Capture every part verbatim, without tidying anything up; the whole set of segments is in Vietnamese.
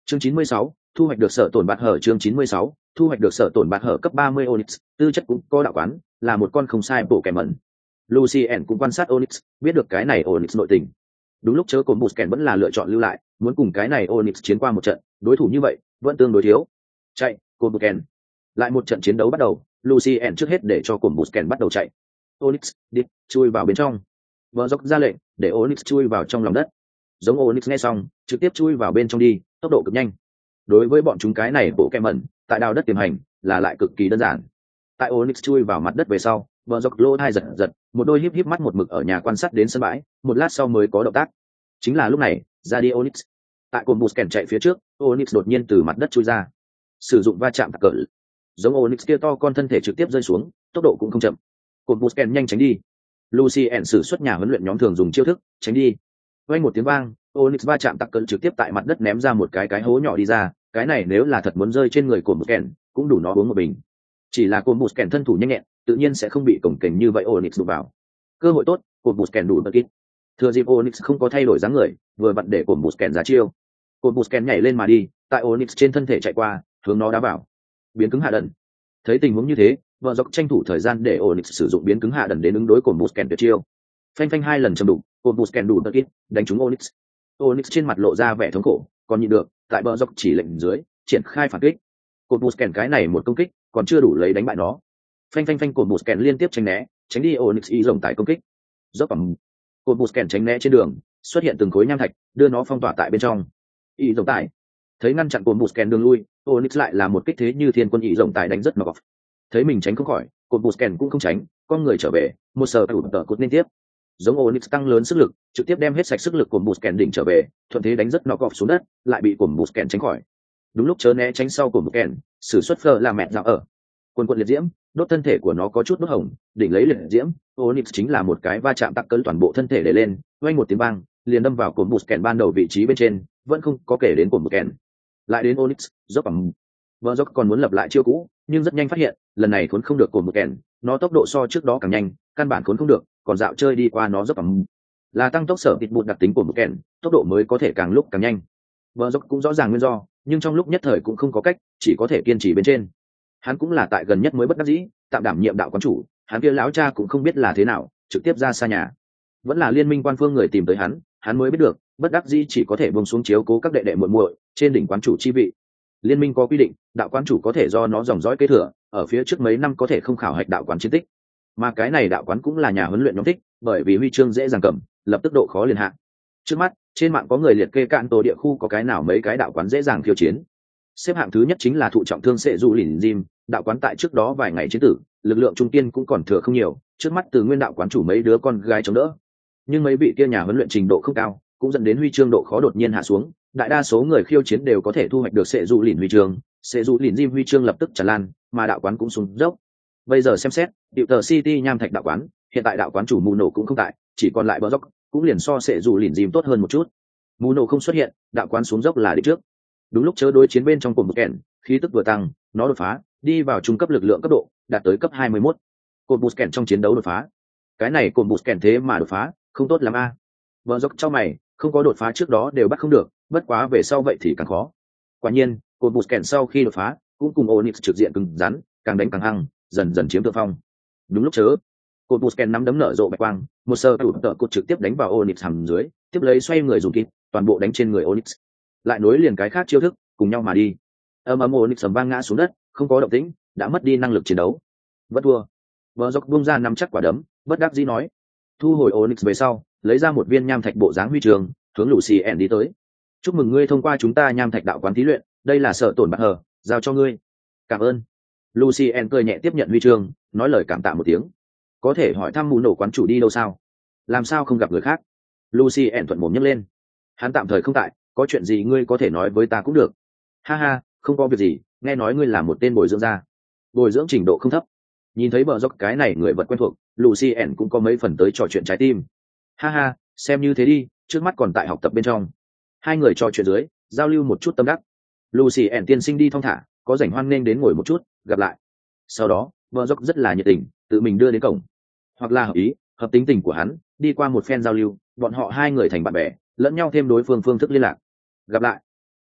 Chương chín mươi sáu, thu hoạch được sở tổn bạt hở. Chương chín mươi sáu, thu hoạch được sở tổn bạt hở cấp ba mươi Onyx, tư chất cũng có đạo quán, là một con không sai bộ kẻ mẩn. Lucien cũng quan sát Onyx, biết được cái này Onyx nội tình. Đúng lúc chớ cồn Busken vẫn là lựa chọn lưu lại, muốn cùng cái này Onyx chiến qua một trận, đối thủ như vậy vẫn tương đối thiếu. Chạy, cồn Busken. Lại một trận chiến đấu bắt đầu, Lucien trước hết để cho cồn Busken bắt đầu chạy. Onyx đi chui vào bên trong. Vợ dốc ra lệnh để Onyx chui vào trong lòng đất. Giống Onyx nghe xong, trực tiếp chui vào bên trong đi, tốc độ cực nhanh. Đối với bọn chúng cái này bộ kẹ mẩn, tại đào đất tiềm hành là lại cực kỳ đơn giản. Tại Onyx chui vào mặt đất về sau, vợ dốc lỗ hai giật giật, một đôi híp híp mắt một mực ở nhà quan sát đến sân bãi, một lát sau mới có động tác. Chính là lúc này, ra đi Onyx. Tại cồn Busken chạy phía trước, Onyx đột nhiên từ mặt đất chui ra, sử dụng va chạm tạc cỡ. Giống Onyx kia to con thân thể trực tiếp rơi xuống, tốc độ cũng không chậm. Cồn Busken nhanh tránh đi. Lucien sử xuất nhà huấn luyện nhóm thường dùng chiêu thức, tránh đi. Vang một tiếng vang, Onyx va chạm tạc cỡ trực tiếp tại mặt đất ném ra một cái cái hố nhỏ đi ra, cái này nếu là thật muốn rơi trên người cồn Busken, cũng đủ nó uống một bình. Chỉ là cồn Busken thân thủ nhanh nhẹn, tự nhiên sẽ không bị cổng kềnh như vậy Onyx đụng vào. Cơ hội tốt, cồn Busken đủ bật kít. Thừa dịp Onyx không có thay đổi dáng người, vừa vặn để cồn Busken ra chiêu. Cồn Busken nhảy lên mà đi, tại Onyx trên thân thể chạy qua, hướng nó đá vào. Biến cứng hạ đần. Thấy tình huống như thế, vợ dọc tranh thủ thời gian để Onyx sử dụng biến cứng hạ đần đến ứng đối cồn Busken tuyệt chiêu. Phanh phanh hai lần chầm đụng, cồn Busken đủ bật kít, đánh trúng Onyx. Onyx trên mặt lộ ra vẻ thống khổ, còn nhịn được, tại vợ dọc chỉ lệnh dưới, triển khai phản kích. Cồn Busken cái này một công kích, còn chưa đủ lấy đánh bại nó. Phanh phanh phanh cồn Busken liên tiếp tránh né, tránh đi Onyx y rồng tại công kích. Dốc bằng cồn Busken tránh né trên đường, xuất hiện từng khối nham thạch, đưa nó phong tỏa tại bên trong. Y rồng tại thấy ngăn chặn cồn Busken đường lui, Onyx lại là một kích thế như thiên quân y rồng tại đánh rất nọc. Thấy mình tránh không khỏi, cồn Busken cũng không tránh, con người trở về, một sờ tụt tở cột liên tiếp. Giống Onyx tăng lớn sức lực, trực tiếp đem hết sạch sức lực của Busken đỉnh trở về, thuận thế đánh rất nọc gọt xuống đất, lại bị cồn Busken tránh khỏi. Đúng lúc chớ né tránh sau của Busken, sử xuất phơ là mẹ dạo ở. Quân quân liệt diễm, đốt thân thể của nó có chút đốt hồng, đỉnh lấy liệt diễm, Onyx chính là một cái va chạm tắc cỡ toàn bộ thân thể để lên, vang một tiếng vang, liền đâm vào cồn Busken ban đầu vị trí bên trên, vẫn không có kể đến cồn Busken. Lại đến Onyx, dốc bằng. Vợ dốc còn muốn lập lại chiêu cũ, nhưng rất nhanh phát hiện, lần này cuốn không được cồn Busken, nó tốc độ so trước đó càng nhanh, căn bản cuốn không được, còn dạo chơi đi qua nó dốc bằng. Là tăng tốc sở tịt bụt đặc tính của Busken, tốc độ mới có thể càng lúc càng nhanh. Vợ dốc cũng rõ ràng nguyên do, nhưng trong lúc nhất thời cũng không có cách, chỉ có thể kiên trì bên trên. Hắn cũng là tại gần nhất mới bất đắc dĩ, tạm đảm nhiệm đạo quán chủ, hắn kia lão cha cũng không biết là thế nào, trực tiếp ra xa nhà. Vẫn là liên minh quan phương người tìm tới hắn, hắn mới biết được, bất đắc dĩ chỉ có thể buông xuống chiếu cố các đệ đệ muội muội trên đỉnh quán chủ chi vị. Liên minh có quy định, đạo quán chủ có thể do nó dòng dõi kế thừa, ở phía trước mấy năm có thể không khảo hạch đạo quán chiến tích. Mà cái này đạo quán cũng là nhà huấn luyện nhóm thích, bởi vì huy chương dễ dàng cầm, lập tức độ khó liền hạ. Trước mắt, trên mạng có người liệt kê cạn tổ địa khu có cái nào mấy cái đạo quán dễ dàng khiêu chiến. Xếp hạng thứ nhất chính là thụ trọng thương Sệ Du Lìn Jim, đạo quán tại trước đó vài ngày chiến tử, lực lượng trung tiên cũng còn thừa không nhiều, trước mắt từ nguyên đạo quán chủ mấy đứa con gái chống đỡ. Nhưng mấy vị kia nhà huấn luyện trình độ không cao, cũng dẫn đến huy chương độ khó đột nhiên hạ xuống, đại đa số người khiêu chiến đều có thể thu hoạch được Sệ Du Lìn huy chương, Sệ Du Lìn Jim huy chương lập tức tràn lan, mà đạo quán cũng xuống dốc. Bây giờ xem xét, Điệu Tờ City nham thạch đạo quán, hiện tại đạo quán chủ Muno cũng không tại, chỉ còn lại Bờ Dốc, cũng liền so Sệ Du Lìn Jim tốt hơn một chút. Muno không xuất hiện, đạo quán xuống dốc là đi trước. Đúng lúc chớ đối chiến bên trong cột Busken, khí tức vừa tăng, nó đột phá, đi vào trung cấp lực lượng cấp độ, đạt tới cấp hai mươi mốt. Cột Busken trong chiến đấu đột phá. Cái này cột Busken thế mà đột phá, không tốt lắm a. À. Vợ dốc cho mày, không có đột phá trước đó đều bắt không được, bất quá về sau vậy thì càng khó. Quả nhiên, cột Busken sau khi đột phá, cũng cùng Onyx trực diện cứng rắn, càng đánh càng hăng, dần dần chiếm thượng phong. Đúng lúc chớ, cột Busken nắm đấm nở rộ bạch quang, một sơ tụt tợ cột trực tiếp đánh vào Onyx hầm dưới, tiếp lấy xoay người dùng kịp, toàn bộ đánh trên người Onyx. Lại nối liền cái khác chiêu thức, cùng nhau mà đi. Âm ầm Onyx sầm vang ngã xuống đất, không có động tĩnh, đã mất đi năng lực chiến đấu. Vất thua. Vợ dốc buông ra nắm chắc quả đấm, bất đắc dĩ nói. Thu hồi Onyx về sau, lấy ra một viên nham thạch bộ dáng huy chương, hướng Lucien đi tới. Chúc mừng ngươi thông qua chúng ta nham thạch đạo quán thí luyện, đây là sở tổn bạc hờ, giao cho ngươi. Cảm ơn. Lucien cười nhẹ tiếp nhận huy chương, nói lời cảm tạ một tiếng. Có thể hỏi thăm mù nổ quán chủ đi đâu sao? Làm sao không gặp người khác? Lucien thuận mồm nhấc lên. Hắn tạm thời không tại, có chuyện gì ngươi có thể nói với ta cũng được. Ha ha, không có việc gì, nghe nói ngươi là một tên bồi dưỡng gia, bồi dưỡng trình độ không thấp. Nhìn thấy Bờ Dốc cái này người vật quen thuộc, Lucien cũng có mấy phần tới trò chuyện trái tim. Ha ha, xem như thế đi, trước mắt còn tại học tập bên trong. Hai người trò chuyện dưới, giao lưu một chút tâm đắc. Lucien tiên sinh đi thong thả, có rảnh hoan nghênh đến ngồi một chút, gặp lại. Sau đó, Bờ Dốc rất là nhiệt tình, tự mình đưa đến cổng. Hoặc là hợp ý, hợp tính tình của hắn, đi qua một phen giao lưu, bọn họ hai người thành bạn bè, lẫn nhau thêm đối phương phương thức liên lạc. Gặp lại.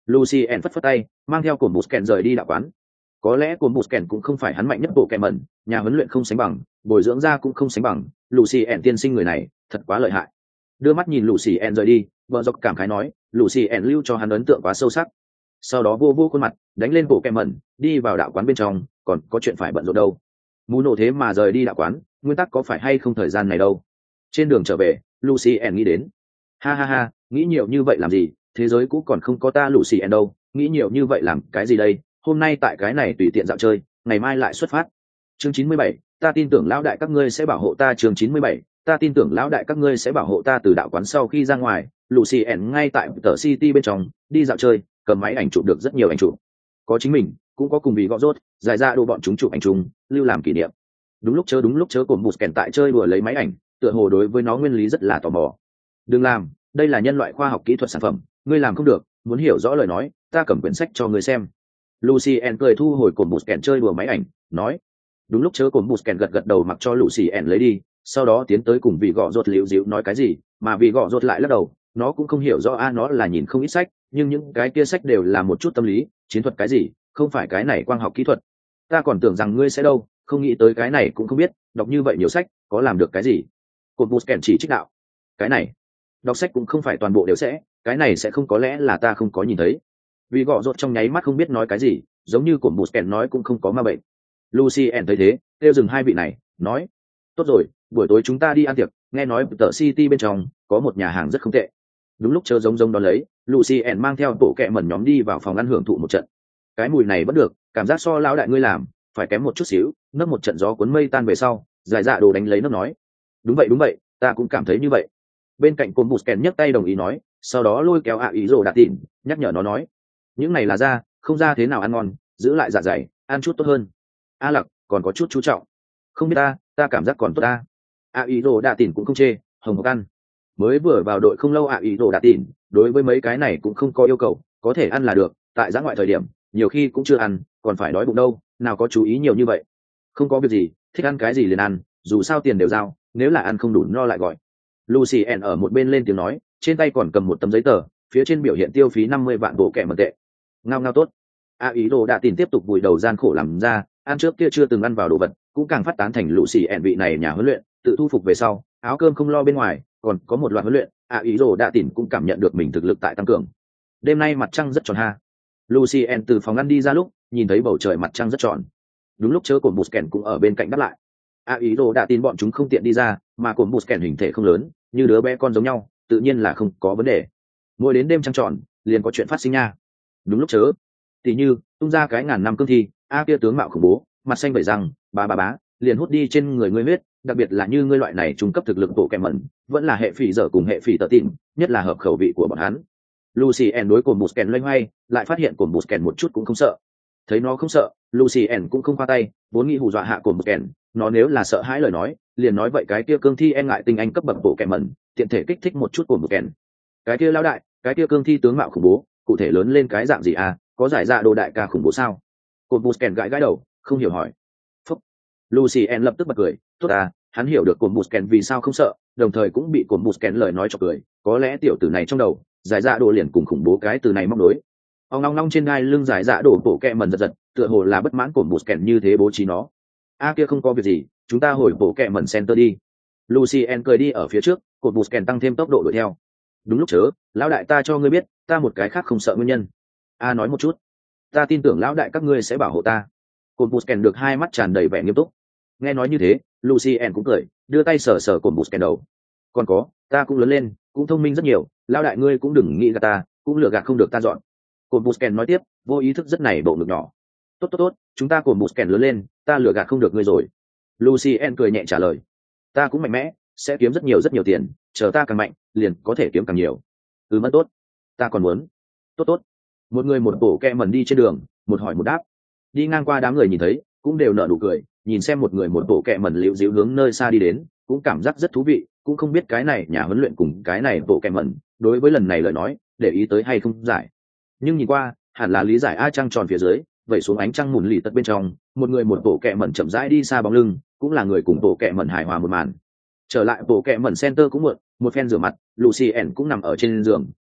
Lucien phất phất tay, mang theo cổm Busken rời đi đạo quán. Có lẽ cổm Busken cũng không phải hắn mạnh nhất bộ kẹ mẩn, nhà huấn luyện không sánh bằng, bồi dưỡng ra cũng không sánh bằng, Lucien tiên sinh người này, thật quá lợi hại. Đưa mắt nhìn Lucien rời đi, vợ dọc cảm khái nói, Lucien lưu cho hắn ấn tượng quá sâu sắc. Sau đó vô vô khuôn mặt, đánh lên bộ kẹ mẩn, đi vào đạo quán bên trong, còn có chuyện phải bận rộn đâu. Mù nổ thế mà rời đi đạo quán, nguyên tắc có phải hay không thời gian này đâu. Trên đường trở về, Lucien nghĩ đến, ha ha ha, nghĩ nhiều như vậy làm gì, thế giới cũ còn không có ta Lucien đâu, nghĩ nhiều như vậy làm cái gì đây, hôm nay tại cái này tùy tiện dạo chơi, ngày mai lại xuất phát. Chương chín mươi bảy, ta tin tưởng lão đại các ngươi sẽ bảo hộ ta. Chương chín mươi bảy, ta tin tưởng lão đại các ngươi sẽ bảo hộ ta. Từ đạo quán sau khi ra ngoài, Lucien ngay tại tờ City bên trong đi dạo chơi, cầm máy ảnh chụp được rất nhiều ảnh chụp, có chính mình, cũng có cùng vì gõ rốt, giải ra đồ bọn chúng chụp ảnh chung, lưu làm kỷ niệm. Đúng lúc chớ đúng lúc chớ cổm Busken tại chơi đùa lấy máy ảnh, tựa hồ đối với nó nguyên lý rất là tò mò. Đừng làm, đây là nhân loại khoa học kỹ thuật sản phẩm, ngươi làm không được, muốn hiểu rõ lời nói, ta cầm quyển sách cho ngươi xem. Lucien cười thu hồi cổm Busken chơi đùa máy ảnh, nói. Đúng lúc chớ cổm Busken gật gật đầu mặc cho Lucien lấy đi, sau đó tiến tới cùng vị gõ rốt liễu díu nói cái gì, mà vị gõ rốt lại lắc đầu, nó cũng không hiểu rõ a, nó là nhìn không ít sách, nhưng những cái kia sách đều là một chút tâm lý, chiến thuật cái gì, không phải cái này quang học kỹ thuật. Ta còn tưởng rằng ngươi sẽ đâu, không nghĩ tới cái này cũng không biết, đọc như vậy nhiều sách, có làm được cái gì? Cổm Busken chỉ trích đạo. Cái này, đọc sách cũng không phải toàn bộ đều sẽ, cái này sẽ không có lẽ là ta không có nhìn thấy. Vì gõ rốt trong nháy mắt không biết nói cái gì, giống như cổm Busken nói cũng không có ma bệnh. Lucien thấy thế, kêu dừng hai vị này, nói: "Tốt rồi, buổi tối chúng ta đi ăn tiệc, nghe nói tờ City bên trong có một nhà hàng rất không tệ." Đúng lúc chờ giống giống đó lấy, Lucien mang theo bộ kẹ mẩn nhóm đi vào phòng ăn hưởng thụ một trận. Cái mùi này bất được, cảm giác so lão đại ngươi làm, phải kém một chút xíu, nấp một trận gió cuốn mây tan về sau, giải dạ đồ đánh lấy nấp nói: "Đúng vậy đúng vậy, ta cũng cảm thấy như vậy." Bên cạnh cổm Busken nhấc tay đồng ý nói, sau đó lôi kéo ạ ý rồ đạt tịn, nhắc nhở nó nói: "Những này là da, không ra thế nào ăn ngon, giữ lại dạ dày, ăn chút tốt hơn." A Lặc còn có chút chú trọng, không biết ta, ta cảm giác còn tốt ta. A ý rồ đạt tịn cũng không chê, hồng hộc ăn. Mới vừa vào đội không lâu ạ ý rồ đạt tịn, đối với mấy cái này cũng không có yêu cầu, có thể ăn là được, tại giã ngoại thời điểm, nhiều khi cũng chưa ăn, còn phải đói bụng đâu, nào có chú ý nhiều như vậy. Không có việc gì, thích ăn cái gì liền ăn, dù sao tiền đều giao, nếu là ăn không đủ no lại gọi. Lucien ở một bên lên tiếng nói, trên tay còn cầm một tấm giấy tờ, phía trên biểu hiện tiêu phí năm mươi vạn bộ kẹ mật tệ. Ngao ngao tốt. A ý đồ đã tìm tiếp tục vùi đầu gian khổ làm ra, ăn trước kia chưa từng ăn vào đồ vật, cũng càng phát tán thành Lucien vị này nhà huấn luyện, tự thu phục về sau, áo cơm không lo bên ngoài, còn có một loạt huấn luyện, A ý đồ đã tìm cũng cảm nhận được mình thực lực tại tăng cường. Đêm nay mặt trăng rất tròn ha. Lucien từ phòng ăn đi ra lúc, nhìn thấy bầu trời mặt trăng rất tròn. Đúng lúc chớ cổm Busken cũng ở bên cạnh đáp lại. A ý đồ đã tin bọn chúng không tiện đi ra, mà cổm Busken hình thể không lớn, như đứa bé con giống nhau, tự nhiên là không có vấn đề. Mỗi đến đêm trăng tròn, liền có chuyện phát sinh nha. Đúng lúc chớ, tỷ như tung ra cái ngàn năm cương thi, a kia tướng mạo khủng bố, mặt xanh vẩy răng, bá bá bá, liền hút đi trên người ngươi huyết, đặc biệt là như ngươi loại này trung cấp thực lực bộ kẹm mẩn, vẫn là hệ phỉ dở cùng hệ phỉ tờ tìm, nhất là hợp khẩu vị của bọn hắn. Lucien đối cổm Busken loay hoay, lại phát hiện cổm Busken một chút cũng không sợ. Thấy nó không sợ, Lucien cũng không qua tay, vốn nghĩ hù dọa hạ cổm Busken, nó nếu là sợ hãi lời nói, liền nói vậy cái kia cương thi e ngại tinh anh cấp bậc bộ kẹm mẩn, tiện thể kích thích một chút cổm Busken. Cái kia lão đại, cái kia cương thi tướng mạo khủng bố, cụ thể lớn lên cái dạng gì à, có giải dạ đồ đại ca khủng bố sao? Cổm Busken gãi gãi đầu, không hiểu hỏi. Phúc. Lucien lập tức bật cười, tốt à, hắn hiểu được cổm Busken vì sao không sợ, đồng thời cũng bị cổm Busken lời nói cho cười, có lẽ tiểu tử này trong đầu, giải dạ đồ liền cùng khủng bố cái từ này móc đối. Ông long long trên gai lưng giải dạ đồ bộ kẹ mẩn giật giật, tựa hồ là bất mãn cổm Busken như thế bố trí nó. A kia không có việc gì, chúng ta hồi bộ kẹ mẩn center đi. Lucien cười đi ở phía trước, cổm Busken tăng thêm tốc độ đuổi theo. Đúng lúc chớ, lão đại ta cho ngươi biết, ta một cái khác không sợ nguyên nhân. A nói một chút. Ta tin tưởng lão đại các ngươi sẽ bảo hộ ta. Cổm Busken được hai mắt tràn đầy vẻ nghiêm túc. Nghe nói như thế, Lucien cũng cười, đưa tay sờ sờ cổm Busken đầu. Còn có, ta cũng lớn lên, cũng thông minh rất nhiều, lão đại ngươi cũng đừng nghĩ gạt ta, cũng lừa gạt không được ta dọn. Cổm Busken nói tiếp, vô ý thức rất này bộ ngực nhỏ. Tốt tốt tốt, chúng ta cổm Busken lớn lên, ta lừa gạt không được ngươi rồi. Lucien cười nhẹ trả lời. Ta cũng mạnh mẽ, sẽ kiếm rất nhiều rất nhiều tiền, chờ ta càng mạnh, liền có thể kiếm càng nhiều. Ừ mất tốt, ta còn muốn. Tốt tốt. Một người một bộ kẹ mẩn đi trên đường, một hỏi một đáp. Đi ngang qua đám người nhìn thấy, cũng đều nở nụ cười, nhìn xem một người một bộ kẹ mẩn liễu díu hướng nơi xa đi đến, cũng cảm giác rất thú vị, cũng không biết cái này nhà huấn luyện cùng cái này bộ kẹ mẩn, đối với lần này lời nói, để ý tới hay không giải. Nhưng nhìn qua, hẳn là lý giải a trăng tròn phía dưới, vậy xuống ánh trăng mùn lì tật bên trong, một người một bộ kẹ mẩn chậm rãi đi xa bóng lưng, cũng là người cùng bộ kẹ mẩn hài hòa một màn. Trở lại bộ kẹ mẩn center cũng muộn, một phen rửa mặt, Lucien cũng nằm ở trên giường,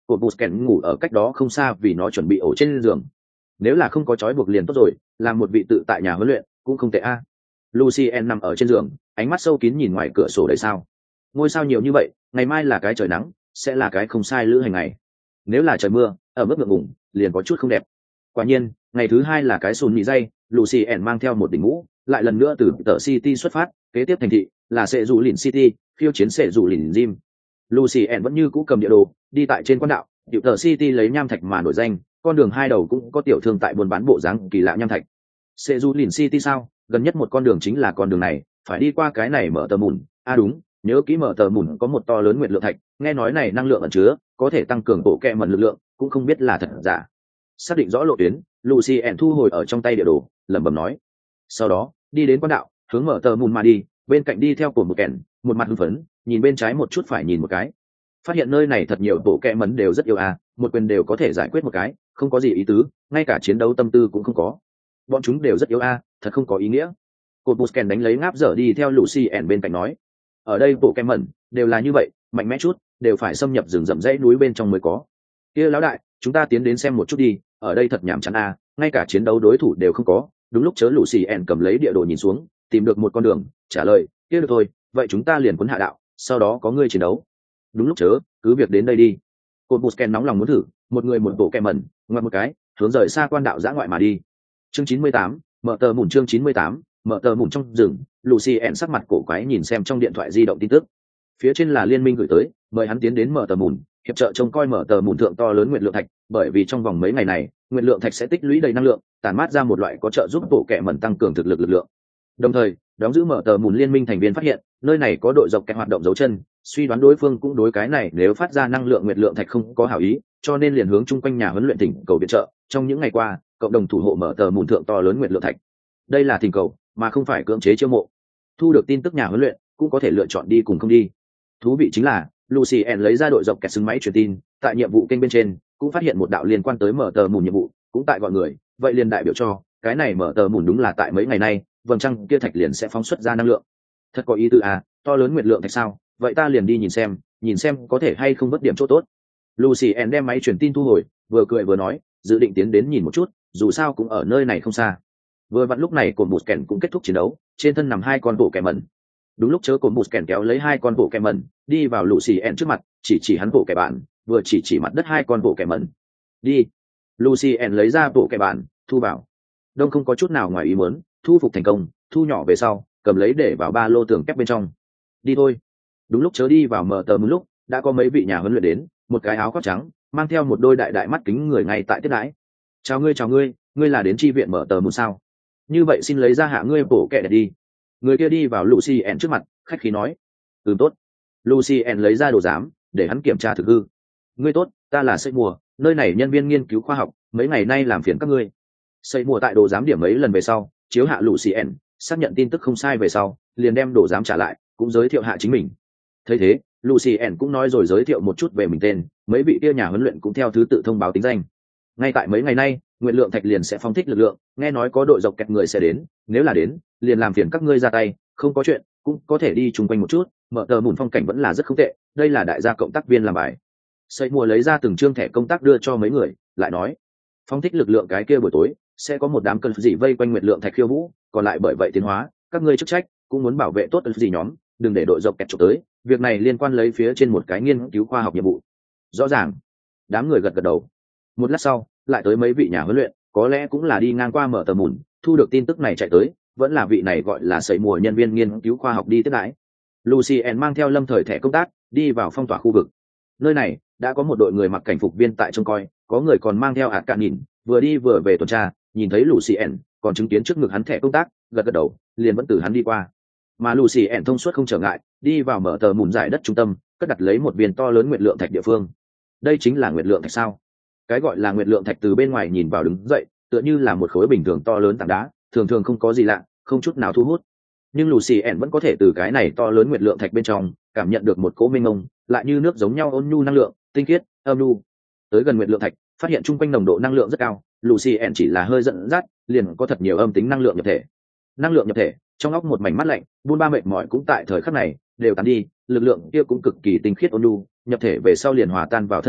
cột bụt kèn ngủ ở cách đó không xa vì nó chuẩn bị ổ trên giường. Nếu là không có trói buộc liền tốt rồi, làm một vị tự tại nhà huấn luyện cũng không tệ a. Lucien nằm ở trên giường, ánh mắt sâu kín nhìn ngoài cửa sổ đầy sao. Ngôi sao nhiều như vậy, ngày mai là cái trời nắng, sẽ là cái không sai lữ hành ngày. Nếu là trời mưa, ở mức ngượng ngùng, liền có chút không đẹp. Quả nhiên, ngày thứ hai là cái sùn nhị dây, Lucien mang theo một đỉnh mũ, lại lần nữa từ tờ City xuất phát, kế tiếp thành thị là sẽ dụ lìn City, khiêu chiến sẽ dụ lìn Gym. Lucien vẫn như cũ cầm địa đồ, đi tại trên quan đạo, tiểu tờ City lấy nham thạch mà nổi danh, con đường hai đầu cũng có tiểu thương tại buôn bán bộ dáng kỳ lạ nham thạch. Sẽ dụ lìn City sao? Gần nhất một con đường chính là con đường này, phải đi qua cái này mở tờ mùn. À đúng, nhớ kỹ mở tờ mùn có một to lớn nguyệt lượng thạch, nghe nói này năng lượng ẩn chứa, có thể tăng cường bộ kẹ mẩn lực lượng, cũng không biết là thật giả. Xác định rõ lộ tuyến, Lucien thu hồi ở trong tay địa đồ, lẩm bẩm nói. Sau đó, đi đến quan đạo, hướng mở tờ mùn mà đi, bên cạnh đi theo cổ một kèn, một mặt hưng phấn, nhìn bên trái một chút phải nhìn một cái. Phát hiện nơi này thật nhiều bộ kẹ mẩn đều rất yêu à, một quyền đều có thể giải quyết một cái, không có gì ý tứ, ngay cả chiến đấu tâm tư cũng không có. Bọn chúng đều rất yếu a, thật không có ý nghĩa. Cột Busken đánh lấy ngáp dở đi theo Lucien bên cạnh nói, ở đây bộ kem mẩn đều là như vậy, mạnh mẽ chút, đều phải xâm nhập rừng rậm dãy núi bên trong mới có. Kia lão đại, chúng ta tiến đến xem một chút đi, ở đây thật nhảm chán a, ngay cả chiến đấu đối thủ đều không có. Đúng lúc chớ Lucien cầm lấy địa đồ nhìn xuống, tìm được một con đường, trả lời, kia được thôi, vậy chúng ta liền cuốn hạ đạo, sau đó có ngươi chiến đấu. Đúng lúc chớ, cứ việc đến đây đi. Cột Busken nóng lòng muốn thử, một người một bộ kem mẩn, ngoặt một cái, hướng rời xa quan đạo dã ngoại mà đi. Chương chín mươi tám, mở tờ mùn chương chín mươi tám, mở tờ mùn trong rừng, Lucien sắc mặt cổ quái nhìn xem trong điện thoại di động tin tức. Phía trên là liên minh gửi tới, mời hắn tiến đến mở tờ mùn, hiệp trợ trông coi mở tờ mùn thượng to lớn nguyệt lượng thạch, bởi vì trong vòng mấy ngày này, nguyệt lượng thạch sẽ tích lũy đầy năng lượng, tản mát ra một loại có trợ giúp bộ kệ mẩn tăng cường thực lực lực lượng. Đồng thời, đóng giữ mở tờ mùn liên minh thành viên phát hiện, nơi này có đội dọc kẹt hoạt động dấu chân, suy đoán đối phương cũng đối cái này nếu phát ra năng lượng nguyệt lượng thạch không có hảo ý, cho nên liền hướng chung quanh nhà huấn luyện tỉnh cầu viện trợ. Trong những ngày qua, cộng đồng thủ hộ mở tờ mùn thượng to lớn nguyệt lượng thạch. Đây là thỉnh cầu, mà không phải cưỡng chế chiêu mộ. Thu được tin tức nhà huấn luyện, cũng có thể lựa chọn đi cùng không đi. Thú vị chính là, Lucien lấy ra đội dọc kẹt xứng máy truyền tin, tại nhiệm vụ kênh bên trên, cũng phát hiện một đạo liên quan tới mở tờ mùn nhiệm vụ, cũng tại gọi người, vậy liền đại biểu cho, cái này mở tờ mùn đúng là tại mấy ngày nay, vầng trăng kia thạch liền sẽ phóng xuất ra năng lượng. Thật có ý tứ à, to lớn nguyệt lượng thạch sao? Vậy ta liền đi nhìn xem, nhìn xem có thể hay không vớt điểm chỗ tốt. Lucien đem máy truyền tin thu hồi, vừa cười vừa nói, dự định tiến đến nhìn một chút, dù sao cũng ở nơi này không xa. Vừa vặn lúc này cồn bụt kèn cũng kết thúc chiến đấu, trên thân nằm hai con bộ kẹ mẩn. Đúng lúc chớ cồn bụt kèn kéo lấy hai con bộ kẹ mẩn, đi vào Lucien trước mặt, chỉ chỉ hắn bộ kẹ bạn, vừa chỉ chỉ mặt đất hai con bộ kẹ mẩn. Đi. Lucien lấy ra bộ kẹ bạn, thu vào. Đông không có chút nào ngoài ý muốn, thu phục thành công, thu nhỏ về sau, cầm lấy để vào ba lô tường kép bên trong. Đi thôi. Đúng lúc chớ đi vào mở tờ một lúc, đã có mấy vị nhà huấn luyện đến, một cái áo khoác trắng, mang theo một đôi đại đại mắt kính người ngay tại tiếp đãi. Chào ngươi chào ngươi, ngươi là đến chi viện mở tờ một sao? Như vậy xin lấy ra hạ ngươi bổ kẹ để đi. Người kia đi vào Lucien trước mặt, khách khí nói. Ừ tốt. Lucien lấy ra đồ giám, để hắn kiểm tra thực hư. Ngươi tốt, ta là Xây Mùa, nơi này nhân viên nghiên cứu khoa học, mấy ngày nay làm phiền các ngươi. Xây Mùa tại đồ giám điểm mấy lần về sau, chiếu hạ Lucien, xác nhận tin tức không sai về sau, liền đem đồ giám trả lại, cũng giới thiệu hạ chính mình. Thấy thế, Lucien cũng nói rồi giới thiệu một chút về mình tên, mấy vị kia nhà huấn luyện cũng theo thứ tự thông báo tính danh. Ngay tại mấy ngày nay, nguyện lượng thạch liền sẽ phóng thích lực lượng, nghe nói có đội dọc kẹt người sẽ đến, nếu là đến, liền làm phiền các ngươi ra tay, không có chuyện, cũng có thể đi chung quanh một chút, mở tờ mùn phong cảnh vẫn là rất không tệ, đây là đại gia cộng tác viên làm bài. Xây Mùa lấy ra từng trương thẻ công tác đưa cho mấy người, lại nói, phóng thích lực lượng cái kia buổi tối, sẽ có một đám cơn dị vây quanh nguyện lượng thạch khiêu vũ, còn lại bởi vậy tiến hóa, các ngươi chức trách cũng muốn bảo vệ tốt cơn dị nhóm, đừng để đội dọc kẹt chụp tới, việc này liên quan lấy phía trên một cái nghiên cứu khoa học nhiệm vụ. Rõ ràng. Đám người gật gật đầu. Một lát sau, lại tới mấy vị nhà huấn luyện, có lẽ cũng là đi ngang qua mở tờ mùn, thu được tin tức này chạy tới, vẫn là vị này gọi là Xây Mùa nhân viên nghiên cứu khoa học đi tiếp đãi. Lucien mang theo lâm thời thẻ công tác, đi vào phong tỏa khu vực. Nơi này đã có một đội người mặc cảnh phục viên tại trông coi, có người còn mang theo hạt cạn nhìn, vừa đi vừa về tuần tra, nhìn thấy Lucien, còn chứng kiến trước ngực hắn thẻ công tác, gật gật đầu, liền vẫn từ hắn đi qua. Mà Lucien thông suốt không trở ngại, đi vào mở tờ mùn giải đất trung tâm, cất đặt lấy một viên to lớn nguyệt lượng thạch địa phương. Đây chính là nguyệt lượng thạch sao? Cái gọi là nguyệt lượng thạch từ bên ngoài nhìn vào đứng dậy, tựa như là một khối bình thường to lớn tảng đá, thường thường không có gì lạ, không chút nào thu hút. Nhưng Lucien vẫn có thể từ cái này to lớn nguyệt lượng thạch bên trong cảm nhận được một cỗ mênh mông, lại như nước giống nhau ôn nhu năng lượng, tinh khiết, âm nhu. Tới gần nguyệt lượng thạch, phát hiện chung quanh nồng độ năng lượng rất cao, Lucien chỉ là hơi dẫn dắt, liền có thật nhiều âm tính năng lượng nhập thể. Năng lượng nhập thể, trong óc một mảnh mát lạnh, buôn ba mệt mỏi cũng tại thời khắc này đều tán đi, lực lượng kia cũng cực kỳ tinh khiết ôn nhu, nhập thể về sau liền hòa tan vào thân thể,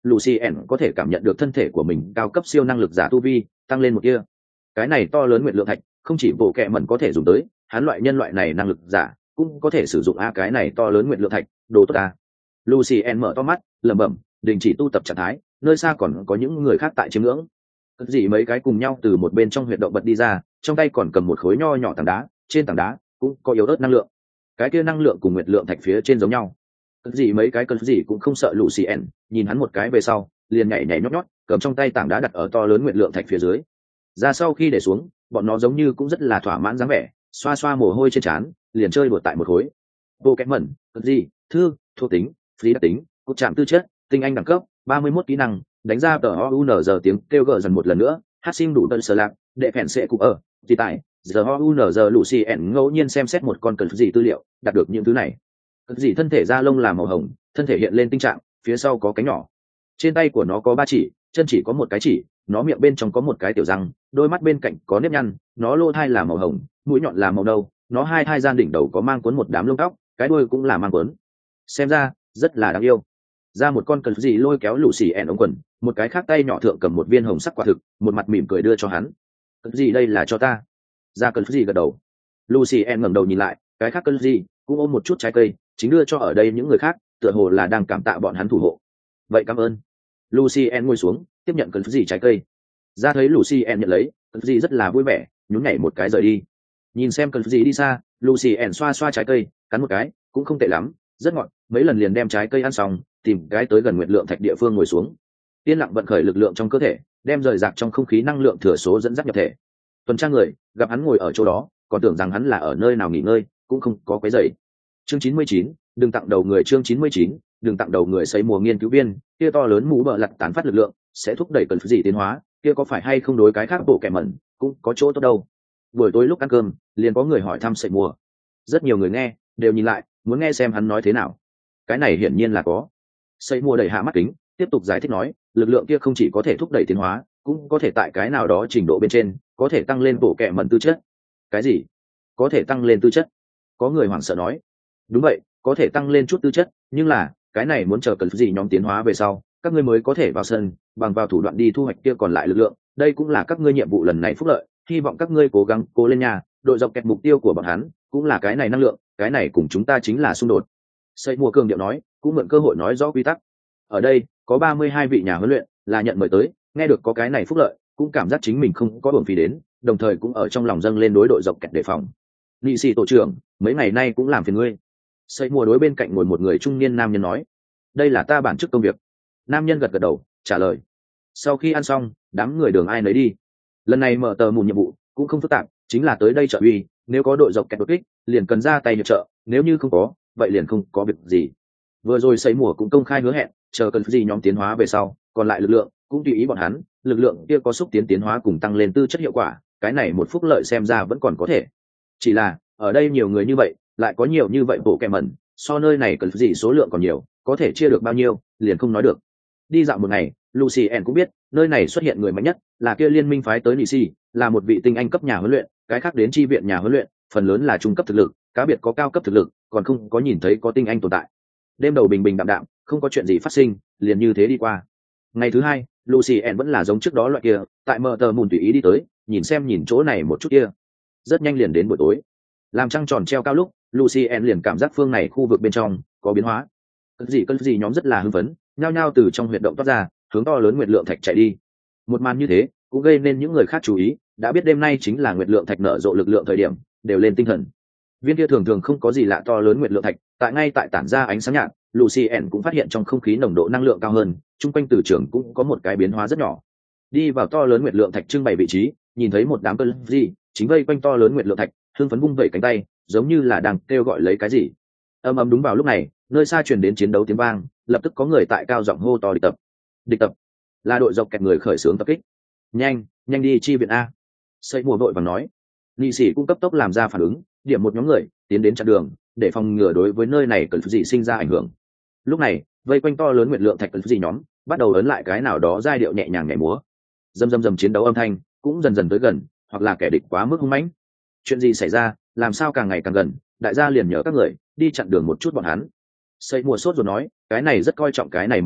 Lucien có thể cảm nhận được thân thể của mình cao cấp siêu năng lực giả tu vi tăng lên một kia. Cái này to lớn nguyệt lượng thạch không chỉ bộ kệ mẩn có thể dùng tới, hắn loại nhân loại này năng lực giả cũng có thể sử dụng a cái này to lớn nguyệt lượng thạch, đồ tốt a. Lucien mở to mắt, lẩm bẩm, đình chỉ tu tập trạng thái, nơi xa còn có những người khác tại chiêm ngưỡng. Cất gì mấy cái cùng nhau từ một bên trong huyệt động bật đi ra, trong tay còn cầm một khối nho nhỏ tảng đá, trên tảng đá cũng có yếu ớt năng lượng. Cái kia năng lượng cùng nguyệt lượng thạch phía trên giống nhau. Cất gì mấy cái cất gì cũng không sợ Lucien, nhìn hắn một cái về sau, liền nhảy nhảy nhót nhót, cầm trong tay tảng đá đặt ở to lớn nguyệt lượng thạch phía dưới. Ra sau khi để xuống, bọn nó giống như cũng rất là thỏa mãn dáng vẻ, xoa xoa mồ hôi trên trán, liền chơi đùa tại một khối. Bộ kẽ mẩn, cất gì, thư, thuộc tính, phí đặc tính, cột chạm tư chất, tinh anh đẳng cấp, ba mươi mốt kỹ năng, đánh ra tờ o u n giờ tiếng kêu gợi dần một lần nữa, hát sinh đủ tân sờ lạc, đệ phèn sẽ cụ ở, thì tại, giờ o u n giờ Lucien ngẫu nhiên xem xét một con cần gì tư liệu, đạt được những thứ này. Cần gì thân thể da lông là màu hồng, thân thể hiện lên tinh trạng, phía sau có cánh nhỏ. Trên tay của nó có ba chỉ, chân chỉ có một cái chỉ, nó miệng bên trong có một cái tiểu răng, đôi mắt bên cạnh có nếp nhăn, nó lỗ thai là màu hồng, mũi nhọn là màu nâu, nó hai thai gian đỉnh đầu có mang cuốn một đám lông tóc, cái đuôi cũng là mang cuốn. Xem ra rất là đáng yêu. Ra một con cần gì lôi kéo lũ xì ẻn ống quần, một cái khác tay nhỏ thượng cầm một viên hồng sắc quả thực, một mặt mỉm cười đưa cho hắn. Cần gì đây là cho ta? Ra cần gì gật đầu. Lucien ngẩng đầu nhìn lại, cái khác cần gì cũng ôm một chút trái cây, chính đưa cho ở đây những người khác, tựa hồ là đang cảm tạ bọn hắn thủ hộ. Vậy cảm ơn. Lucien ngồi xuống, tiếp nhận cần gì trái cây. Ra thấy Lucien nhận lấy, cần gì rất là vui vẻ, nhún nhảy một cái rời đi. Nhìn xem cần gì đi xa, Lucien xoa xoa trái cây, cắn một cái, cũng không tệ lắm, rất ngọt, mấy lần liền đem trái cây ăn xong, tìm cái tới gần nguyệt lượng thạch địa phương ngồi xuống. Yên lặng vận khởi lực lượng trong cơ thể, đem rời rạc trong không khí năng lượng thừa số dẫn dắt nhập thể. Tuần tra người gặp hắn ngồi ở chỗ đó, còn tưởng rằng hắn là ở nơi nào nghỉ ngơi, cũng không có quấy rầy. Chương chín mươi chín, đừng tặng đầu người chương chín mươi chín, đừng tặng đầu người xây mùa nghiên cứu viên, kia to lớn mũ bờ lật tán phát lực lượng, sẽ thúc đẩy cần gì tiến hóa, kia có phải hay không đối cái khác bộ kẻ mẩn, cũng có chỗ tốt đâu. Buổi tối lúc ăn cơm, liền có người hỏi thăm sậy mùa. Rất nhiều người nghe, đều nhìn lại, muốn nghe xem hắn nói thế nào. Cái này hiển nhiên là có. Sậy mùa đẩy hạ mắt kính, tiếp tục giải thích nói, lực lượng kia không chỉ có thể thúc đẩy tiến hóa, cũng có thể tại cái nào đó trình độ bên trên, có thể tăng lên bộ kẻ mẩn tư chất. Cái gì? Có thể tăng lên tư chất? Có người hoảng sợ nói. Đúng vậy, có thể tăng lên chút tư chất, nhưng là cái này muốn chờ cần gì nhóm tiến hóa về sau, các ngươi mới có thể vào sân, bằng vào thủ đoạn đi thu hoạch kia còn lại lực lượng. Đây cũng là các ngươi nhiệm vụ lần này phúc lợi, hy vọng các ngươi cố gắng cố lên nhà, đội dọc kẹt mục tiêu của bọn hắn cũng là cái này năng lượng, cái này cùng chúng ta chính là xung đột. Sậy mùa cường điệu nói, cũng mượn cơ hội nói rõ quy tắc. Ở đây có ba mươi hai vị nhà huấn luyện là nhận mời tới, nghe được có cái này phúc lợi, cũng cảm giác chính mình không có uổng phí đến, đồng thời cũng ở trong lòng dâng lên đối đội dọc kẹt đề phòng. Nghị sĩ tổ trưởng, mấy ngày nay cũng làm phiền ngươi. Sậy mùa đối bên cạnh ngồi một người trung niên nam nhân nói, đây là ta bản chức công việc. Nam nhân gật gật đầu, trả lời. Sau khi ăn xong, đám người đường ai nấy đi. Lần này mở tờ mùn nhiệm vụ cũng không phức tạp, chính là tới đây trợ uy, nếu có đội dọc kẹt đột kích, liền cần ra tay hiệp trợ, nếu như không có, vậy liền không có việc gì. Vừa rồi Sậy mùa cũng công khai hứa hẹn, chờ cần gì nhóm tiến hóa về sau, còn lại lực lượng cũng tùy ý bọn hắn, lực lượng kia có xúc tiến tiến hóa cùng tăng lên tư chất hiệu quả, cái này một phúc lợi xem ra vẫn còn có thể. Chỉ là ở đây nhiều người như vậy, lại có nhiều như vậy bộ kẹ mẩn, so nơi này cần gì số lượng còn nhiều, có thể chia được bao nhiêu, liền không nói được. Đi dạo một ngày, Lucien cũng biết, nơi này xuất hiện người mạnh nhất, là kia liên minh phái tới Nisi, là một vị tinh anh cấp nhà huấn luyện, cái khác đến chi viện nhà huấn luyện, phần lớn là trung cấp thực lực, cá biệt có cao cấp thực lực, còn không có nhìn thấy có tinh anh tồn tại. Đêm đầu bình bình đạm đạm, không có chuyện gì phát sinh, liền như thế đi qua. Ngày thứ hai, Lucien vẫn là giống trước đó loại kia, tại mở tờ mùn tùy ý đi tới, nhìn xem nhìn chỗ này một chút kia. Rất nhanh liền đến buổi tối. Làm trăng tròn treo cao lúc, Lucien liền cảm giác phương này khu vực bên trong có biến hóa. Cơn gì cơn gì nhóm rất là hưng phấn, nhao nhao từ trong huyệt động toát ra, hướng to lớn nguyệt lượng thạch chạy đi. Một màn như thế cũng gây nên những người khác chú ý, đã biết đêm nay chính là nguyệt lượng thạch nở rộ lực lượng thời điểm, đều lên tinh thần. Viên kia thường thường không có gì lạ to lớn nguyệt lượng thạch, tại ngay tại tản ra ánh sáng nhạt, Lucien cũng phát hiện trong không khí nồng độ năng lượng cao hơn, chung quanh từ trường cũng có một cái biến hóa rất nhỏ. Đi vào to lớn nguyệt lượng thạch trưng bày vị trí, nhìn thấy một đám cơn gì chính vây quanh to lớn nguyệt lượng thạch, hưng phấn vung vẩy cánh tay, giống như là đang kêu gọi lấy cái gì. Ầm ầm đúng vào lúc này, nơi xa truyền đến chiến đấu tiếng vang, lập tức có người tại cao giọng hô to địch tập. Địch tập là đội dọc kẹt người khởi xướng tập kích. Nhanh, nhanh đi chi viện a. Sậy mùa vội vàng nói. Nghị sĩ cũng cấp tốc làm ra phản ứng, điểm một nhóm người tiến đến chặn đường, để phòng ngừa đối với nơi này cần gì sinh ra ảnh hưởng. Lúc này, vây quanh to lớn nguyệt lượng thạch cần gì nhóm, bắt đầu ấn lại cái nào đó giai điệu nhẹ nhàng nhảy múa. Dầm dầm dầm chiến đấu âm thanh cũng dần dần tới gần, hoặc là kẻ địch quá mức hung mãnh. Chuyện gì xảy ra, làm sao càng ngày càng gần, đại gia liền nhờ các người đi chặn đường một chút bọn hắn. Sậy mùa sốt rồi nói, cái này rất coi trọng cái này một cái,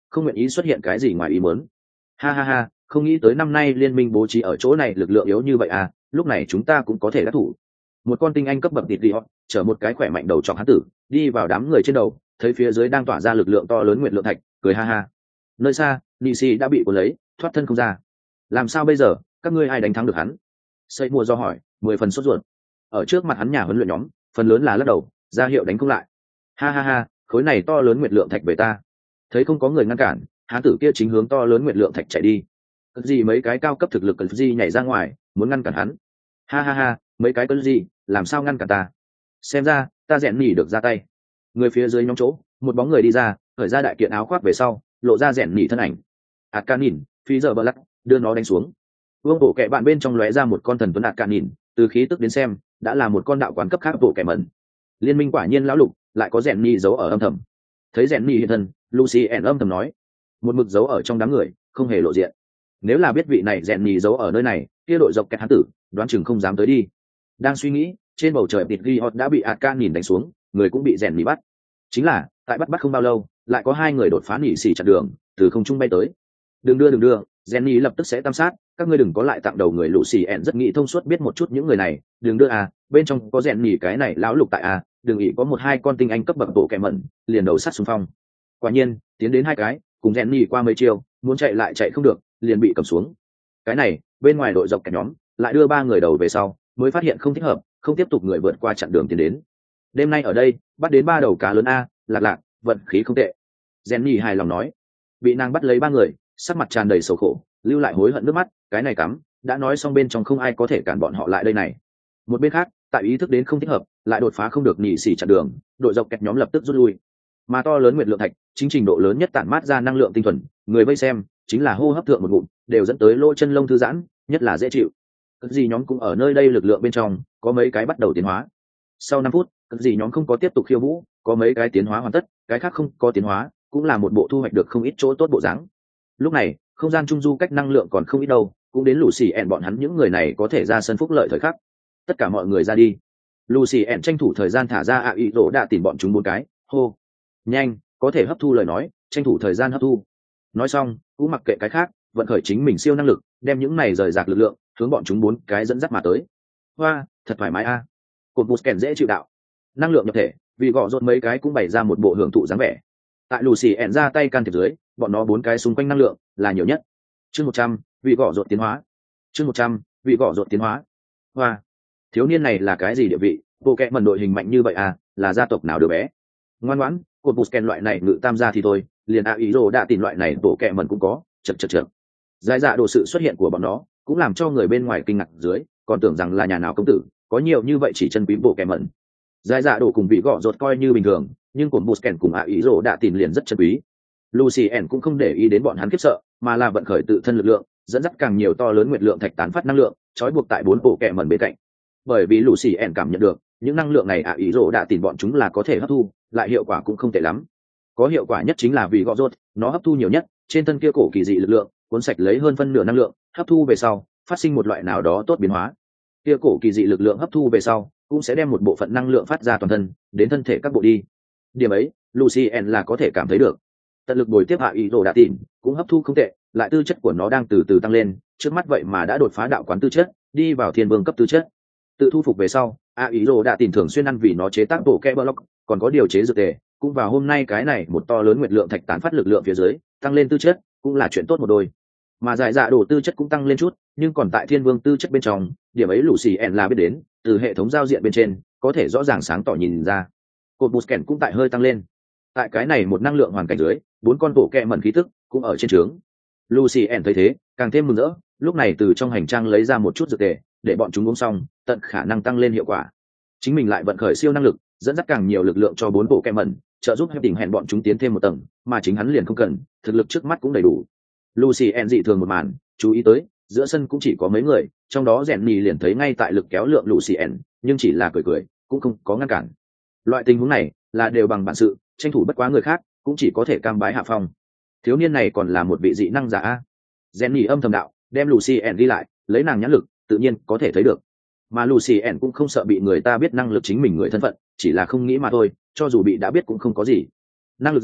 không nguyện ý xuất hiện cái gì ngoài ý muốn. Ha ha ha, không nghĩ tới năm nay liên minh bố trí ở chỗ này lực lượng yếu như vậy à, lúc này chúng ta cũng có thể đắc thủ. Một con tinh anh cấp bậc thịt đi họ chở một cái khỏe mạnh đầu trọc hán tử đi vào đám người trên đầu, thấy phía dưới đang tỏa ra lực lượng to lớn nguyện lượng thạch, cười ha ha. Nơi xa nị xì đã bị cuốn lấy thoát thân không ra. Làm sao bây giờ, các ngươi ai đánh thắng được hắn? Xây mùa do hỏi, mười phần sốt ruột. Ở trước mặt hắn nhà huấn luyện nhóm phần lớn là lắc đầu ra hiệu đánh không lại. Ha ha ha, khối này to lớn nguyện lượng thạch về ta. Thấy không có người ngăn cản, hán tử kia chính hướng to lớn nguyện lượng thạch chạy đi. Cất gì mấy cái cao cấp thực lực cất gì nhảy ra ngoài muốn ngăn cản hắn. Ha ha ha, mấy cái cất gì làm sao ngăn cản ta? Xem ra ta rèn nhỉ được ra tay. Người phía dưới nhóm chỗ một bóng người đi ra, khởi ra đại kiện áo khoác về sau lộ ra rèn nhỉ thân ảnh. Ạt ca nhìn phi giờ bờ lắc đưa nó đánh xuống. Vương bộ kệ bạn bên trong lóe ra một con thần tuấn ạt ca nhìn, từ khí tức đến xem đã là một con đạo quán cấp khác bộ kệ mẩn. Liên minh quả nhiên lão lục lại có rèn nhỉ giấu ở âm thầm. Thấy rèn nhỉ hiện thân, Lucy ẻn âm thầm nói, một mực giấu ở trong đám người không hề lộ diện. Nếu là biết vị này rèn nhỉ giấu ở nơi này, kia đội dọc kẹt hán tử đoán chừng không dám tới đi. Đang suy nghĩ, trên bầu trời tịt ghi hot đã bị ạt ca nhìn đánh xuống, người cũng bị rèn nhỉ bắt. Chính là tại bắt bắt không bao lâu, lại có hai người đột phá nỉ xỉ chặn đường từ không trung bay tới. Đừng đưa đừng đưa, Jenny lập tức sẽ tam sát, các ngươi đừng có lại tặng đầu người lũ xì ẹn rất nghĩ thông suốt biết một chút những người này, đừng đưa à, bên trong có Jenny cái này lão lục tại à, đừng nghĩ có một hai con tinh anh cấp bậc bộ kẻ mẩn, liền đầu sắt xung phong. Quả nhiên, tiến đến hai cái, cùng Jenny qua mấy chiêu, muốn chạy lại chạy không được, liền bị cầm xuống. Cái này, bên ngoài đội dọc kẻ nhóm, lại đưa ba người đầu về sau, mới phát hiện không thích hợp, không tiếp tục người vượt qua chặn đường tiến đến. Đêm nay ở đây, bắt đến ba đầu cá lớn a, lạc lạc, vận khí không tệ. Jenny hài lòng nói, bị nàng bắt lấy ba người, sắc mặt tràn đầy sầu khổ, lưu lại hối hận nước mắt, cái này cắm, đã nói xong bên trong không ai có thể cản bọn họ lại đây này. Một bên khác, tại ý thức đến không thích hợp, lại đột phá không được nhị xỉ chặn đường, đội dọc kẹt nhóm lập tức rút lui. Mà to lớn nguyệt lượng thạch, chính trình độ lớn nhất tản mát ra năng lượng tinh thuần, người vây xem, chính là hô hấp thượng một ngụm, đều dẫn tới lỗ chân lông thư giãn, nhất là dễ chịu. Các gì nhóm cũng ở nơi đây lực lượng bên trong, có mấy cái bắt đầu tiến hóa. Sau năm phút, các gì nhóm không có tiếp tục khiêu vũ, có mấy cái tiến hóa hoàn tất, cái khác không có tiến hóa, cũng là một bộ thu hoạch được không ít chỗ tốt bộ dáng. Lúc này, không gian trung du cách năng lượng còn không ít đâu, cũng đến Lucy ẻn bọn hắn những người này có thể ra sân phúc lợi thời khắc. Tất cả mọi người ra đi. Lucy ẻn tranh thủ thời gian thả ra ạ ý rỗ đã tìm bọn chúng bốn cái, hô. Nhanh, có thể hấp thu lời nói, tranh thủ thời gian hấp thu. Nói xong, cũng mặc kệ cái khác, vận khởi chính mình siêu năng lực, đem những này rời rạc lực lượng, hướng bọn chúng bốn cái dẫn dắt mà tới. Hoa, thật thoải mái a. À. Cột bút kèn dễ chịu đạo. Năng lượng nhập thể, vì gọ rột mấy cái cũng bày ra một bộ hưởng thụ dáng vẻ. Tại Lucy ẻn ra tay can thiệp dưới, bọn nó bốn cái xung quanh năng lượng là nhiều nhất. Chương một trăm, vị gọ rột tiến hóa. Chương một trăm, vị gọ rột tiến hóa. Hoa, thiếu niên này là cái gì địa vị? Bộ kệ mẩn đội hình mạnh như vậy à, là gia tộc nào đứa bé? Ngoan ngoãn, cột bút kèn loại này ngự tam gia thì thôi, liền a ý đồ đã tìm loại này bộ kệ mẩn cũng có, chật chật chật. Giải dạ đồ sự xuất hiện của bọn nó cũng làm cho người bên ngoài kinh ngạc dưới, còn tưởng rằng là nhà nào công tử, có nhiều như vậy chỉ chân quý bộ kệ mẩn. Giải dạ đồ cùng vị gọ rột coi như bình thường, nhưng cột bút kèn cùng a ý đồ đã tìm liền rất chân quý. Lucy ẻn cũng không để ý đến bọn hắn khiếp sợ, mà là vận khởi tự thân lực lượng, dẫn dắt càng nhiều to lớn nguyệt lượng thạch tán phát năng lượng, trói buộc tại bốn bộ kệ mẩn bên cạnh. Bởi vì Lucy ẻn cảm nhận được, những năng lượng này ạ ý rồ đã tìm bọn chúng là có thể hấp thu, lại hiệu quả cũng không tệ lắm. Có hiệu quả nhất chính là vì gọ rốt, nó hấp thu nhiều nhất, trên thân kia cổ kỳ dị lực lượng, cuốn sạch lấy hơn phân nửa năng lượng, hấp thu về sau, phát sinh một loại nào đó tốt biến hóa. Kia cổ kỳ dị lực lượng hấp thu về sau, cũng sẽ đem một bộ phận năng lượng phát ra toàn thân, đến thân thể các bộ đi. Điểm ấy, Lucy ẻn là có thể cảm thấy được. Tận lực bồi tiếp hạ ý đồ đã tìm, cũng hấp thu không tệ, lại tư chất của nó đang từ từ tăng lên, trước mắt vậy mà đã đột phá đạo quán tư chất, đi vào thiên vương cấp tư chất. Tự thu phục về sau, a ý đồ đã tìm thường xuyên ăn vì nó chế tác bộ kẽ block, còn có điều chế dược tề, cũng vào hôm nay cái này một to lớn nguyệt lượng thạch tán phát lực lượng phía dưới, tăng lên tư chất, cũng là chuyện tốt một đôi. Mà giải dạ đồ tư chất cũng tăng lên chút, nhưng còn tại thiên vương tư chất bên trong, điểm ấy Lucy ẻn là biết đến, từ hệ thống giao diện bên trên, có thể rõ ràng sáng tỏ nhìn ra. Cột bút kèn cũng tại hơi tăng lên. Tại cái này một năng lượng hoàn cảnh dưới, bốn con bộ kẹ mẩn khí tức cũng ở trên trướng. Lucy ẻn thấy thế, càng thêm mừng rỡ, lúc này từ trong hành trang lấy ra một chút dược tề, để bọn chúng uống xong, tận khả năng tăng lên hiệu quả. Chính mình lại vận khởi siêu năng lực, dẫn dắt càng nhiều lực lượng cho bốn bộ kẹ mẩn, trợ giúp hẹp đỉnh hẹn bọn chúng tiến thêm một tầng, mà chính hắn liền không cần, thực lực trước mắt cũng đầy đủ. Lucy ẻn dị thường một màn, chú ý tới, giữa sân cũng chỉ có mấy người, trong đó rèn nhì liền thấy ngay tại lực kéo lượng Lucy ẻn, nhưng chỉ là cười cười, cũng không có ngăn cản. Loại tình huống này là đều bằng bản sự, tranh thủ bất quá người khác, cũng chỉ có thể cam bái hạ phong. Thiếu niên này còn là một vị dị năng giả a. Jenny âm thầm đạo, đem Lucy ẻn đi lại, lấy nàng nhãn lực, tự nhiên có thể thấy được. Mà Lucy ẻn cũng không sợ bị người ta biết năng lực chính mình người thân phận, chỉ là không nghĩ mà thôi, cho dù bị đã biết cũng không có gì. Năng lực giả,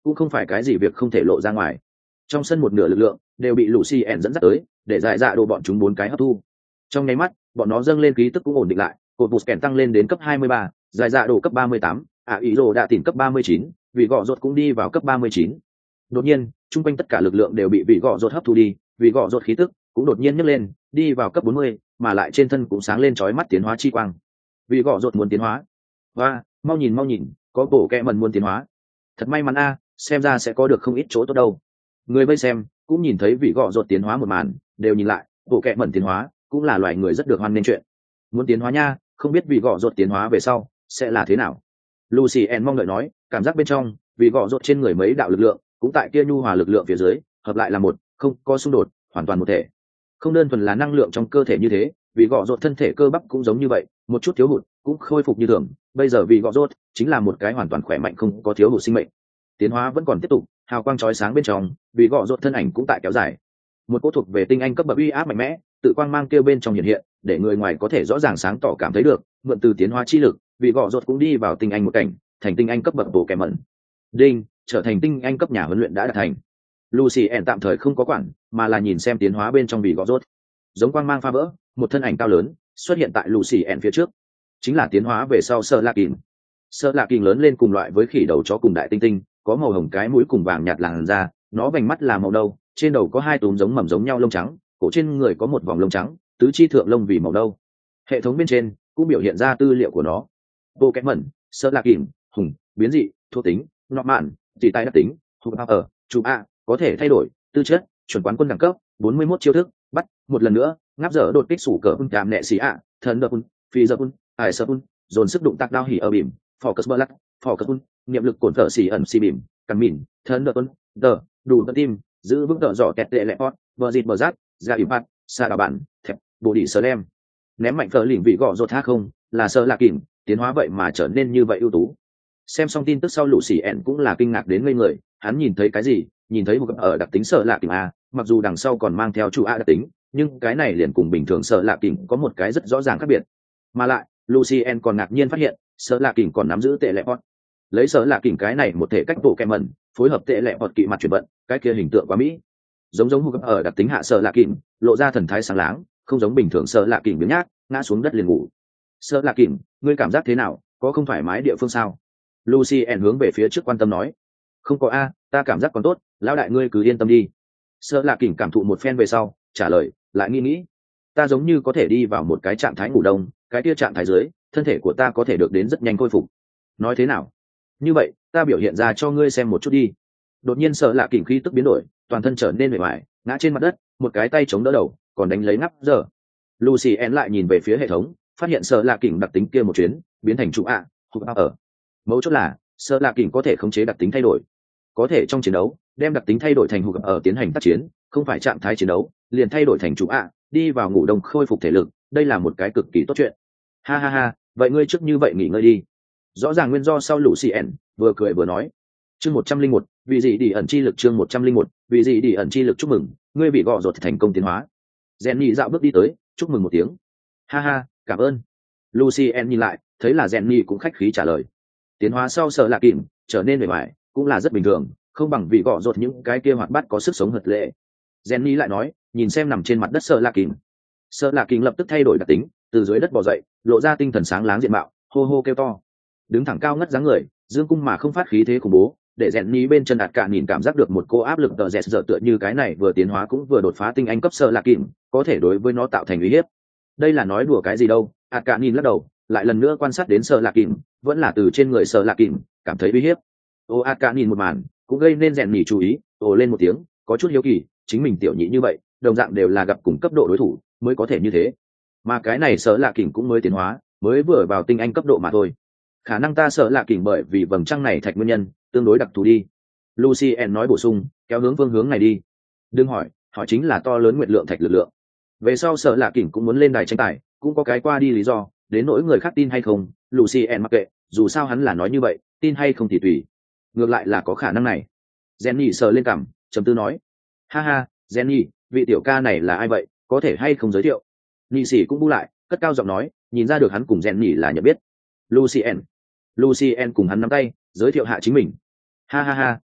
cũng không phải cái gì việc không thể lộ ra ngoài. Trong sân một nửa lực lượng đều bị Lucien dẫn dắt tới, để giải dạ đồ bọn chúng bốn cái hấp thu. Trong nháy mắt, bọn nó dâng lên khí tức cũng ổn định lại, cột bụt kèn tăng lên đến cấp hai mươi ba, giải dạ đồ cấp ba mươi tám, ạ ý đồ đã tìm cấp ba mươi chín, vì gọ rột cũng đi vào cấp ba mươi chín. Đột nhiên, trung quanh tất cả lực lượng đều bị vị gọ rột hấp thu đi, vì gọ rột khí tức cũng đột nhiên nhấc lên, đi vào cấp bốn mươi, mà lại trên thân cũng sáng lên chói mắt tiến hóa chi quang. Vì gọ rột muốn tiến hóa. Và, mau nhìn mau nhìn, có bộ kẹ mần muốn tiến hóa. Thật may mắn a, xem ra sẽ có được không ít chỗ tốt đâu. Người vây xem cũng nhìn thấy vị gọ rột tiến hóa một màn, đều nhìn lại, bộ kẹ mần tiến hóa cũng là loài người rất được hoan nghênh chuyện. Muốn tiến hóa nha, không biết vị gọ rột tiến hóa về sau sẽ là thế nào. Lucien mong đợi nói, cảm giác bên trong, vị gọ rột trên người mấy đạo lực lượng, cũng tại kia nhu hòa lực lượng phía dưới, hợp lại là một, không có xung đột, hoàn toàn một thể. Không đơn thuần là năng lượng trong cơ thể như thế, vị gọ rột thân thể cơ bắp cũng giống như vậy, một chút thiếu hụt cũng khôi phục như thường. Bây giờ vị gọ rột chính là một cái hoàn toàn khỏe mạnh không có thiếu hụt sinh mệnh. Tiến hóa vẫn còn tiếp tục, hào quang chói sáng bên trong, vị gọ rột thân ảnh cũng tại kéo dài. Một cỗ thuộc về tinh anh cấp bậc uy áp mạnh mẽ, tự quang mang kêu bên trong hiện hiện, để người ngoài có thể rõ ràng sáng tỏ cảm thấy được, mượn từ tiến hóa chi lực, vị gọ rột cũng đi vào tinh anh một cảnh, thành tinh anh cấp bậc bộ kẻ mẩn. Đinh, trở thành tinh anh cấp nhà huấn luyện đã đạt thành. Lucien tạm thời không có quản, mà là nhìn xem tiến hóa bên trong vị gọ rột. Giống quang mang pha vỡ, một thân ảnh cao lớn xuất hiện tại Lucien phía trước, chính là tiến hóa về sau Sơ Lạ Kình. Sơ Lạ Kình lớn lên cùng loại với khỉ đầu chó cùng đại tinh tinh, có màu hồng cái mũi cùng vàng nhạt làn da, nó vành mắt là màu nâu, trên đầu có hai túm giống mầm giống nhau lông trắng, cổ trên người có một vòng lông trắng, tứ chi thượng lông vì màu nâu. Hệ thống bên trên cũng biểu hiện ra tư liệu của nó. Bộ kẽ mẩn, Sơ Lạ Kình, hùng, biến dị, thuộc tính, nọ mạn, chỉ tay đặc tính, hùng ở, chụp a, có thể thay đổi, tư chất, chuẩn quán quân đẳng cấp, bốn mươi mốt chiêu thức, bắt, một lần nữa, ngáp dở đột kích sủ cỡ bun cảm nệ xì ạ, thần đập bun, phi dập bun, ải sơ bun, dồn sức đụng tác đao hỉ ở bìm, focus bơ lắc, focus bun, niệm lực cổn thở xì ẩn xì bìm, cắn mìn, thần đập bun, đờ, đủ tận tim, giữ vững tợ dọ kẹt tệ lẹ hót, bờ dịt bờ rát, ra ủy bát, xa đào bản, thẹp, bộ đỉ sơ lem. Ném mạnh phở lỉnh vị gọ rột tha không, là Sơ Lạ Kình, tiến hóa vậy mà trở nên như vậy ưu tú. Xem xong tin tức sau lũ xỉ ẹn cũng là kinh ngạc đến ngây người, hắn nhìn thấy cái gì, nhìn thấy một ở đặc tính Sơ Lạ Kình a, mặc dù đằng sau còn mang theo chủ a đặc tính, nhưng cái này liền cùng bình thường Sơ Lạ Kình có một cái rất rõ ràng khác biệt. Mà lại, Lucien còn ngạc nhiên phát hiện, Sơ Lạ Kình còn nắm giữ tệ lệ hot. Lấy Sơ Lạ Kình cái này một thể cách bộ kèm mẩn, phối hợp tệ lệ hot kỵ mặt chuyển vận, cái kia hình tượng quá mỹ. Giống giống một ở đặc tính hạ Sơ Lạ Kình, lộ ra thần thái sáng láng, không giống bình thường Sơ Lạ Kình biếng nhác, ngã xuống đất liền ngủ. Sơ Lạ Kình, ngươi cảm giác thế nào, có không thoải mái địa phương sao? Lucien hướng về phía trước quan tâm nói. Không có a, ta cảm giác còn tốt, lão đại ngươi cứ yên tâm đi. Sơ Lạ Kình cảm thụ một phen về sau, trả lời, lại nghĩ nghĩ, ta giống như có thể đi vào một cái trạng thái ngủ đông, cái kia trạng thái dưới, thân thể của ta có thể được đến rất nhanh khôi phục. Nói thế nào? Như vậy, ta biểu hiện ra cho ngươi xem một chút đi. Đột nhiên Sơ Lạ Kình khí tức biến đổi, toàn thân trở nên mệt mỏi, ngã trên mặt đất, một cái tay chống đỡ đầu, còn đánh lấy ngắp giờ. Lucien lại nhìn về phía hệ thống, phát hiện Sơ Lạ Kình đặc tính kia một chuyến biến thành trụ ạ, hụt ở. Mấu chốt là Sơ Lạ Kình có thể khống chế đặc tính thay đổi, có thể trong chiến đấu đem đặc tính thay đổi thành hụt ở tiến hành tác chiến, không phải trạng thái chiến đấu liền thay đổi thành trụ ạ, đi vào ngủ đông khôi phục thể lực, đây là một cái cực kỳ tốt chuyện. Ha ha ha, vậy ngươi trước như vậy nghỉ ngơi đi. Rõ ràng nguyên do sau Lucien vừa cười vừa nói. Chương một trăm linh một, vì gì đi ẩn chi lực chương một trăm linh một, vì gì đi ẩn chi lực chúc mừng, ngươi bị gọ rột thành công tiến hóa. Jenny dạo bước đi tới, chúc mừng một tiếng. Ha ha, cảm ơn. Lucien nhìn lại, thấy là Jenny cũng khách khí trả lời. Tiến hóa sau Sơ Lạ Kình trở nên mệt mỏi, cũng là rất bình thường, không bằng vì gọ rột những cái kia hoạt bát có sức sống hợp lệ. Jenny lại nói, nhìn xem nằm trên mặt đất Sơ Lạ Kình. Sơ Lạ Kình lập tức thay đổi đặc tính, từ dưới đất bò dậy, lộ ra tinh thần sáng láng diện mạo, hô hô kêu to. Đứng thẳng cao ngất dáng người, dương cung mà không phát khí thế khủng bố, để Jenny bên chân ạt cả nhìn cảm giác được một cô áp lực tờ dẹt dở tựa như cái này vừa tiến hóa cũng vừa đột phá tinh anh cấp Sơ Lạ Kình, có thể đối với nó tạo thành uy hiếp. Đây là nói đùa cái gì đâu, ạt cả nhìn lắc đầu, lại lần nữa quan sát đến Sơ Lạ Kình, vẫn là từ trên người Sơ Lạ Kình cảm thấy uy hiếp. Ô ạt cả nhìn một màn, cũng gây nên Jenny chú ý, ồ lên một tiếng, có chút hiếu kỳ, chính mình tiểu nhị như vậy, đồng dạng đều là gặp cùng cấp độ đối thủ mới có thể như thế, mà cái này Sơ Lạ Kình cũng mới tiến hóa, mới vừa vào tinh anh cấp độ mà thôi. Khả năng ta Sơ Lạ Kình bởi vì vầng trăng này thạch nguyên nhân tương đối đặc thù đi. Lucien nói bổ sung, kéo hướng phương hướng này đi. Đừng hỏi, hỏi chính là to lớn nguyệt lượng thạch lực lượng. Về sau Sơ Lạ Kình cũng muốn lên đài tranh tài, cũng có cái qua đi lý do, đến nỗi người khác tin hay không, Lucien mặc kệ, dù sao hắn là nói như vậy, tin hay không thì tùy. Ngược lại là có khả năng này. Jenny sờ lên cằm, trầm tư nói, ha ha, Jenny, vị tiểu ca này là ai vậy, có thể hay không giới thiệu? Nị sĩ cũng bu lại, cất cao giọng nói, nhìn ra được hắn cùng Jenny là nhận biết. Lucien. Lucien cùng hắn nắm tay, giới thiệu hạ chính mình. Ha ha ha,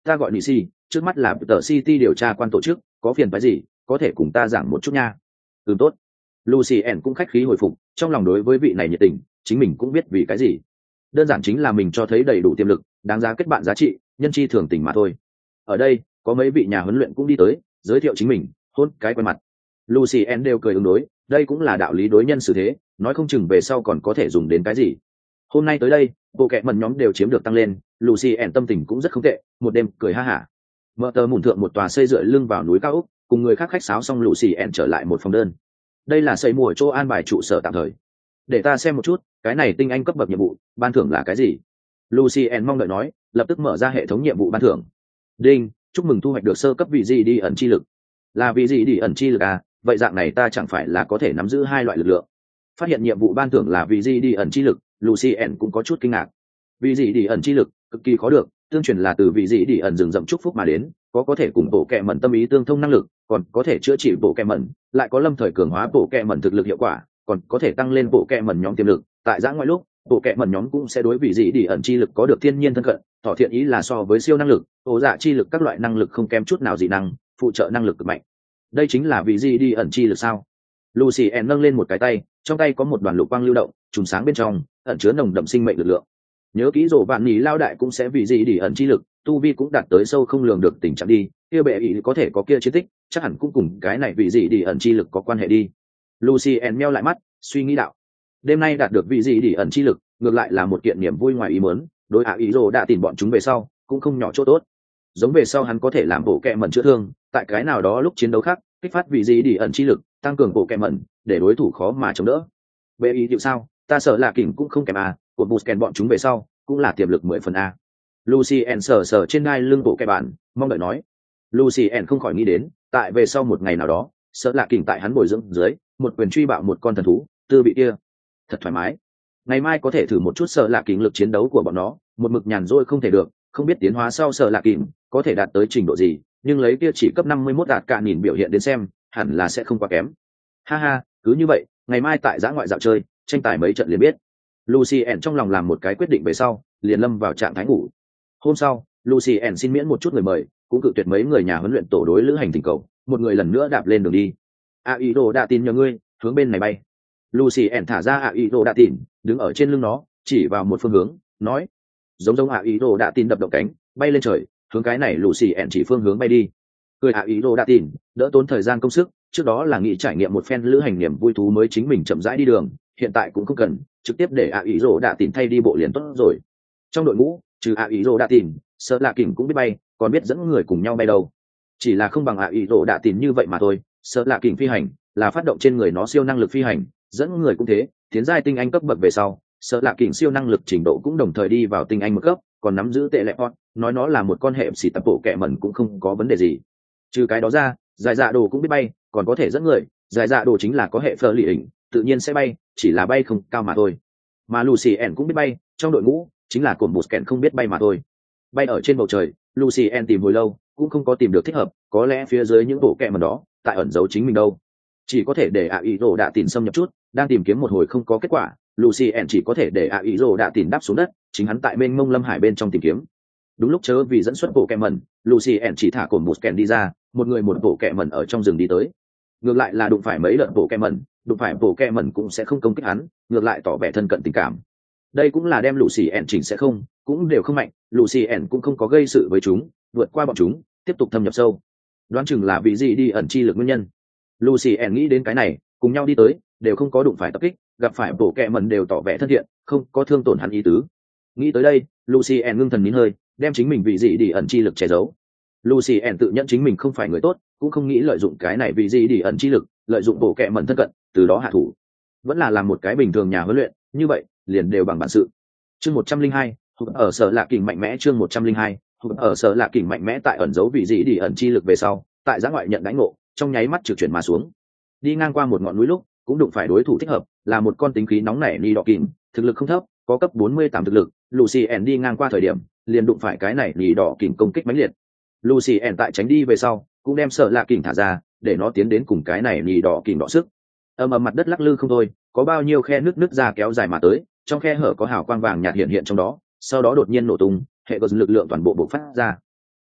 ta gọi nị si, trước mắt là tờ City điều tra quan tổ chức, có phiền phái gì có thể cùng ta giảng một chút nha. Ừ tốt. Lucien cũng khách khí hồi phục, trong lòng đối với vị này nhiệt tình, chính mình cũng biết vì cái gì. Đơn giản chính là mình cho thấy đầy đủ tiềm lực, đáng giá kết bạn giá trị, nhân chi thường tình mà thôi. Ở đây, có mấy vị nhà huấn luyện cũng đi tới, giới thiệu chính mình, hôn cái quen mặt. Lucien đều cười ứng đối, đây cũng là đạo lý đối nhân xử thế, nói không chừng về sau còn có thể dùng đến cái gì. Hôm nay tới đây, bộ kệ mẩn nhóm đều chiếm được tăng lên, Lucien tâm tình cũng rất không tệ, một đêm cười ha hả. Mở tờ mùn thượng một tòa xây dựa lưng vào núi cao ốc, cùng người khác khách sáo xong Lucien trở lại một phòng đơn. Đây là xây mùa chỗ an bài trụ sở tạm thời. Để ta xem một chút, cái này tinh anh cấp bậc nhiệm vụ, ban thưởng là cái gì? Lucien mong đợi nói, lập tức mở ra hệ thống nhiệm vụ ban thưởng. Đinh, chúc mừng thu hoạch được sơ cấp vị gì đi ẩn chi lực. Là vị gì đi ẩn chi lực à? Vậy dạng này ta chẳng phải là có thể nắm giữ hai loại lực lượng. Phát hiện nhiệm vụ ban thưởng là vị gì đi ẩn chi lực, Lucien cũng có chút kinh ngạc. Vị gì đi ẩn chi lực, cực kỳ khó được, tương truyền là từ vị gì đi ẩn rừng rậm chúc phúc mà đến, có có thể cùng bộ kệ mẩn tâm ý tương thông năng lực, còn có thể chữa trị bộ kệ mẩn, lại có lâm thời cường hóa bộ kệ mẩn thực lực hiệu quả, còn có thể tăng lên bộ kệ mẩn nhóm tiềm lực. Tại giã ngoại lúc, bộ kệ mẩn nhóm cũng sẽ đối vị gì đi ẩn chi lực có được thiên nhiên thân cận, tỏ thiện ý là so với siêu năng lực, ổ dạ chi lực các loại năng lực không kém chút nào dị năng, phụ trợ năng lực cực mạnh. Đây chính là vị gì đi ẩn chi lực sao? Lucien nâng lên một cái tay, trong tay có một đoàn lục quang lưu động, trùng sáng bên trong, ẩn chứa nồng đậm sinh mệnh lực lượng. Nhớ kỹ rổ vạn nhì lao đại cũng sẽ vì gì đi ẩn chi lực, tu vi cũng đạt tới sâu không lường được tình trạng đi, kia bệ ý có thể có kia chiến tích, chắc hẳn cũng cùng cái này vì gì đi ẩn chi lực có quan hệ đi. Lucien meo lại mắt, suy nghĩ đạo. Đêm nay đạt được vị gì đi ẩn chi lực, ngược lại là một kiện niềm vui ngoài ý muốn, đối ạ ý rồ đã tìm bọn chúng về sau, cũng không nhỏ chỗ tốt. Giống về sau hắn có thể làm bộ kệ mẩn chữa thương, tại cái nào đó lúc chiến đấu khác, kích phát vị gì đi ẩn chi lực, tăng cường bộ kệ mẩn, để đối thủ khó mà chống đỡ. Bệ ý chịu sao? Ta sợ là kỉnh cũng không kém à, cột bút kèn bọn chúng về sau, cũng là tiềm lực mười phần a. Lucien sờ sờ trên đai lưng bộ kệ bạn, mong đợi nói. Lucien không khỏi nghĩ đến, tại về sau một ngày nào đó, sợ là kỉnh tại hắn bồi dưỡng dưới, một quyền truy bạo một con thần thú, tư bị kia, thật thoải mái. Ngày mai có thể thử một chút sợ là kỉnh lực chiến đấu của bọn nó, một mực nhàn rỗi không thể được, không biết tiến hóa sau sợ là kỉnh có thể đạt tới trình độ gì, nhưng lấy kia chỉ cấp năm mươi mốt đạt cả nhìn biểu hiện đến xem, hẳn là sẽ không quá kém. Ha ha, cứ như vậy, ngày mai tại giã ngoại dạo chơi, tranh tài mấy trận liền biết. Lucien trong lòng làm một cái quyết định về sau, liền lâm vào trạng thái ngủ. Hôm sau, Lucien xin miễn một chút người mời, cũng cự tuyệt mấy người nhà huấn luyện tổ đối lữ hành tình cầu, một người lần nữa đạp lên đường đi. Aido đã tin nhờ ngươi, hướng bên này bay. Lucien thả ra Aido đã tin, đứng ở trên lưng nó, chỉ vào một phương hướng, nói: giống giống Aido đã tin đập động cánh, bay lên trời, hướng cái này Lucien chỉ phương hướng bay đi. Cười Aido đã tin, đỡ tốn thời gian công sức, trước đó là nghĩ trải nghiệm một phen lữ hành niềm vui thú mới chính mình chậm rãi đi đường, hiện tại cũng không cần, trực tiếp để ạ ý rồ đã tìm thay đi bộ liền tốt rồi. Trong đội ngũ, trừ ạ ý rồ đã tìm, sợ lạ kỉnh cũng biết bay, còn biết dẫn người cùng nhau bay đâu. Chỉ là không bằng ạ ý rồ đã tìm như vậy mà thôi. Sợ lạ kỉnh phi hành là phát động trên người nó siêu năng lực phi hành, dẫn người cũng thế, tiến giai tinh anh cấp bậc về sau, sợ lạ kỉnh siêu năng lực trình độ cũng đồng thời đi vào tinh anh một cấp, còn nắm giữ tệ lệ hot, nói nó là một con hệ xì tập bộ kẹ mẩn cũng không có vấn đề gì. Trừ cái đó ra, giải dạ đồ cũng biết bay, còn có thể dẫn người, giải dạ đồ chính là có hệ phơ lì hình, tự nhiên sẽ bay, chỉ là bay không cao mà thôi. Mà Lucien cũng biết bay, trong đội ngũ chính là cồn bột kẹn không biết bay mà thôi. Bay ở trên bầu trời, Lucien tìm hồi lâu cũng không có tìm được thích hợp, có lẽ phía dưới những bộ kẹ mẩn đó tại ẩn giấu chính mình đâu. Chỉ có thể để ạ ý rồ đã tìm xâm nhập chút, đang tìm kiếm một hồi không có kết quả, Lucien chỉ có thể để ạ ý rồ đã tìm đáp xuống đất, chính hắn tại bên mông lâm hải bên trong tìm kiếm. Đúng lúc chớ vì dẫn xuất bộ kẹ mẩn, Lucien chỉ thả cồn bột kẹn đi ra, một người một bộ kẹ mẩn ở trong rừng đi tới. Ngược lại là đụng phải mấy đợt bộ kẹ mẩn, đụng phải bộ kẹ mẩn cũng sẽ không công kích hắn, ngược lại tỏ vẻ thân cận tình cảm. Đây cũng là đem Lucien chỉnh sẽ không, cũng đều không mạnh, Lucien cũng không có gây sự với chúng, vượt qua bọn chúng, tiếp tục thâm nhập sâu. Đoán chừng là vì gì đi ẩn chi lực nguyên nhân. Lucien nghĩ đến cái này, cùng nhau đi tới, đều không có đụng phải tập kích, gặp phải bộ kẹ mẩn đều tỏ vẻ thân thiện, không có thương tổn hắn ý tứ. Nghĩ tới đây, Lucien ngưng thần nín hơi, đem chính mình vì gì đi ẩn chi lực che giấu. Lucien tự nhận chính mình không phải người tốt, cũng không nghĩ lợi dụng cái này vì gì đi ẩn chi lực, lợi dụng bộ kẹ mẩn thân cận, từ đó hạ thủ. Vẫn là làm một cái bình thường nhà huấn luyện, như vậy, liền đều bằng bản sự. Chương một trăm linh hai, ở sở lạ kình mạnh mẽ chương một trăm linh hai, ở sở lạ kình mạnh mẽ tại ẩn giấu vị gì đi ẩn chi lực về sau, tại giã ngoại nhận đánh ngộ, trong nháy mắt trực chuyển mà xuống. Đi ngang qua một ngọn núi lúc, cũng đụng phải đối thủ thích hợp, là một con tính khí nóng nảy ni đỏ kình, thực lực không thấp, có cấp bốn mươi tám thực lực, Lucien đi ngang qua thời điểm, liền đụng phải cái này ni đỏ kình công kích mãnh liệt. Lucien tại tránh đi về sau, cũng đem sở lạ kình thả ra, để nó tiến đến cùng cái này ni đỏ kình đọ sức. Ầm ầm mặt đất lắc lư không thôi, có bao nhiêu khe nước nước ra kéo dài mà tới, trong khe hở có hào quang vàng nhạt hiện hiện trong đó, sau đó đột nhiên nổ tung, hệ có lực lượng toàn bộ bộc phát ra.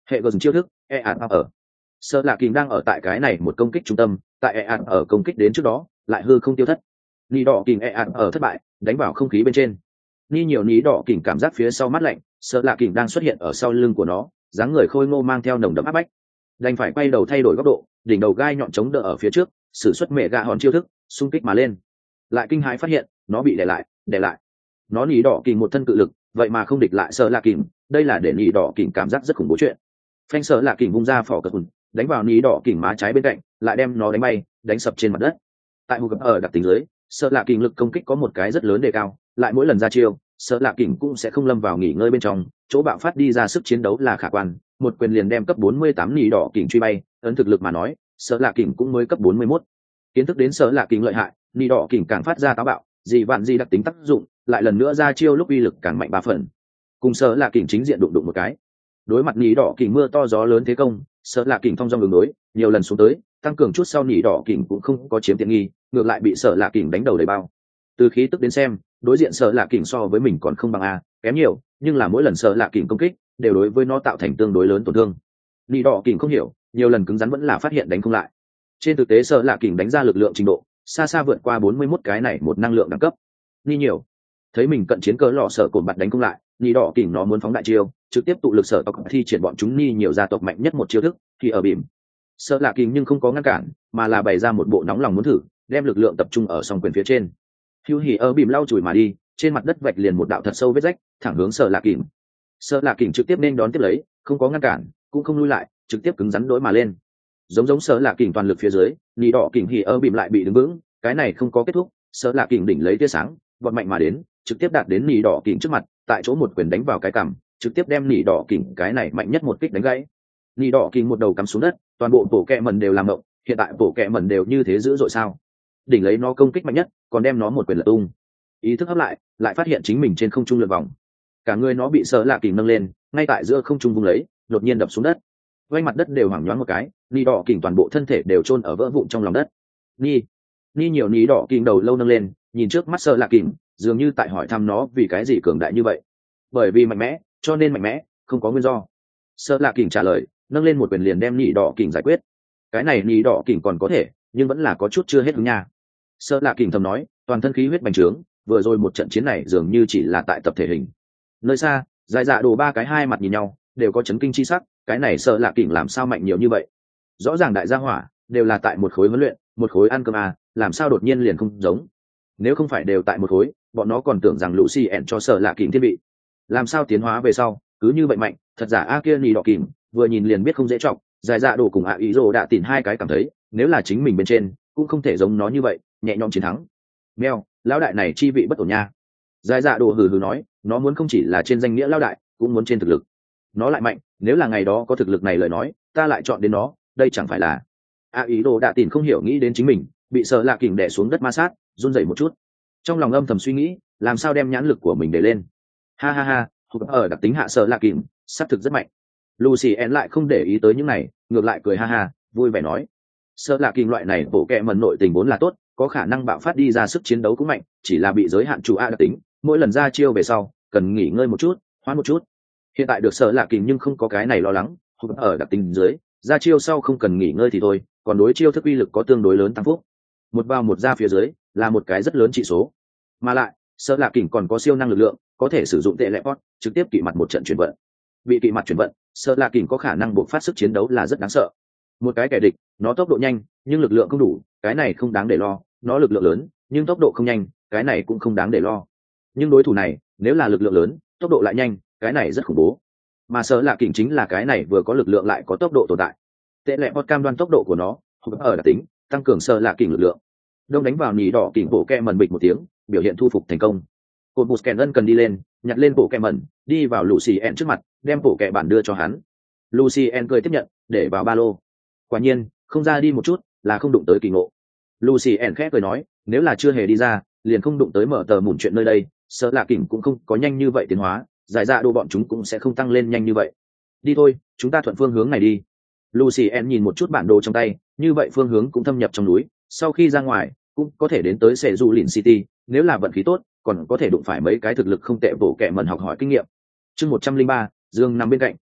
Hệ gờ chiêu thức e ạt ở sợ lạ kình đang ở tại cái này một công kích trung tâm, tại e ạt ở công kích đến trước đó lại hư không tiêu thất. Ní đỏ kình e ạt ở thất bại, đánh vào không khí bên trên. Ní nhiều ní đỏ kình cảm giác phía sau mắt lạnh, sợ lạ kình đang xuất hiện ở sau lưng của nó, dáng người khôi ngô mang theo nồng đậm áp bách. Đành phải quay đầu thay đổi góc độ, đỉnh đầu gai nhọn chống đỡ ở phía trước, sử xuất mẹ gạ hòn chiêu thức xung kích mà lên. Lại kinh hãi phát hiện nó bị đè lại đè lại nó ní đỏ kình một thân cự lực, vậy mà không địch lại sợ lạ kình. Đây là để ní đỏ kình cảm giác rất khủng bố chuyện. Phanh sợ lạ kình vung ra phỏ cờ hùn, đánh vào ní đỏ kình má trái bên cạnh, lại đem nó đánh bay đánh sập trên mặt đất. Tại hù gập ở đặc tính dưới, sợ lạ kình lực công kích có một cái rất lớn đề cao, lại mỗi lần ra chiêu sợ lạ kình cũng sẽ không lâm vào nghỉ ngơi bên trong, chỗ bạo phát đi ra sức chiến đấu là khả quan, một quyền liền đem cấp bốn mươi tám ní đỏ kình truy bay. Ấn thực lực mà nói, sợ lạ kình cũng mới cấp bốn mươi mốt. Kiến thức đến sợ lạ kình lợi hại, ní đỏ kình càng phát ra táo bạo, dị vạn dị đặc tính tác dụng, lại lần nữa ra chiêu lúc uy lực càng mạnh ba phần. Cùng sợ lạ kình chính diện đụng đụng một cái. Đối mặt ní đỏ kình mưa to gió lớn thế công, sợ lạ kình thông dong đường đối, nhiều lần xuống tới, tăng cường chút sau ní đỏ kình cũng không có chiếm tiện nghi, ngược lại bị sợ lạ kình đánh đầu đầy bao. Từ khí tức đến xem, đối diện sợ lạ kình so với mình còn không bằng a, kém nhiều, nhưng là mỗi lần sợ lạ kình công kích đều đối với nó tạo thành tương đối lớn tổn thương. Ní đỏ kình không hiểu, nhiều lần cứng rắn vẫn là phát hiện đánh không lại. Trên thực tế sợ lạ kình đánh ra lực lượng trình độ xa xa vượt qua bốn mươi mốt cái này một năng lượng đẳng cấp. Ni nhiều thấy mình cận chiến cỡ lọ sợ cồn bạt đánh không lại, Ni đỏ kình nó muốn phóng đại chiêu, trực tiếp tụ lực sở tộc thi triển bọn chúng Ni nhiều gia tộc mạnh nhất một chiêu thức thì ở bìm. Sợ lạ kình nhưng không có ngăn cản, mà là bày ra một bộ nóng lòng muốn thử, đem lực lượng tập trung ở song quyền phía trên. Hưu hỉ ở bìm lau chùi mà đi, trên mặt đất vạch liền một đạo thật sâu vết rách, thẳng hướng sợ lạ kình. Sợ lạ kình trực tiếp nên đón tiếp lấy, không có ngăn cản, cũng không lui lại, trực tiếp cứng rắn đối mà lên. Giống giống sợ lạ kình toàn lực phía dưới, Ni đỏ kình hỉ ở bìm lại bị đứng vững, cái này không có kết thúc, sợ lạ kình đỉnh lấy tia sáng vọt mạnh mà đến, trực tiếp đạt đến nỉ đỏ kình trước mặt, tại chỗ một quyền đánh vào cái cằm, trực tiếp đem nỉ đỏ kình cái này mạnh nhất một kích đánh gãy. Nỉ đỏ kình một đầu cắm xuống đất, toàn bộ bộ kẹ mần đều làm động, hiện tại bộ kẹ mần đều như thế dữ dội sao? Đỉnh lấy nó công kích mạnh nhất, còn đem nó một quyền lật tung. Ý thức hấp lại, lại phát hiện chính mình trên không trung lượn vòng, cả người nó bị sợ lạ kình nâng lên, ngay tại giữa không trung vung lấy, đột nhiên đập xuống đất. Vây mặt đất đều hoảng nhoáng một cái, nỉ đỏ kình toàn bộ thân thể đều chôn ở vỡ vụn trong lòng đất. Ni, ni nhiều nỉ đỏ kình đầu lâu nâng lên, nhìn trước mắt sợ lạ kình, dường như tại hỏi thăm nó vì cái gì cường đại như vậy. Bởi vì mạnh mẽ cho nên mạnh mẽ, không có nguyên do. Sợ lạ kình trả lời, nâng lên một quyền liền đem nỉ đỏ kình giải quyết. Cái này nỉ đỏ kình còn có thể, nhưng vẫn là có chút chưa hết hứng nha. Sợ lạ kình thầm nói, toàn thân khí huyết bành trướng, vừa rồi một trận chiến này dường như chỉ là tại tập thể hình. Nơi xa, dài dạ đồ ba cái hai mặt nhìn nhau, đều có chấn kinh chi sắc, cái này sợ lạ kình làm sao mạnh nhiều như vậy? Rõ ràng đại gia hỏa đều là tại một khối huấn luyện, một khối ăn cơm à, làm sao đột nhiên liền không giống? Nếu không phải đều tại một khối, bọn nó còn tưởng rằng Lucy ẻn cho sợ lạ kình thiên vị. Làm sao tiến hóa về sau cứ như vậy mạnh? Thật giả a kia nỉ đỏ kình vừa nhìn liền biết không dễ trọng, dài dạ đồ cùng ạ ý rồ đã tìm hai cái cảm thấy, nếu là chính mình bên trên cũng không thể giống nó như vậy nhẹ nhõm chiến thắng. Mèo, lão đại này chi vị bất ổn nha. Dài dạ đồ hừ hừ nói, nó muốn không chỉ là trên danh nghĩa lão đại, cũng muốn trên thực lực. Nó lại mạnh, nếu là ngày đó có thực lực này lời nói, ta lại chọn đến nó, đây chẳng phải là. A ý đồ đã tìm không hiểu nghĩ đến chính mình bị sợ lạ kình đè xuống đất ma sát, run rẩy một chút, trong lòng âm thầm suy nghĩ làm sao đem nhãn lực của mình để lên. Ha ha ha, hụt ở đặc tính hạ sợ lạ kình xác thực rất mạnh. Lucy en lại không để ý tới những này, ngược lại cười ha ha, vui vẻ nói, sợ lạ kình loại này bổ kẹ mần nội tình vốn là tốt, có khả năng bạo phát đi ra sức chiến đấu cũng mạnh, chỉ là bị giới hạn chủ A đặc tính, mỗi lần ra chiêu về sau cần nghỉ ngơi một chút, hoãn một chút. Hiện tại được sợ lạ kình nhưng không có cái này lo lắng, hụt ở đặc tính dưới ra chiêu sau không cần nghỉ ngơi thì thôi, còn đối chiêu thức uy lực có tương đối lớn tăng phúc. Một vào một ra phía dưới là một cái rất lớn trị số, mà lại sợ lạ kình còn có siêu năng lực lượng, có thể sử dụng tệ lệ pot trực tiếp kỵ mặt một trận chuyển vận. Bị kỵ mặt chuyển vận, sợ lạ kình có khả năng buộc phát sức chiến đấu là rất đáng sợ. Một cái kẻ địch nó tốc độ nhanh nhưng lực lượng không đủ, cái này không đáng để lo. Nó lực lượng lớn nhưng tốc độ không nhanh, cái này cũng không đáng để lo. Nhưng đối thủ này nếu là lực lượng lớn tốc độ lại nhanh, cái này rất khủng bố. Mà sợ lạ kình chính là cái này vừa có lực lượng lại có tốc độ tồn tại. Tệ lệ pot cam đoan tốc độ của nó ở đặc tính tăng cường sợ lạ kình lực lượng. Đông đánh vào nỉ đỏ kình bộ kẹ mần bịch một tiếng, biểu hiện thu phục thành công. Cột bụt kèn ân cần đi lên, nhặt lên bộ kẹ mần, đi vào Lucy en trước mặt, đem bộ kẹ bản đưa cho hắn. Lucy en cười tiếp nhận, để vào ba lô. Quả nhiên không ra đi một chút là không đụng tới kỳ ngộ. Lucy en khẽ cười nói, nếu là chưa hề đi ra liền không đụng tới mở tờ mủn chuyện nơi đây, sợ lạ kình cũng không có nhanh như vậy tiến hóa, giải dạ đồ bọn chúng cũng sẽ không tăng lên nhanh như vậy. Đi thôi, chúng ta thuận phương hướng này đi. Lucy en nhìn một chút bản đồ trong tay, như vậy phương hướng cũng thâm nhập trong núi, sau khi ra ngoài cũng có thể đến tới sệ du lìn city, nếu là vận khí tốt còn có thể đụng phải mấy cái thực lực không tệ bổ kẹ mần học hỏi kinh nghiệm. Chương một trăm linh ba, Dương nằm bên cạnh,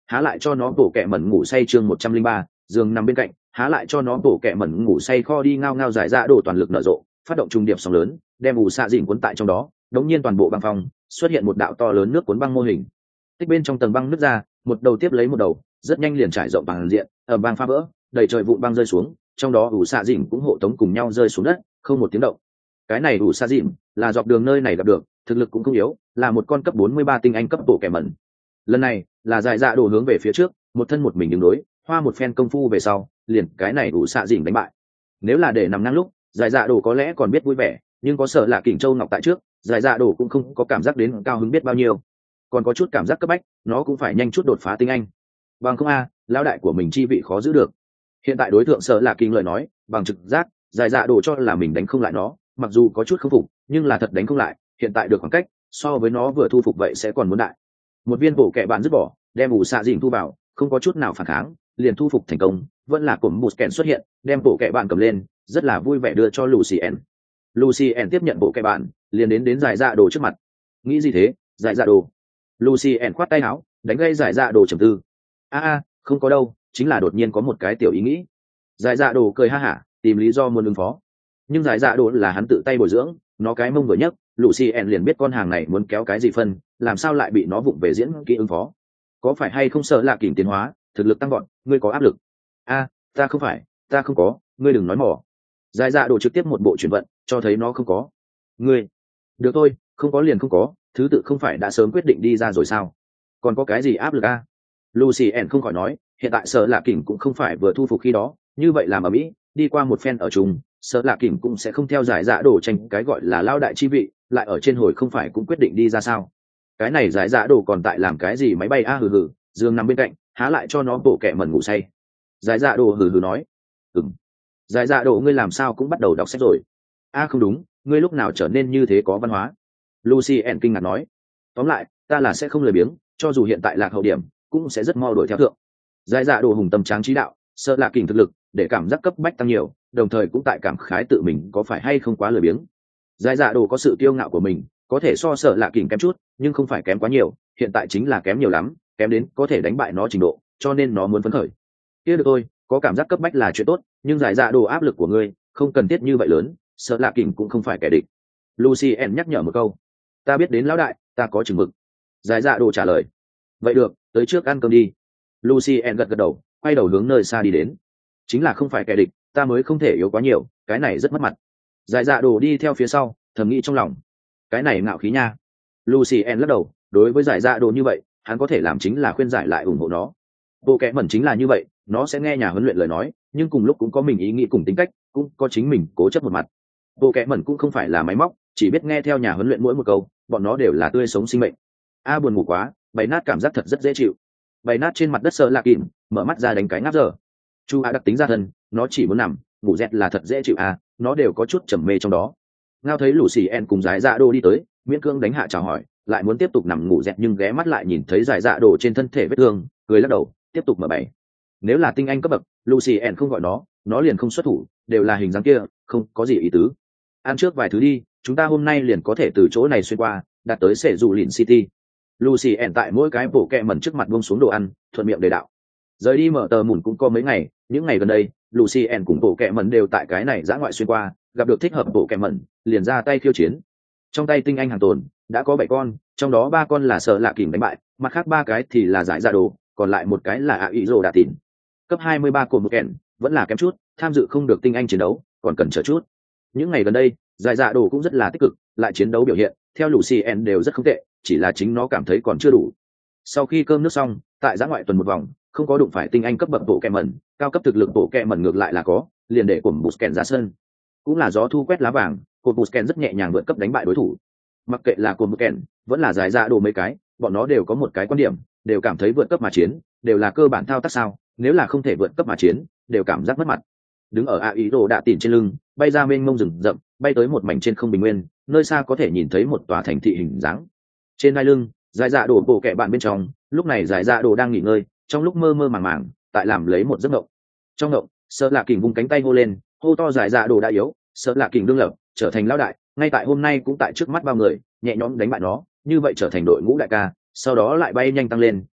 há lại cho nó bổ kẹ mẩn ngủ say. Chương một trăm linh ba, giường nằm bên cạnh, há lại cho nó bổ kẹ mẩn ngủ say. Kho đi ngao ngao giải dạ đồ toàn lực nở rộ, phát động trung điệp sóng lớn, đem ủ xạ dìn cuốn tại trong đó. Đống nhiên toàn bộ băng phong xuất hiện một đạo to lớn nước cuốn băng mô hình, tích bên trong tầng băng nứt ra, một đầu tiếp lấy một đầu, rất nhanh liền trải rộng bằng diện, ở băng phá vỡ, đầy trời vụn băng rơi xuống, trong đó ủ xạ dìn cũng hộ tống cùng nhau rơi xuống đất, không một tiếng động. Cái này ủ xạ dìn là dọc đường nơi này gặp được, thực lực cũng không yếu, là một con cấp bốn mươi ba tinh anh cấp bộ kẻ mẩn. Lần này là giải dạ đồ hướng về phía trước, một thân một mình đứng đối, hoa một phen công phu về sau, liền cái này ủ xạ dìn đánh bại. Nếu là để nằm ngang lúc, giải dạ đồ có lẽ còn biết vui vẻ, nhưng có sợ là kình châu ngọc tại trước, giải dạ đồ cũng không có cảm giác đến cao hứng biết bao nhiêu, còn có chút cảm giác cấp bách, nó cũng phải nhanh chút đột phá tinh anh. Bằng không a, à, lão đại của mình chi vị khó giữ được. Hiện tại đối tượng sợ là kinh lời nói, bằng trực giác, giải dạ đồ cho là mình đánh không lại nó, mặc dù có chút không phục, nhưng là thật đánh không lại, hiện tại được khoảng cách, so với nó vừa thu phục vậy sẽ còn muốn đại. Một viên bổ kẹ bạn dứt bỏ, đem ủ xạ dìn thu vào, không có chút nào phản kháng, liền thu phục thành công. Vẫn là cổm bụt kẹn xuất hiện, đem bổ kẹ bạn cầm lên, rất là vui vẻ đưa cho Lucien. Lucien tiếp nhận bộ kẹ bạn, liền đến đến giải dạ đồ trước mặt. Nghĩ gì thế, giải dạ đồ? Lucien khoát tay áo, đánh gây giải dạ đồ trầm tư. A a, không có đâu, chính là đột nhiên có một cái tiểu ý nghĩ. Giải dạ đồ cười ha hả, tìm lý do muốn ứng phó. Nhưng giải dạ đồ là hắn tự tay bồi dưỡng, nó cái mông vừa nhấc, Lucien liền biết con hàng này muốn kéo cái gì phân, làm sao lại bị nó vụng về diễn kỹ ứng phó. Có phải hay không sợ là kình tiến hóa, thực lực tăng gọn, ngươi có áp lực? A, ta không phải, ta không có, ngươi đừng nói mỏ. Giải dạ đồ trực tiếp một bộ chuyển vận, cho thấy nó không có. Ngươi, được thôi, không có liền không có, thứ tự không phải đã sớm quyết định đi ra rồi sao? Còn có cái gì áp lực a? Lucien không khỏi nói, hiện tại sợ là kình cũng không phải vừa thu phục khi đó, như vậy làm ở mỹ, đi qua một phen ở chung, sợ là kình cũng sẽ không theo giải dạ đồ tranh cái gọi là lao đại chi vị, lại ở trên hồi không phải cũng quyết định đi ra sao? Cái này giải dạ đồ còn tại làm cái gì máy bay a hừ hừ, giường nằm bên cạnh, há lại cho nó bộ kẹ mẩn ngủ say. Giải dạ đồ hừ hừ nói, ừm. Giải dạ đồ ngươi làm sao cũng bắt đầu đọc sách rồi? A không đúng, ngươi lúc nào trở nên như thế có văn hóa? Lucien kinh ngạc nói, tóm lại, ta là sẽ không lười biếng, cho dù hiện tại lạc hậu điểm, cũng sẽ rất mau đuổi theo thượng. Giải dạ đồ hùng tâm tráng trí đạo, sợ là kình thực lực, để cảm giác cấp bách tăng nhiều, đồng thời cũng tại cảm khái tự mình có phải hay không quá lười biếng. Giải dạ đồ có sự kiêu ngạo của mình, có thể so sợ là kình kém chút, nhưng không phải kém quá nhiều, hiện tại chính là kém nhiều lắm, kém đến có thể đánh bại nó trình độ, cho nên nó muốn phấn khởi. Kia được thôi, có cảm giác cấp bách là chuyện tốt, nhưng giải dạ đồ áp lực của ngươi không cần thiết như vậy lớn, sợ là kình cũng không phải kẻ địch. Lucien nhắc nhở một câu. Ta biết đến lão đại, ta có chừng mực. Giải dạ đồ trả lời. Vậy được, tới trước ăn cơm đi. Lucien gật gật đầu, quay đầu hướng nơi xa đi đến. Chính là không phải kẻ địch, ta mới không thể yếu quá nhiều, cái này rất mất mặt. Giải dạ đồ đi theo phía sau, thầm nghĩ trong lòng. Cái này ngạo khí nha. Lucien lắc đầu, đối với giải dạ đồ như vậy, hắn có thể làm chính là khuyên giải lại ủng hộ nó. Bộ kẻ mẩn chính là như vậy, nó sẽ nghe nhà huấn luyện lời nói, nhưng cùng lúc cũng có mình ý nghĩ cùng tính cách, cũng có chính mình cố chấp một mặt. Bộ kẻ mẩn cũng không phải là máy móc, chỉ biết nghe theo nhà huấn luyện mỗi một câu, bọn nó đều là tươi sống sinh mệnh. A buồn ngủ quá, bày nát cảm giác thật rất dễ chịu. Bày nát trên mặt đất sợ lạc kìm, mở mắt ra đánh cái ngáp giờ. Chu A đặc tính ra thân, nó chỉ muốn nằm, ngủ dẹt là thật dễ chịu à, nó đều có chút trầm mê trong đó. Ngao thấy Lucien cùng giải dạ đồ đi tới, miễn cương đánh hạ chào hỏi, lại muốn tiếp tục nằm ngủ dẹt nhưng ghé mắt lại nhìn thấy giải dạ đồ trên thân thể vết thương, cười lắc đầu, tiếp tục mở bày. Nếu là tinh anh cấp bậc, Lucien không gọi nó, nó liền không xuất thủ, đều là hình dáng kia, không có gì ý tứ. Ăn trước vài thứ đi, chúng ta hôm nay liền có thể từ chỗ này xuyên qua, đạt tới sệ dù lìn city. Lucien tại mỗi cái bộ kẹ mẩn trước mặt buông xuống đồ ăn, thuận miệng đề đạo. Rời đi mở tờ mùn cũng có mấy ngày, những ngày gần đây, Lucien cùng bộ kẹ mẩn đều tại cái này dã ngoại xuyên qua, gặp được thích hợp bộ kẹ mẩn, liền ra tay khiêu chiến. Trong tay tinh anh hàng tồn đã có bảy con, trong đó ba con là sợ lạ kìm đánh bại, mặt khác ba cái thì là giải dạ đồ, còn lại một cái là ạ ý rồ đà tỉn. Cấp hai mươi ba của một kẹn vẫn là kém chút, tham dự không được tinh anh chiến đấu, còn cần chờ chút. Những ngày gần đây, giải dạ đồ cũng rất là tích cực, lại chiến đấu biểu hiện, theo Lucien đều rất không tệ, chỉ là chính nó cảm thấy còn chưa đủ. Sau khi cơm nước xong, tại giã ngoại tuần một vòng, không có đụng phải tinh anh cấp bậc bộ kẹ mẩn, cao cấp thực lực bộ kẹ mẩn ngược lại là có, liền để cổm Busken ra sân. Cũng là gió thu quét lá vàng, cổm Busken rất nhẹ nhàng vượt cấp đánh bại đối thủ. Mặc kệ là cổm Busken, vẫn là giải dạ đồ mấy cái, bọn nó đều có một cái quan điểm, đều cảm thấy vượt cấp mà chiến, đều là cơ bản thao tác sao, nếu là không thể vượt cấp mà chiến, đều cảm giác mất mặt. Đứng ở a ý đồ đạ tỉn trên lưng, bay ra mênh mông rừng rậm, bay tới một mảnh trên không bình nguyên, nơi xa có thể nhìn thấy một tòa thành thị hình dáng. Trên hai lưng, giải dạ đồ bộ kẹ bạn bên trong, lúc này giải dạ đồ đang nghỉ ngơi, trong lúc mơ mơ màng màng, tại làm lấy một giấc ngộng. Trong ngộng, sợ lạ kình vung cánh tay hô lên, hô to giải dạ đồ đã yếu, sợ lạ kình đương lập, trở thành lão đại, ngay tại hôm nay cũng tại trước mắt bao người, nhẹ nhõm đánh bại nó, như vậy trở thành đội ngũ đại ca, sau đó lại bay nhanh tăng lên,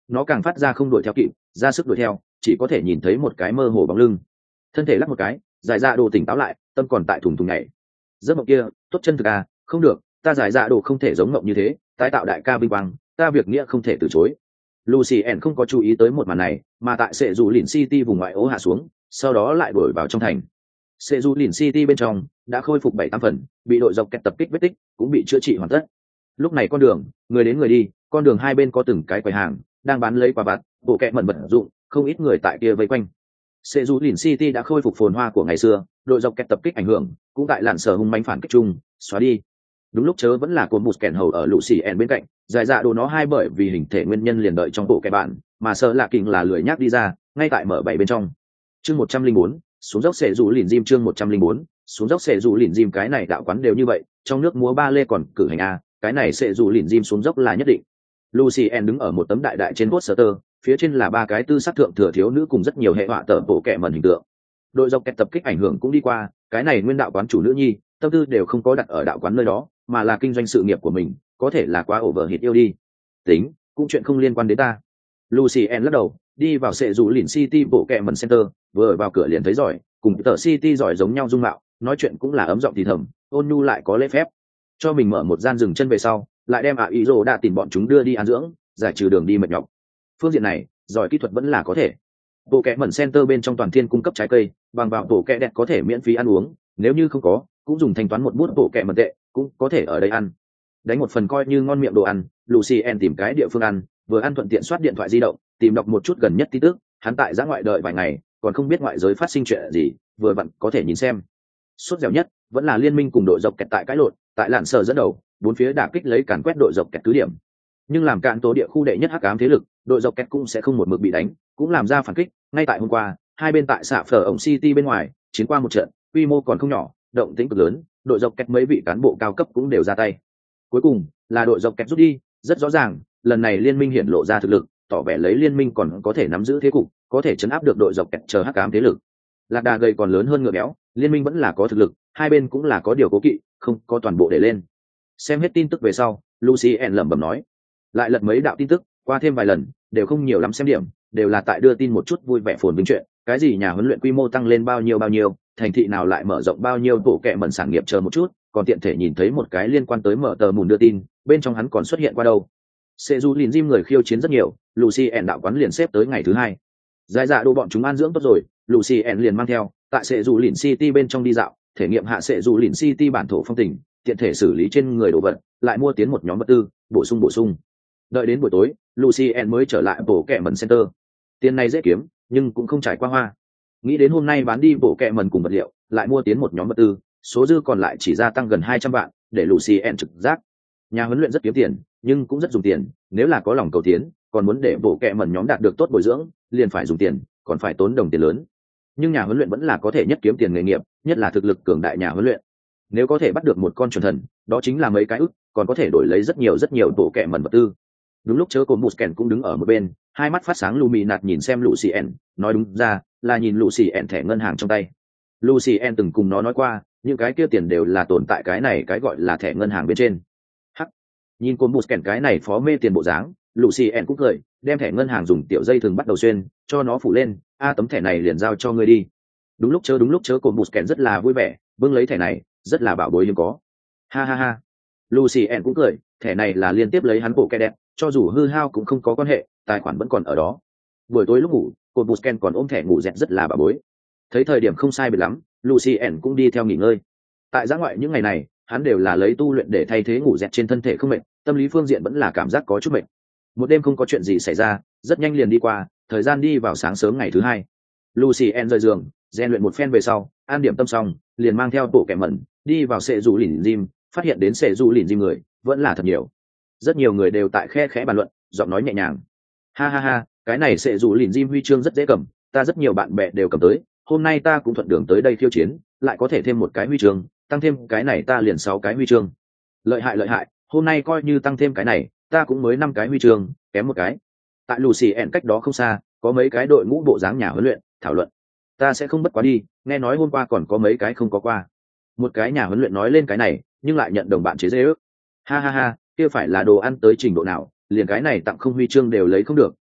nó càng phát ra không đuổi theo kịp, ra sức đuổi theo chỉ có thể nhìn thấy một cái mơ hồ bóng lưng. Thân thể lắc một cái, giải dạ đồ tỉnh táo lại, tâm còn tại thùng thùng nhảy. Giấc mộng kia tốt chân thực à, không được, ta giải dạ đồ không thể giống mộng như thế, tái tạo đại ca vinh quang, ta việc nghĩa không thể từ chối. Lucien không có chú ý tới một màn này, mà tại sệ dù lìn City vùng ngoại ô hạ xuống, sau đó lại đuổi vào trong thành. Sệ dù lìn City bên trong đã khôi phục bảy tám phần, bị đội dọc kẹt tập kích vết tích cũng bị chữa trị hoàn tất. Lúc này con đường, người đến người đi, con đường hai bên có từng cái quầy hàng đang bán lấy quà vặt, bộ kẹ mẩn vật dụng, không ít người tại kia vây quanh. Sệ dù lìn City đã khôi phục phồn hoa của ngày xưa, đội dọc kẹt tập kích ảnh hưởng cũng tại làn sở hung manh phản kích chung xóa đi. Đúng lúc chớ vẫn là cột một kèn hầu ở lũ xì ẻn bên cạnh, giải dạ đồ nó hai bởi vì hình thể nguyên nhân liền đợi trong bộ kẻ bạn, mà sợ lạ kình là lười nhác đi ra ngay tại mở bảy bên trong. Chương một trăm linh bốn, xuống dốc sệ dù lìn diêm. Chương một trăm linh bốn, xuống dốc sệ dù lìn diêm. Cái này đạo quán đều như vậy, trong nước múa ba lê còn cử hành a, cái này sệ dù lìn diêm xuống dốc là nhất định. Lucien đứng ở một tấm đại đại trên poster, phía trên là ba cái tư sắc thượng thừa thiếu nữ cùng rất nhiều hệ họa tờ bộ kẻ mẩn hình tượng. Đội dọc kẹt tập kích ảnh hưởng cũng đi qua, cái này nguyên đạo quán chủ nữ nhi tâm tư đều không có đặt ở đạo quán nơi đó, mà là kinh doanh sự nghiệp của mình, có thể là quá overhit yêu đi. Tính, cũng chuyện không liên quan đến ta. Lucien lắc đầu, đi vào sệ dù lìn City bộ kẹ mần center, vừa vào cửa liền thấy giỏi, cùng tờ City giỏi giống nhau dung mạo, nói chuyện cũng là ấm giọng thì thầm, ôn nhu lại có lễ phép. Cho mình mở một gian dừng chân về sau, lại đem ạ ý rồ đã tìm bọn chúng đưa đi ăn dưỡng, giải trừ đường đi mệt nhọc. Phương diện này, giỏi kỹ thuật vẫn là có thể. Bộ kẹ mần center bên trong toàn thiên cung cấp trái cây, bằng vào bộ kẹ đẹp có thể miễn phí ăn uống, nếu như không có, cũng dùng thanh toán một bút bộ kẹ mần tệ, cũng có thể ở đây ăn. Đánh một phần coi như ngon miệng đồ ăn, Lucien tìm cái địa phương ăn, vừa ăn thuận tiện soát điện thoại di động, tìm đọc một chút gần nhất tin tức, hắn tại giã ngoại đợi vài ngày, còn không biết ngoại giới phát sinh chuyện gì, vừa vặn có thể nhìn xem. Suốt dẻo nhất vẫn là liên minh cùng đội dọc kẹt tại cãi lộn, tại lạn sở dẫn đầu, bốn phía đả kích lấy càn quét đội dọc kẹt cứ điểm. Nhưng làm cạn tố địa khu đệ nhất hắc ám thế lực, đội dọc kẹt cũng sẽ không một mực bị đánh, cũng làm ra phản kích. Ngay tại hôm qua, hai bên tại xạ phở ổng City bên ngoài chiến qua một trận, quy mô còn không nhỏ, động tĩnh cực lớn, đội dọc kẹt mấy vị cán bộ cao cấp cũng đều ra tay. Cuối cùng là đội dọc kẹt rút đi, rất rõ ràng, lần này liên minh hiển lộ ra thực lực, tỏ vẻ lấy liên minh còn có thể nắm giữ thế cục, có thể chấn áp được đội dọc kẹt chờ hắc ám thế lực. Lạc đà gầy còn lớn hơn ngựa béo, liên minh vẫn là có thực lực, hai bên cũng là có điều cố kỵ, không có toàn bộ để lên. Xem hết tin tức về sau, Lucien lẩm bẩm nói, lại lật mấy đạo tin tức, qua thêm vài lần, đều không nhiều lắm xem điểm, đều là tại đưa tin một chút vui vẻ phồn vinh chuyện, cái gì nhà huấn luyện quy mô tăng lên bao nhiêu bao nhiêu, thành thị nào lại mở rộng bao nhiêu bộ kệ mẩn sản nghiệp chờ một chút, còn tiện thể nhìn thấy một cái liên quan tới mở tờ mùn đưa tin, bên trong hắn còn xuất hiện qua đâu. Sệ dù lìn Jim người khiêu chiến rất nhiều, Lucien đạo quán liền xếp tới ngày thứ hai. Giải dạ đồ bọn chúng an dưỡng tốt rồi, Lucien liền mang theo, tại Sệ dù lìn City bên trong đi dạo, thể nghiệm hạ Sệ dù lìn City bản thổ phong tình, tiện thể xử lý trên người đồ vật, lại mua tiến một nhóm vật tư, bổ sung bổ sung. Đợi đến buổi tối, Lucien mới trở lại bộ kệ mẩn center. Tiền này dễ kiếm, nhưng cũng không trải qua hoa. Nghĩ đến hôm nay bán đi bộ kệ mẩn cùng vật liệu, lại mua tiến một nhóm vật tư, số dư còn lại chỉ gia tăng gần hai trăm vạn, để Lucien trực giác. Nhà huấn luyện rất kiếm tiền, nhưng cũng rất dùng tiền, nếu là có lòng cầu tiến, còn muốn để bộ kệ mẩn nhóm đạt được tốt bồi dưỡng, liền phải dùng tiền, còn phải tốn đồng tiền lớn. Nhưng nhà huấn luyện vẫn là có thể nhất kiếm tiền nghề nghiệp, nhất là thực lực cường đại nhà huấn luyện. Nếu có thể bắt được một con chuẩn thần, đó chính là mấy cái ức, còn có thể đổi lấy rất nhiều rất nhiều bộ kệ mẩn vật tư. Đúng lúc chớ cồn Musken cũng đứng ở một bên, hai mắt phát sáng lumi nạt nhìn xem Lucien, nói đúng ra là nhìn Lucien thẻ ngân hàng trong tay. Lucien từng cùng nó nói qua, những cái kia tiền đều là tồn tại cái này cái gọi là thẻ ngân hàng bên trên. Hắc, nhìn cồn Musken cái này phó mê tiền bộ dáng, Lucien cũng cười, đem thẻ ngân hàng dùng tiểu dây thường bắt đầu xuyên, cho nó phủ lên, a tấm thẻ này liền giao cho ngươi đi. Đúng lúc chớ đúng lúc chớ cồn Musken rất là vui vẻ, bưng lấy thẻ này, rất là bảo bối hiếm có. Ha ha ha. Lucien cũng cười, thẻ này là liên tiếp lấy hắn bộ kẻ đẹp, cho dù hư hao cũng không có quan hệ, tài khoản vẫn còn ở đó. Buổi tối lúc ngủ, cột Busken còn ôm thẻ ngủ dẹt rất là bà bối. Thấy thời điểm không sai biệt lắm, Lucien cũng đi theo nghỉ ngơi. Tại giã ngoại những ngày này, hắn đều là lấy tu luyện để thay thế ngủ dẹt trên thân thể không mệt, tâm lý phương diện vẫn là cảm giác có chút mệt. Một đêm không có chuyện gì xảy ra, rất nhanh liền đi qua, thời gian đi vào sáng sớm ngày thứ hai. Lucien rời giường, rèn luyện một phen về sau, an điểm tâm xong, liền mang theo bộ kẻ mẩn, đi vào sệ dù lìn Jim, phát hiện đến sệ dù lìn Jim người, vẫn là thật nhiều. Rất nhiều người đều tại khe khẽ bàn luận, giọng nói nhẹ nhàng. Ha ha ha, cái này sẽ dù lìn Jim huy chương rất dễ cầm, ta rất nhiều bạn bè đều cầm tới, hôm nay ta cũng thuận đường tới đây khiêu chiến, lại có thể thêm một cái huy chương, tăng thêm cái này ta liền sáu cái huy chương. Lợi hại lợi hại, hôm nay coi như tăng thêm cái này, ta cũng mới năm cái huy chương, kém một cái. Tại Lucien cách đó không xa, có mấy cái đội ngũ bộ dáng nhà huấn luyện, thảo luận. Ta sẽ không bất quá đi, nghe nói hôm qua còn có mấy cái không có qua. Một cái nhà huấn luyện nói lên cái này, nhưng lại nhận đồng bạn chế giễu. Ha ha ha, kia phải là đồ ăn tới trình độ nào, liền cái này tặng không huy chương đều lấy không được,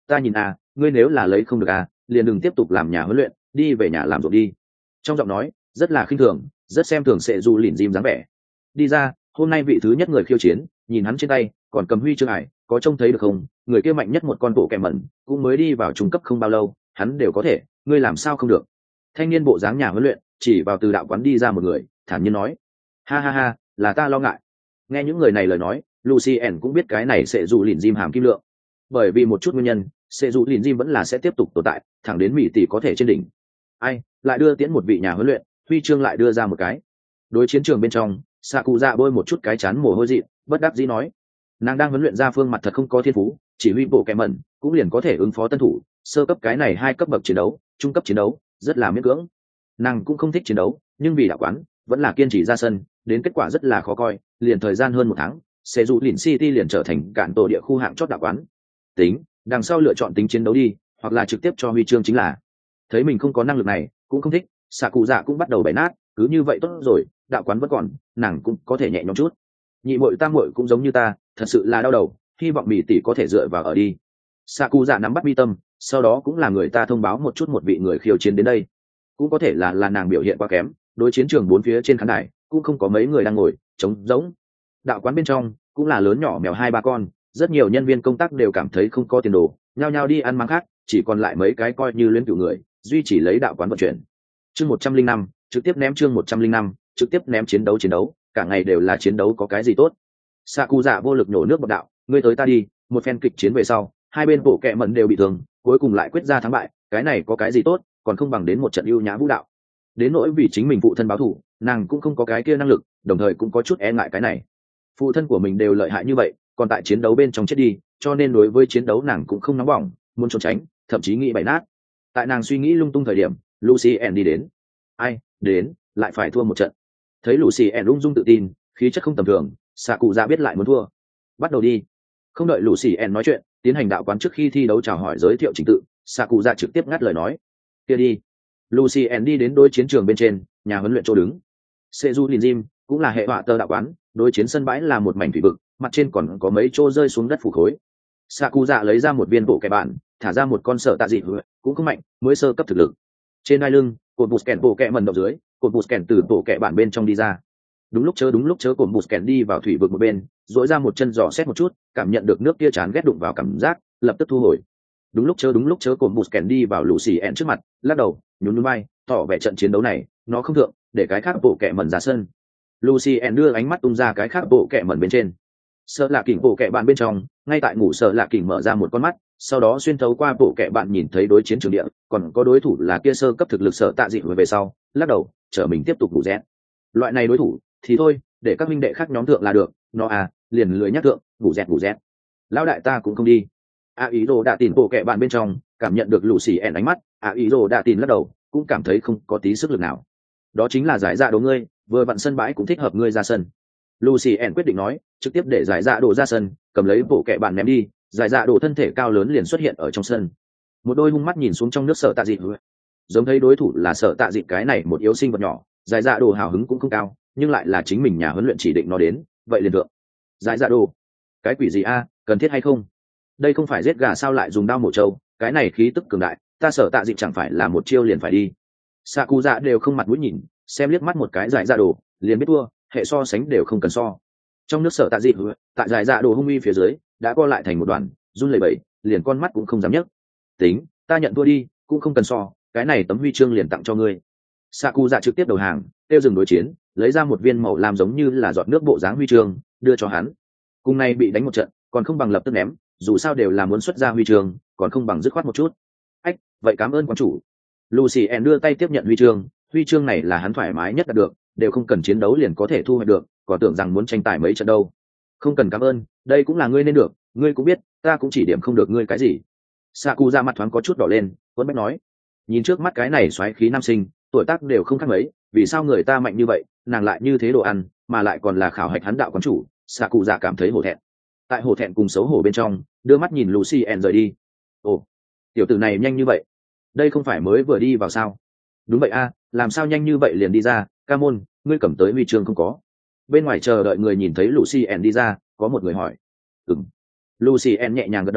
ta nhìn à ngươi nếu là lấy không được à liền đừng tiếp tục làm nhà huấn luyện, đi về nhà làm ruộng đi. Trong giọng nói rất là khinh thường, rất xem thường sẽ dù lìn dìm dáng vẻ. Đi ra, hôm nay vị thứ nhất người khiêu chiến, nhìn hắn trên tay còn cầm huy chương ải, có trông thấy được không? Người kia mạnh nhất một con bộ kẹ mẩn, cũng mới đi vào trung cấp không bao lâu, hắn đều có thể, ngươi làm sao không được? Thanh niên bộ dáng nhà huấn luyện chỉ vào từ đạo quán đi ra một người, thản nhiên nói: ha ha ha, là ta lo ngại. Nghe những người này lời nói, Lucien cũng biết cái này sẽ dù lìn dìm hàm kim lượng, bởi vì một chút nguyên nhân, sẽ dù lìn dìm vẫn là sẽ tiếp tục tồn tại, thẳng đến mỹ tỷ có thể trên đỉnh. Ai lại đưa tiễn một vị nhà huấn luyện, huy chương lại đưa ra một cái. Đối chiến trường bên trong, Sakuza bôi một chút cái chán mồ hôi dị, bất đắc dĩ nói: nàng đang huấn luyện ra phương mặt thật không có thiên phú, chỉ huy bộ kẹ mẩn cũng liền có thể ứng phó tân thủ, sơ cấp cái này hai cấp bậc chiến đấu, trung cấp chiến đấu rất là miễn cưỡng. Nàng cũng không thích chiến đấu, nhưng vì đạo quán vẫn là kiên trì ra sân, đến kết quả rất là khó coi, liền thời gian hơn một tháng, sẽ dụ lìn City liền trở thành cản tổ địa khu hạng chót đạo quán. Tính, đằng sau lựa chọn tính chiến đấu đi, hoặc là trực tiếp cho huy chương chính là. Thấy mình không có năng lực này, cũng không thích, xạ cụ dạ cũng bắt đầu bày nát, cứ như vậy tốt rồi, đạo quán vẫn còn, nàng cũng có thể nhẹ nhõm chút. Nhị muội tam muội cũng giống như ta, thật sự là đau đầu, hy vọng mỹ tỷ có thể dựa vào ở đi. Xạ cụ dạ nắm bắt mi tâm, sau đó cũng là người ta thông báo một chút một vị người khiêu chiến đến đây. Cũng có thể là là nàng biểu hiện quá kém, đối chiến trường bốn phía trên khán đài cũng không có mấy người đang ngồi, trống rỗng. Đạo quán bên trong cũng là lớn nhỏ mèo hai ba con, rất nhiều nhân viên công tác đều cảm thấy không có tiền đồ, nhao nhao đi ăn máng khác, chỉ còn lại mấy cái coi như luyến cửu người, duy trì lấy đạo quán vận chuyển. Chương một trăm linh năm, trực tiếp ném chương một trăm linh năm, trực tiếp ném chiến đấu chiến đấu, cả ngày đều là chiến đấu có cái gì tốt. Saku dạ vô lực nổ nước bọt đạo, ngươi tới ta đi, một phen kịch chiến về sau, hai bên bộ kệ mẩn đều bị thương, cuối cùng lại quyết ra thắng bại, cái này có cái gì tốt, còn không bằng đến một trận ưu nhã vũ đạo. Đến nỗi vì chính mình phụ thân báo thù, nàng cũng không có cái kia năng lực, đồng thời cũng có chút e ngại cái này. Phụ thân của mình đều lợi hại như vậy, còn tại chiến đấu bên trong chết đi, cho nên đối với chiến đấu nàng cũng không nóng bỏng, muốn trốn tránh, thậm chí nghĩ bậy nát. Tại nàng suy nghĩ lung tung thời điểm, Lucien đi đến. Ai, đến, lại phải thua một trận. Thấy Lucien ung dung tự tin, khí chất không tầm thường, Saku dạ biết lại muốn thua. Bắt đầu đi. Không đợi Lucien nói chuyện, tiến hành đạo quán trước khi thi đấu chào hỏi giới thiệu trình tự, Saku dạ trực tiếp ngắt lời nói. Kia đi. Lucien đi đến đối chiến trường bên trên, nhà huấn luyện chỗ đứng. Seju Linjim cũng là hệ họa tơ đạo quán, đối chiến sân bãi là một mảnh thủy vực, mặt trên còn có mấy chỗ rơi xuống đất phủ khối. Saku dạ lấy ra một viên bộ kẻ bạn, thả ra một con sợ tạ dị cũng không mạnh, mới sơ cấp thực lực. Trên hai lưng, cột bụt kèn bộ kẻ mần động dưới, cột bụt kèn từ bộ kẻ bạn bên trong đi ra. Đúng lúc chớ đúng lúc chớ cột bụt kèn đi vào thủy vực một bên, duỗi ra một chân dò xét một chút, cảm nhận được nước kia chán ghét đụng vào cảm giác, lập tức thu hồi. Đúng lúc chớ đúng lúc chớ cột bụt kèn đi vào Lucien trước mặt, lắc đầu, nhún nhún vai, tỏ vẻ trận chiến đấu này nó không thượng, để cái khác bộ kẻ mần ra sân. Lucien đưa ánh mắt tung ra cái khác bộ kẻ mần bên trên. Sợ lạ kỉnh bộ kẻ bạn bên trong, ngay tại ngủ sợ lạ kỉnh mở ra một con mắt, sau đó xuyên thấu qua bộ kẻ bạn nhìn thấy đối chiến trường địa, còn có đối thủ là kia sơ cấp thực lực sợ tạ dị về sau, lắc đầu, chở mình tiếp tục ngủ rẽ. Loại này đối thủ thì thôi, để các minh đệ khác nhóm thượng là được, nó à, liền lười nhắc thượng, ngủ rẽ ngủ rẽ. Lão đại ta cũng không đi. A ý đồ đã tìm bộ kẻ bạn bên trong, cảm nhận được Lucien ánh mắt, A ý đồ đã tìm lắc đầu, cũng cảm thấy không có tí sức lực nào. Đó chính là giải dạ đồ ngươi, vừa vặn sân bãi cũng thích hợp ngươi ra sân. Lucien quyết định nói, trực tiếp để giải dạ đồ ra sân, cầm lấy bộ kẻ bạn ném đi, giải dạ đồ thân thể cao lớn liền xuất hiện ở trong sân. Một đôi hung mắt nhìn xuống trong nước sợ tạ dị, giống thấy đối thủ là sợ tạ dị cái này một yếu sinh vật nhỏ, giải dạ đồ hào hứng cũng không cao, nhưng lại là chính mình nhà huấn luyện chỉ định nó đến, vậy liền được. Giải dạ đồ, cái quỷ gì a, cần thiết hay không? Đây không phải giết gà sao lại dùng đao mổ trâu, cái này khí tức cường đại, ta sợ tạ dị chẳng phải là một chiêu liền phải đi. Saku dạ đều không mặt mũi nhìn, xem liếc mắt một cái giải dạ đồ, liền biết thua, hệ so sánh đều không cần so. Trong nước sợ tạ dị, tại giải dạ đồ hung uy phía dưới, đã co lại thành một đoàn, run lẩy bẩy, liền con mắt cũng không dám nhấc. Tính, ta nhận thua đi, cũng không cần so, cái này tấm huy chương liền tặng cho ngươi. Saku dạ trực tiếp đầu hàng, tiêu dừng đối chiến, lấy ra một viên màu làm giống như là giọt nước bộ dáng huy chương, đưa cho hắn. Cùng này bị đánh một trận, còn không bằng lập tức ném, dù sao đều là muốn xuất ra huy chương, còn không bằng dứt khoát một chút. Ách, vậy cảm ơn quán chủ. Lucien đưa tay tiếp nhận huy chương, huy chương này là hắn thoải mái nhất đạt được, đều không cần chiến đấu liền có thể thu hoạch được, còn tưởng rằng muốn tranh tài mấy trận đâu. Không cần cảm ơn, đây cũng là ngươi nên được, ngươi cũng biết, ta cũng chỉ điểm không được ngươi cái gì. Saku ra mặt thoáng có chút đỏ lên, Tuấn Bách nói, nhìn trước mắt cái này xoáy khí nam sinh, tuổi tác đều không khác mấy, vì sao người ta mạnh như vậy, nàng lại như thế đồ ăn, mà lại còn là khảo hạch hắn đạo quán chủ. Saku ra cảm thấy hổ thẹn. Tại hổ thẹn cùng xấu hổ bên trong, đưa mắt nhìn Lucien rời đi. Ồ, tiểu tử này nhanh như vậy, đây không phải mới vừa đi vào sao? Đúng vậy a, làm sao nhanh như vậy liền đi ra? Ca môn, ngươi cầm tới huy chương không có? Bên ngoài chờ đợi người nhìn thấy Lucien đi ra, có một người hỏi. Ừm. Lucien nhẹ nhàng gật đầu,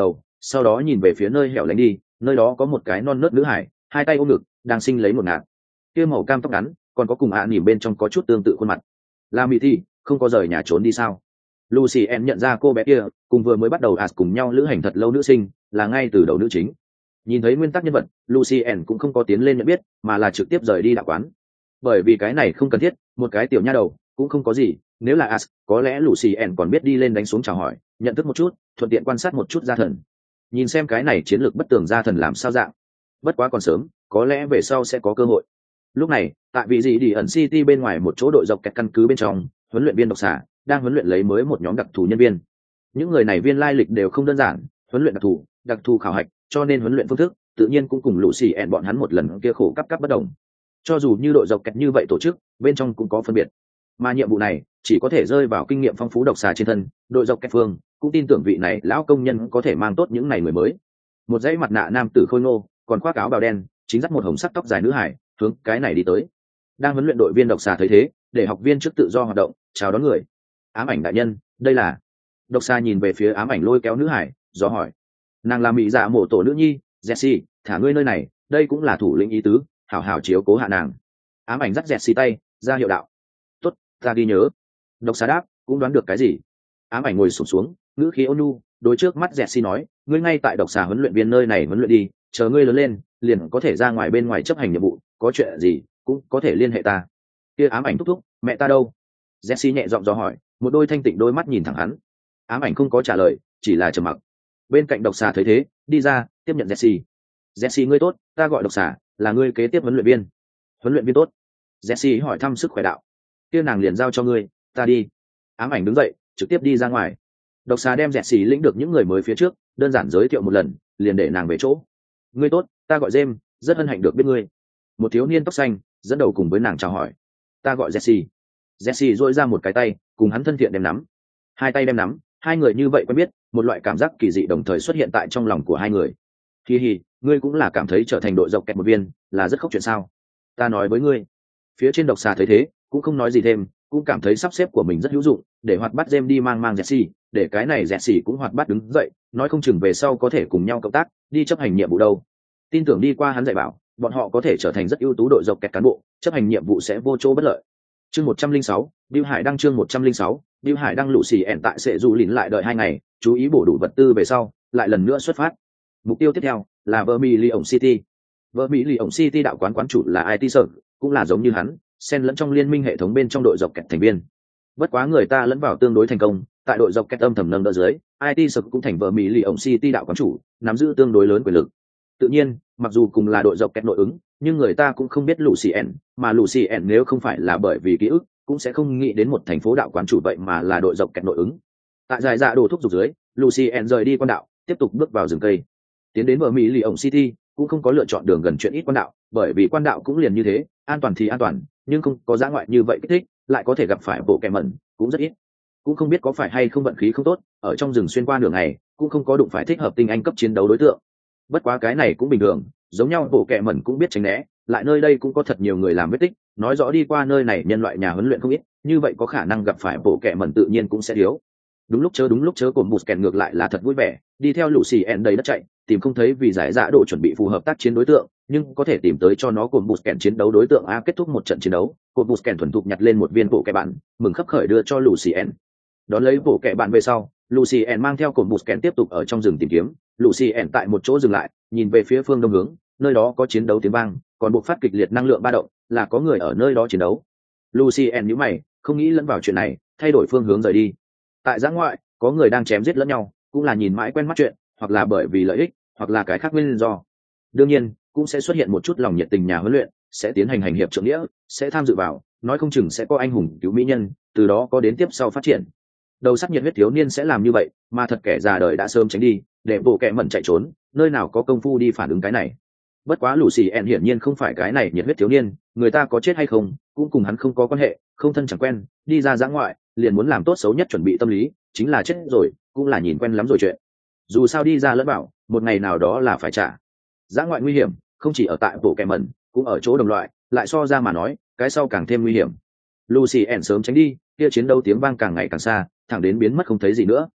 sau đó nhìn về phía nơi hẻo lánh đi, nơi đó có một cái non nớt nữ hải, hai tay ôm ngực, đang sinh lấy một ngạt. Kia màu cam tóc ngắn, còn có cùng ạ à nỉm bên trong có chút tương tự khuôn mặt. Là Mỹ Thi, không có rời nhà trốn đi sao? Lucy Ann nhận ra cô bé kia, cùng vừa mới bắt đầu As cùng nhau lữ hành thật lâu nữ sinh, là ngay từ đầu nữ chính. Nhìn thấy nguyên tắc nhân vật, Lucy Ann cũng không có tiến lên nhận biết, mà là trực tiếp rời đi đạo quán. Bởi vì cái này không cần thiết, một cái tiểu nha đầu, cũng không có gì, nếu là As, có lẽ Lucy Ann còn biết đi lên đánh xuống chào hỏi, nhận thức một chút, thuận tiện quan sát một chút gia thần. Nhìn xem cái này chiến lược bất tường gia thần làm sao dạng. Bất quá còn sớm, có lẽ về sau sẽ có cơ hội. Lúc này, tại vị gì đi ẩn City bên ngoài một chỗ đội dọc kẹt căn cứ bên trong, huấn luyện viên độc xà đang huấn luyện lấy mới một nhóm đặc thù nhân viên. Những người này viên lai lịch đều không đơn giản, huấn luyện đặc thù, đặc thù khảo hạch, cho nên huấn luyện phương thức tự nhiên cũng cùng lũ xì ẹn bọn hắn một lần kia khổ cấp cấp bất đồng. Cho dù như đội dọc kẹt như vậy tổ chức, bên trong cũng có phân biệt. Mà nhiệm vụ này chỉ có thể rơi vào kinh nghiệm phong phú độc xà trên thân, đội dọc kẹt phương cũng tin tưởng vị này lão công nhân có thể mang tốt những này người mới. Một dãy mặt nạ nam tử khôi ngô, còn khoác áo bào đen, chính dắt một hồng sắc tóc dài nữ hải, hướng cái này đi tới. Đang huấn luyện đội viên độc xà thấy thế, để học viên trước tự do hoạt động, chào đón người. Ám ảnh đại nhân, đây là. Độc xà nhìn về phía ám ảnh lôi kéo nữ hải, do hỏi. Nàng là mỹ dạ mổ tổ nữ nhi, Jessie, thả ngươi nơi này, đây cũng là thủ lĩnh ý tứ, hảo hảo chiếu cố hạ nàng. Ám ảnh dắt Jessie tay, ra hiệu đạo. Tốt, ta ghi nhớ. Độc xà đáp, cũng đoán được cái gì. Ám ảnh ngồi sụp xuống, ngữ khí ôn nhu, đối trước mắt Jessie nói, ngươi ngay tại độc xà huấn luyện viên nơi này huấn luyện đi, chờ ngươi lớn lên, liền có thể ra ngoài bên ngoài chấp hành nhiệm vụ, có chuyện gì cũng có thể liên hệ ta. Kia ám ảnh thúc thúc, mẹ ta đâu? Jessie nhẹ giọng dò hỏi, một đôi thanh tịnh đôi mắt nhìn thẳng hắn. Ám ảnh không có trả lời, chỉ là trầm mặc. Bên cạnh độc xà thấy thế, đi ra, tiếp nhận Jessie. Jessie ngươi tốt, ta gọi độc xà, là ngươi kế tiếp huấn luyện viên. Huấn luyện viên tốt. Jessie hỏi thăm sức khỏe đạo. Kia nàng liền giao cho ngươi, ta đi. Ám ảnh đứng dậy, trực tiếp đi ra ngoài. Độc xà đem Jessie lĩnh được những người mới phía trước, đơn giản giới thiệu một lần, liền để nàng về chỗ. Ngươi tốt, ta gọi James, rất hân hạnh được biết ngươi. Một thiếu niên tóc xanh dẫn đầu cùng với nàng chào hỏi. Ta gọi Jessie. Jessie duỗi ra một cái tay, cùng hắn thân thiện đem nắm. Hai tay đem nắm, hai người như vậy quen biết, một loại cảm giác kỳ dị đồng thời xuất hiện tại trong lòng của hai người. Hi hi, ngươi cũng là cảm thấy trở thành đội dọc kẹt một viên là rất khóc chuyện sao? Ta nói với ngươi. Phía trên độc xà thấy thế, cũng không nói gì thêm, cũng cảm thấy sắp xếp của mình rất hữu dụng, để hoạt bát James đi mang mang Jessie, để cái này Jessie cũng hoạt bát đứng dậy, nói không chừng về sau có thể cùng nhau cộng tác, đi chấp hành nhiệm vụ đâu. Tin tưởng đi qua hắn dạy bảo, bọn họ có thể trở thành rất ưu tú đội dọc kẹt cán bộ, chấp hành nhiệm vụ sẽ vô chỗ bất lợi. Chương một trăm linh sáu, Diêu Hải đăng chương một trăm linh sáu, Diêu Hải đăng lũ xì ẻn tại sẽ dù lìn lại đợi hai ngày, chú ý bổ đủ vật tư về sau, lại lần nữa xuất phát. Mục tiêu tiếp theo là Vermilion City. Vermilion City đạo quán quán chủ là i tê sở, cũng là giống như hắn, xen lẫn trong liên minh hệ thống bên trong đội dọc kẹt thành viên. Bất quá người ta lẫn vào tương đối thành công, tại đội dọc kẹt âm thầm nâng đỡ dưới, i tê sở cũng thành Vermilion City đạo quán chủ, nắm giữ tương đối lớn quyền lực. Tự nhiên, mặc dù cùng là đội dọc kẹt nội ứng, nhưng người ta cũng không biết Lucien, mà Lucien nếu không phải là bởi vì ký ức, cũng sẽ không nghĩ đến một thành phố đạo quán chủ vậy mà là đội dọc kẹt nội ứng. Tại dài dạ đồ thúc giục dưới, Lucien rời đi quan đạo, tiếp tục bước vào rừng cây. Tiến đến bờ Mỹ lì ổng City, cũng không có lựa chọn đường gần chuyện ít quan đạo, bởi vì quan đạo cũng liền như thế, an toàn thì an toàn, nhưng không có dã ngoại như vậy kích thích, lại có thể gặp phải bộ kẻ mẩn, cũng rất ít. Cũng không biết có phải hay không vận khí không tốt, ở trong rừng xuyên qua đường này, cũng không có đụng phải thích hợp tinh anh cấp chiến đấu đối tượng. Bất quá cái này cũng bình thường, giống nhau bộ kẻ mẩn cũng biết tránh né, lại nơi đây cũng có thật nhiều người làm vết tích, nói rõ đi qua nơi này nhân loại nhà huấn luyện không ít, như vậy có khả năng gặp phải bộ kẻ mẩn tự nhiên cũng sẽ thiếu. Đúng lúc chớ đúng lúc chớ của Bụt kèn ngược lại là thật vui vẻ, đi theo Lucien đầy đất chạy, tìm không thấy vì giải dạ độ chuẩn bị phù hợp tác chiến đối tượng, nhưng có thể tìm tới cho nó cùng Bụt kèn chiến đấu đối tượng a. Kết thúc một trận chiến đấu, của Bụt kèn thuần thục nhặt lên một viên bộ kẻ bạn, mừng khấp khởi đưa cho Lucien. Đón lấy bộ kẻ bạn về sau, Lucien mang theo của Bụt kèn tiếp tục ở trong rừng tìm kiếm. Lucien tại một chỗ dừng lại, nhìn về phía phương đông hướng, nơi đó có chiến đấu tiếng vang, còn bộc phát kịch liệt năng lượng ba động, là có người ở nơi đó chiến đấu. Lucien nhíu mày, không nghĩ lẫn vào chuyện này, thay đổi phương hướng rời đi. Tại giã ngoại, có người đang chém giết lẫn nhau, cũng là nhìn mãi quen mắt chuyện, hoặc là bởi vì lợi ích, hoặc là cái khác nguyên do. Đương nhiên, cũng sẽ xuất hiện một chút lòng nhiệt tình nhà huấn luyện, sẽ tiến hành hành hiệp trượng nghĩa, sẽ tham dự vào, nói không chừng sẽ có anh hùng cứu mỹ nhân, từ đó có đến tiếp sau phát triển. Đầu sắc nhiệt huyết thiếu niên sẽ làm như vậy, mà thật kẻ già đời đã sớm tránh đi, để bộ kẻ mẩn chạy trốn, nơi nào có công phu đi phản ứng cái này. Bất quá Lucien hiển nhiên không phải cái này nhiệt huyết thiếu niên, người ta có chết hay không, cũng cùng hắn không có quan hệ, không thân chẳng quen, đi ra giã ngoại, liền muốn làm tốt xấu nhất chuẩn bị tâm lý, chính là chết rồi, cũng là nhìn quen lắm rồi chuyện. Dù sao đi ra lẫn bảo, một ngày nào đó là phải trả. Giã ngoại nguy hiểm, không chỉ ở tại bộ kẻ mẩn, cũng ở chỗ đồng loại, lại so ra mà nói, cái sau càng thêm nguy hiểm. Lucien sớm tránh đi, kia chiến đấu tiếng vang càng ngày càng xa, thẳng đến biến mất không thấy gì nữa.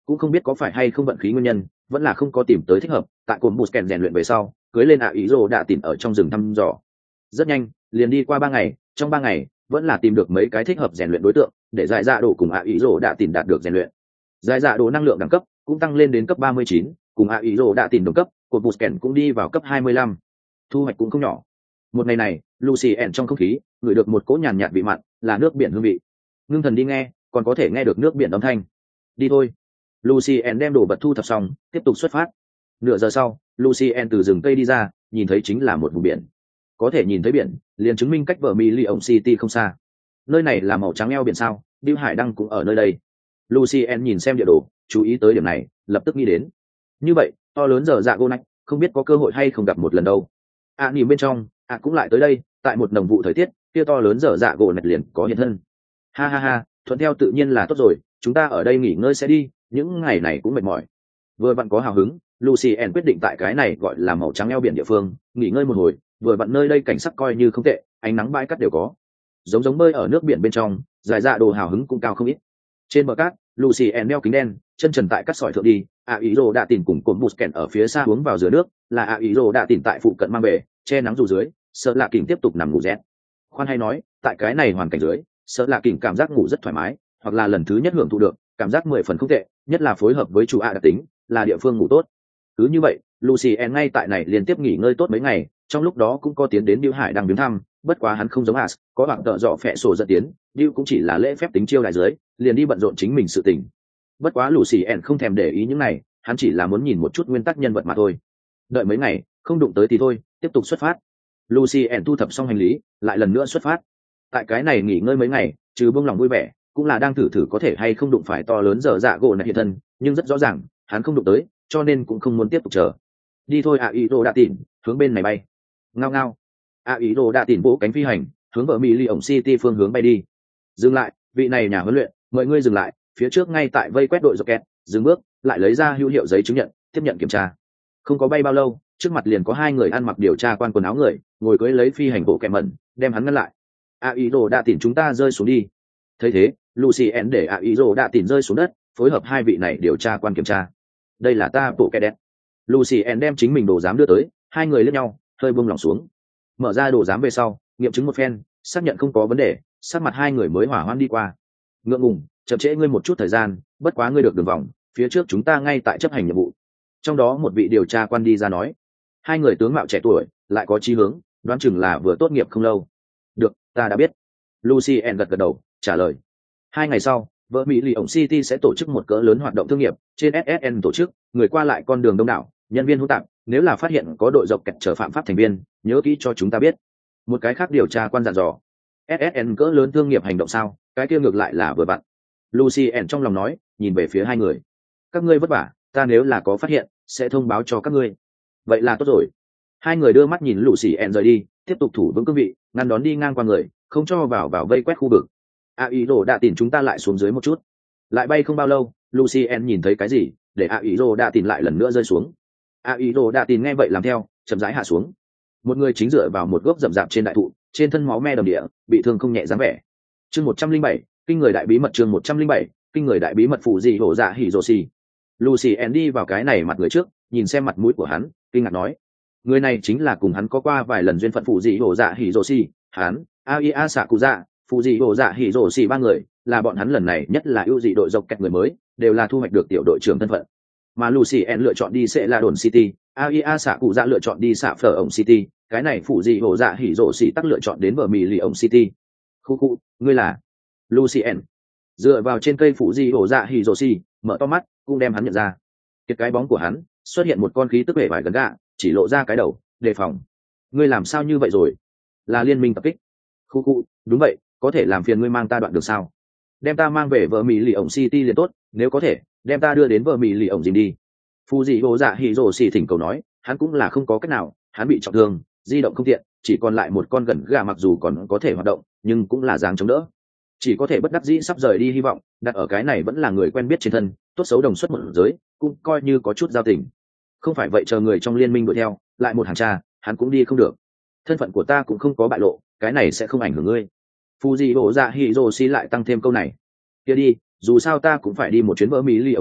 cũng không biết có phải hay không vận khí nguyên nhân, vẫn là không có tìm tới thích hợp. Tại cồn bụt kèn rèn luyện về sau, cưới lên ạ ý rồ đã tìm ở trong rừng thăm dò. Rất nhanh, liền đi qua ba ngày, trong ba ngày vẫn là tìm được mấy cái thích hợp rèn luyện đối tượng, để giải dạ đồ cùng ạ ý rồ đã tìm đạt được rèn luyện. Giải dạ đồ năng lượng đẳng cấp cũng tăng lên đến cấp ba mươi chín, cùng ạ ý rồ đã tìm đồng cấp, cồn bụt kèn cũng đi vào cấp hai mươi lăm. Thu hoạch cũng không nhỏ. Một ngày này, Lucy ẻn trong không khí ngửi được một cỗ nhàn nhạt vị mặn, là nước biển hương vị. Ngưng thần đi nghe, còn có thể nghe được nước biển âm thanh. Đi thôi. Lucy ẻn đem đồ vật thu thập xong, tiếp tục xuất phát. Nửa giờ sau, Lucy ẻn từ rừng cây đi ra, nhìn thấy chính là một vùng biển. Có thể nhìn thấy biển, liền chứng minh cách Vermilion City không xa. Nơi này là màu trắng eo biển sao? Bill Hải Đăng cũng ở nơi đây. Lucy ẻn nhìn xem địa đồ, chú ý tới điểm này, lập tức nghĩ đến. Như vậy, to lớn giờ dạ Gonac, không biết có cơ hội hay không gặp một lần đâu. À nhìn bên trong, à cũng lại tới đây, tại một nồng vụ thời tiết, kia to lớn giờ dạ Gonac liền có hiện thân. Ha ha ha, thuận theo tự nhiên là tốt rồi, chúng ta ở đây nghỉ ngơi sẽ đi, những ngày này cũng mệt mỏi. Vừa vặn có hào hứng, Lucy ẻn quyết định tại cái này gọi là màu trắng eo biển địa phương nghỉ ngơi một hồi. Vừa vặn nơi đây cảnh sắc coi như không tệ, ánh nắng bãi cát đều có, giống giống bơi ở nước biển bên trong. Giải dạ đồ hào hứng cũng cao không ít. Trên bờ cát, Lucy ẻn đeo kính đen, chân trần tại cát sỏi thượng đi. A ý rồ đã tìm cùng cồn bụt kèn ở phía xa uống vào giữa nước, là A ý rồ đã tìm tại phụ cận mang bể che nắng dù dưới, sợ lạ kỉnh tiếp tục nằm ngủ rét. Khoan hay nói, tại cái này hoàn cảnh dưới, sợ lạ kỉnh cảm giác ngủ rất thoải mái, hoặc là lần thứ nhất hưởng thụ được cảm giác mười phần không tệ, nhất là phối hợp với chủ A đặc tính, là địa phương ngủ tốt. Cứ như vậy, Lucy ẻn ngay tại này liên tiếp nghỉ ngơi tốt mấy ngày, trong lúc đó cũng có tiến đến Diêu Hải đang viếng thăm, bất quá hắn không giống As, có bạn tợ dọ phệ sổ dẫn tiến, Diêu cũng chỉ là lễ phép tính chiêu đại dưới, liền đi bận rộn chính mình sự tình. Bất quá Lucy ẻn không thèm để ý những này, hắn chỉ là muốn nhìn một chút nguyên tắc nhân vật mà thôi. Đợi mấy ngày, không đụng tới thì thôi, tiếp tục xuất phát. Lucy ẻn thu thập xong hành lý, lại lần nữa xuất phát. Tại cái này nghỉ ngơi mấy ngày, trừ buông lòng vui vẻ, cũng là đang thử thử có thể hay không đụng phải to lớn giờ dạ gỗ này hiện thân, nhưng rất rõ ràng, hắn không đụng tới, cho nên cũng không muốn tiếp tục chờ. Đi thôi ạ ý đồ đã tìm, hướng bên này bay. Ngao ngao. ạ ý đồ đã tìm vỗ cánh phi hành, hướng vợ mỹ ly ổng city phương hướng bay đi. Dừng lại, vị này nhà huấn luyện, mời ngươi dừng lại, phía trước ngay tại vây quét đội rocket, dừng bước, lại lấy ra hữu hiệu giấy chứng nhận, tiếp nhận kiểm tra. Không có bay bao lâu, trước mặt liền có hai người ăn mặc điều tra quan quần áo người, ngồi cưỡi lấy phi hành bộ kẹm mẩn, đem hắn ngăn lại. ạ ý đồ đã tìm chúng ta rơi xuống đi. Thấy thế, Lucy ẻn để ạ ý đồ đã tìm rơi xuống đất, phối hợp hai vị này điều tra quan kiểm tra. Đây là ta bộ kẹt đẹp. Lucy ẻn đem chính mình đồ giám đưa tới, hai người liếc nhau, hơi buông lỏng xuống. Mở ra đồ giám về sau, nghiệm chứng một phen, xác nhận không có vấn đề, sắc mặt hai người mới hỏa hoan đi qua. Ngượng ngùng, chậm trễ ngươi một chút thời gian, bất quá ngươi được đường vòng, phía trước chúng ta ngay tại chấp hành nhiệm vụ. Trong đó một vị điều tra quan đi ra nói, hai người tướng mạo trẻ tuổi, lại có chí hướng, đoán chừng là vừa tốt nghiệp không lâu. Được, ta đã biết. Lucy ẻn gật gật đầu, trả lời. Hai ngày sau, vợ mỹ lì ổng city sẽ tổ chức một cỡ lớn hoạt động thương nghiệp trên ét ét en tổ chức, người qua lại con đường đông đảo, nhân viên hỗn tạp, nếu là phát hiện có đội dọc kẹt trở phạm pháp thành viên, nhớ kỹ cho chúng ta biết. Một cái khác điều tra quan dặn dò. ét ét en cỡ lớn thương nghiệp hành động sao? Cái kia ngược lại là vừa vặn. Lucy ẻn trong lòng nói, nhìn về phía hai người. Các ngươi vất vả, ta nếu là có phát hiện, sẽ thông báo cho các ngươi. Vậy là tốt rồi. Hai người đưa mắt nhìn Lucy ẻn rời đi, tiếp tục thủ vững cương vị, ngăn đón đi ngang qua người, không cho vào vào vây quét khu vực. A ý đồ đã tìm chúng ta lại xuống dưới một chút. Lại bay không bao lâu, Lucien nhìn thấy cái gì, để A ý đồ đã tìm lại lần nữa rơi xuống. A ý đồ đã tìm nghe vậy làm theo, chậm rãi hạ xuống. Một người chính dựa vào một gốc rậm rạp trên đại thụ, trên thân máu me đầm địa, bị thương không nhẹ dáng vẻ. Chương một trăm linh bảy, kinh người đại bí mật. Chương một trăm linh bảy, kinh người đại bí mật. Phụ gì hổ dạ hỉ rồ xì. Lucien đi vào cái này mặt người trước, nhìn xem mặt mũi của hắn, kinh ngạc nói, người này chính là cùng hắn có qua vài lần duyên phận phụ gì hổ dạ hỉ rồ xì. Hắn, Aia Sakuza, phụ dị bộ dạ hỉ rổ xì ba người, là bọn hắn lần này nhất là ưu dị đội dọc kẹt người mới, đều là thu hoạch được tiểu đội trưởng thân phận. Mà Lucien lựa chọn đi sẽ là đồn city, Aia xạ cụ dạ lựa chọn đi xạ phở ổng city, cái này phụ dị bộ dạ hỉ rổ xì tắc lựa chọn đến bờ mì lì ổng city. Khu khu, ngươi là Lucien. Dựa vào trên cây phụ dị bộ dạ hỉ rổ xì, mở to mắt, cũng đem hắn nhận ra. Cái cái bóng của hắn xuất hiện một con khí tức vẻ vải gần gạ, chỉ lộ ra cái đầu, đề phòng. Ngươi làm sao như vậy rồi? Là liên minh tập kích. Khu khu, đúng vậy, có thể làm phiền ngươi mang ta đoạn đường sao? Đem ta mang về vợ mỹ lì ổng city liền tốt, nếu có thể đem ta đưa đến vợ mỹ lì ổng dìm đi. Phu dị bộ dạ hỉ rồ xì thỉnh cầu nói, hắn cũng là không có cách nào, hắn bị trọng thương, di động không tiện, chỉ còn lại một con gần gà, mặc dù còn có thể hoạt động nhưng cũng là dáng chống đỡ, chỉ có thể bất đắc dĩ sắp rời đi, hy vọng đặt ở cái này vẫn là người quen biết trên thân, tốt xấu đồng xuất một giới, cũng coi như có chút giao tình. Không phải vậy chờ người trong liên minh đuổi theo lại một hàng tra, hắn cũng đi không được. Thân phận của ta cũng không có bại lộ, cái này sẽ không ảnh hưởng ngươi. Phu dị bộ dạ hỉ rồ xì lại tăng thêm câu này. Kia đi, dù sao ta cũng phải đi một chuyến vỡ mỹ lì ổng gym,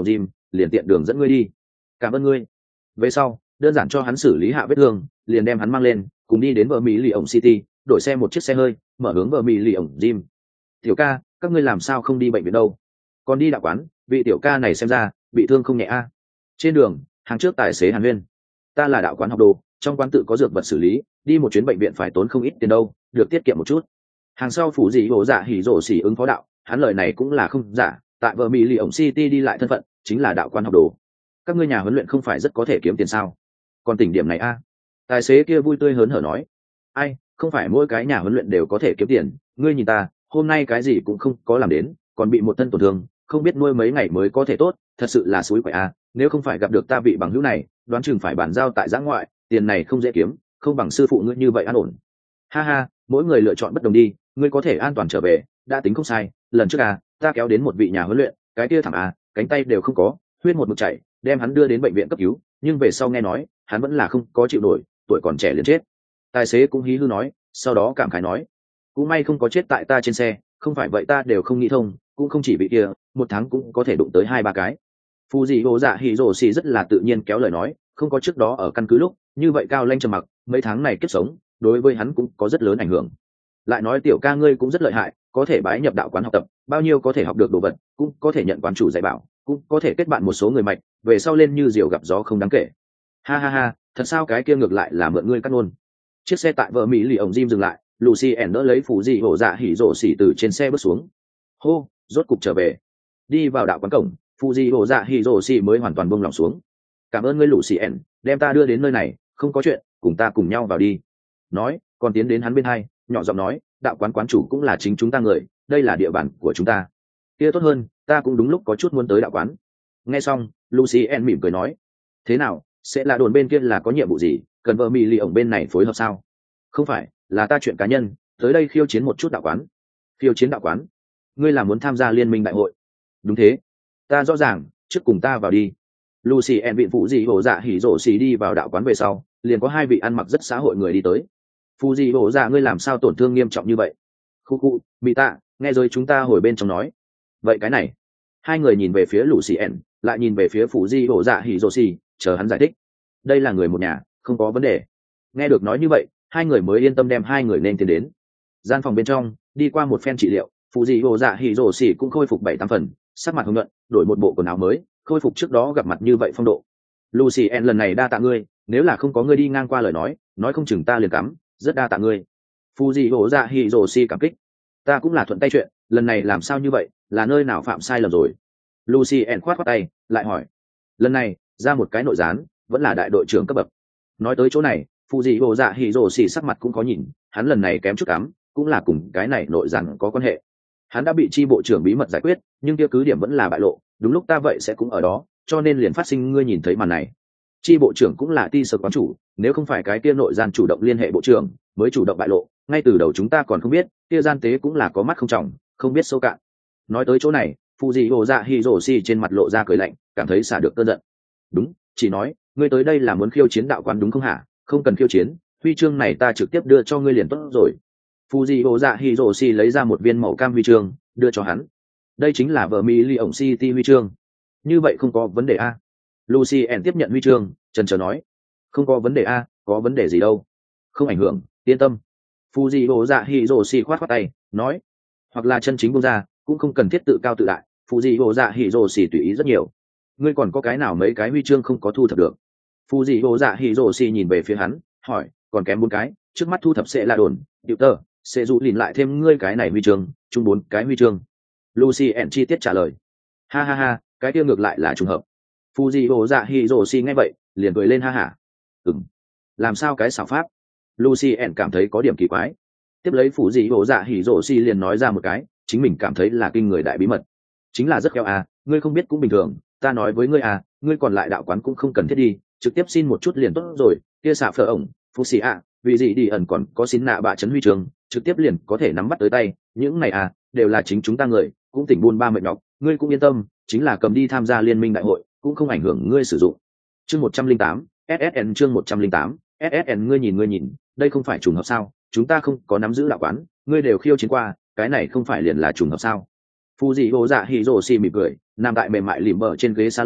liền tiện đường dẫn ngươi đi. Cảm ơn ngươi. Về sau đơn giản cho hắn xử lý hạ vết thương, liền đem hắn mang lên cùng đi đến bờ mỹ lì ổng city, đổi xe một chiếc xe hơi mở hướng bờ mỹ lì ổng gym. Tiểu ca, các ngươi làm sao không đi bệnh viện đâu, còn đi đạo quán? Vị tiểu ca này xem ra bị thương không nhẹ a. Trên đường hàng trước tài xế Hàn Huyên: ta là đạo quán học đồ, trong quán tự có dược vật xử lý, đi một chuyến bệnh viện phải tốn không ít tiền đâu, được tiết kiệm một chút. Hàng sau phủ dị hổ dạ hỉ rổ xỉ ứng phó đạo, hắn lời này cũng là không giả, tại vợ mỹ lì ổng city đi lại thân phận chính là đạo quán học đồ. Các ngươi nhà huấn luyện không phải rất có thể kiếm tiền sao? Còn tỉnh điểm này a? Tài xế kia vui tươi hớn hở nói: ai, không phải mỗi cái nhà huấn luyện đều có thể kiếm tiền, ngươi nhìn ta hôm nay cái gì cũng không có làm đến, còn bị một thân tổn thương, không biết nuôi mấy ngày mới có thể tốt, thật sự là xúi quậy a. Nếu không phải gặp được ta vị bằng hữu này, đoán chừng phải bàn giao tại giã ngoại, tiền này không dễ kiếm, không bằng sư phụ ngươi như vậy an ổn. Ha ha, mỗi người lựa chọn bất đồng đi, ngươi có thể an toàn trở về đã tính không sai. Lần trước à, ta kéo đến một vị nhà huấn luyện, cái kia thẳng à, cánh tay đều không có, huyết một mực chảy, đem hắn đưa đến bệnh viện cấp cứu, nhưng về sau nghe nói hắn vẫn là không có chịu nổi, tuổi còn trẻ liền chết. Tài xế cũng hí hư nói, sau đó cảm khái nói: cũng may không có chết tại ta trên xe, không phải vậy ta đều không nghĩ thông, cũng không chỉ bị kia, một tháng cũng có thể đụng tới hai ba cái. Phù dị hồ dạ hỉ rổ xì rất là tự nhiên kéo lời nói, không có trước đó ở căn cứ lúc như vậy cao lanh trầm mặc, mấy tháng này kiếp sống đối với hắn cũng có rất lớn ảnh hưởng. Lại nói tiểu ca ngươi cũng rất lợi hại, có thể bái nhập đạo quán học tập, bao nhiêu có thể học được đồ vật, cũng có thể nhận quán chủ dạy bảo, cũng có thể kết bạn một số người mạch, về sau lên như diều gặp gió không đáng kể. Ha ha ha, thật sao? Cái kia ngược lại là mượn ngươi cắt ngôn. Chiếc xe tại vợ mỹ lì ổng Jim dừng lại, Lucy ẻn đỡ lấy phủ dị hổ dạ hỉ rổ xỉ từ trên xe bước xuống. Hô, rốt cục trở về. Đi vào đạo quán cổng, phủ dị hổ dạ hỉ rổ xỉ mới hoàn toàn buông lòng xuống. Cảm ơn ngươi Lucy ẻn, đem ta đưa đến nơi này, không có chuyện, cùng ta cùng nhau vào đi. Nói, còn tiến đến hắn bên hai, nhỏ giọng nói, đạo quán quán chủ cũng là chính chúng ta người, đây là địa bàn của chúng ta. Kia tốt hơn, ta cũng đúng lúc có chút muốn tới đạo quán. Nghe xong, Lucy ẻn mỉm cười nói, thế nào, sẽ là đồn bên kia là có nhiệm vụ gì, cần vợ mỹ lì ổng bên này phối hợp sao? Không phải, là ta chuyện cá nhân, tới đây khiêu chiến một chút đạo quán. Khiêu chiến đạo quán? Ngươi là muốn tham gia liên minh đại hội? Đúng thế, ta rõ ràng, trước cùng ta vào đi. Lucy ẻn viện phụ dị hổ dạ hỉ rổ xì đi vào đạo quán về sau, liền có hai vị ăn mặc rất xã hội người đi tới. Phụ dị hổ dạ, ngươi làm sao tổn thương nghiêm trọng như vậy? Khu khu, mỹ tạ, nghe rồi chúng ta hồi bên trong nói. Vậy cái này? Hai người nhìn về phía Lucy ẻn, lại nhìn về phía phụ dị hổ dạ hỉ rổ xì, chờ hắn giải thích. Đây là người một nhà, không có vấn đề. Nghe được nói như vậy, hai người mới yên tâm đem hai người nên tiến đến gian phòng bên trong. Đi qua một phen trị liệu, phụ dị hồ dạ hỉ rổ xỉ cũng khôi phục bảy tám phần, sắc mặt hồng nhuận, đổi một bộ quần áo mới, khôi phục trước đó gặp mặt như vậy phong độ. Lucy en, lần này đa tạ ngươi, nếu là không có ngươi đi ngang qua lời nói nói không chừng ta liền cắm, rất đa tạ ngươi. Phụ dị hồ dạ hỉ rổ xỉ cảm kích. Ta cũng là thuận tay chuyện, lần này làm sao như vậy, là nơi nào phạm sai lầm rồi? Lucy en khoát khoát tay, lại hỏi. Lần này ra một cái nội gián, vẫn là đại đội trưởng cấp bậc. Nói tới chỗ này, phụ dị hồ dạ hỉ rổ xỉ sắc mặt cũng có nhìn, hắn lần này kém chút cắm, cũng là cùng cái này nội gián có quan hệ. Hắn đã bị chi bộ trưởng bí mật giải quyết, nhưng kia cứ điểm vẫn là bại lộ, đúng lúc ta vậy sẽ cũng ở đó, cho nên liền phát sinh ngươi nhìn thấy màn này. Chi bộ trưởng cũng là ti sở quán chủ, nếu không phải cái kia nội gian chủ động liên hệ bộ trưởng mới chủ động bại lộ, ngay từ đầu chúng ta còn không biết kia gian tế cũng là có mắt không trọng, không biết sâu cạn. Nói tới chỗ này, phụ dị hồ dạ hỉ rổ xỉ trên mặt lộ ra cười lạnh, cảm thấy xả được cơn giận. Đúng, chỉ nói ngươi tới đây là muốn khiêu chiến đạo quán đúng không hả? Không cần khiêu chiến, huy chương này ta trực tiếp đưa cho ngươi liền tốt rồi. Phụ dị hồ dạ hỉ rổ xỉ lấy ra một viên màu cam huy chương đưa cho hắn. Đây chính là vợ mỹ lì ổng city huy chương. Như vậy không có vấn đề a? Lucy ẻn tiếp nhận huy chương, chần chờ nói. Không có vấn đề a, có vấn đề gì đâu, không ảnh hưởng, yên tâm. Phụ dị hồ dạ hỉ rổ xỉ khoát khoát tay nói, hoặc là chân chính buông ra, cũng không cần thiết tự cao tự đại. Phụ dị hồ dạ hỉ rổ xỉ tùy ý rất nhiều. Ngươi còn có cái nào mấy cái huy chương không có thu thập được? Phụ dị hồ dạ hỉ rổ xỉ nhìn về phía hắn, hỏi, còn kém bốn cái, trước mắt thu thập sẽ là đồn, điệu tờ, sẽ dụ lìn lại thêm ngươi cái này huy chương, chung bốn cái huy chương. Lucy ẻn chi tiết trả lời. Ha ha ha, cái kia ngược lại là trùng hợp. Phụ dị hồ dạ hỉ rổ xỉ nghe vậy liền cười lên ha hả. Ừm, làm sao cái xảo pháp? Lucy ẻn cảm thấy có điểm kỳ quái. Tiếp lấy phụ dị hồ dạ hỉ rổ xỉ liền nói ra một cái chính mình cảm thấy là kinh người đại bí mật, chính là rất khéo à, ngươi không biết cũng bình thường, ta nói với ngươi à, ngươi còn lại đạo quán cũng không cần thiết đi, trực tiếp xin một chút liền tốt rồi. Kia xạ phở ổng phú xì ạ, vì gì đi ẩn còn có xin nạ bạ chấn huy trường, trực tiếp liền có thể nắm bắt tới tay. Những này à, đều là chính chúng ta người, cũng tỉnh buôn ba mệt nhọc, ngươi cũng yên tâm, chính là cầm đi tham gia liên minh đại hội cũng không ảnh hưởng ngươi sử dụng. Chương một trăm linh tám, ét ét en chương một trăm linh tám, ét ét en ngươi nhìn ngươi nhìn, đây không phải trùng hợp sao? Chúng ta không có nắm giữ đạo quán, ngươi đều khiêu chiến qua, cái này không phải liền là trùng hợp sao? Phụ dị hồ dạ hỉ rổ xỉ mỉm cười, nằm tại mềm mại lìm bờ trên ghế salon,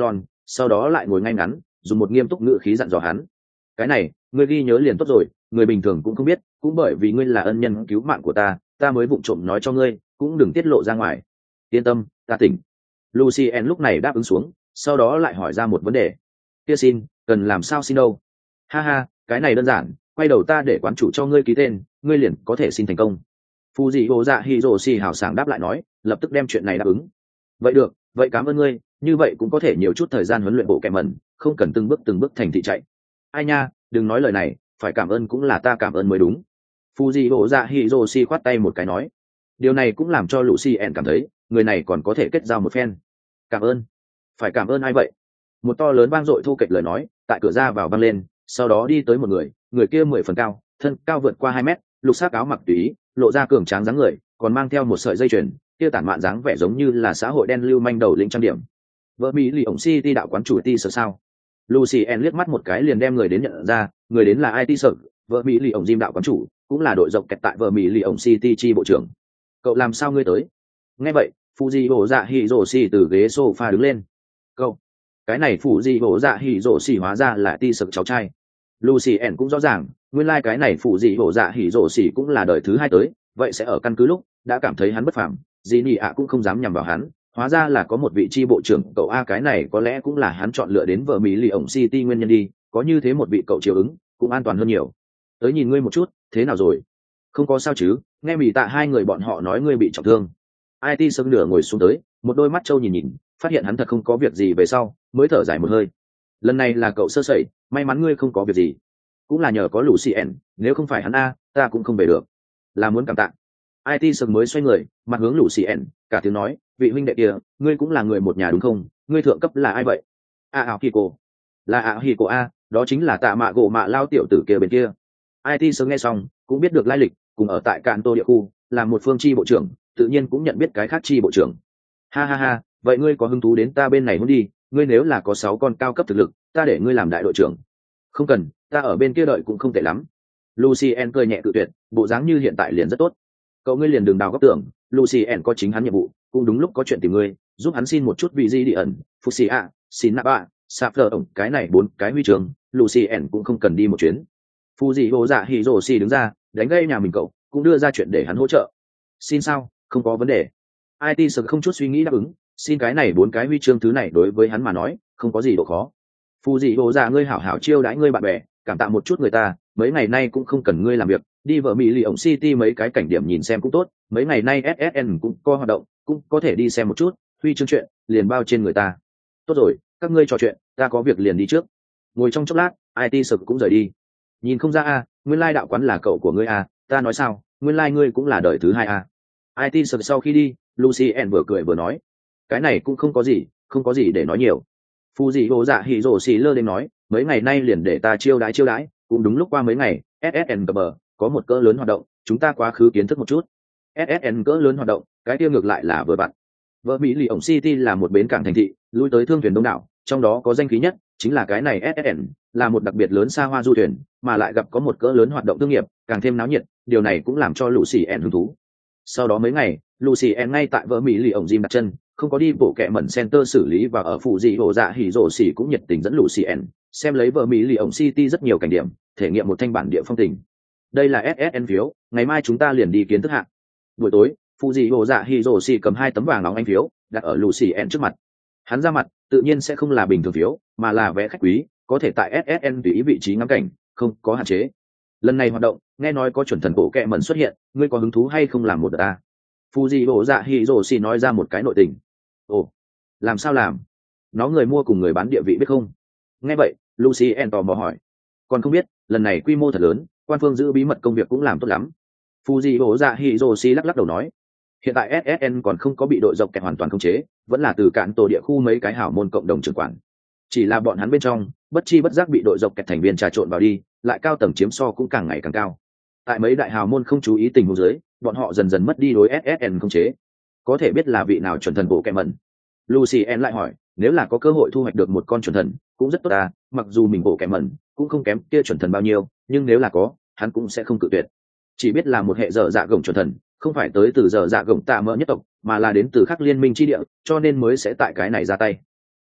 sau đó lại ngồi ngay ngắn dùng một nghiêm túc ngữ khí dặn dò hắn. Cái này ngươi ghi nhớ liền tốt rồi, người bình thường cũng không biết, cũng bởi vì ngươi là ân nhân cứu mạng của ta ta mới vụng trộm nói cho ngươi, cũng đừng tiết lộ ra ngoài. Yên tâm, ta tỉnh. Lucien lúc này đáp ứng xuống, sau đó lại hỏi ra một vấn đề. Kia xin cần làm sao xin đâu? Ha ha, cái này đơn giản, quay đầu ta để quán chủ cho ngươi ký tên, ngươi liền có thể xin thành công. Phu dị hồ dạ Hiroshi hào sảng đáp lại nói, lập tức đem chuyện này đáp ứng. Vậy được, vậy cảm ơn ngươi, như vậy cũng có thể nhiều chút thời gian huấn luyện bộ kẻ mẩn, không cần từng bước từng bước thành thị chạy. Ai nha, đừng nói lời này, phải cảm ơn cũng là ta cảm ơn mới đúng. Phu dị hồ dạ Hiroshi khoát tay một cái nói. Điều này cũng làm cho Lucien cảm thấy người này còn có thể kết giao một phen. Cảm ơn? Phải cảm ơn ai vậy? Một to lớn vang dội thô kệch lời nói tại cửa ra vào vang lên, sau đó đi tới một người, người kia mười phần cao, thân cao vượt qua hai mét, lục sắc áo mặc tùy ý, lộ ra cường tráng dáng người, còn mang theo một sợi dây chuyền, kia tản mạn dáng vẻ giống như là xã hội đen lưu manh đầu lĩnh trang điểm. Vợ Mỹ lì ổng City đạo quán chủ ti sợ sao? Lucien liếc mắt một cái liền đem người đến nhận ra, người đến là i tê sợ, vợ Mỹ lì ổng Jim đạo quán chủ, cũng là đội rộng kẹt tại vợ Mỹ lì ổng City chi bộ trưởng. Cậu làm sao ngươi tới? Nghe vậy, Fuji Hồ Dạ Hiroshi từ ghế sofa đứng lên. Cậu, cái này Fuji Hồ Dạ Hiroshi hóa ra là ti sợ cháu trai. Lucien cũng rõ ràng, nguyên lai like cái này Fuji Hồ Dạ Hiroshi cũng là đời thứ hai tới, vậy sẽ ở căn cứ lúc đã cảm thấy hắn bất phàm, gì nhỉ ạ cũng không dám nhằm vào hắn, hóa ra là có một vị chi bộ trưởng cậu a, cái này có lẽ cũng là hắn chọn lựa đến vợ Mỹ lì ổng City nguyên nhân đi, có như thế một vị cậu chiều ứng cũng an toàn hơn nhiều. Tới nhìn ngươi một chút, thế nào rồi? Không có sao chứ? Nghe Mỹ Tạ hai người bọn họ nói ngươi bị trọng thương. i tê sớm nửa ngồi xuống tới, một đôi mắt trâu nhìn nhìn, phát hiện hắn thật không có việc gì về sau mới thở dài một hơi. Lần này là cậu sơ sẩy, may mắn ngươi không có việc gì, cũng là nhờ có Lucien, nếu không phải hắn a ta cũng không về được. Là muốn cảm tạ. i tê sớm mới xoay người mặt hướng Lucien, cả tiếng nói, vị huynh đệ kia, ngươi cũng là người một nhà đúng không? Ngươi thượng cấp là ai vậy? a ảo hì cô. Là ảo hì cô a, đó chính là Tạ Mạ Gỗ Mạ lao tiểu tử kia bên kia. i tê sớm nghe xong cũng biết được lai lịch, cùng ở tại Cạn Tô địa khu, là một phương chi bộ trưởng, tự nhiên cũng nhận biết cái khác chi bộ trưởng. Ha ha ha, vậy ngươi có hứng thú đến ta bên này muốn đi? Ngươi nếu là có sáu con cao cấp thực lực, ta để ngươi làm đại đội trưởng. Không cần, ta ở bên kia đợi cũng không tệ lắm. Lucien cười nhẹ cự tuyệt, bộ dáng như hiện tại liền rất tốt. Cậu ngươi liền đừng đào góc tưởng, Lucien có chính hắn nhiệm vụ, cũng đúng lúc có chuyện tìm ngươi, giúp hắn xin một chút vị di địa ẩn, Fuxia, xin Napa, Sapphire ổng, cái này bốn cái huy trường, Lucien cũng không cần đi một chuyến. Fuji Hồ Dạ Hiroshi đứng ra, đánh gây nhà mình cậu, cũng đưa ra chuyện để hắn hỗ trợ. Xin sao? Không có vấn đề. i tê sợ không chút suy nghĩ đáp ứng, xin cái này bốn cái huy chương thứ này đối với hắn mà nói, không có gì độ khó. Fuji Hồ Dạ ngươi hảo hảo chiêu đãi ngươi bạn bè, cảm tạ một chút người ta, mấy ngày nay cũng không cần ngươi làm việc, đi vợ Mỹ lì ổng City mấy cái cảnh điểm nhìn xem cũng tốt, mấy ngày nay ét ét en cũng có hoạt động, cũng có thể đi xem một chút, huy chương chuyện liền bao trên người ta. Tốt rồi, các ngươi trò chuyện, ta có việc liền đi trước. Ngồi trong chốc lát, i tê sợ cũng rời đi. Nhìn không ra a, nguyên lai đạo quán là cậu của ngươi a, ta nói sao, nguyên lai ngươi cũng là đời thứ hai a. i tê sợ sau khi đi, Lucien vừa cười vừa nói, cái này cũng không có gì, không có gì để nói nhiều. Fuji Hồ Dạ Hiroshi lơ đến nói, mấy ngày nay liền để ta chiêu đãi chiêu đãi, cũng đúng lúc qua mấy ngày, ét ét en bờ có một cỡ lớn hoạt động, chúng ta quá khứ kiến thức một chút. ét ét en cỡ lớn hoạt động, cái kia ngược lại là vừa vặn. Vợ Mỹ lì ổng City là một bến cảng thành thị, lui tới thương thuyền đông đảo, trong đó có danh khí nhất chính là cái này ét ét en, là một đặc biệt lớn xa hoa du thuyền, mà lại gặp có một cỡ lớn hoạt động thương nghiệp, càng thêm náo nhiệt, điều này cũng làm cho Lucien hứng thú. Sau đó mấy ngày, Lucien ngay tại vợ Mỹ lì ổng Jim đặt chân, không có đi bộ kẹ mẩn center xử lý, và ở phụ dị Hồ Dạ Hiroshi cũng nhiệt tình dẫn Lucien xem lấy vợ Mỹ lì ổng City rất nhiều cảnh điểm, thể nghiệm một thanh bản địa phong tình. Đây là ét ét en phiếu, ngày mai chúng ta liền đi kiến thức hạng. Buổi tối, Fuji Hồ Dạ Hiroshi cầm hai tấm vàng óng ánh phiếu đặt ở Lucien trước mặt. Hắn ra mặt tự nhiên sẽ không là bình thường phiếu, mà là vé khách quý, có thể tại ét ét en tùy ý vị trí ngắm cảnh, không có hạn chế. Lần này hoạt động, nghe nói có chuẩn thần bộ kẹ mẩn xuất hiện, ngươi có hứng thú hay không làm một đợt ta? Fuji Hồ Dạ Hiroshi nói ra một cái nội tình. Ồ, làm sao làm? Nó người mua cùng người bán địa vị biết không? Nghe vậy, Lucien tò mò hỏi. Còn không biết, lần này quy mô thật lớn, quan phương giữ bí mật công việc cũng làm tốt lắm. Fuji Hồ Dạ Hiroshi lắc lắc đầu nói. Hiện tại ét ét en còn không có bị đội dọc kẹt hoàn toàn khống chế, vẫn là từ cạn tổ địa khu mấy cái hảo môn cộng đồng trưởng quản. Chỉ là bọn hắn bên trong, bất chi bất giác bị đội dọc kẹt thành viên trà trộn vào đi, lại cao tầng chiếm so cũng càng ngày càng cao. Tại mấy đại hào môn không chú ý tình huống dưới, bọn họ dần dần mất đi đối ét ét en khống chế. Có thể biết là vị nào chuẩn thần bộ kẹ mẩn? Lucien lại hỏi, nếu là có cơ hội thu hoạch được một con chuẩn thần, cũng rất tốt à, mặc dù mình bộ kẹ mẩn, cũng không kém kia chuẩn thần bao nhiêu, nhưng nếu là có, hắn cũng sẽ không cự tuyệt. Chỉ biết là một hệ dở dạ gồng chuẩn thần, không phải tới từ dở dạ gồng tạ mỡ nhất tộc, mà là đến từ khắc liên minh chi địa, cho nên mới sẽ tại cái này ra tay.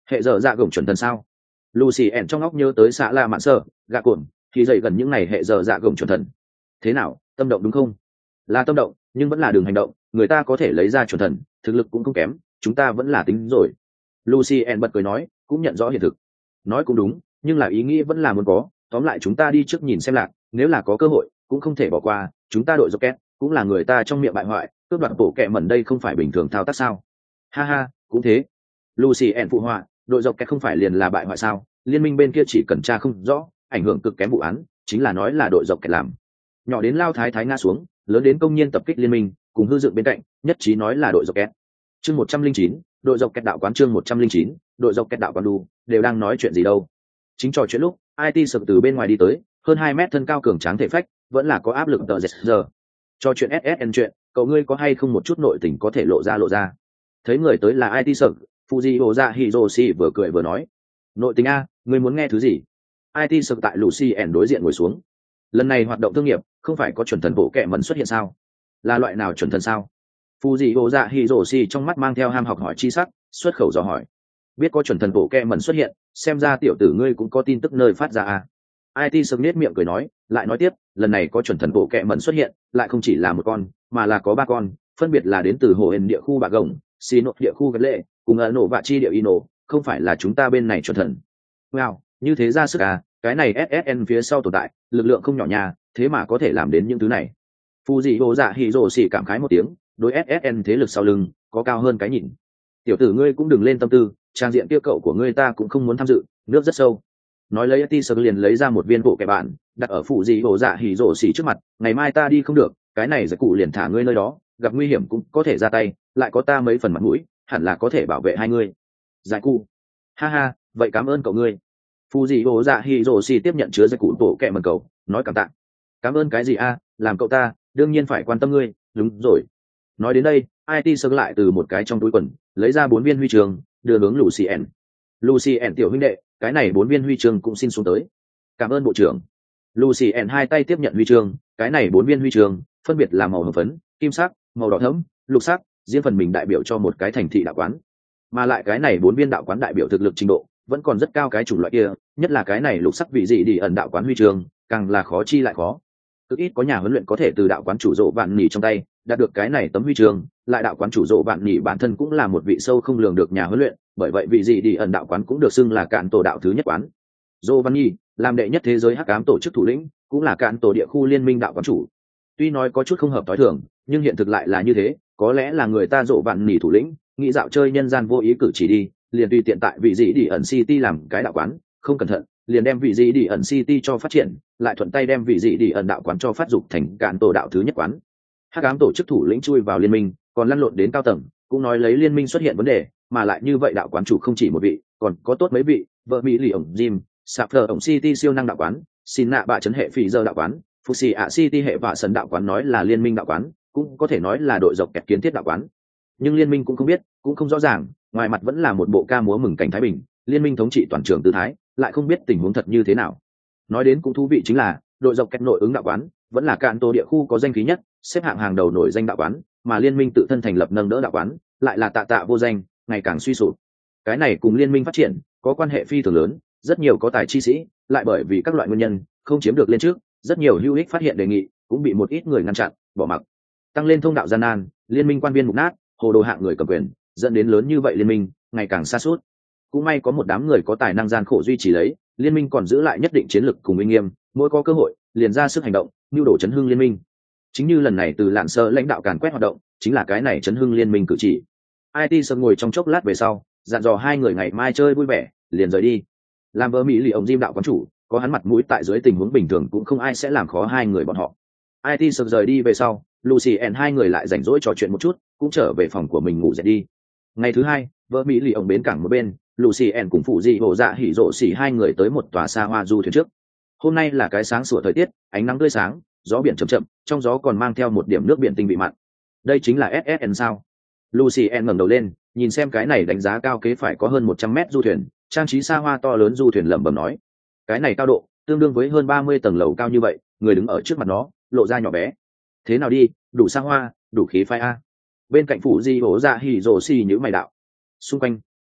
Hệ giờ dạ gồng chuẩn thần sao? Lucy ẻn trong óc nhớ tới xã La Mạn Sơ, gạ cồn, thì dậy gần những ngày hệ giờ dạ gồng chuẩn thần. Thế nào, tâm động đúng không? Là tâm động, nhưng vẫn là đường hành động, người ta có thể lấy ra chuẩn thần, thực lực cũng không kém, chúng ta vẫn là tính rồi. Lucy ẻn bật cười nói, cũng nhận rõ hiện thực. Nói cũng đúng, nhưng là ý nghĩ vẫn là muốn có, tóm lại chúng ta đi trước nhìn xem lạc, nếu là có cơ hội, cũng không thể bỏ qua, chúng ta đội Rocket, cũng là người ta trong miệng bại hoại, cướp đoạt bộ kẹ mẩn đây không phải bình thường thao tác sao? Ha ha, cũng thế. Lucy ẻn phụ họa, đội Rocket không phải liền là bại hoại sao? Liên minh bên kia chỉ cần tra không rõ, ảnh hưởng cực kém vụ án, chính là nói là đội Rocket làm. Nhỏ đến lao thái thái ngã xuống, lớn đến công nhân tập kích liên minh, cùng hư dựng bên cạnh, nhất trí nói là đội Rocket. Chương một trăm linh chín, đội Rocket đạo quán chương một trăm linh chín, đội Rocket đạo quán đu, đều đang nói chuyện gì đâu? Chính trò chuyện lúc, i tê sực từ bên ngoài đi tới, hơn hai mét thân cao cường tráng thể phách, vẫn là có áp lực tờ giờ. Cho chuyện ét ét en chuyện, cậu ngươi có hay không một chút nội tình có thể lộ ra lộ ra. Thấy người tới là i tê sực, Fuji Oza Hiroshi vừa cười vừa nói. Nội tình A, ngươi muốn nghe thứ gì? i tê sực tại Lucy ẻn đối diện ngồi xuống. Lần này hoạt động thương nghiệp, không phải có chuẩn thần bộ kệ mẩn xuất hiện sao? Là loại nào chuẩn thần sao? Fuji Oza Hiroshi trong mắt mang theo ham học hỏi chi sắc, xuất khẩu dò hỏi. Biết có chuẩn thần bộ kệ mẩn xuất hiện, xem ra tiểu tử ngươi cũng có tin tức nơi phát ra a. i tê sực nết miệng cười nói, lại nói tiếp, lần này có chuẩn thần bộ kệ mẩn xuất hiện, lại không chỉ là một con, mà là có ba con, phân biệt là đến từ hồ hền địa khu bạc gồng, xì nội địa khu gật lệ, cùng ở nổ vạ chi địa ino, không phải là chúng ta bên này chuẩn thần. Wow, như thế ra sức à, cái này ét ét en phía sau tồn tại, lực lượng không nhỏ nha, thế mà có thể làm đến những thứ này. Fuji Oza Hiroshi cảm khái một tiếng, đối ét ét en thế lực sau lưng, có cao hơn cái nhìn. Tiểu tử ngươi cũng đừng lên tâm tư, trang diện kia cậu của ngươi ta cũng không muốn tham dự, nước rất sâu. Nói lấy ti sơ liền lấy ra một viên bộ kẻ bạn, đặt ở phụ gì hồ dạ hỉ rổ xỉ trước mặt, ngày mai ta đi không được, cái này giải cụ liền thả ngươi nơi đó, gặp nguy hiểm cũng có thể ra tay, lại có ta mấy phần mặt mũi, hẳn là có thể bảo vệ hai ngươi. Giải cụ, ha ha, vậy cảm ơn cậu ngươi. Phụ gì hồ dạ hỉ rổ xỉ tiếp nhận chứa giải cụ bộ kẻ mần cậu, nói cảm tạ. Cảm ơn cái gì a, làm cậu ta, đương nhiên phải quan tâm ngươi, đúng rồi. Nói đến đây, i tê sơ lại từ một cái trong túi quần lấy ra bốn viên huy chương, đưa hướng Lucien. Lucien tiểu huynh đệ, cái này bốn viên huy chương cũng xin xuống tới. Cảm ơn bộ trưởng. Lucien hai tay tiếp nhận huy chương, cái này bốn viên huy chương phân biệt là màu hồng phấn, kim sắc, màu đỏ thẫm, lục sắc, riêng phần mình đại biểu cho một cái thành thị đạo quán. Mà lại cái này bốn viên đạo quán đại biểu thực lực trình độ vẫn còn rất cao cái chủng loại kia, nhất là cái này lục sắc vị gì đi ẩn đạo quán huy chương, càng là khó chi lại khó. Cực ít có nhà huấn luyện có thể từ đạo quán chủ rộ vạn nỉ trong tay đạt được cái này tấm huy chương, lại đạo quán chủ rộ vạn nỉ bản thân cũng là một vị sâu không lường được nhà huấn luyện, bởi vậy vị gì đi ẩn đạo quán cũng được xưng là cạn tổ đạo thứ nhất quán. Rộ vạn nỉ làm đệ nhất thế giới hắc ám tổ chức thủ lĩnh, cũng là cạn tổ địa khu liên minh đạo quán chủ. Tuy nói có chút không hợp tối thường, nhưng hiện thực lại là như thế, có lẽ là người ta rộ vạn nỉ thủ lĩnh nghĩ dạo chơi nhân gian vô ý cử chỉ đi, liền tùy tiện tại vị gì đi ẩn city làm cái đạo quán, không cẩn thận liền đem vị gì đi ẩn city cho phát triển, lại thuận tay đem vị gì đi ẩn đạo quán cho phát dục thành cạn tổ đạo thứ nhất quán. Hắc ám tổ chức thủ lĩnh chui vào liên minh, còn lăn lộn đến cao tầng, cũng nói lấy liên minh xuất hiện vấn đề, mà lại như vậy đạo quán chủ không chỉ một vị, còn có tốt mấy vị, vợ mỹ lì ổng Jim, sạp thờ ổng city siêu năng đạo quán, xin nạ bạ chấn hệ phì giờ đạo quán, Fuxi ạ city hệ và sân đạo quán nói là liên minh đạo quán, cũng có thể nói là đội dọc kẹt kiến thiết đạo quán. Nhưng liên minh cũng không biết, cũng không rõ ràng, ngoài mặt vẫn là một bộ ca múa mừng cảnh thái bình, liên minh thống trị toàn trường tư thái, lại không biết tình huống thật như thế nào. Nói đến cũng thú vị chính là đội dọc kẹt nội ứng đạo quán vẫn là cạn tổ địa khu có danh khí nhất, xếp hạng hàng đầu nổi danh đạo quán, mà liên minh tự thân thành lập nâng đỡ đạo quán lại là tạ tạ vô danh, ngày càng suy sụp. Cái này cùng liên minh phát triển có quan hệ phi thường lớn, rất nhiều có tài chi sĩ lại bởi vì các loại nguyên nhân không chiếm được lên trước, rất nhiều hữu ích phát hiện đề nghị cũng bị một ít người ngăn chặn bỏ mặc, tăng lên thông đạo gian nan, liên minh quan viên mục nát, hồ đồ hạng người cầm quyền, dẫn đến lớn như vậy liên minh ngày càng sa sút. Cũng may có một đám người có tài năng gian khổ duy trì lấy, liên minh còn giữ lại nhất định chiến lược cùng uy nghiêm, mỗi có cơ hội liền ra sức hành động, nưu đổ chấn hưng liên minh. Chính như lần này từ lạn sơ lãnh đạo càn quét hoạt động, chính là cái này chấn hưng liên minh cử chỉ. i tê sơ ngồi trong chốc lát về sau, dặn dò hai người ngày mai chơi vui vẻ, liền rời đi. Làm vợ mỹ lì ông Jim đạo quán chủ, có hắn mặt mũi tại dưới tình huống bình thường cũng không ai sẽ làm khó hai người bọn họ. i tê sơ rời đi về sau, Lucy and hai người lại rảnh rỗi trò chuyện một chút, cũng trở về phòng của mình ngủ dậy đi. Ngày thứ hai, vợ mỹ lì ông bến cảng một bên, Lucien cùng phụ dị hồ dạ hỉ rộ xỉ hai người tới một tòa xa hoa du thuyền trước. Hôm nay là cái sáng sủa thời tiết, ánh nắng tươi sáng, gió biển chậm chậm, trong gió còn mang theo một điểm nước biển tinh vị mặn. Đây chính là ét ét en sao? Lucien ngẩng đầu lên, nhìn xem cái này đánh giá cao kế phải có hơn một trăm mét du thuyền, trang trí xa hoa to lớn du thuyền lẩm bẩm nói. Cái này cao độ, tương đương với hơn ba mươi tầng lầu cao như vậy, người đứng ở trước mặt nó, lộ ra nhỏ bé. Thế nào đi, đủ xa hoa, đủ khí phái a. Bên cạnh phụ dị hồ dạ hỉ rộ xỉ nhíu mày đạo. Xung quanh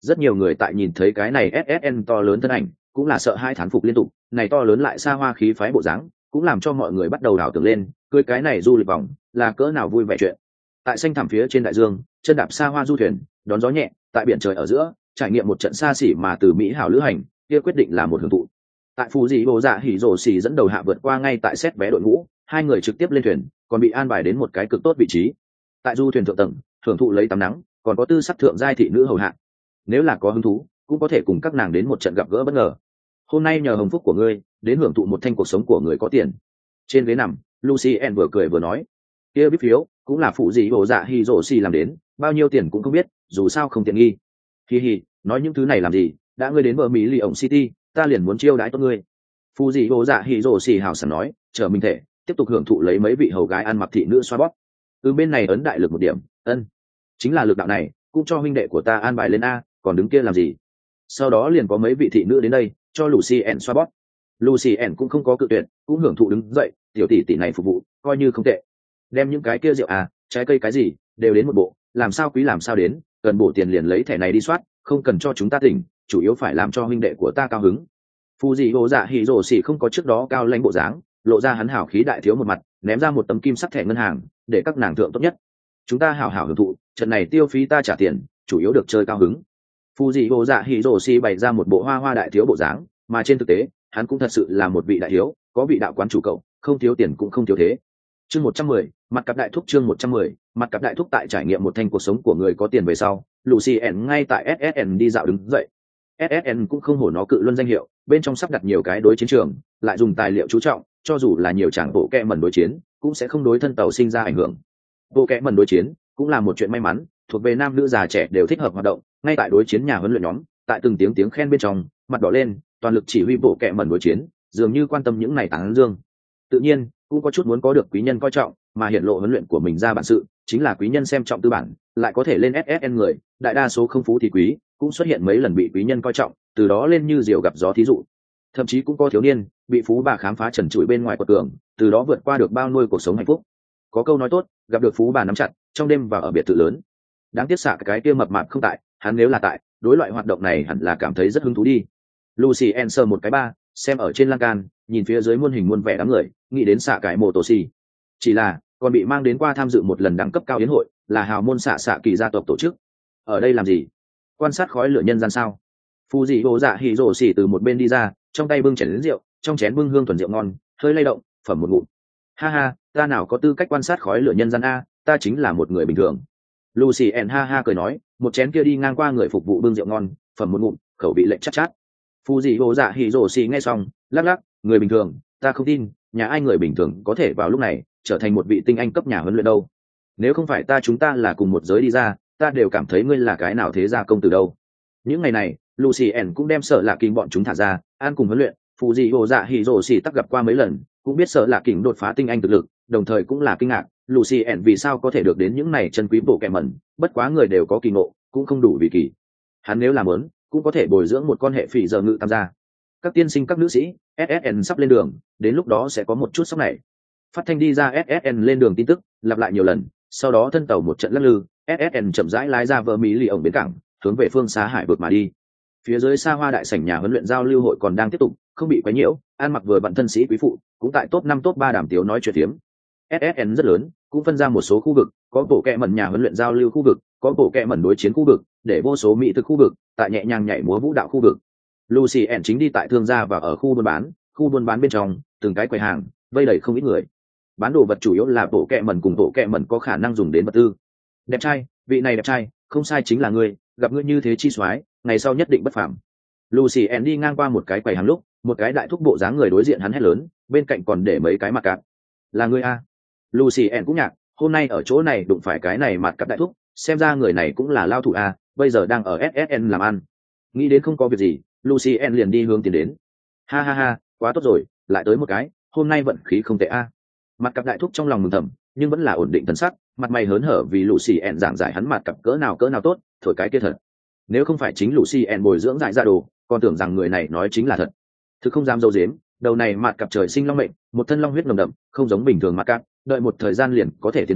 Rất nhiều người tại nhìn thấy cái này ét ét en to lớn thân ảnh cũng là sợ hai thán phục liên tục, này to lớn lại xa hoa khí phái bộ dáng cũng làm cho mọi người bắt đầu đảo tưởng lên cưới cái này du lịch vòng là cỡ nào vui vẻ chuyện. Tại xanh thẳm phía trên đại dương, chân đạp xa hoa du thuyền đón gió nhẹ tại biển trời ở giữa, trải nghiệm một trận xa xỉ mà từ mỹ hảo lữ hành, kia quyết định là một hưởng thụ. Tại phù dị bộ dạ hỉ rổ xỉ dẫn đầu hạ vượt qua ngay tại xét vé đội ngũ, hai người trực tiếp lên thuyền còn bị an bài đến một cái cực tốt vị trí tại du thuyền thượng tầng, hưởng thụ lấy tắm nắng, còn có tư sắc thượng giai thị nữ hầu hạ. Nếu là có hứng thú cũng có thể cùng các nàng đến một trận gặp gỡ bất ngờ. Hôm nay nhờ hồng phúc của ngươi đến hưởng thụ một thanh cuộc sống của người có tiền. Trên ghế nằm, Lucy Ann vừa cười vừa nói, kia biết phiếu cũng là phụ gì bộ dạ hỉ rổ xỉ làm đến, bao nhiêu tiền cũng không biết, dù sao không tiện nghi. Hi hi, nói những thứ này làm gì, đã ngươi đến bờ mỹ lì ổng city, ta liền muốn chiêu đãi tốt ngươi. Phụ gì bộ dạ hỉ rổ xỉ hào sảng nói, chờ mình thể tiếp tục hưởng thụ lấy mấy vị hầu gái ăn mặc thị nữ xoa bóp. Từ bên này ấn đại lực một điểm, ân, chính là lực đạo này, cũng cho huynh đệ của ta an bài lên a, còn đứng kia làm gì? Sau đó liền có mấy vị thị nữ đến đây, cho Lucy Ann xoa bóp. Lucy Ann cũng không có cự tuyệt, cũng hưởng thụ đứng dậy, tiểu tỷ tỷ này phục vụ, coi như không tệ. Đem những cái kia rượu à, trái cây cái gì, đều đến một bộ, làm sao quý làm sao đến, cần bổ tiền liền lấy thẻ này đi soát, không cần cho chúng ta tỉnh, chủ yếu phải làm cho huynh đệ của ta cao hứng. Phu dị hồ dạ hỉ rồ xỉ không có trước đó cao lãnh bộ dáng, lộ ra hắn hảo khí đại thiếu một mặt, ném ra một tấm kim sắc thẻ ngân hàng để các nàng thượng tốt nhất. Chúng ta hảo hảo hưởng thụ, trận này tiêu phí ta trả tiền, chủ yếu được chơi cao hứng. Phu dị hồ dạ hỉ rồ xỉ bày ra một bộ hoa hoa đại thiếu bộ dáng, mà trên thực tế hắn cũng thật sự là một vị đại thiếu, có vị đạo quán chủ cậu, không thiếu tiền cũng không thiếu thế. Chương một trăm mười, mặt cặp đại thúc. Chương một trăm mười, mặt cặp đại thúc. Tại trải nghiệm một thanh cuộc sống của người có tiền về sau, Lucy Ann ngay tại ét ét en đi dạo đứng dậy. ét ét en cũng không hổ nó cự luân danh hiệu, bên trong sắp đặt nhiều cái đối chiến trường, lại dùng tài liệu chú trọng, cho dù là nhiều tràng bộ kẹ mẩn đối chiến, cũng sẽ không đối thân tàu sinh ra ảnh hưởng. Bộ kẹ mẩn đối chiến cũng là một chuyện may mắn, thuộc về nam nữ già trẻ đều thích hợp hoạt động, ngay tại đối chiến nhà huấn luyện nhóm, tại từng tiếng tiếng khen bên trong, mặt đỏ lên, toàn lực chỉ huy bộ kẹ mẩn đối chiến, dường như quan tâm những này tán dương. Tự nhiên, cũng có chút muốn có được quý nhân coi trọng, mà hiện lộ huấn luyện của mình ra bản sự, chính là quý nhân xem trọng tư bản, lại có thể lên ét ét en người, đại đa số không phú thì quý, cũng xuất hiện mấy lần bị quý nhân coi trọng, từ đó lên như diều gặp gió thí dụ. Thậm chí cũng có thiếu niên bị phú bà khám phá trần trụi bên ngoài quật tường, từ đó vượt qua được bao nuôi cuộc sống hạnh phúc. Có câu nói tốt, gặp được phú bà nắm chặt, trong đêm và ở biệt thự lớn. Đáng tiếc xạ cái kia mập mạp không tại, hắn nếu là tại, đối loại hoạt động này hẳn là cảm thấy rất hứng thú đi. Lucy Ann sờ một cái ba, xem ở trên lan can, nhìn phía dưới muôn hình muôn vẻ đám người, nghĩ đến xạ cái mồ tổ xì. Chỉ là còn bị mang đến qua tham dự một lần đẳng cấp cao yến hội, là hào môn xạ xạ kỳ gia tộc tổ chức. Ở đây làm gì? Quan sát khói lửa nhân gian sao? Phu dị hồ dạ hỉ rồ xỉ từ một bên đi ra, trong tay bưng chén đến rượu, trong chén bưng hương thuần rượu ngon, hơi lay động, phẩm một ngụm. Ha ha, ta nào có tư cách quan sát khói lửa nhân gian a, ta chính là một người bình thường. Lucy Ann ha ha cười nói, một chén kia đi ngang qua người phục vụ bưng rượu ngon, phẩm một ngụm, khẩu vị lệnh chắc chát. Phu dị hồ dạ hỉ rồ xỉ nghe xong, lắc lắc, người bình thường, ta không tin, nhà ai người bình thường có thể vào lúc này trở thành một vị tinh anh cấp nhà huấn luyện đâu. Nếu không phải ta chúng ta là cùng một giới đi ra, ta đều cảm thấy ngươi là cái nào thế gia công tử đâu. Những ngày này, Lucy Ann cũng đem sợ lạ kinh bọn chúng thả ra, an cùng huấn luyện, phụ dị hồ dạ hỉ rồ xỉ tắc gặp qua mấy lần, cũng biết sợ lạ kinh đột phá tinh anh thực lực, đồng thời cũng là kinh ngạc, Lucy Ann vì sao có thể được đến những này chân quý bộ kẻ mẩn, bất quá người đều có kỳ ngộ, cũng không đủ vì kỳ. Hắn nếu làm muốn, cũng có thể bồi dưỡng một con hệ phỉ giờ ngự tam gia. Các tiên sinh các nữ sĩ, ét ét en sắp lên đường, đến lúc đó sẽ có một chút sốc này. Phát thanh đi ra ét ét en lên đường tin tức, lặp lại nhiều lần, sau đó thân tàu một trận lắc lư, ét ét en chậm rãi lái ra vợ mỹ lì ổng bến cảng, hướng về phương xa hải vực mà đi. Phía dưới xa hoa đại sảnh nhà huấn luyện giao lưu hội còn đang tiếp tục, không bị quấy nhiễu, ăn mặc vừa bận thân sĩ quý phụ, cũng tại top năm top ba đàm tiếu nói chuyện tiếm. ét ét en rất lớn, cũng phân ra một số khu vực, có bộ kệ mẩn nhà huấn luyện giao lưu khu vực, có bộ kệ mẩn đối chiến khu vực, để vô số mỹ thực khu vực, tại nhẹ nhàng nhảy múa vũ đạo khu vực. Lucy Ann chính đi tại thương gia và ở khu buôn bán, khu buôn bán bên trong, từng cái quầy hàng, vây đầy không ít người. Bán đồ vật chủ yếu là bộ kệ mẩn cùng bộ kệ mẩn có khả năng dùng đến vật tư. Đẹp trai, vị này đẹp trai, không sai chính là ngươi, gặp ngươi như thế chi soái, ngày sau nhất định bất phàm. Lucy Ann đi ngang qua một cái quầy hàng lúc, một cái đại thúc bộ dáng người đối diện hắn hét lớn, bên cạnh còn để mấy cái mặt cạp. Là ngươi a? Lucy Ann cũng nhạc, hôm nay ở chỗ này đụng phải cái này mặt cạp đại thúc, xem ra người này cũng là lao thủ a, bây giờ đang ở ét ét en làm ăn. Nghĩ đến không có việc gì, Lucy Ann liền đi hướng tiến đến. Ha ha ha, quá tốt rồi, lại tới một cái, hôm nay vận khí không tệ a. Mặt cặp đại thúc trong lòng mừng thầm, nhưng vẫn là ổn định thần sắc, mặt mày hớn hở vì Lucy Ann giảng giải hắn mặt cặp cỡ nào cỡ nào tốt, thổi cái kia thật. Nếu không phải chính Lucy Ann bồi dưỡng dại ra đồ, còn tưởng rằng người này nói chính là thật. Thực không dám dâu dếm, đầu này mặt cặp trời sinh long mệnh, một thân long huyết nồng đậm, không giống bình thường mặt cặp, đợi một thời gian liền có thể tiến hóa,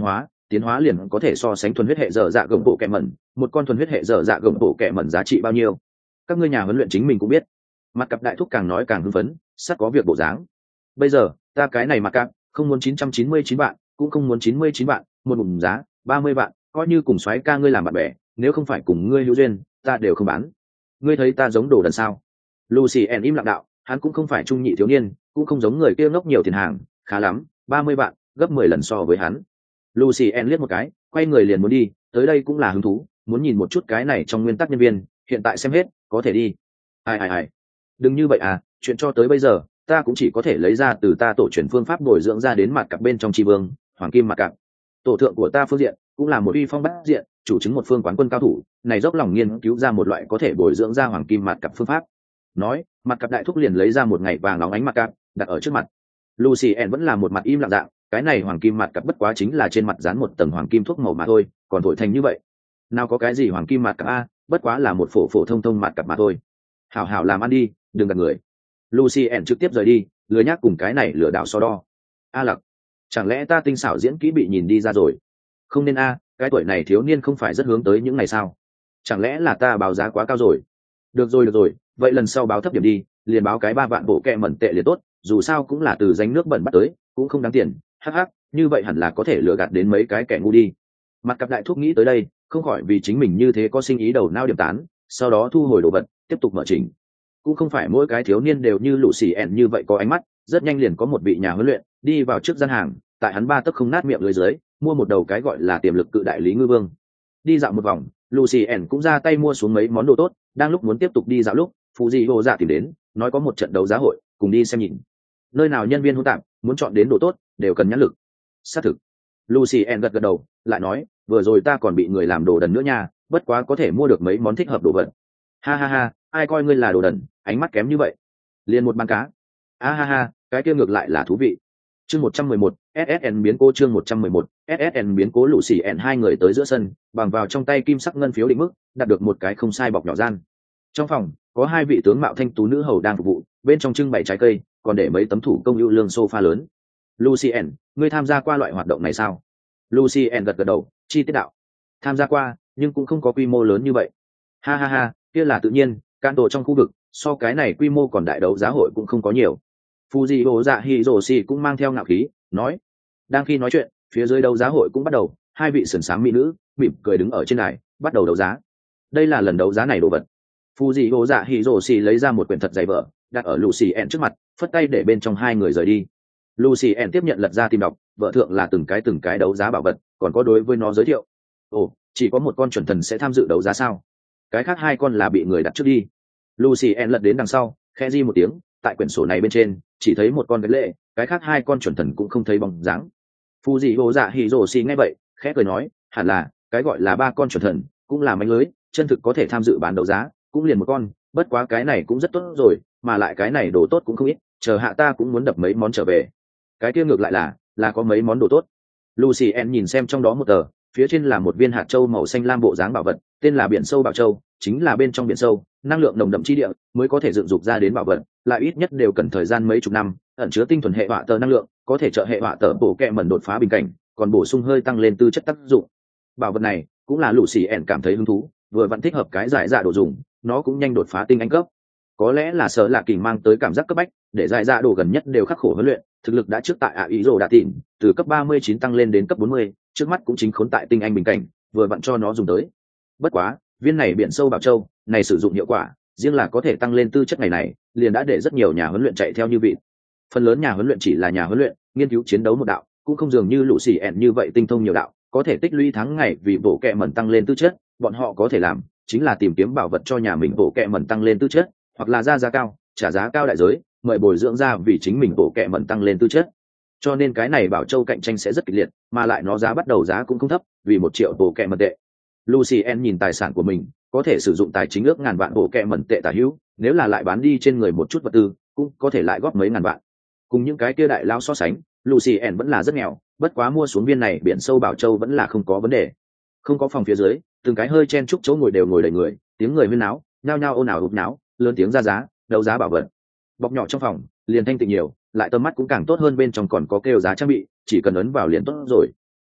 tiến hóa liền có thể so sánh thuần huyết hệ dở dạ gồng bộ kẹ mẩn. Một con thuần huyết hệ dở dạ gồng bộ kẹ mẩn giá trị bao nhiêu, các ngươi nhà huấn luyện chính mình cũng biết. Mặt cặp đại thúc càng nói càng hưng phấn, sắp có việc bộ dáng. Bây giờ ta cái này mặt cặp không muốn chín trăm chín mươi chín vạn, cũng không muốn chín mươi chín vạn, một bụng giá ba mươi vạn, coi như cùng xoáy ca ngươi làm bạn bè, nếu không phải cùng ngươi hữu duyên ta đều không bán. Ngươi thấy ta giống đồ đần sao? Lucien im lặng đạo, hắn cũng không phải trung nhị thiếu niên, cũng không giống người kia ngốc nhiều tiền hàng, khá lắm ba mươi vạn, gấp mười lần so với hắn. Lucien liếc một cái, quay người liền muốn đi, tới đây cũng là hứng thú, muốn nhìn một chút cái này trong nguyên tắc nhân viên, hiện tại xem hết có thể đi. Ai ai ai, đừng như vậy à, chuyện cho tới bây giờ ta cũng chỉ có thể lấy ra từ ta tổ truyền phương pháp bồi dưỡng ra đến mặt cặp bên trong tri vương hoàng kim mặt cặp. Tổ thượng của ta phương diện cũng là một uy phong bát diện, chủ chứng một phương quán quân cao thủ, này dốc lòng nghiên cứu ra một loại có thể bồi dưỡng ra hoàng kim mặt cặp phương pháp. Nói, mặt cặp đại thúc liền lấy ra một ngày vàng óng ánh mặt cặp đặt ở trước mặt. Lucien vẫn là một mặt im lặng dạng, cái này hoàng kim mặt cặp bất quá chính là trên mặt dán một tầng hoàng kim thuốc màu mà thôi, còn thổi thành như vậy nào có cái gì hoàng kim mặt cặp a, bất quá là một phổ phổ thông thông mặt cặp mà thôi. Hảo hảo làm ăn đi, đừng gạt người. Lucien trực tiếp rời đi, lừa nhác cùng cái này lừa đảo so đo. A lặc, chẳng lẽ ta tinh xảo diễn kỹ bị nhìn đi ra rồi? Không nên a, cái tuổi này thiếu niên không phải rất hướng tới những ngày sao? Chẳng lẽ là ta báo giá quá cao rồi? Được rồi được rồi, vậy lần sau báo thấp điểm đi, liền báo cái ba vạn bộ kẹ mẩn tệ liền tốt, dù sao cũng là từ danh nước bẩn bắt tới, cũng không đáng tiền. Hắc hắc, như vậy hẳn là có thể lừa gạt đến mấy cái kẻ ngu đi. Mặt cặp đại thúc nghĩ tới đây, không khỏi vì chính mình như thế có sinh ý đầu nao điểm tán, sau đó thu hồi đồ vật, tiếp tục mở trình. Cũng không phải mỗi cái thiếu niên đều như Lucien như vậy có ánh mắt, rất nhanh liền có một vị nhà huấn luyện đi vào trước gian hàng, tại hắn ba tấc không nát miệng lưới dưới, mua một đầu cái gọi là tiềm lực cự đại lý ngư vương. Đi dạo một vòng, Lucien cũng ra tay mua xuống mấy món đồ tốt, đang lúc muốn tiếp tục đi dạo lúc, phụ dị hồ dạ tìm đến, nói có một trận đấu giá hội, cùng đi xem nhìn. Nơi nào nhân viên hỗn tạp, muốn chọn đến đồ tốt, đều cần nhãn lực. Xác thực. Lucien gật gật đầu, lại nói, vừa rồi ta còn bị người làm đồ đần nữa nha, bất quá có thể mua được mấy món thích hợp đồ vật. Ha ha ha, ai coi ngươi là đồ đần, ánh mắt kém như vậy. Liền một bàn cá. A ha ha, cái kia ngược lại là thú vị. Chương một trăm mười một, ét ét en biến cố chương một trăm mười một, ét ét en biến cố Lucien hai người tới giữa sân, bằng vào trong tay kim sắc ngân phiếu định mức, đạt được một cái không sai bọc nhỏ gian. Trong phòng, có hai vị tướng mạo thanh tú nữ hầu đang phục vụ, bên trong trưng bày trái cây, còn để mấy tấm thủ công ưu lương sofa lớn. Lucien, ngươi tham gia qua loại hoạt động này sao? Lucien gật gật đầu, chi tiết đạo. Tham gia qua, nhưng cũng không có quy mô lớn như vậy. Ha ha ha, kia là tự nhiên, can tổ trong khu vực, so cái này quy mô còn đại đấu giá hội cũng không có nhiều. Fujio dạ Hiroshi cũng mang theo ngạo khí, nói. Đang khi nói chuyện, phía dưới đấu giá hội cũng bắt đầu, hai vị sườn sáng mỹ nữ, mỉm cười đứng ở trên đài, bắt đầu đấu giá. Đây là lần đấu giá này đồ vật. Fujio dạ Hiroshi lấy ra một quyển thật dày vở, đặt ở Lucien trước mặt, phất tay để bên trong hai người rời đi. Lucien tiếp nhận lật ra tìm đọc, vở thượng là từng cái từng cái đấu giá bảo vật, còn có đối với nó giới thiệu. Ồ, chỉ có một con chuẩn thần sẽ tham dự đấu giá sao? Cái khác hai con là bị người đặt trước đi. Lucien lật đến đằng sau, khẽ di một tiếng, tại quyển sổ này bên trên chỉ thấy một con gái lệ, cái khác hai con chuẩn thần cũng không thấy bóng dáng. Fujio dạ Hiroshi nghe vậy, khẽ cười nói, hẳn là cái gọi là ba con chuẩn thần, cũng là mánh lưới, chân thực có thể tham dự bán đấu giá, cũng liền một con, bất quá cái này cũng rất tốt rồi, mà lại cái này đồ tốt cũng không ít, chờ hạ ta cũng muốn đập mấy món trở về. Cái kia ngược lại là, là có mấy món đồ tốt. Lucien nhìn xem trong đó một tờ, phía trên là một viên hạt châu màu xanh lam bộ dáng bảo vật, tên là biển sâu bảo châu, chính là bên trong biển sâu, năng lượng nồng đậm chi địa mới có thể dựng dục ra đến bảo vật, lại ít nhất đều cần thời gian mấy chục năm, ẩn chứa tinh thuần hệ hỏa tờ năng lượng, có thể trợ hệ hỏa tờ bổ kẹ mẩn đột phá bình cảnh, còn bổ sung hơi tăng lên tư chất tác dụng. Bảo vật này cũng là Lucien cảm thấy hứng thú, vừa vẫn thích hợp cái giải dạ đồ dùng, nó cũng nhanh đột phá tinh anh cấp. Có lẽ là sợ lạ kình mang tới cảm giác cấp bách, để giải dạ đồ gần nhất đều khắc khổ huấn luyện, thực lực đã trước tại ạ ý rồ đã tìm, từ cấp ba mươi chín tăng lên đến cấp bốn mươi, trước mắt cũng chính khốn tại tinh anh bình cảnh, vừa vặn cho nó dùng tới. Bất quá, viên này biển sâu bảo châu, này sử dụng hiệu quả, riêng là có thể tăng lên tư chất ngày này, liền đã để rất nhiều nhà huấn luyện chạy theo như vị. Phần lớn nhà huấn luyện chỉ là nhà huấn luyện, nghiên cứu chiến đấu một đạo, cũng không dường như Lucien như vậy tinh thông nhiều đạo, có thể tích lũy tháng ngày vì bổ kẹ mẩn tăng lên tư chất, bọn họ có thể làm, chính là tìm kiếm bảo vật cho nhà mình bổ kẹ mẩn tăng lên tư chất, hoặc là ra giá cao, trả giá cao đại giới, mời bồi dưỡng ra vì chính mình bổ kẹ mẩn tăng lên tư chất. Cho nên cái này bảo châu cạnh tranh sẽ rất kịch liệt, mà lại nó giá bắt đầu giá cũng không thấp, vì một triệu bổ kẹ mẩn tệ. Lucien nhìn tài sản của mình, có thể sử dụng tài chính ước ngàn vạn bổ kẹ mẩn tệ tả hữu, nếu là lại bán đi trên người một chút vật tư, cũng có thể lại góp mấy ngàn vạn. Cùng những cái kia đại lao so sánh, Lucien vẫn là rất nghèo, bất quá mua xuống viên này biển sâu bảo châu vẫn là không có vấn đề. Không có phòng phía dưới, từng cái hơi chen chúc chỗ ngồi đều ngồi đầy người, tiếng người huyên náo, nhao nhao ồn ào hụt náo, lớn tiếng ra giá, đấu giá bảo vật. Bọc nhỏ trong phòng, liền thanh tịnh nhiều, lại tầm mắt cũng càng tốt hơn, bên trong còn có kêu giá trang bị, chỉ cần ấn vào liền tốt rồi.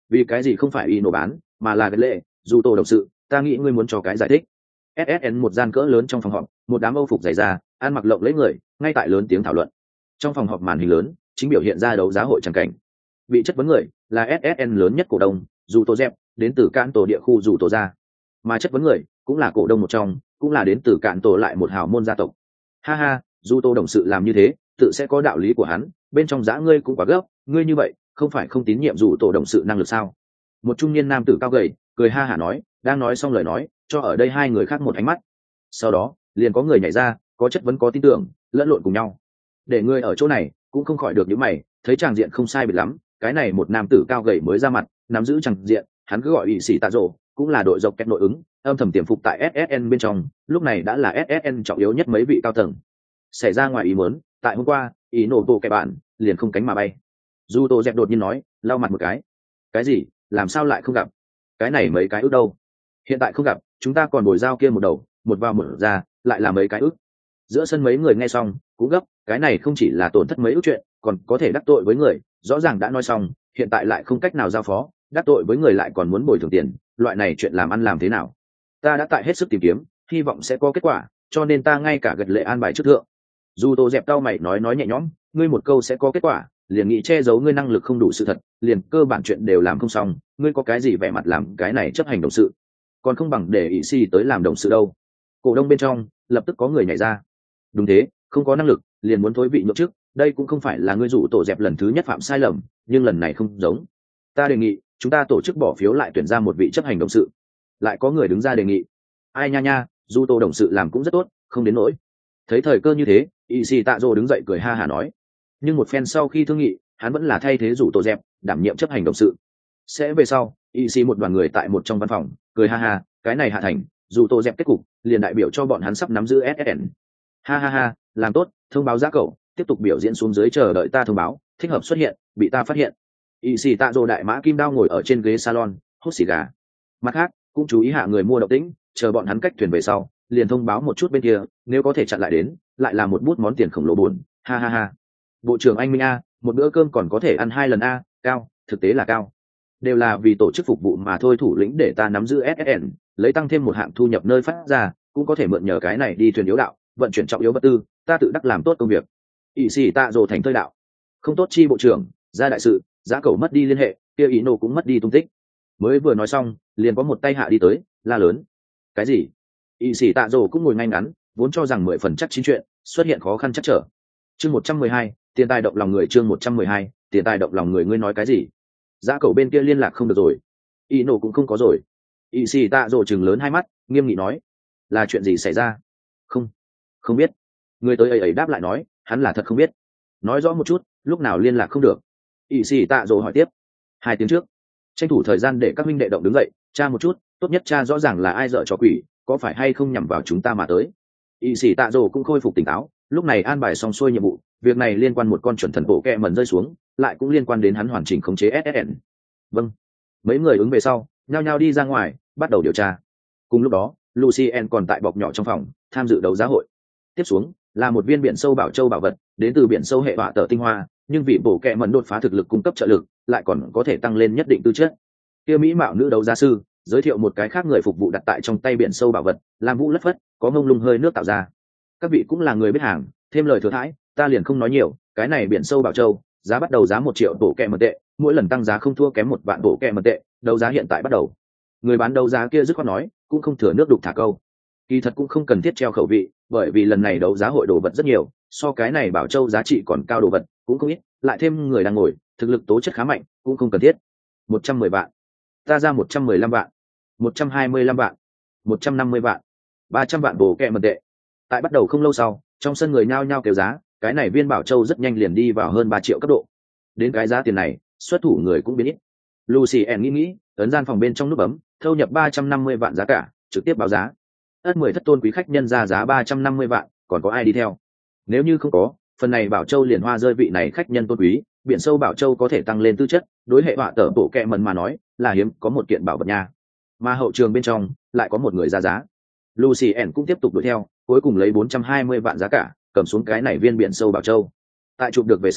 Vì cái gì không phải y nổ bán mà là cái lệ dù tổ đồng sự, ta nghĩ ngươi muốn cho cái giải thích. ét ét en một gian cỡ lớn trong phòng họp, một đám âu phục dày da ăn mặc lộng lấy người ngay tại lớn tiếng thảo luận. Trong phòng họp màn hình lớn chính biểu hiện ra đấu giá hội tràng cảnh. Vị chất vấn người là ét ét en lớn nhất cổ đông dù tổ dẹp, đến từ cạn tổ địa khu dù tổ ra, mà chất vấn người cũng là cổ đông một trong, cũng là đến từ cạn tổ lại một hào môn gia tộc. Ha ha, dù tổ đồng sự làm như thế tự sẽ có đạo lý của hắn, bên trong giã ngươi cũng quá gấp, ngươi như vậy không phải không tín nhiệm dù tổ đồng sự năng lực sao? Một trung niên nam tử cao gầy cười ha hả nói, đang nói xong lời nói cho ở đây hai người khác một ánh mắt, sau đó liền có người nhảy ra, có chất vấn có tin tưởng lẫn lộn cùng nhau. Để người ở chỗ này cũng không khỏi được những mày, thấy tràng diện không sai biệt lắm, cái này một nam tử cao gầy mới ra mặt nắm giữ tràng diện, hắn cứ gọi ủy sĩ tạ rộ, cũng là đội dọc kẹt nội ứng âm thầm tiềm phục tại ét ét en bên trong, lúc này đã là ét ét en trọng yếu nhất mấy vị cao tầng. Xảy ra ngoài ý muốn, tại hôm qua ý nổ bộ kẻ bạn liền không cánh mà bay. Du tô dẹp đột nhiên nói, lau mặt một cái. Cái gì? Làm sao lại không gặp? Cái này mấy cái ước đâu? Hiện tại không gặp, chúng ta còn bồi dao kia một đầu, một vào một ra, lại là mấy cái ước. Giữa sân mấy người nghe xong cũng gấp, cái này không chỉ là tổn thất mấy ước chuyện, còn có thể đắc tội với người, rõ ràng đã nói xong, hiện tại lại không cách nào giao phó, đắc tội với người lại còn muốn bồi thường tiền, loại này chuyện làm ăn làm thế nào? Ta đã tại hết sức tìm kiếm, hy vọng sẽ có kết quả, cho nên ta ngay cả gật lệ an bài trước thượng. Dù tô dẹp tao mày nói nói nhẹ nhõm, ngươi một câu sẽ có kết quả, liền nghĩ che giấu ngươi năng lực không đủ sự thật, liền cơ bản chuyện đều làm không xong, ngươi có cái gì vẻ mặt làm cái này chấp hành đồng sự, còn không bằng để ỷ si tới làm đồng sự đâu. Cổ đông bên trong lập tức có người nhảy ra, đúng thế, không có năng lực liền muốn thối vị nhậm chức, đây cũng không phải là ngươi dụ tổ dẹp lần thứ nhất phạm sai lầm, nhưng lần này không giống. Ta đề nghị chúng ta tổ chức bỏ phiếu lại tuyển ra một vị chấp hành đồng sự. Lại có người đứng ra đề nghị. Ai nha nha, dù tổ đồng sự làm cũng rất tốt, không đến nỗi. Thấy thời cơ như thế, y sĩ tạ rồ đứng dậy cười ha hả nói, nhưng một phen sau khi thương nghị, hắn vẫn là thay thế rủ tổ dẹp đảm nhiệm chấp hành đồng sự. Sẽ về sau, y sĩ một đoàn người tại một trong văn phòng cười ha ha, cái này hạ thành dù tổ dẹp kết cục liền đại biểu cho bọn hắn sắp nắm giữ ét ét en. Ha ha ha, làm tốt, thông báo giá cậu, tiếp tục biểu diễn xuống dưới chờ đợi ta thông báo thích hợp xuất hiện, bị ta phát hiện. Y sĩ tạ rồ đại mã kim đao ngồi ở trên ghế salon hút xì gà. Mặt khác cũng chú ý hạ người mua động tĩnh, chờ bọn hắn cách thuyền về sau liền thông báo một chút bên kia, nếu có thể chặn lại đến lại là một bút món tiền khổng lồ buồn. Ha ha ha, bộ trưởng anh minh a, một bữa cơm còn có thể ăn hai lần a, cao, thực tế là cao. Đều là vì tổ chức phục vụ mà thôi, thủ lĩnh để ta nắm giữ ét ét en, lấy tăng thêm một hạng thu nhập nơi phát ra, cũng có thể mượn nhờ cái này đi thuyền yếu đạo, vận chuyển trọng yếu vật tư, ta tự đắc làm tốt công việc. Ỷ sĩ tạ rồ thành thơi đạo, không tốt chi bộ trưởng, ra đại sự, giá cầu mất đi liên hệ, kia ý nô cũng mất đi tung tích. Mới vừa nói xong, liền có một tay hạ đi tới, la lớn. Cái gì? Ỷ sĩ tạ rồ cũng ngồi ngay ngắn, vốn cho rằng mười phần chắc chín chuyện, xuất hiện khó khăn chắc trở. Chương một trăm mười hai, tiền tài động lòng người. Chương một trăm mười hai, tiền tài động lòng người. Ngươi nói cái gì? Giá cầu bên kia liên lạc không được rồi, ý nô cũng không có rồi. Ỷ sĩ tạ rồ chừng lớn hai mắt, nghiêm nghị nói, là chuyện gì xảy ra? Không, không biết. Người tới ấy ấy đáp lại nói, hắn là thật không biết. Nói rõ một chút, lúc nào liên lạc không được? Ỷ sĩ tạ rồ hỏi tiếp. Hai tiếng trước. Tranh thủ thời gian để các minh đệ động đứng dậy, tra một chút, tốt nhất tra rõ ràng là ai dợ trò quỷ, có phải hay không nhằm vào chúng ta mà tới. Ỷ sĩ tạ rồ cũng khôi phục tỉnh táo, lúc này an bài xong xuôi nhiệm vụ, việc này liên quan một con chuẩn thần bộ kẹ mẩn rơi xuống, lại cũng liên quan đến hắn hoàn chỉnh khống chế ét ét en. Vâng. Mấy người ứng về sau, nhao nhao đi ra ngoài, bắt đầu điều tra. Cùng lúc đó, Lucien còn tại bọc nhỏ trong phòng, tham dự đấu giá hội. Tiếp xuống là một viên biển sâu bảo châu bảo vật, đến từ biển sâu hệ hỏa tở tinh hoa, nhưng vị bổ kẹ mẩn đột phá thực lực cung cấp trợ lực, lại còn có thể tăng lên nhất định tư chất. Kia mỹ mạo nữ đấu giá sư giới thiệu một cái khác người phục vụ đặt tại trong tay biển sâu bảo vật, làm vũ lất phất, có ngông lung hơi nước tạo ra. Các vị cũng là người biết hàng, thêm lời thừa thãi, ta liền không nói nhiều, cái này biển sâu bảo châu, giá bắt đầu giá một triệu bộ kẹ mật tệ, mỗi lần tăng giá không thua kém một vạn bộ kẹ mật tệ, đấu giá hiện tại bắt đầu. Người bán đấu giá kia dứt khoát nói, cũng không thừa nước đục thả câu. Kỳ thật cũng không cần thiết treo khẩu vị, bởi vì lần này đấu giá hội đồ vật rất nhiều, so cái này bảo châu giá trị còn cao đồ vật cũng không ít, lại thêm người đang ngồi, thực lực tố chất khá mạnh, cũng không cần thiết. Một trăm mười vạn, ta ra một trăm mười lăm vạn, một trăm hai mươi lăm vạn, một trăm năm mươi vạn, ba trăm vạn bộ kẹ mật tệ. Tại bắt đầu không lâu sau, trong sân người nhao nhao kêu giá, cái này viên bảo châu rất nhanh liền đi vào hơn ba triệu cấp độ. Đến cái giá tiền này, xuất thủ người cũng biến ít. Lucien nghĩ nghĩ, ấn gian phòng bên trong nút bấm, thâu nhập ba trăm năm mươi vạn giá cả, trực tiếp báo giá. Ất mười thất tôn quý khách nhân ra giá ba trăm năm mươi vạn, còn có ai đi theo? Nếu như không có, phần này bảo châu liền hoa rơi vị này khách nhân tôn quý, biển sâu bảo châu có thể tăng lên tư chất, đối hệ họa tở bộ kẹ mẩn mà nói, là hiếm có một kiện bảo vật nha. Mà hậu trường bên trong lại có một người ra giá. Lucien cũng tiếp tục đuổi theo, cuối cùng lấy bốn trăm hai mươi vạn giá cả, cầm xuống cái này viên biển sâu bảo châu. Tại chụp được về sau,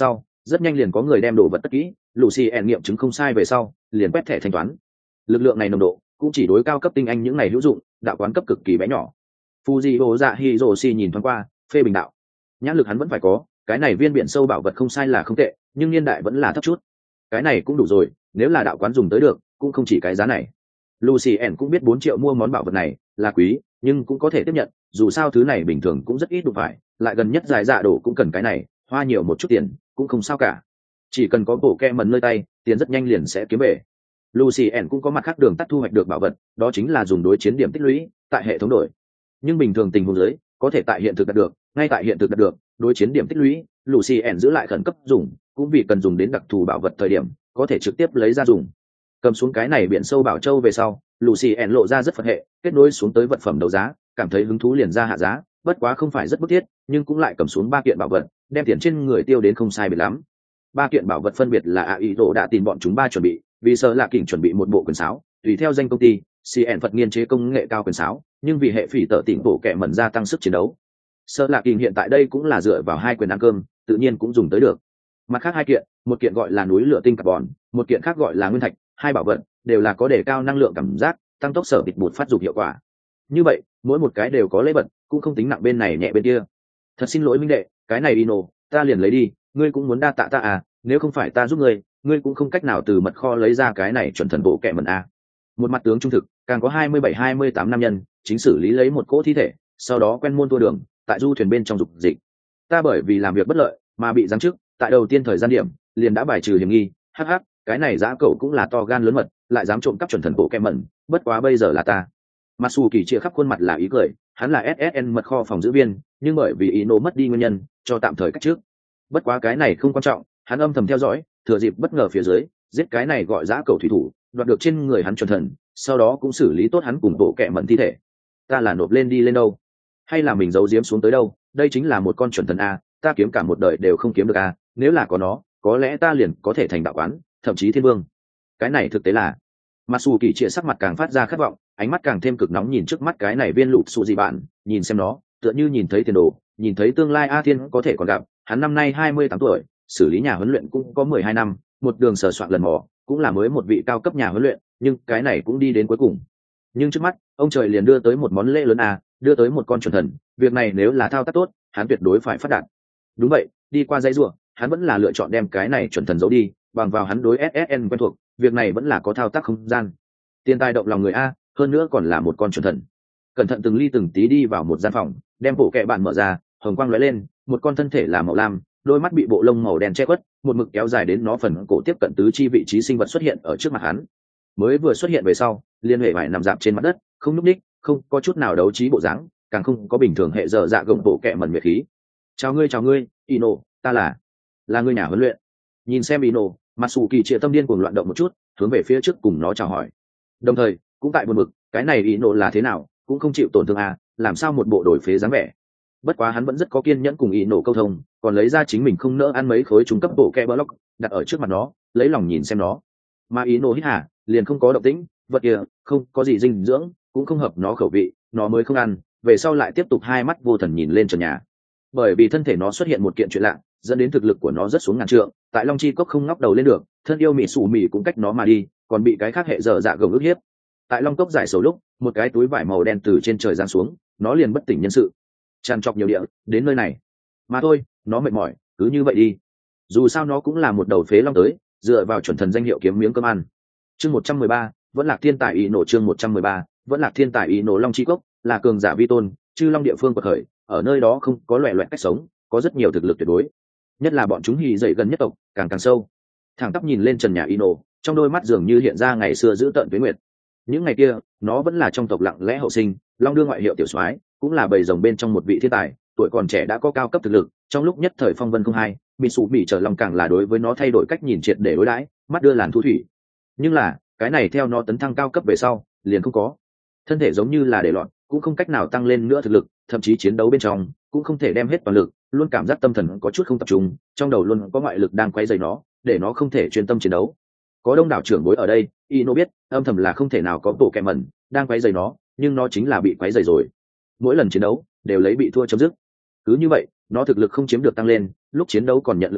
rất nhanh liền có người đem đồ vật tất kỹ, Lucien nghiệm chứng không sai về sau liền quét thẻ thanh toán. Lực lượng này nồng độ cũng chỉ đối cao cấp tinh anh những này hữu dụng, đạo quán cấp cực kỳ bé nhỏ. Fujio dạ Hiroshi nhìn thoáng qua, phê bình đạo: nhãn lực hắn vẫn phải có, cái này viên biển sâu bảo vật không sai là không tệ, nhưng niên đại vẫn là thấp chút. Cái này cũng đủ rồi, nếu là đạo quán dùng tới được, cũng không chỉ cái giá này. Lucien cũng biết bốn triệu mua món bảo vật này là quý, nhưng cũng có thể tiếp nhận, dù sao thứ này bình thường cũng rất ít đụng phải, lại gần nhất dài dạ đổ cũng cần cái này, hoa nhiều một chút tiền cũng không sao cả. Chỉ cần có bộ kẹ mần nơi tay, tiền rất nhanh liền sẽ kiếm về. Lucien cũng có mặt khác đường tắt thu hoạch được bảo vật, đó chính là dùng đối chiến điểm tích lũy tại hệ thống đổi. Nhưng bình thường tình huống dưới, có thể tại hiện thực đạt được, ngay tại hiện thực đạt được, đối chiến điểm tích lũy, Lucien giữ lại khẩn cấp dùng, cũng vì cần dùng đến đặc thù bảo vật thời điểm, có thể trực tiếp lấy ra dùng. Cầm xuống cái này biển sâu bảo châu về sau, Lucien lộ ra rất phật hệ, kết nối xuống tới vật phẩm đấu giá, cảm thấy hứng thú liền ra hạ giá, bất quá không phải rất bức thiết, nhưng cũng lại cầm xuống ba kiện bảo vật, đem tiền trên người tiêu đến không sai biệt lắm. Ba kiện bảo vật phân biệt là a ý tổ đã tìm bọn chúng ba chuẩn bị, vì sợ là kỉnh chuẩn bị một bộ quyền sáo, tùy theo danh công ty cn Phật nghiên chế công nghệ cao quyền sáo, nhưng vì hệ phỉ tợ tỉnh bộ kẻ mẩn gia tăng sức chiến đấu. Sợ là kỉnh hiện tại đây cũng là dựa vào hai quyền ăn cơm, tự nhiên cũng dùng tới được. Mặt khác hai kiện, một kiện gọi là núi lửa tinh carbon, một kiện khác gọi là nguyên thạch, hai bảo vật đều là có đề cao năng lượng cảm giác, tăng tốc sở địch bột phát dục hiệu quả. Như vậy, mỗi một cái đều có lễ vật, cũng không tính nặng bên này nhẹ bên kia. Thật xin lỗi minh đệ, cái này Ino, ta liền lấy đi, ngươi cũng muốn đa tạ ta à, nếu không phải ta giúp ngươi, ngươi cũng không cách nào từ mật kho lấy ra cái này chuẩn thần bộ kệ mẩn a. Một mặt tướng trung thực, càng có hai mươi bảy hai mươi tám nam nhân, chính xử lý lấy một cỗ thi thể, sau đó quen môn tua đường, tại du thuyền bên trong dục dịch. Ta bởi vì làm việc bất lợi, mà bị giáng chức, tại đầu tiên thời gian điểm, liền đã bài trừ hiểm nghi, hắc hắc, cái này dã cậu cũng là to gan lớn mật, lại dám trộm cắp chuẩn thần bộ kệ mẩn, bất quá bây giờ là ta. Masu Kỳ chia khắp khuôn mặt là ý cười, hắn là ét ét en mật kho phòng giữ viên, nhưng bởi vì Ino mất đi nguyên nhân, cho tạm thời cách trước. Bất quá cái này không quan trọng, hắn âm thầm theo dõi, thừa dịp bất ngờ phía dưới, giết cái này gọi dã cầu thủy thủ, đoạt được trên người hắn chuẩn thần, sau đó cũng xử lý tốt hắn cùng bộ kệ mẩn thi thể. Ta là nộp lên đi lên đâu, hay là mình giấu giếm xuống tới đâu? Đây chính là một con chuẩn thần a, ta kiếm cả một đời đều không kiếm được a, nếu là có nó, có lẽ ta liền có thể thành đạo quán, thậm chí thiên vương. Cái này thực tế là. Masu Kỳ chia sắc mặt càng phát ra khát vọng, ánh mắt càng thêm cực nóng nhìn trước mắt cái này viên lục sụ gì bạn, nhìn xem nó, tựa như nhìn thấy tiền đồ, nhìn thấy tương lai A Thiên có thể còn gặp. Hắn năm nay hai mươi tám tuổi, xử lý nhà huấn luyện cũng có mười hai năm, một đường sờ soạn lần mò, cũng là mới một vị cao cấp nhà huấn luyện, nhưng cái này cũng đi đến cuối cùng. Nhưng trước mắt, ông trời liền đưa tới một món lễ lớn à, đưa tới một con chuẩn thần, việc này nếu là thao tác tốt, hắn tuyệt đối phải phát đạt. Đúng vậy, đi qua dãy rùa, hắn vẫn là lựa chọn đem cái này chuẩn thần giấu đi, bằng vào hắn đối ét ét en quen thuộc, việc này vẫn là có thao tác không gian. Tiền tài động lòng người a, hơn nữa còn là một con chuẩn thần. Cẩn thận từng ly từng tí đi vào một gian phòng, đem bộ kệ bạn mở ra, hồng quang lóe lên, một con thân thể là màu lam, đôi mắt bị bộ lông màu đen che khuất, một mực kéo dài đến nó phần cổ tiếp cận tứ chi vị trí sinh vật xuất hiện ở trước mặt hắn. Mới vừa xuất hiện về sau, liên hệ vải nằm dạp trên mặt đất, không nhúc nhích, không có chút nào đấu trí bộ dáng, càng không có bình thường hệ dở dạ gồng bộ kệ mẩn miệt khí. Chào ngươi, chào ngươi, Ino, ta là là người nhà huấn luyện. Nhìn xem Ino, Masu Kỳ chia tâm điên cuồng loạn động một chút, hướng về phía trước cùng nó chào hỏi. Đồng thời, cũng tại buồn bực, cái này Ino là thế nào, cũng không chịu tổn thương à, làm sao một bộ đổi phế dáng vẻ. Bất quá hắn vẫn rất có kiên nhẫn cùng Ino câu thông, còn lấy ra chính mình không nỡ ăn mấy khối trung cấp bộ kẹ block, đặt ở trước mặt nó, lấy lòng nhìn xem nó. Mà Ino hít hà, liền không có động tĩnh, vật kia không có gì dinh dưỡng, cũng không hợp nó khẩu vị, nó mới không ăn. Về sau lại tiếp tục hai mắt vô thần nhìn lên trần nhà. Bởi vì thân thể nó xuất hiện một kiện chuyện lạ, dẫn đến thực lực của nó rất xuống ngàn trượng, tại Long Chi Cốc không ngóc đầu lên được, thân yêu mị sủ mị cũng cách nó mà đi, còn bị cái khác hệ dở dạ gồng ức hiếp. Tại Long Cốc giải sầu lúc, một cái túi vải màu đen từ trên trời giáng xuống, nó liền bất tỉnh nhân sự, tràn trọc nhiều địa đến nơi này. Mà thôi, nó mệt mỏi, cứ như vậy đi. Dù sao nó cũng là một đầu phế long tới, dựa vào chuẩn thần danh hiệu kiếm miếng cơm ăn. Chương một trăm mười ba, vẫn là thiên tài ý nổ chương một trăm mười ba, vẫn là thiên tài ý nổ. Long Chi Cốc là cường giả vi tôn, chư long địa phương quật khởi, ở nơi đó không có loẻ loẹt cách sống, có rất nhiều thực lực tuyệt đối. Nhất là bọn chúng hì dậy gần nhất tộc, càng càng sâu. Thẳng tắp nhìn lên trần nhà Ino, trong đôi mắt dường như hiện ra ngày xưa giữ tận tuế nguyệt. Những ngày kia, nó vẫn là trong tộc lặng lẽ hậu sinh, long đưa ngoại hiệu tiểu soái, cũng là bầy rồng bên trong một vị thiên tài, tuổi còn trẻ đã có cao cấp thực lực, trong lúc nhất thời phong vân không hai, bị sụ bị trở lòng càng là đối với nó thay đổi cách nhìn triệt để đối đãi, mắt đưa làn thu thủy. Nhưng là, cái này theo nó tấn thăng cao cấp về sau, liền không có. Thân thể giống như là để lọt, cũng không cách nào tăng lên nữa thực lực, thậm chí chiến đấu bên trong cũng không thể đem hết toàn lực, luôn cảm giác tâm thần có chút không tập trung, trong đầu luôn có ngoại lực đang quấy rầy nó, để nó không thể chuyên tâm chiến đấu. Có đông đảo trưởng bối ở đây, Ino biết, âm thầm là không thể nào có bộ kẹ mẩn đang quấy rầy nó, nhưng nó chính là bị quấy rầy rồi. Mỗi lần chiến đấu đều lấy bị thua chấm dứt. Cứ như vậy, nó thực lực không chiếm được tăng lên, lúc chiến đấu còn nhận lực cản,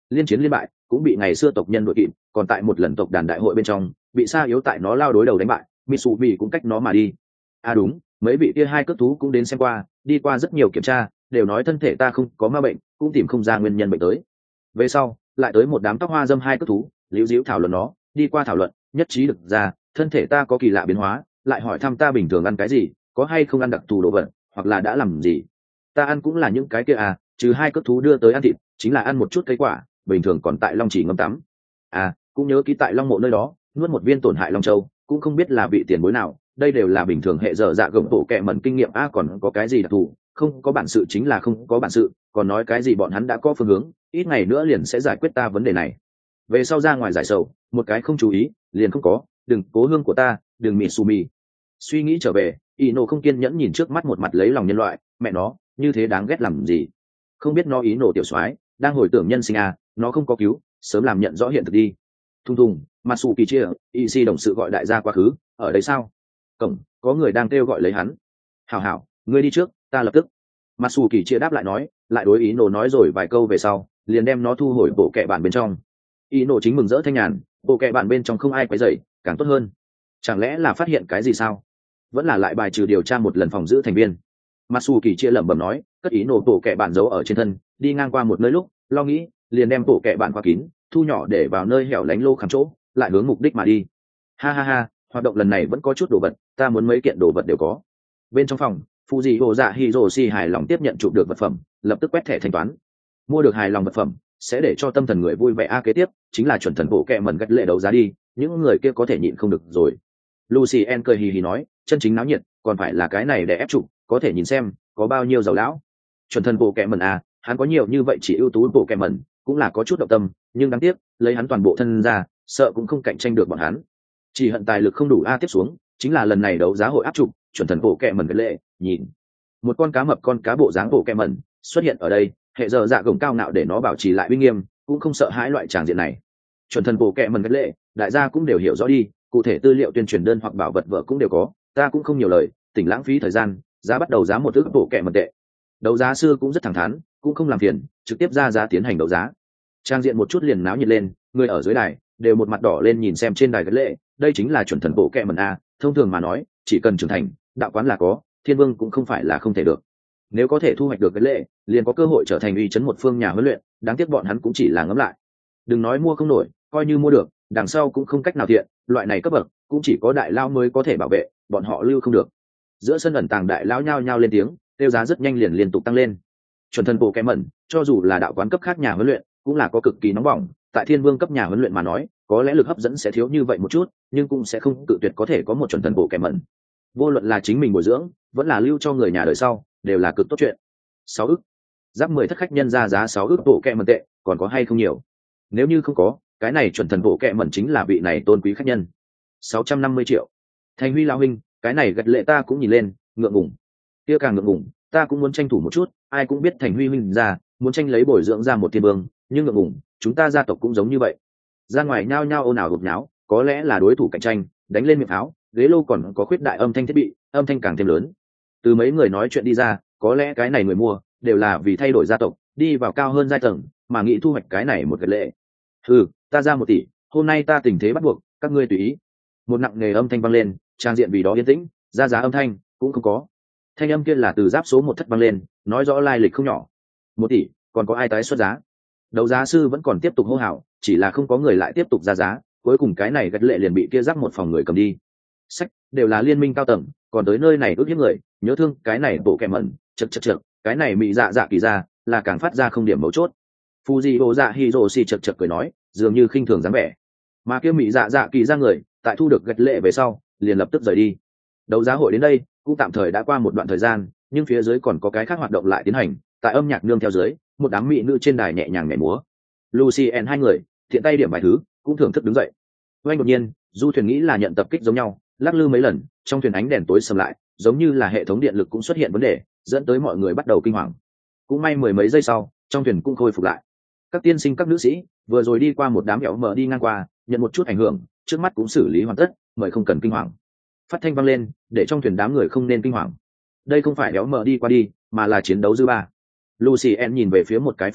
liên chiến liên bại, cũng bị ngày xưa tộc nhân đội kịp, còn tại một lần tộc đàn đại hội bên trong bị Sa Yếu tại nó lao đối đầu đánh bại, Mitsubi cũng cách nó mà đi. À đúng, mấy vị kia hai cước thú cũng đến xem qua, đi qua rất nhiều kiểm tra, đều nói thân thể ta không có ma bệnh, cũng tìm không ra nguyên nhân bệnh tới. Về sau lại tới một đám tóc hoa dâm hai cước thú, liễu diễu thảo luận nó, đi qua thảo luận nhất trí được ra thân thể ta có kỳ lạ biến hóa, lại hỏi thăm ta bình thường ăn cái gì, có hay không ăn đặc thù đồ vật, hoặc là đã làm gì. Ta ăn cũng là những cái kia à, trừ hai cước thú đưa tới ăn thịt, chính là ăn một chút cây quả, bình thường còn tại Long Chỉ ngâm tắm. À, cũng nhớ ký tại Long Mộ nơi đó, nuốt một viên tổn hại Long Châu, cũng không biết là vị tiền bối nào, đây đều là bình thường hệ dở dạ gồng bộ kệ mẩn kinh nghiệm a, còn có cái gì đặc thù, không có bản sự chính là không có bản sự, còn nói cái gì bọn hắn đã có phương hướng, ít ngày nữa liền sẽ giải quyết ta vấn đề này. Về sau ra ngoài giải sầu, một cái không chú ý, liền không có, đừng cố hương của ta, đừng mị sumi. Suy nghĩ trở về, Ino không kiên nhẫn nhìn trước mắt một mặt lấy lòng nhân loại, mẹ nó, như thế đáng ghét làm gì? Không biết nó ý nổ tiểu soái, đang hồi tưởng nhân sinh à, nó không có cứu, sớm làm nhận rõ hiện thực đi. Thung thùng, Matsu kỳ chia, y si đồng sự gọi đại gia quá khứ, ở đấy sao? Cổng, có người đang kêu gọi lấy hắn. Hảo hảo, ngươi đi trước, ta lập tức. Matsu kỳ chia đáp lại nói, lại đối ý nổ nói rồi vài câu về sau, liền đem nó thu hồi bộ kệ bản bên trong. Ý nổ chính mừng rỡ thanh nhàn, bộ kệ bản bên trong không ai quấy rầy, càng tốt hơn. Chẳng lẽ là phát hiện cái gì sao? Vẫn là lại bài trừ điều tra một lần phòng giữ thành viên. Matsu kỳ chia lẩm bẩm nói, cất ý nổ bộ kệ bản giấu ở trên thân, đi ngang qua một nơi lúc, lo nghĩ, liền đem bộ kệ bản khóa kín, thu nhỏ để vào nơi hẻo lánh lô khám chỗ, lại hướng mục đích mà đi. Ha ha ha, hoạt động lần này vẫn có chút đồ vật, ta muốn mấy kiện đồ vật đều có. Bên trong phòng, Fuji Hồ Dạ Hiroshi hài lòng tiếp nhận chụp được vật phẩm, lập tức quét thẻ thanh toán. Mua được hài lòng vật phẩm, sẽ để cho tâm thần người vui vẻ a, kế tiếp chính là chuẩn thần bộ kệ mẩn gạch lệ đấu giá đi, những người kia có thể nhịn không được rồi. Lucien cười hì hì nói, chân chính náo nhiệt, còn phải là cái này để ép chụp, có thể nhìn xem có bao nhiêu giàu lão. Chuẩn thần bộ kệ mẩn à, hắn có nhiều như vậy chỉ ưu tú bộ kệ mẩn, cũng là có chút động tâm, nhưng đáng tiếc, lấy hắn toàn bộ thân ra, sợ cũng không cạnh tranh được bọn hắn. Chỉ hận tài lực không đủ a, tiếp xuống chính là lần này đấu giá hội áp chụp, chuẩn thần bộ kệ mẩn gạch lệ, nhìn. Một con cá mập con cá bộ dáng bộ kệ mẩn xuất hiện ở đây, hệ giờ dạ gồng cao nạo để nó bảo trì lại uy nghiêm, cũng không sợ hãi loại tràng diện này. Chuẩn thần bộ kệ mẩn gạch lệ, đại gia cũng đều hiểu rõ đi, cụ thể tư liệu tuyên truyền đơn hoặc bảo vật vợ cũng đều có, ta cũng không nhiều lời, tỉnh lãng phí thời gian, giá bắt đầu giá một ức bộ kệ mẩn tệ. Đấu giá sư cũng rất thẳng thắn, cũng không làm phiền, trực tiếp ra giá tiến hành đấu giá. Trang diện một chút liền náo nhiệt lên, người ở dưới đài đều một mặt đỏ lên nhìn xem trên đài gạch lệ, đây chính là chuẩn thần bộ kệ mẩn a, thông thường mà nói, chỉ cần trưởng thành, đạo quán là có, thiên vương cũng không phải là không thể được. Nếu có thể thu hoạch được gạch lệ, liền có cơ hội trở thành uy chấn một phương nhà huấn luyện, đáng tiếc bọn hắn cũng chỉ là ngẫm lại. Đừng nói mua không nổi, coi như mua được, đằng sau cũng không cách nào thiện, loại này cấp bậc cũng chỉ có đại lao mới có thể bảo vệ, bọn họ lưu không được. Giữa sân ẩn tàng đại lao nhao nhao lên tiếng, tiêu giá rất nhanh liền liên tục tăng lên. Chuẩn thần bộ kệ mẩn, cho dù là đạo quán cấp khác nhà huấn luyện, cũng là có cực kỳ nóng bỏng, tại thiên vương cấp nhà huấn luyện mà nói, có lẽ lực hấp dẫn sẽ thiếu như vậy một chút, nhưng cũng sẽ không tự tuyệt có thể có một chuẩn thần bộ kệ mẩn. Vô luận là chính mình bồi dưỡng, vẫn là lưu cho người nhà đời sau, đều là cực tốt chuyện. Sáu ức, giáp mười thất khách nhân ra giá sáu ức bộ kệ mẩn tệ, còn có hay không nhiều? Nếu như không có, cái này chuẩn thần bộ kệ mẩn chính là vị này tôn quý khách nhân. Sáu trăm năm mươi triệu. Thành Huy lão huynh, cái này gật lệ ta cũng nhìn lên, ngượng ngùng. Kia càng ngượng ngùng, ta cũng muốn tranh thủ một chút, ai cũng biết Thành Huy huynh ra, muốn tranh lấy bồi dưỡng ra một thiên vương, nhưng ngượng ngùng, chúng ta gia tộc cũng giống như vậy. Ra ngoài nhao nhao ồn ào gục nháo, có lẽ là đối thủ cạnh tranh, đánh lên miệng pháo, ghế lô còn có khuyết đại âm thanh thiết bị, âm thanh càng thêm lớn. Từ mấy người nói chuyện đi ra, có lẽ cái này người mua đều là vì thay đổi gia tộc, đi vào cao hơn giai tầng, mà nghĩ thu hoạch cái này một gật lệ. Ừ, ta ra một tỷ, hôm nay ta tình thế bắt buộc, các ngươi tùy ý. Một nặng nề âm thanh vang lên, trang diện vì đó yên tĩnh, ra giá âm thanh cũng không có. Thanh âm kia là từ giáp số một thất vang lên, nói rõ lai lịch không nhỏ. Một tỷ, còn có ai tái xuất giá? Đấu giá sư vẫn còn tiếp tục hô hào, chỉ là không có người lại tiếp tục ra giá, cuối cùng cái này gật lệ liền bị kia giáp một phòng người cầm đi. Sách, đều là liên minh cao tầng, còn tới nơi này ước hiếp người, nhớ thương cái này bộ kẻ mẩn, chật chật chật, cái này mị dạ dạ kỳ ra, là càng phát ra không điểm mấu chốt. Fuji Hồ Dạ Hiroshi chật chật cười nói, dường như khinh thường dáng vẻ. Mà kia mị dạ dạ kỳ ra người, tại thu được gật lệ về sau, liền lập tức rời đi. Đấu giá hội đến đây, cũng tạm thời đã qua một đoạn thời gian, nhưng phía dưới còn có cái khác hoạt động lại tiến hành, tại âm nhạc nương theo dưới, một đám mỹ nữ trên đài nhẹ nhàng nhảy múa. Lucien hai người, thiện tay điểm vài thứ, cũng thưởng thức đứng dậy. Oanh đột nhiên, du thuyền nghĩ là nhận tập kích giống nhau, lắc lư mấy lần, trong thuyền ánh đèn tối sầm lại, giống như là hệ thống điện lực cũng xuất hiện vấn đề, dẫn tới mọi người bắt đầu kinh hoàng. Cũng may mười mấy giây sau, trong thuyền cũng khôi phục lại. Các tiên sinh các nữ sĩ vừa rồi đi qua một đám hẻo mở đi ngang qua, nhận một chút ảnh hưởng, trước mắt cũng xử lý hoàn tất, mời không cần kinh hoàng. Phát thanh vang lên, để trong thuyền đám người không nên kinh hoàng. Đây không phải hẻo mở đi qua đi, mà là chiến đấu dư ba. Lucien nhìn về phía một cái phương hướng,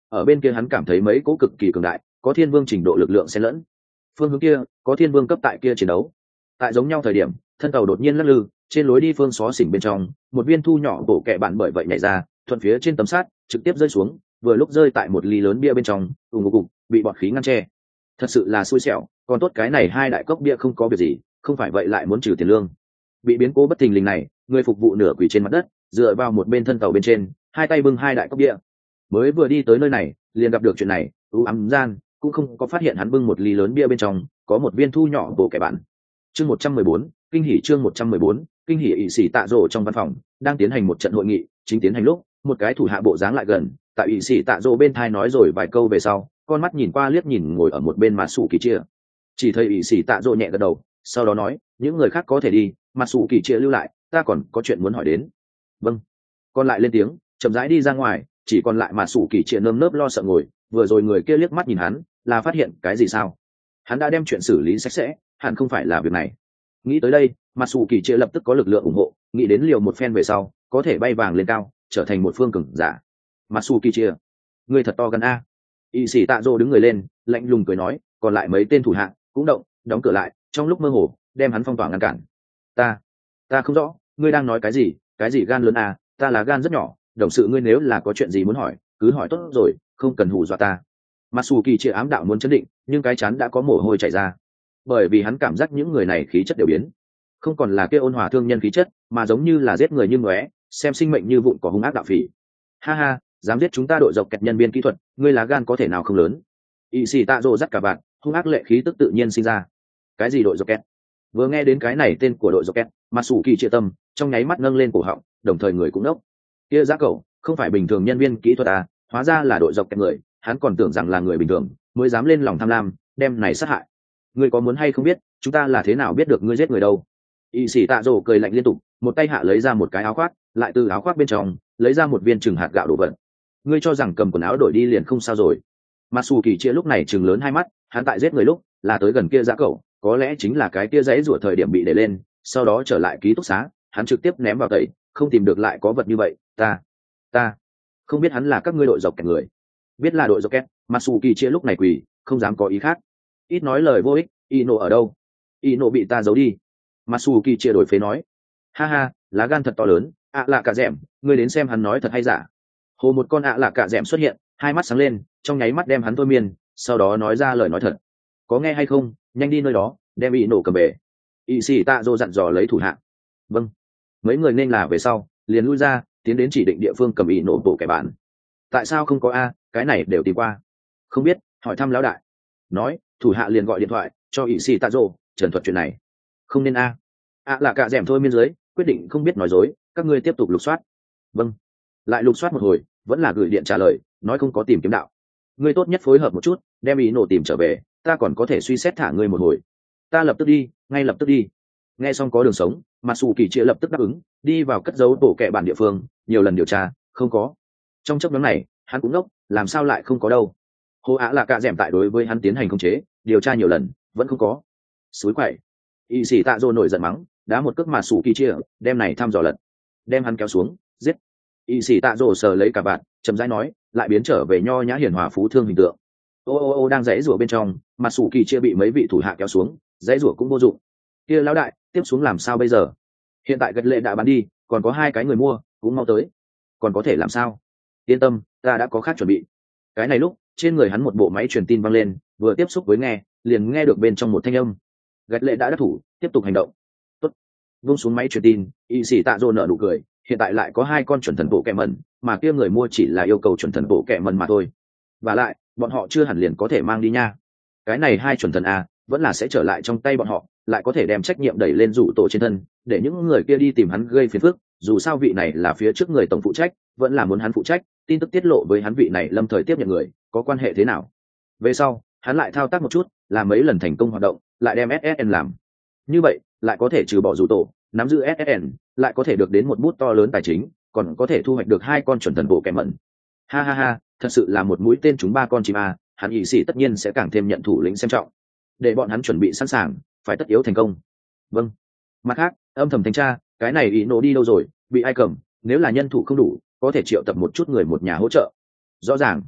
ở bên kia hắn cảm thấy mấy cỗ cực kỳ cường đại, có thiên vương trình độ lực lượng xen lẫn. Phương hướng kia có thiên vương cấp tại kia chiến đấu. Tại giống nhau thời điểm, thân tàu đột nhiên lắc lư, trên lối đi phương xó xỉnh bên trong, một viên thu nhỏ bộ kẹ bạn bởi vậy nhảy ra, thuận phía trên tấm sắt, trực tiếp rơi xuống, vừa lúc rơi tại một ly lớn bia bên trong, ùng ùng ùng, bị bọt khí ngăn che. Thật sự là xui xẻo, còn tốt cái này hai đại cốc bia không có việc gì, không phải vậy lại muốn trừ tiền lương. Bị biến cố bất thình lình này, người phục vụ nửa quỳ trên mặt đất, dựa vào một bên thân tàu bên trên, hai tay bưng hai đại cốc bia. Mới vừa đi tới nơi này, liền gặp được chuyện này, u ám gian, cũng không có phát hiện hắn bưng một ly lớn bia bên trong, có một viên thu nhỏ bộ kẻ bạn. Chương một trăm mười bốn, kinh hỉ chương một trăm mười bốn, kinh hỉ ỷ sĩ tạ rồ trong văn phòng, đang tiến hành một trận hội nghị, chính tiến hành lúc, một cái thủ hạ bộ dáng lại gần, tại ỷ sĩ tạ rồ bên thai nói rồi vài câu về sau, con mắt nhìn qua liếc nhìn ngồi ở một bên mà sủ kỳ chia. Chỉ thấy ỷ sĩ tạ rồ nhẹ gật đầu, sau đó nói, những người khác có thể đi, mà sủ kỳ chia lưu lại, ta còn có chuyện muốn hỏi đến. Vâng. Còn lại lên tiếng, chậm rãi đi ra ngoài, chỉ còn lại mà sủ kỳ chia nơm nớp lo sợ ngồi, vừa rồi người kia liếc mắt nhìn hắn, là phát hiện cái gì sao? Hắn đã đem chuyện xử lý sạch sẽ, hẳn không phải là việc này. Nghĩ tới đây, mà sủ kỳ chia lập tức có lực lượng ủng hộ, nghĩ đến liều một phen về sau, có thể bay vàng lên cao, trở thành một phương cường giả. Mà sủ kỳ chia, người thật to gan a. Y sĩ tạ dô đứng người lên, lạnh lùng cười nói, còn lại mấy tên thủ hạ cũng động, đóng cửa lại, trong lúc mơ hồ, đem hắn phong tỏa ngăn cản. Ta, ta không rõ, ngươi đang nói cái gì? Cái gì gan lớn à? Ta là gan rất nhỏ, đồng sự ngươi nếu là có chuyện gì muốn hỏi, cứ hỏi tốt rồi, không cần hù dọa ta. Masuki chia ám đạo muốn chấn định, nhưng cái chán đã có mồ hôi chảy ra, bởi vì hắn cảm giác những người này khí chất đều biến, không còn là kia ôn hòa thương nhân khí chất, mà giống như là giết người như ngóe, xem sinh mệnh như vụn có hung ác đạo phỉ. Ha ha, dám giết chúng ta đội dọc kẹt nhân viên kỹ thuật, ngươi lá gan có thể nào không lớn? Y sĩ tạ rồ dắt cả bạn, hung ác lệ khí tức tự nhiên sinh ra. Cái gì đội dọc kẹt? Vừa nghe đến cái này tên của đội dọc kẹt, Masuki chia tâm, trong nháy mắt nâng lên cổ họng, đồng thời người cũng nốc. Kia giá cậu, không phải bình thường nhân viên kỹ thuật à, hóa ra là đội dọc kẹt người, hắn còn tưởng rằng là người bình thường, mới dám lên lòng tham lam, đem này sát hại. Ngươi có muốn hay không biết, chúng ta là thế nào biết được ngươi giết người đâu? Y sĩ tạ rồ cười lạnh liên tục, một tay hạ lấy ra một cái áo khoác, lại từ áo khoác bên trong lấy ra một viên trừng hạt gạo đổ vật. Ngươi cho rằng cầm quần áo đổi đi liền không sao rồi? Masuki chia lúc này trừng lớn hai mắt, hắn tại giết người lúc là tới gần kia giá cậu, có lẽ chính là cái kia dãy rủa thời điểm bị để lên, sau đó trở lại ký túc xá, hắn trực tiếp ném vào tẩy, không tìm được lại có vật như vậy, ta, ta không biết hắn là các ngươi đội dọc kẹt người. Biết là đội dọc kẹt, Masuki chia lúc này quỳ, không dám có ý khác. Ít nói lời vô ích, Ino ở đâu? Ino bị ta giấu đi. Masuki chia đổi phế nói, ha ha, lá gan thật to lớn, ạ à lạ cả dẻm, ngươi đến xem hắn nói thật hay giả. Hồ một con ạ à lạ cả dẻm xuất hiện, hai mắt sáng lên, trong nháy mắt đem hắn thôi miên, sau đó nói ra lời nói thật. Có nghe hay không, nhanh đi nơi đó, đem Ino cầm về. Y sĩ tạ dô dặn dò lấy thủ hạ. Vâng. Mấy người nên là về sau, liền lui ra, tiến đến chỉ định địa phương cầm Ino bộ kẻ bạn. Tại sao không có a? Cái này đều tìm qua. Không biết, hỏi thăm lão đại. Nói, thủ hạ liền gọi điện thoại cho Y sĩ tạ dô, trần thuật chuyện này. Không nên a. À là cả dẻm thôi miên dưới, quyết định không biết nói dối, các ngươi tiếp tục lục soát. Vâng. Lại lục soát một hồi, vẫn là gửi điện trả lời, nói không có tìm kiếm đạo. Ngươi tốt nhất phối hợp một chút, đem ý nổ tìm trở về, ta còn có thể suy xét thả ngươi một hồi. Ta lập tức đi, ngay lập tức đi. Nghe xong có đường sống, Masuki chia lập tức đáp ứng, đi vào cất giấu tổ kệ bản địa phương, nhiều lần điều tra, không có. Trong chốc ngắn này, hắn cũng ngốc, làm sao lại không có đâu? Hồ Á là cả dẻm tại đối với hắn tiến hành khống chế, điều tra nhiều lần, vẫn không có. Suối quậy. Y sĩ tạ dô nổi giận mắng, đá một cước Masuki chia, đem này thăm dò lật, đem hắn kéo xuống, giết. Y sĩ tạ dô sờ lấy cả bạn, chậm rãi nói, lại biến trở về nho nhã hiền hòa phú thương hình tượng. Ô ô ô đang dãy rủa bên trong, Masuki chia bị mấy vị thủ hạ kéo xuống, dãy rủa cũng vô dụng. Kia lão đại, tiếp xuống làm sao bây giờ? Hiện tại gật lệ đã bán đi, còn có hai cái người mua, cũng mau tới. Còn có thể làm sao? Yên tâm, ta đã có khác chuẩn bị. Cái này lúc, trên người hắn một bộ máy truyền tin vang lên, vừa tiếp xúc với nghe, liền nghe được bên trong một thanh âm. Gật lệ đã đắc thủ, tiếp tục hành động. Tốt. Vung xuống máy truyền tin, y sĩ tạ dô nở nụ cười, hiện tại lại có hai con chuẩn thần bộ kẹ mẩn, mà kia người mua chỉ là yêu cầu chuẩn thần bộ kẹ mẩn mà thôi. Và lại, bọn họ chưa hẳn liền có thể mang đi nha. Cái này hai chuẩn thần a, vẫn là sẽ trở lại trong tay bọn họ, lại có thể đem trách nhiệm đẩy lên rủ tổ trên thân, để những người kia đi tìm hắn gây phiền phức. Dù sao vị này là phía trước người tổng phụ trách, vẫn là muốn hắn phụ trách, tin tức tiết lộ với hắn vị này lâm thời tiếp nhận người, có quan hệ thế nào? Về sau, hắn lại thao tác một chút, làm mấy lần thành công hoạt động, lại đem ét ét en làm. Như vậy, lại có thể trừ bỏ rủ tổ, nắm giữ ét ét en, lại có thể được đến một bút to lớn tài chính, còn có thể thu hoạch được hai con chuẩn thần bộ kẻ mẩn. Ha ha ha, thật sự là một mũi tên trúng ba con chim a, hắn ý sĩ tất nhiên sẽ càng thêm nhận thủ lĩnh xem trọng, để bọn hắn chuẩn bị sẵn sàng, phải tất yếu thành công. Vâng. Mặt khác, âm thầm thanh tra, cái này ý nổ đi đâu rồi, bị ai cầm, nếu là nhân thủ không đủ, có thể triệu tập một chút người một nhà hỗ trợ. Rõ ràng.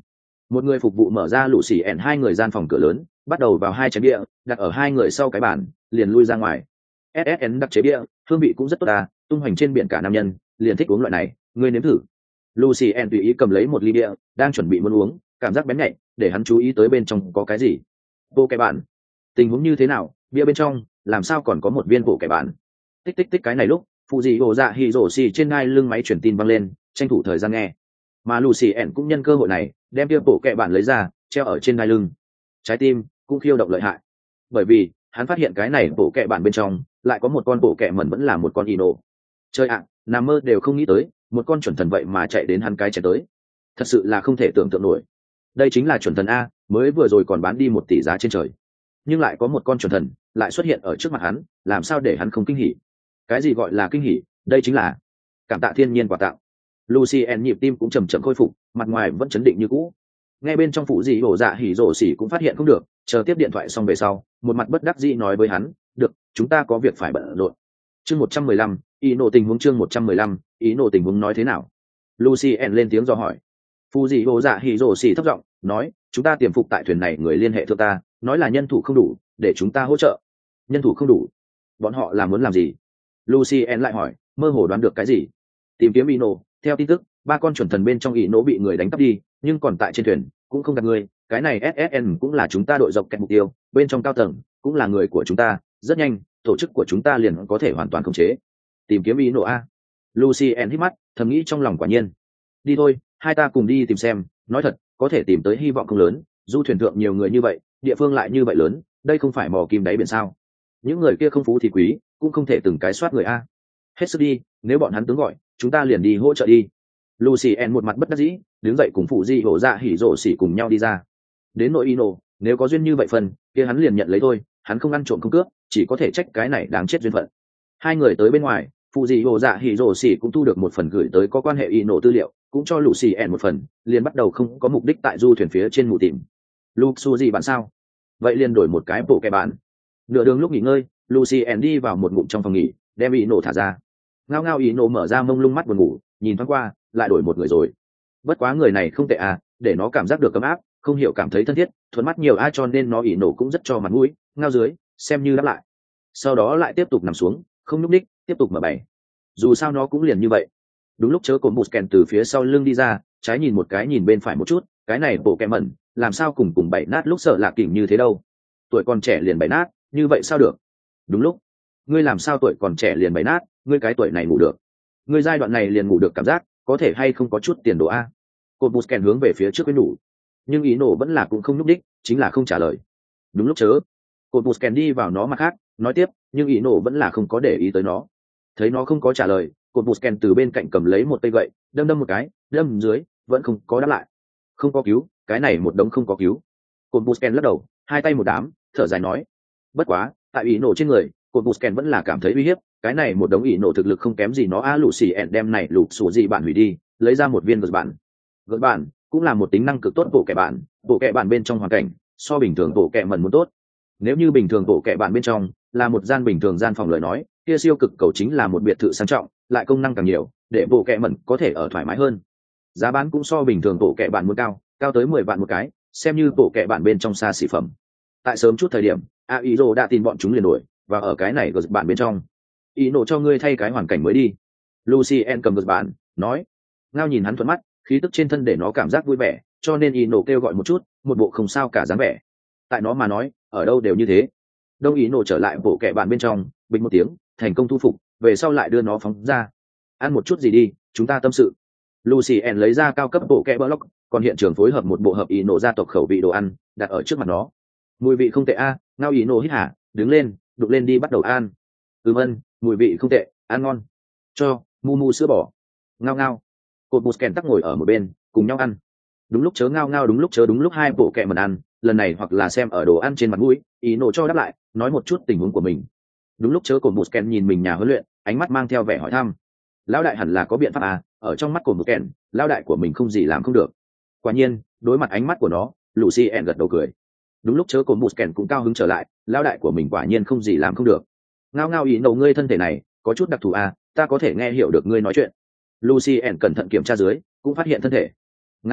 Một người phục vụ mở ra lũ xì ẻn hai người gian phòng cửa lớn, bắt đầu vào hai chén bia đặt ở hai người sau cái bàn, liền lui ra ngoài. ét ét en đặc chế bia, hương vị cũng rất tốt à, tung hoành trên biển cả nam nhân liền thích uống loại này, ngươi nếm thử. Lucy En tùy ý cầm lấy một ly bia, đang chuẩn bị muốn uống, cảm giác bén nhạy, để hắn chú ý tới bên trong có cái gì. Bộ kẻ bạn, tình huống như thế nào? Bia bên trong, làm sao còn có một viên bộ kẻ bạn? Tích tích tích cái này lúc, phụ dị hồ dạ hỉ rổ xì trên ngai lưng máy truyền tin văng lên, tranh thủ thời gian nghe. Mà Lucy En cũng nhân cơ hội này, đem bia bộ kẻ bạn lấy ra, treo ở trên ngai lưng. Trái tim cũng khiêu động lợi hại, bởi vì hắn phát hiện cái này bộ kẻ bạn bên trong lại có một con bộ kẻ mẩn vẫn là một con ino. Chơi ạ, à, nằm mơ đều không nghĩ tới, một con chuẩn thần vậy mà chạy đến hắn cái chén tới, thật sự là không thể tưởng tượng nổi. Đây chính là chuẩn thần a, mới vừa rồi còn bán đi một tỷ giá trên trời, nhưng lại có một con chuẩn thần lại xuất hiện ở trước mặt hắn, làm sao để hắn không kinh hỉ? Cái gì gọi là kinh hỉ? Đây chính là cảm tạ thiên nhiên quà tặng. Lucien nhịp tim cũng chầm chậm khôi phục, mặt ngoài vẫn chấn định như cũ. Nghe bên trong phụ gì hổ dạ hỉ rổ xỉ cũng phát hiện không được, chờ tiếp điện thoại xong về sau, một mặt bất đắc dĩ nói với hắn, được, chúng ta có việc phải bận rộn. Chương một trăm mười lăm, ý nộ tình huống chương một trăm mười lăm, ý nộ tình huống nói thế nào? Lucien lên tiếng do hỏi. Phụ gì hổ dạ hỉ rổ xỉ thấp giọng nói, chúng ta tiềm phục tại thuyền này, người liên hệ thượng ta, nói là nhân thủ không đủ, để chúng ta hỗ trợ. Nhân thủ không đủ? Bọn họ là muốn làm gì? Lucien lại hỏi, mơ hồ đoán được cái gì? Tìm kiếm Ino. Theo tin tức, ba con chuẩn thần bên trong Ino bị người đánh cắp đi, nhưng còn tại trên thuyền cũng không gặp người. Cái này ét ét en cũng là chúng ta đội dọc kẹt mục tiêu, bên trong cao tầng cũng là người của chúng ta, rất nhanh tổ chức của chúng ta liền có thể hoàn toàn khống chế. Tìm kiếm Ino a. Lucien hít mắt, thầm nghĩ trong lòng quả nhiên. Đi thôi, hai ta cùng đi tìm xem, nói thật, có thể tìm tới hy vọng không lớn, du thuyền thượng nhiều người như vậy, địa phương lại như vậy lớn, đây không phải mò kim đáy biển sao? Những người kia không phú thì quý, cũng không thể từng cái soát người a. Hết sức đi, nếu bọn hắn tướng gọi, chúng ta liền đi hỗ trợ đi. Lucien một mặt bất đắc dĩ, đứng dậy cùng phụ di hổ dạ hỉ rổ xỉ cùng nhau đi ra. Đến nội Ino, nếu có duyên như vậy phần, kia hắn liền nhận lấy thôi, hắn không ăn trộm không cướp, chỉ có thể trách cái này đáng chết duyên phận. Hai người tới bên ngoài, phụ di hổ dạ hỉ rổ xỉ cũng thu được một phần gửi tới có quan hệ Ino tư liệu, cũng cho Lucien một phần, liền bắt đầu không có mục đích tại du thuyền phía trên mù tìm. Luke su gì bạn sao? Vậy liền đổi một cái bộ kẻ bạn. Nửa đường lúc nghỉ ngơi, Lucien đi vào một ngụm trong phòng nghỉ, đem Ino thả ra. Ngao ngao Ino mở ra mông lung mắt buồn ngủ, nhìn thoáng qua, lại đổi một người rồi. Bất quá người này không tệ à, để nó cảm giác được ấm áp, không hiểu cảm thấy thân thiết, thuận mắt nhiều ai cho nên nó Ino cũng rất cho mặt mũi, ngao dưới, xem như đáp lại. Sau đó lại tiếp tục nằm xuống, không nhúc nhích, tiếp tục mở bày. Dù sao nó cũng liền như vậy. Đúng lúc chớ cồn bụt kèn từ phía sau lưng đi ra, trái nhìn một cái nhìn bên phải một chút, cái này bộ kẹ mẩn, làm sao cùng cùng bảy nát lúc sợ lạ kỉnh như thế đâu? Tuổi còn trẻ liền bảy nát, như vậy sao được? Đúng lúc, ngươi làm sao tuổi còn trẻ liền bảy nát, ngươi cái tuổi này ngủ được, ngươi giai đoạn này liền ngủ được cảm giác, có thể hay không có chút tiền đồ a? Cột bụt kèn hướng về phía trước với đủ, nhưng ý nổ vẫn là cũng không nhúc đích, chính là không trả lời. Đúng lúc chớ, cột bụt kèn đi vào nó mặt khác, nói tiếp, nhưng ý nổ vẫn là không có để ý tới nó. Thấy nó không có trả lời, cột bụt kèn từ bên cạnh cầm lấy một cây gậy, đâm đâm một cái, đâm dưới, vẫn không có đáp lại. Không có cứu, cái này một đống không có cứu. Cột bụt kèn lắc đầu, hai tay một đám, thở dài nói, bất quá, tại ý nổ trên người, cột bụt kèn vẫn là cảm thấy uy hiếp, cái này một đống ý nổ thực lực không kém gì nó a. Lũ xì ẹn đem này lụt sủ gì bạn hủy đi, lấy ra một viên gợt bản. Gợt bản cũng là một tính năng cực tốt bộ kẻ bạn, bộ kẻ bạn bên trong hoàn cảnh so bình thường bộ kẻ mẩn muốn tốt. Nếu như bình thường bộ kẻ bạn bên trong là một gian bình thường gian phòng lời nói, kia siêu cực cầu chính là một biệt thự sang trọng, lại công năng càng nhiều, để bộ kẻ mẩn có thể ở thoải mái hơn. Giá bán cũng so bình thường bộ kẻ bạn muốn cao, cao tới mười vạn một cái, xem như bộ kẻ bạn bên trong xa xỉ phẩm. Tại sớm chút thời điểm, Airo đã tin bọn chúng liền đuổi, và ở cái này gợt bạn bên trong. Ý nổ cho ngươi thay cái hoàn cảnh mới đi. Lucien cầm gợt bạn, nói. Ngao nhìn hắn thuận mắt, khí tức trên thân để nó cảm giác vui vẻ, cho nên ý nổ kêu gọi một chút, một bộ không sao cả dáng vẻ. Tại nó mà nói, ở đâu đều như thế. Đông ý nổ trở lại bộ kẻ bạn bên trong, bình một tiếng, thành công thu phục, về sau lại đưa nó phóng ra. Ăn một chút gì đi, chúng ta tâm sự. Lucien lấy ra cao cấp bộ kẻ block, còn hiện trường phối hợp một bộ hợp ý nổ gia tộc khẩu vị đồ ăn, đặt ở trước mặt nó. Mùi vị không tệ a. Ngao ý nổ hít hả, đứng lên, đục lên đi bắt đầu ăn. Ừm ân, mùi vị không tệ, ăn ngon. Cho, mu mu sữa bò. Ngao ngao. Cột bụt kèn tắc ngồi ở một bên, cùng nhau ăn. Đúng lúc chớ ngao ngao đúng lúc chớ đúng lúc hai bộ kẹ mần ăn, lần này hoặc là xem ở đồ ăn trên mặt mũi, ý nổ cho đáp lại, nói một chút tình huống của mình. Đúng lúc chớ cột bụt kèn nhìn mình nhà huấn luyện, ánh mắt mang theo vẻ hỏi thăm. Lão đại hẳn là có biện pháp à, ở trong mắt cột bụt kèn, lão đại của mình không gì làm không được. Quả nhiên, đối mặt ánh mắt của nó, Lucien gật đầu cười. Đúng lúc chớ cột bụt kèn cũng cao hứng trở lại, lão đại của mình quả nhiên không gì làm không được. Ngao ngao ý nổ ngươi thân thể này có chút đặc thù à, ta có thể nghe hiểu được ngươi nói chuyện. Lucien cẩn thận kiểm tra dưới, cũng phát hiện thân thể. Ngao,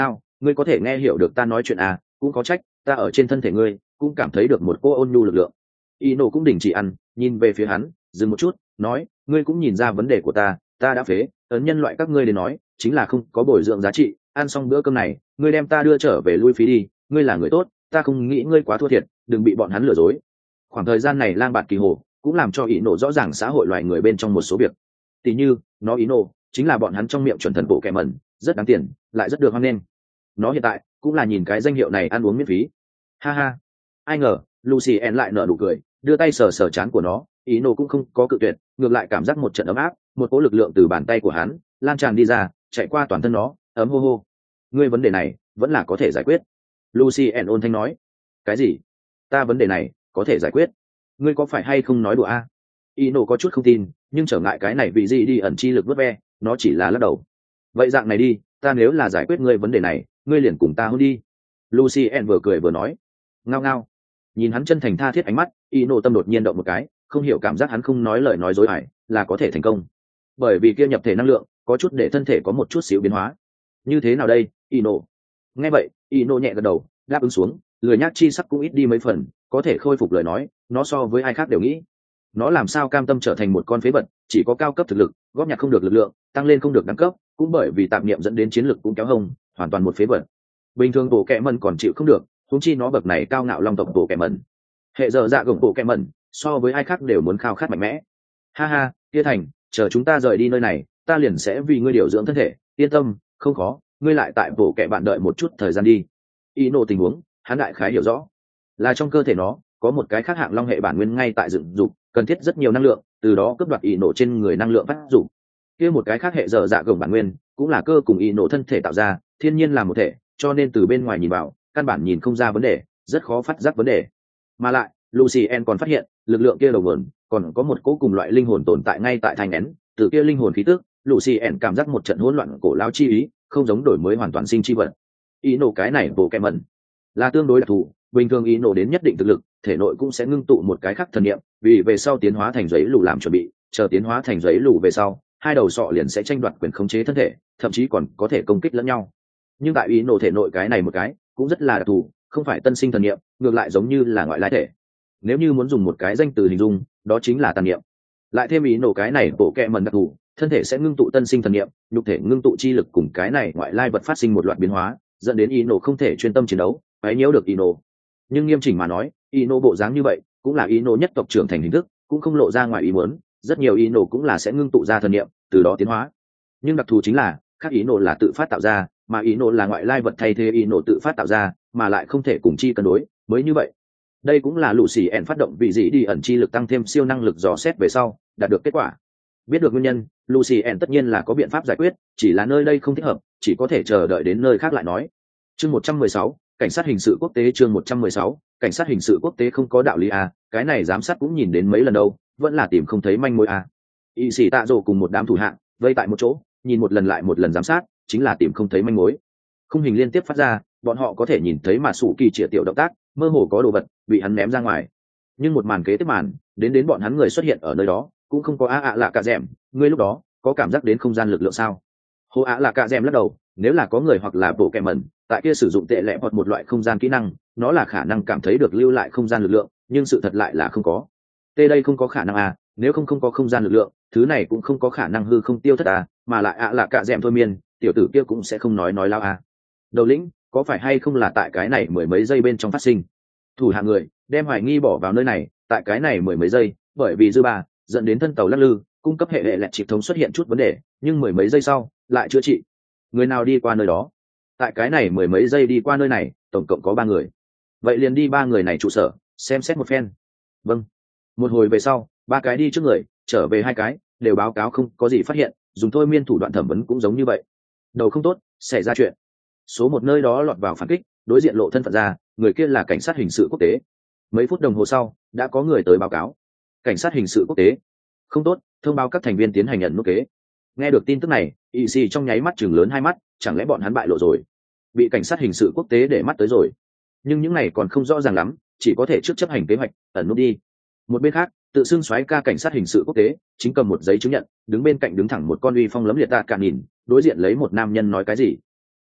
ngươi có thể nghe hiểu được ta nói chuyện à, cũng có trách ta ở trên thân thể ngươi cũng cảm thấy được một cô ôn nhu lực lượng. Ino cũng đình chỉ ăn, nhìn về phía hắn, dừng một chút, nói, ngươi cũng nhìn ra vấn đề của ta, ta đã phế, ấn nhân loại các ngươi đến nói, chính là không có bồi dưỡng giá trị, ăn xong bữa cơm này, ngươi đem ta đưa trở về lui phí đi, ngươi là người tốt, ta không nghĩ ngươi quá thua thiệt, đừng bị bọn hắn lừa dối. Khoảng thời gian này lang bạt kỳ hồ cũng làm cho Ino rõ ràng xã hội loài người bên trong một số việc. Tỷ như, nó Ino chính là bọn hắn trong miệng chuẩn thần bộ kẻ mẩn, rất đáng tiền, lại rất được hoan nghênh. Nó hiện tại cũng là nhìn cái danh hiệu này ăn uống miễn phí. Ha ha. Ai ngờ, Lucien lại nở nụ cười, đưa tay sờ sờ trán của nó, Ino cũng không có cự tuyệt, ngược lại cảm giác một trận ấm áp, một cỗ lực lượng từ bàn tay của hắn lan tràn đi ra, chạy qua toàn thân nó, ấm hô hô. Ngươi vấn đề này vẫn là có thể giải quyết. Lucien ôn thanh nói. Cái gì? Ta vấn đề này có thể giải quyết? Ngươi có phải hay không nói đùa a? À? Ino có chút không tin, nhưng trở ngại cái này vì gì đi ẩn chi lực vớt ve, nó chỉ là lắc đầu. Vậy dạng này đi, ta nếu là giải quyết ngươi vấn đề này, ngươi liền cùng ta hôn đi. Lucien vừa cười vừa nói. Ngao ngao. Nhìn hắn chân thành tha thiết ánh mắt, Ino tâm đột nhiên động một cái, không hiểu cảm giác hắn không nói lời nói dối ải, là có thể thành công. Bởi vì kia nhập thể năng lượng, có chút để thân thể có một chút xíu biến hóa. Như thế nào đây, Ino? Nghe vậy, Ino nhẹ gật đầu, đáp ứng xuống, lười nhác chi sắc cũng ít đi mấy phần, có thể khôi phục lời nói, nó so với ai khác đều nghĩ. Nó làm sao cam tâm trở thành một con phế vật, chỉ có cao cấp thực lực, góp nhặt không được lực lượng, tăng lên không được đẳng cấp, cũng bởi vì tạp niệm dẫn đến chiến lực cũng kéo hông, hoàn toàn một phế vật. Bình thường bộ kệ mẩn còn chịu không được, huống chi nó bậc này cao ngạo long tộc bộ kệ mẩn. Hệ giờ dạ gồng bộ kệ mẩn, so với ai khác đều muốn khao khát mạnh mẽ. Ha ha, kia thành, chờ chúng ta rời đi nơi này, ta liền sẽ vì ngươi điều dưỡng thân thể, yên tâm, không khó, ngươi lại tại bộ kệ bạn đợi một chút thời gian đi. Ino tình huống, hắn đại khái hiểu rõ, là trong cơ thể nó có một cái khác hạng long hệ bản nguyên ngay tại dựng dục, cần thiết rất nhiều năng lượng, từ đó cướp đoạt Ino trên người năng lượng phát dụng. Kia một cái khác hệ giờ dạ gồng bản nguyên, cũng là cơ cùng Ino thân thể tạo ra, thiên nhiên là một thể, cho nên từ bên ngoài nhìn vào, căn bản nhìn không ra vấn đề, rất khó phát giác vấn đề. Mà lại, Lucien còn phát hiện, lực lượng kia đầu nguồn, còn có một cố cùng loại linh hồn tồn tại ngay tại thành nén, từ kia linh hồn khí tức, Lucien cảm giác một trận hỗn loạn cổ lao chi ý, không giống đổi mới hoàn toàn sinh chi vật. Ino cái này bộ kẹm mẩn là tương đối đặc thù, bình thường Ino đến nhất định thực lực, thể nội cũng sẽ ngưng tụ một cái khác thần niệm, vì về sau tiến hóa thành giấy lù làm chuẩn bị, chờ tiến hóa thành giấy lù về sau, hai đầu sọ liền sẽ tranh đoạt quyền khống chế thân thể, thậm chí còn có thể công kích lẫn nhau. Nhưng tại Ino thể nội cái này một cái, cũng rất là đặc thù, không phải tân sinh thần niệm, ngược lại giống như là ngoại lai thể. Nếu như muốn dùng một cái danh từ hình dung, đó chính là tàn niệm. Lại thêm Ino cái này bộ kẹm mẩn đặc thù, thân thể sẽ ngưng tụ tân sinh thần niệm, nhục thể ngưng tụ chi lực cùng cái này ngoại lai vật phát sinh một loạt biến hóa, dẫn đến Ino không thể chuyên tâm chiến đấu, phải nhiễu được Ino. Nhưng nghiêm chỉnh mà nói, Ino bộ dáng như vậy, cũng là Ino nhất tộc trưởng thành hình thức, cũng không lộ ra ngoài ý muốn, rất nhiều Ino cũng là sẽ ngưng tụ ra thần niệm, từ đó tiến hóa. Nhưng đặc thù chính là, khác Ino là tự phát tạo ra, mà Ino là ngoại lai vật thay thế Ino tự phát tạo ra, mà lại không thể cùng chi cân đối, mới như vậy. Đây cũng là Lucien phát động vị dị đi ẩn chi lực tăng thêm siêu năng lực dò xét về sau, đạt được kết quả. Biết được nguyên nhân, Lucien tất nhiên là có biện pháp giải quyết, chỉ là nơi đây không thích hợp, chỉ có thể chờ đợi đến nơi khác lại nói. Chương một trăm mười sáu, cảnh sát hình sự quốc tế. Chương một trăm mười sáu, cảnh sát hình sự quốc tế. Không có đạo lý à, cái này giám sát cũng nhìn đến mấy lần đâu, vẫn là tìm không thấy manh mối à. Y sĩ Tạ Dỗ cùng một đám thủ hạng, vây tại một chỗ, nhìn một lần lại một lần giám sát, chính là tìm không thấy manh mối. Khung hình liên tiếp phát ra, bọn họ có thể nhìn thấy mà sủ kỳ triệt tiểu động tác, mơ hồ có đồ vật bị hắn ném ra ngoài. Nhưng một màn kế tiếp màn, đến đến bọn hắn người xuất hiện ở nơi đó, cũng không có a ạ lạ cả dẻm, ngươi lúc đó có cảm giác đến không gian lực lượng sao? Hồ ạ lạ cả dẻm lắc đầu, nếu là có người hoặc là bộ kẹm mẩn tại kia sử dụng tệ lệ hoặc một loại không gian kỹ năng, nó là khả năng cảm thấy được lưu lại không gian lực lượng, nhưng sự thật lại là không có. Tê đây không có khả năng à, nếu không không có không gian lực lượng, thứ này cũng không có khả năng hư không tiêu thất à, mà lại ạ lạ cả dẻm thôi miên, tiểu tử kia cũng sẽ không nói nói lao à. Đầu lĩnh, có phải hay không là tại cái này mười mấy giây bên trong phát sinh? Thủ hạ người đem hoài nghi bỏ vào nơi này, tại cái này mười mấy giây, bởi vì dư ba dẫn đến thân tàu lắc lư, cung cấp hệ hệ lẹt chịp thống xuất hiện chút vấn đề, nhưng mười mấy giây sau lại chữa trị. Người nào đi qua nơi đó? Tại cái này mười mấy giây đi qua nơi này, tổng cộng có ba người. Vậy liền đi ba người này trụ sở, xem xét một phen. Vâng. Một hồi về sau, ba cái đi trước người, trở về hai cái, đều báo cáo không có gì phát hiện, dùng thôi miên thủ đoạn thẩm vấn cũng giống như vậy. Đầu không tốt, xảy ra chuyện. Số một nơi đó lọt vào phản kích, đối diện lộ thân phận ra, người kia là cảnh sát hình sự quốc tế. Mấy phút đồng hồ sau, đã có người tới báo cáo. Cảnh sát hình sự quốc tế. Không tốt, thông báo các thành viên tiến hành nhận nút kế. Nghe được tin tức này, y xì trong nháy mắt chừng lớn hai mắt, chẳng lẽ bọn hắn bại lộ rồi, bị cảnh sát hình sự quốc tế để mắt tới rồi. Nhưng những này còn không rõ ràng lắm, chỉ có thể trước chấp hành kế hoạch, ẩn nút đi. Một bên khác, tự xưng soái ca cảnh sát hình sự quốc tế chính cầm một giấy chứng nhận, đứng bên cạnh đứng thẳng một con uy phong lấm liệt tạ cả nhìn, đối diện lấy một nam nhân nói cái gì.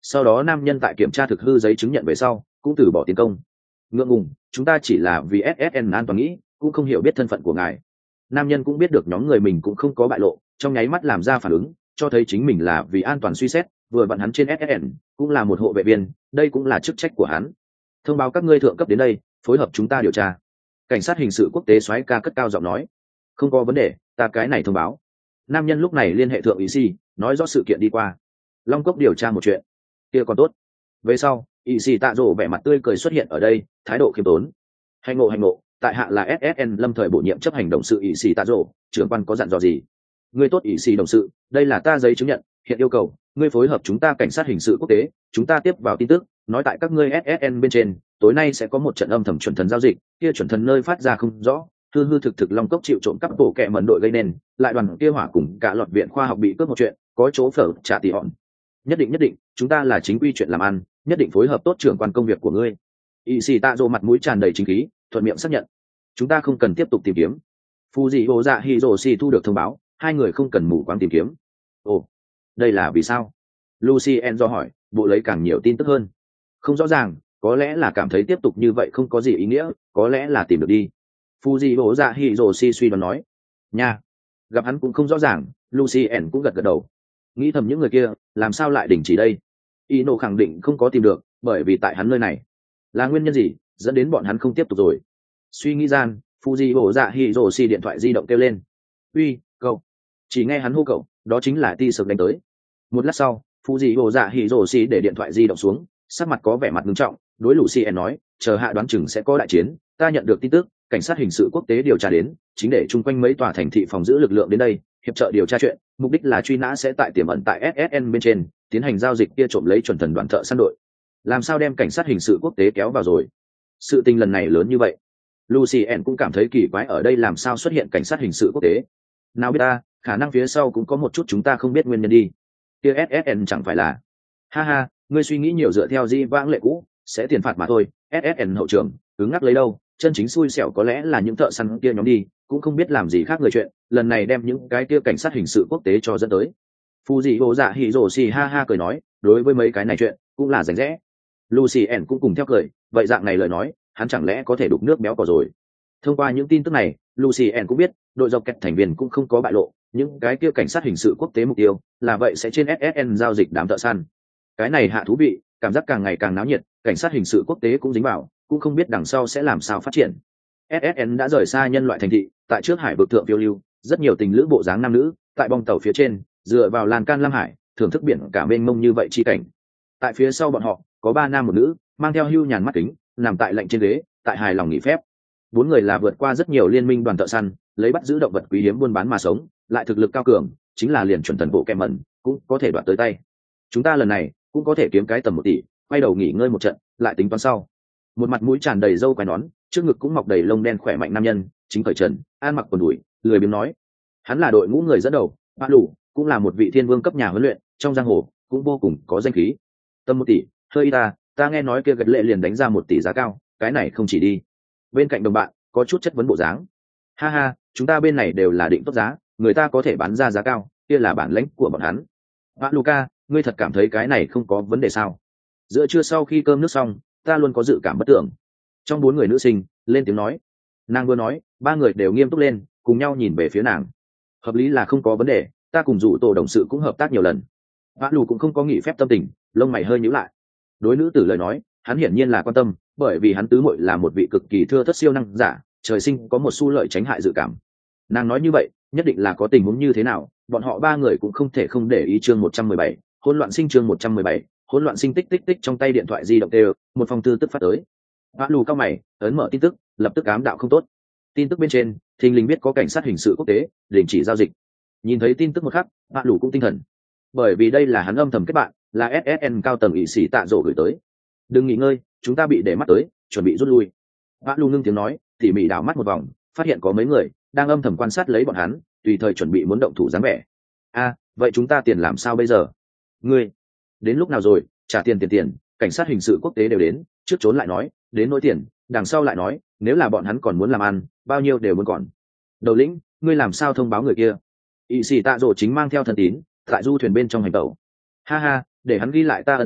Sau đó nam nhân tại kiểm tra thực hư giấy chứng nhận về sau cũng từ bỏ tiến công. Ngượng ngùng, chúng ta chỉ là vì ét ét en an toàn nghĩ, cũng không hiểu biết thân phận của ngài. Nam nhân cũng biết được nhóm người mình cũng không có bại lộ, trong nháy mắt làm ra phản ứng, cho thấy chính mình là vì an toàn suy xét, vừa vặn hắn trên ét ét en cũng là một hộ vệ viên, đây cũng là chức trách của hắn. Thông báo các ngươi thượng cấp đến đây, phối hợp chúng ta điều tra. Cảnh sát hình sự quốc tế soái ca cất cao giọng nói. Không có vấn đề, ta cái này thông báo. Nam nhân lúc này liên hệ thượng ý si, nói rõ sự kiện đi qua. Long Cốc điều tra một chuyện, kia còn tốt. Về sau, ý si tạ rổ vẻ mặt tươi cười xuất hiện ở đây, thái độ khiêm tốn. Hành ngộ hành ngộ, tại hạ là ét ét en lâm thời bổ nhiệm chấp hành đồng sự ý si tạ rổ, trưởng quan có dặn dò gì? Ngươi tốt ý si đồng sự, đây là ta giấy chứng nhận, hiện yêu cầu ngươi phối hợp chúng ta cảnh sát hình sự quốc tế, chúng ta tiếp vào tin tức, nói tại các ngươi ét ét en bên trên, tối nay sẽ có một trận âm thầm chuẩn thần giao dịch, kia chuẩn thần nơi phát ra không rõ, hư hư thực thực Long Cốc chịu trộm cắp bộ kệ mẩn đội gây nên, lại đoàn kia hỏa cùng cả loạt viện khoa học bị cướp một chuyện, có chỗ phở trả tỷ hòn. Nhất định nhất định, chúng ta là chính quy chuyện làm ăn, nhất định phối hợp tốt trưởng quan công việc của ngươi. Y Sĩ Tạ Dỗ mặt mũi tràn đầy chính khí, thuận miệng xác nhận. Chúng ta không cần tiếp tục tìm kiếm. Fuji Dạ Hiroshi thu được thông báo, hai người không cần mù quáng tìm kiếm. Ồ, đây là vì sao? Lucien do hỏi, bộ lấy càng nhiều tin tức hơn. Không rõ ràng, có lẽ là cảm thấy tiếp tục như vậy không có gì ý nghĩa, có lẽ là tìm được đi. Fuji Dạ Hiroshi suy đoán nói. Nha, gặp hắn cũng không rõ ràng, Lucien cũng gật gật đầu. Nghĩ thầm những người kia, làm sao lại đình chỉ đây? Ino khẳng định không có tìm được, bởi vì tại hắn nơi này. Là nguyên nhân gì, dẫn đến bọn hắn không tiếp tục rồi? Suy nghĩ gian, Fuji Dạ Hiroshi điện thoại di động kêu lên. Uy, cậu. Chỉ nghe hắn hô cậu, đó chính là Ti Sực đánh tới. Một lát sau, Fuji Dạ Hiroshi để điện thoại di động xuống, sắc mặt có vẻ mặt nghiêm trọng, đối Lucien nói, chờ hạ đoán chừng sẽ có đại chiến, ta nhận được tin tức, cảnh sát hình sự quốc tế điều tra đến, chính để chung quanh mấy tòa thành thị phòng giữ lực lượng đến đây, hiệp trợ điều tra chuyện, mục đích là truy nã sẽ tại tiềm ẩn tại ét ét en bên trên, tiến hành giao dịch kia trộm lấy chuẩn thần đoàn thợ săn đội. Làm sao đem cảnh sát hình sự quốc tế kéo vào rồi? Sự tình lần này lớn như vậy. Lucien cũng cảm thấy kỳ quái, ở đây làm sao xuất hiện cảnh sát hình sự quốc tế? Nào biết ta, khả năng phía sau cũng có một chút chúng ta không biết nguyên nhân đi. Kia ét ét en chẳng phải là... Ha ha, ngươi suy nghĩ nhiều dựa theo di vãng lệ cũ, sẽ tiền phạt mà thôi. ét ét en hậu trưởng, ứng ngắc lấy đâu, chân chính xui xẻo có lẽ là những thợ săn kia nhóm đi, cũng không biết làm gì khác người chuyện, lần này đem những cái kia cảnh sát hình sự quốc tế cho dẫn tới. Fuji Dạ Hiroshi ha ha cười nói, đối với mấy cái này chuyện, cũng là rành rẽ. Lucien cũng cùng theo cười, vậy dạng này lời nói, hắn chẳng lẽ có thể đục nước béo cò rồi. Thông qua những tin tức này, Lucien cũng biết, đội dọc kẹt thành viên cũng không có bại lộ, những cái kia cảnh sát hình sự quốc tế mục tiêu, là vậy sẽ trên ét ét en giao dịch đám thợ săn. Cái này hạ thú vị, cảm giác càng ngày càng náo nhiệt, cảnh sát hình sự quốc tế cũng dính vào, cũng không biết đằng sau sẽ làm sao phát triển. ét ét en đã rời xa nhân loại thành thị, tại trước hải vực thượng phiêu lưu, rất nhiều tình lữ bộ dáng nam nữ, tại bong tàu phía trên, dựa vào lan can lam hải, thưởng thức biển cả mênh mông như vậy chi cảnh. Tại phía sau bọn họ, có ba nam một nữ, mang theo hưu nhàn mắt kính, nằm tại lạnh trên ghế, tại hài lòng nghỉ phép. Bốn người là vượt qua rất nhiều liên minh đoàn thợ săn, lấy bắt giữ động vật quý hiếm buôn bán mà sống, lại thực lực cao cường, chính là liền chuẩn thần bộ kẹm mẩn, cũng có thể đoạt tới tay. Chúng ta lần này cũng có thể kiếm cái tầm một tỷ, quay đầu nghỉ ngơi một trận, lại tính toán sau. Một mặt mũi tràn đầy râu quai nón, trước ngực cũng mọc đầy lông đen khỏe mạnh nam nhân, chính khởi trần, an mặc quần đùi, lười biếng nói. Hắn là đội ngũ người dẫn đầu, Bạ Lù, cũng là một vị thiên vương cấp nhà huấn luyện, trong giang hồ cũng vô cùng có danh khí. Tầm một tỷ, hơi ta, ta nghe nói kia gật lệ liền đánh ra một tỷ giá cao, cái này không chỉ đi. Bên cạnh đồng bạn có chút chất vấn bộ dáng. Ha ha, chúng ta bên này đều là định tốt giá, người ta có thể bán ra giá cao, kia là bản lãnh của bọn hắn. Bạ Luca, ngươi thật cảm thấy cái này không có vấn đề sao? Giữa trưa sau khi cơm nước xong, ta luôn có dự cảm bất tưởng. Trong bốn người nữ sinh lên tiếng nói. Nàng vừa nói, ba người đều nghiêm túc lên, cùng nhau nhìn về phía nàng. Hợp lý là không có vấn đề, ta cùng rủ tổ đồng sự cũng hợp tác nhiều lần. Bạ Lù cũng không có nghỉ phép tâm tình, lông mày hơi nhíu lại. Đối nữ tử lời nói, hắn hiển nhiên là quan tâm, bởi vì hắn tứ muội là một vị cực kỳ thưa thất siêu năng giả, trời sinh có một xu lợi tránh hại dự cảm. Nàng nói như vậy, nhất định là có tình huống như thế nào, bọn họ ba người cũng không thể không để ý. Chương một trăm mười bảy, hỗn loạn sinh. Chương một trăm mười bảy, hỗn loạn sinh. Tích tích tích, trong tay điện thoại di động đều, một phong thư tức phát tới. Bạ Lù cao mày, ấn mở tin tức, lập tức ám đạo không tốt. Tin tức bên trên, thình lình biết có cảnh sát hình sự quốc tế đình chỉ giao dịch. Nhìn thấy tin tức một khắc, Bạ Lù cũng tinh thần, bởi vì đây là hắn âm thầm kết bạn, là ét ét en cao tầng ủy sĩ Tạ Dỗ gửi tới. Đừng nghỉ ngơi, chúng ta bị để mắt tới, chuẩn bị rút lui. Bạ Lù ngưng tiếng nói, tỉ mỉ đảo mắt một vòng, phát hiện có mấy người đang âm thầm quan sát lấy bọn hắn, tùy thời chuẩn bị muốn động thủ dáng vẻ. A, vậy chúng ta tiền làm sao bây giờ? Ngươi, đến lúc nào rồi? Trả tiền tiền tiền, cảnh sát hình sự quốc tế đều đến, trước trốn lại nói, đến nỗi tiền, đằng sau lại nói, nếu là bọn hắn còn muốn làm ăn, bao nhiêu đều muốn còn. Đầu lĩnh, ngươi làm sao thông báo người kia? Y sĩ Tạ Dỗ chính mang theo thần tín, tại du thuyền bên trong hành tẩu. Ha ha, để hắn ghi lại ta ân tình,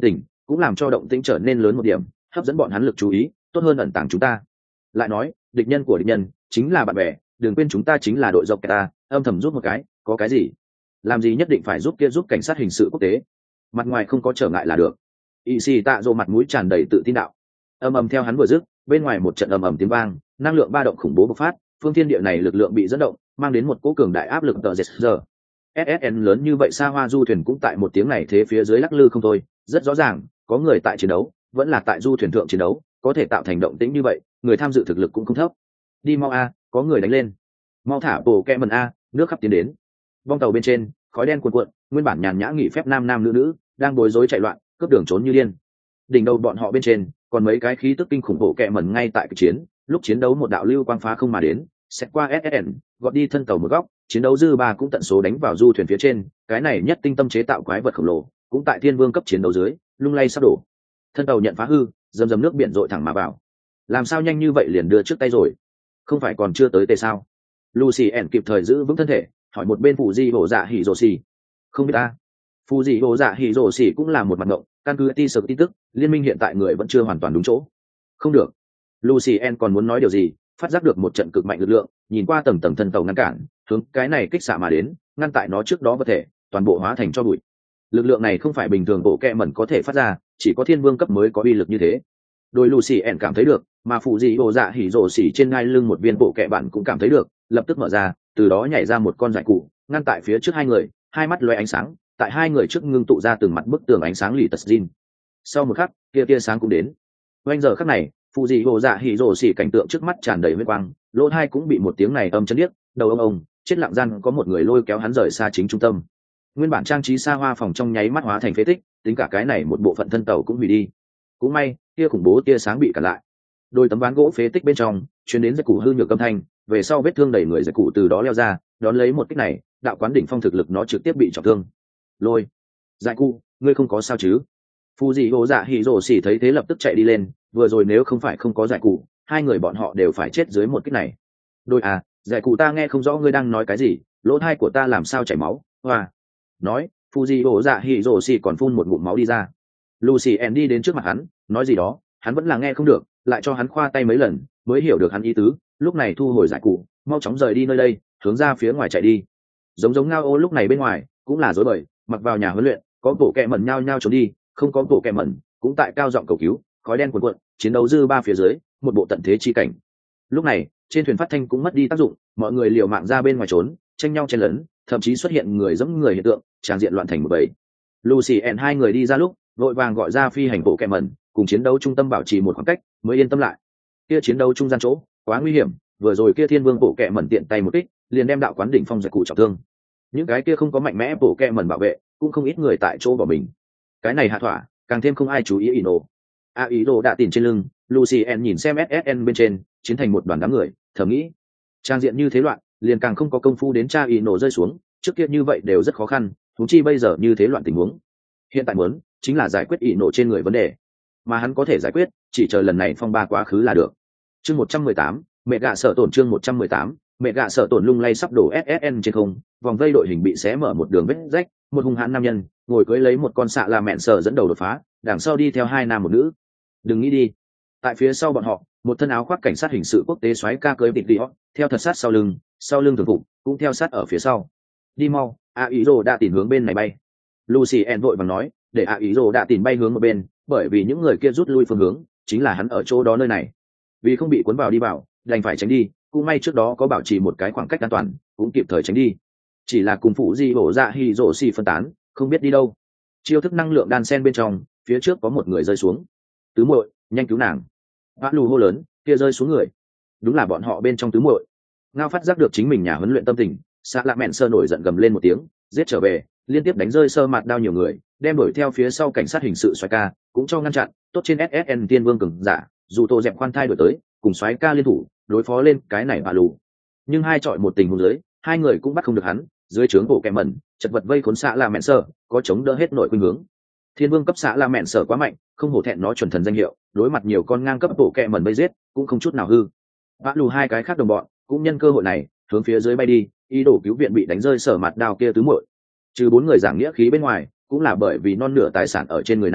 cũng làm cho động tĩnh trở nên lớn một điểm, hấp dẫn bọn hắn lực chú ý, tốt hơn ẩn tàng chúng ta. Lại nói, địch nhân của địch nhân chính là bạn bè, đừng quên chúng ta chính là đội dọc ta, âm thầm giúp một cái, có cái gì? Làm gì nhất định phải giúp kia giúp cảnh sát hình sự quốc tế? Mặt ngoài không có trở ngại là được. Y Si Tạ Dỗ mặt mũi tràn đầy tự tin đạo. Ầm ầm theo hắn vừa dứt, bên ngoài một trận ầm ầm tiếng vang, năng lượng ba động khủng bố bộc phát, phương thiên địa này lực lượng bị dẫn động, mang đến một cỗ cường đại áp lực tờ giờ. ét ét en lớn như vậy xa hoa du thuyền cũng tại một tiếng này thế phía dưới lắc lư không thôi, rất rõ ràng, có người tại chiến đấu, vẫn là tại du thuyền thượng chiến đấu, có thể tạo thành động tĩnh như vậy, người tham dự thực lực cũng không thấp. Đi mau a, có người đánh lên. Mau thả bổ kẹ mần a, nước khắp tiến đến. Bong tàu bên trên, khói đen cuồn cuộn, nguyên bản nhàn nhã nghỉ phép nam nam nữ nữ, đang bối rối chạy loạn, cướp đường trốn như điên. Đỉnh đầu bọn họ bên trên, còn mấy cái khí tức kinh khủng bổ kẹ mần ngay tại cuộc chiến, lúc chiến đấu một đạo lưu quang phá không mà đến, xét qua ét ét en, gọt đi thân tàu một góc, chiến đấu dư ba cũng tận số đánh vào du thuyền phía trên, cái này nhất tinh tâm chế tạo quái vật khổng lồ, cũng tại thiên vương cấp chiến đấu dưới, lung lay sắp đổ. Thân tàu nhận phá hư, dầm dầm nước biển dội thẳng mà vào. Làm sao nhanh như vậy liền đưa trước tay rồi? Không phải còn chưa tới tê sao? Lucy ẻn kịp thời giữ vững thân thể, hỏi một bên phụ di hổ dạ hỉ rồ xì. Không biết ta. Phụ di hổ dạ hỉ rồ xì cũng là một mặt ngộng, căn cứ ti sơ tin tức, liên minh hiện tại người vẫn chưa hoàn toàn đúng chỗ. Không được. Lucy ẻn còn muốn nói điều gì, phát giác được một trận cực mạnh lực lượng, nhìn qua tầng tầng thân tàu ngăn cản, hướng cái này kích xạ mà đến, ngăn tại nó trước đó vật thể, toàn bộ hóa thành cho bụi. Lực lượng này không phải bình thường bộ kẹ mẩn có thể phát ra, chỉ có thiên vương cấp mới có uy lực như thế. Đôi Lucy ẻn cảm thấy được, mà phụ dị bộ dạ hỉ rồ xỉ trên ngai lưng một viên bộ kẹ bản cũng cảm thấy được, lập tức mở ra, từ đó nhảy ra một con dại cụ, ngăn tại phía trước hai người, hai mắt lóe ánh sáng, tại hai người trước ngưng tụ ra từng mặt bức tường ánh sáng lì tật zin. Sau một khắc, kia tia sáng cũng đến. Oanh giờ khắc này, phụ dị bộ dạ hỉ rồ xỉ cảnh tượng trước mắt tràn đầy huyết quang, lỗ hai cũng bị một tiếng này âm chấn điếc, đầu ông ông, chết lặng gian có một người lôi kéo hắn rời xa chính trung tâm. Nguyên bản trang trí xa hoa phòng trong nháy mắt hóa thành phế tích, tính cả cái này một bộ phận thân tàu cũng hủy đi. Cũng may, tia khủng bố tia sáng bị cản lại. Đôi tấm ván gỗ phế tích bên trong, truyền đến giật cụ hư nhược âm thanh, về sau vết thương đầy người giật cụ từ đó leo ra, đón lấy một kích này, đạo quán đỉnh phong thực lực nó trực tiếp bị trọng thương. Lôi, Dại cụ, ngươi không có sao chứ? Phu dị hồ dạ hỉ rồ xỉ thấy thế lập tức chạy đi lên, vừa rồi nếu không phải không có Dại cụ, hai người bọn họ đều phải chết dưới một kích này. Đôi à, Dại cụ ta nghe không rõ ngươi đang nói cái gì, lỗ tai của ta làm sao chảy máu? Hoa. Nói, Phu dị hồ dạ hỉ rồ xỉ còn phun một ngụm máu đi ra. Lucy Ann đi đến trước mặt hắn, nói gì đó, hắn vẫn là nghe không được, lại cho hắn khoa tay mấy lần, mới hiểu được hắn ý tứ, lúc này thu hồi giải cụ, mau chóng rời đi nơi đây, hướng ra phía ngoài chạy đi. Giống giống Ngao Ô lúc này bên ngoài, cũng là rối bời, mặc vào nhà huấn luyện, có bộ kẹ mẩn nhao nhao trốn đi, không có bộ kẹ mẩn, cũng tại cao giọng cầu cứu, khói đen cuồn cuộn, chiến đấu dư ba phía dưới, một bộ tận thế chi cảnh. Lúc này, trên thuyền phát thanh cũng mất đi tác dụng, mọi người liều mạng ra bên ngoài trốn, tranh nhau chen lấn, thậm chí xuất hiện người giẫm người hiện tượng, tràn diện loạn thành một bầy. Lucy Ann hai người đi ra lúc, vội vàng gọi ra phi hành bộ kẹ mẩn, cùng chiến đấu trung tâm bảo trì một khoảng cách, mới yên tâm lại. Kia chiến đấu trung gian chỗ, quá nguy hiểm, vừa rồi kia thiên vương bộ kẹ mẩn tiện tay một kích, liền đem đạo quán đỉnh phong giật cụ trọng thương. Những cái kia không có mạnh mẽ bộ kẹ mẩn bảo vệ, cũng không ít người tại chỗ bỏ mình. Cái này hạ thỏa, càng thêm không ai chú ý Ino. A Ino đã tìm trên lưng, Lucy Ann nhìn xem ét ét en bên trên, chiến thành một đoàn đám người, thầm nghĩ, trang diện như thế loạn, liền càng không có công phu đến tra Ino rơi xuống, trước kia như vậy đều rất khó khăn, huống chi bây giờ như thế loạn tình huống. Hiện tại muốn chính là giải quyết Ino trên người vấn đề, mà hắn có thể giải quyết, chỉ chờ lần này phong ba quá khứ là được. Chương một trăm mười tám, mẹ gạ sợ tổn chương một trăm mười tám, mẹ gạ sợ tổn lung lay sắp đổ ét ét en trên không, vòng vây đội hình bị xé mở một đường vết rách, một hung hãn nam nhân ngồi cưỡi lấy một con xạ là mẹn sợ dẫn đầu đột phá, đằng sau đi theo hai nam một nữ. Đừng nghĩ đi. Tại phía sau bọn họ, một thân áo khoác cảnh sát hình sự quốc tế xoáy ca cưỡi tịt đi hót, theo thật sát sau lưng, sau lưng thường phục, cũng theo sát ở phía sau. Đi mau, A Ý Rồ đã tìm hướng bên này bay. Lucy Ann vội vàng nói, để A Ý Rồ đã tìm bay hướng một bên, bởi vì những người kia rút lui phương hướng, chính là hắn ở chỗ đó nơi này. Vì không bị cuốn vào đi vào, đành phải tránh đi, cũng may trước đó có bảo trì một cái khoảng cách an toàn, cũng kịp thời tránh đi. Chỉ là cùng phụ di bổ dạ hỉ rổ xì phân tán, không biết đi đâu. Chiêu thức năng lượng đan sen bên trong, phía trước có một người rơi xuống. Tứ muội, nhanh cứu nàng. Vã lù hô lớn, kia rơi xuống người. Đúng là bọn họ bên trong tứ muội. Ngao phát giác được chính mình nhà huấn luyện tâm tình, Sạ Lạ Mện Sơ nổi giận gầm lên một tiếng, giết trở về, liên tiếp đánh rơi sơ mặt đao nhiều người, đem đuổi theo phía sau cảnh sát hình sự xoáy ca, cũng cho ngăn chặn, tốt trên ét ét en tiên vương cường giả, dù tô dẹp khoan thai đổi tới, cùng xoáy ca liên thủ, đối phó lên cái này bà lù. Nhưng hai chọi một tình huống dưới, hai người cũng bắt không được hắn, dưới trướng bộ kẻ mẩn, chật vật vây khốn Sạ Lạ Mện Sơ, có chống đỡ hết nội khuynh hướng. Thiên vương cấp Sạ Lạ Mện Sơ quá mạnh, không hổ thẹn nó chuẩn thần danh hiệu, đối mặt nhiều con ngang cấp bộ kẻ mẩn vây giết, cũng không chút nào hư. Bà lù hai cái khác đồng bọn, cũng nhân cơ hội này, hướng phía dưới bay đi, ý đồ cứu viện bị đánh rơi sở mặt đao kia tứ muội. Trừ bốn người giảng nghĩa khí bên ngoài, cũng là bởi vì non nửa tài sản ở trên người nàng,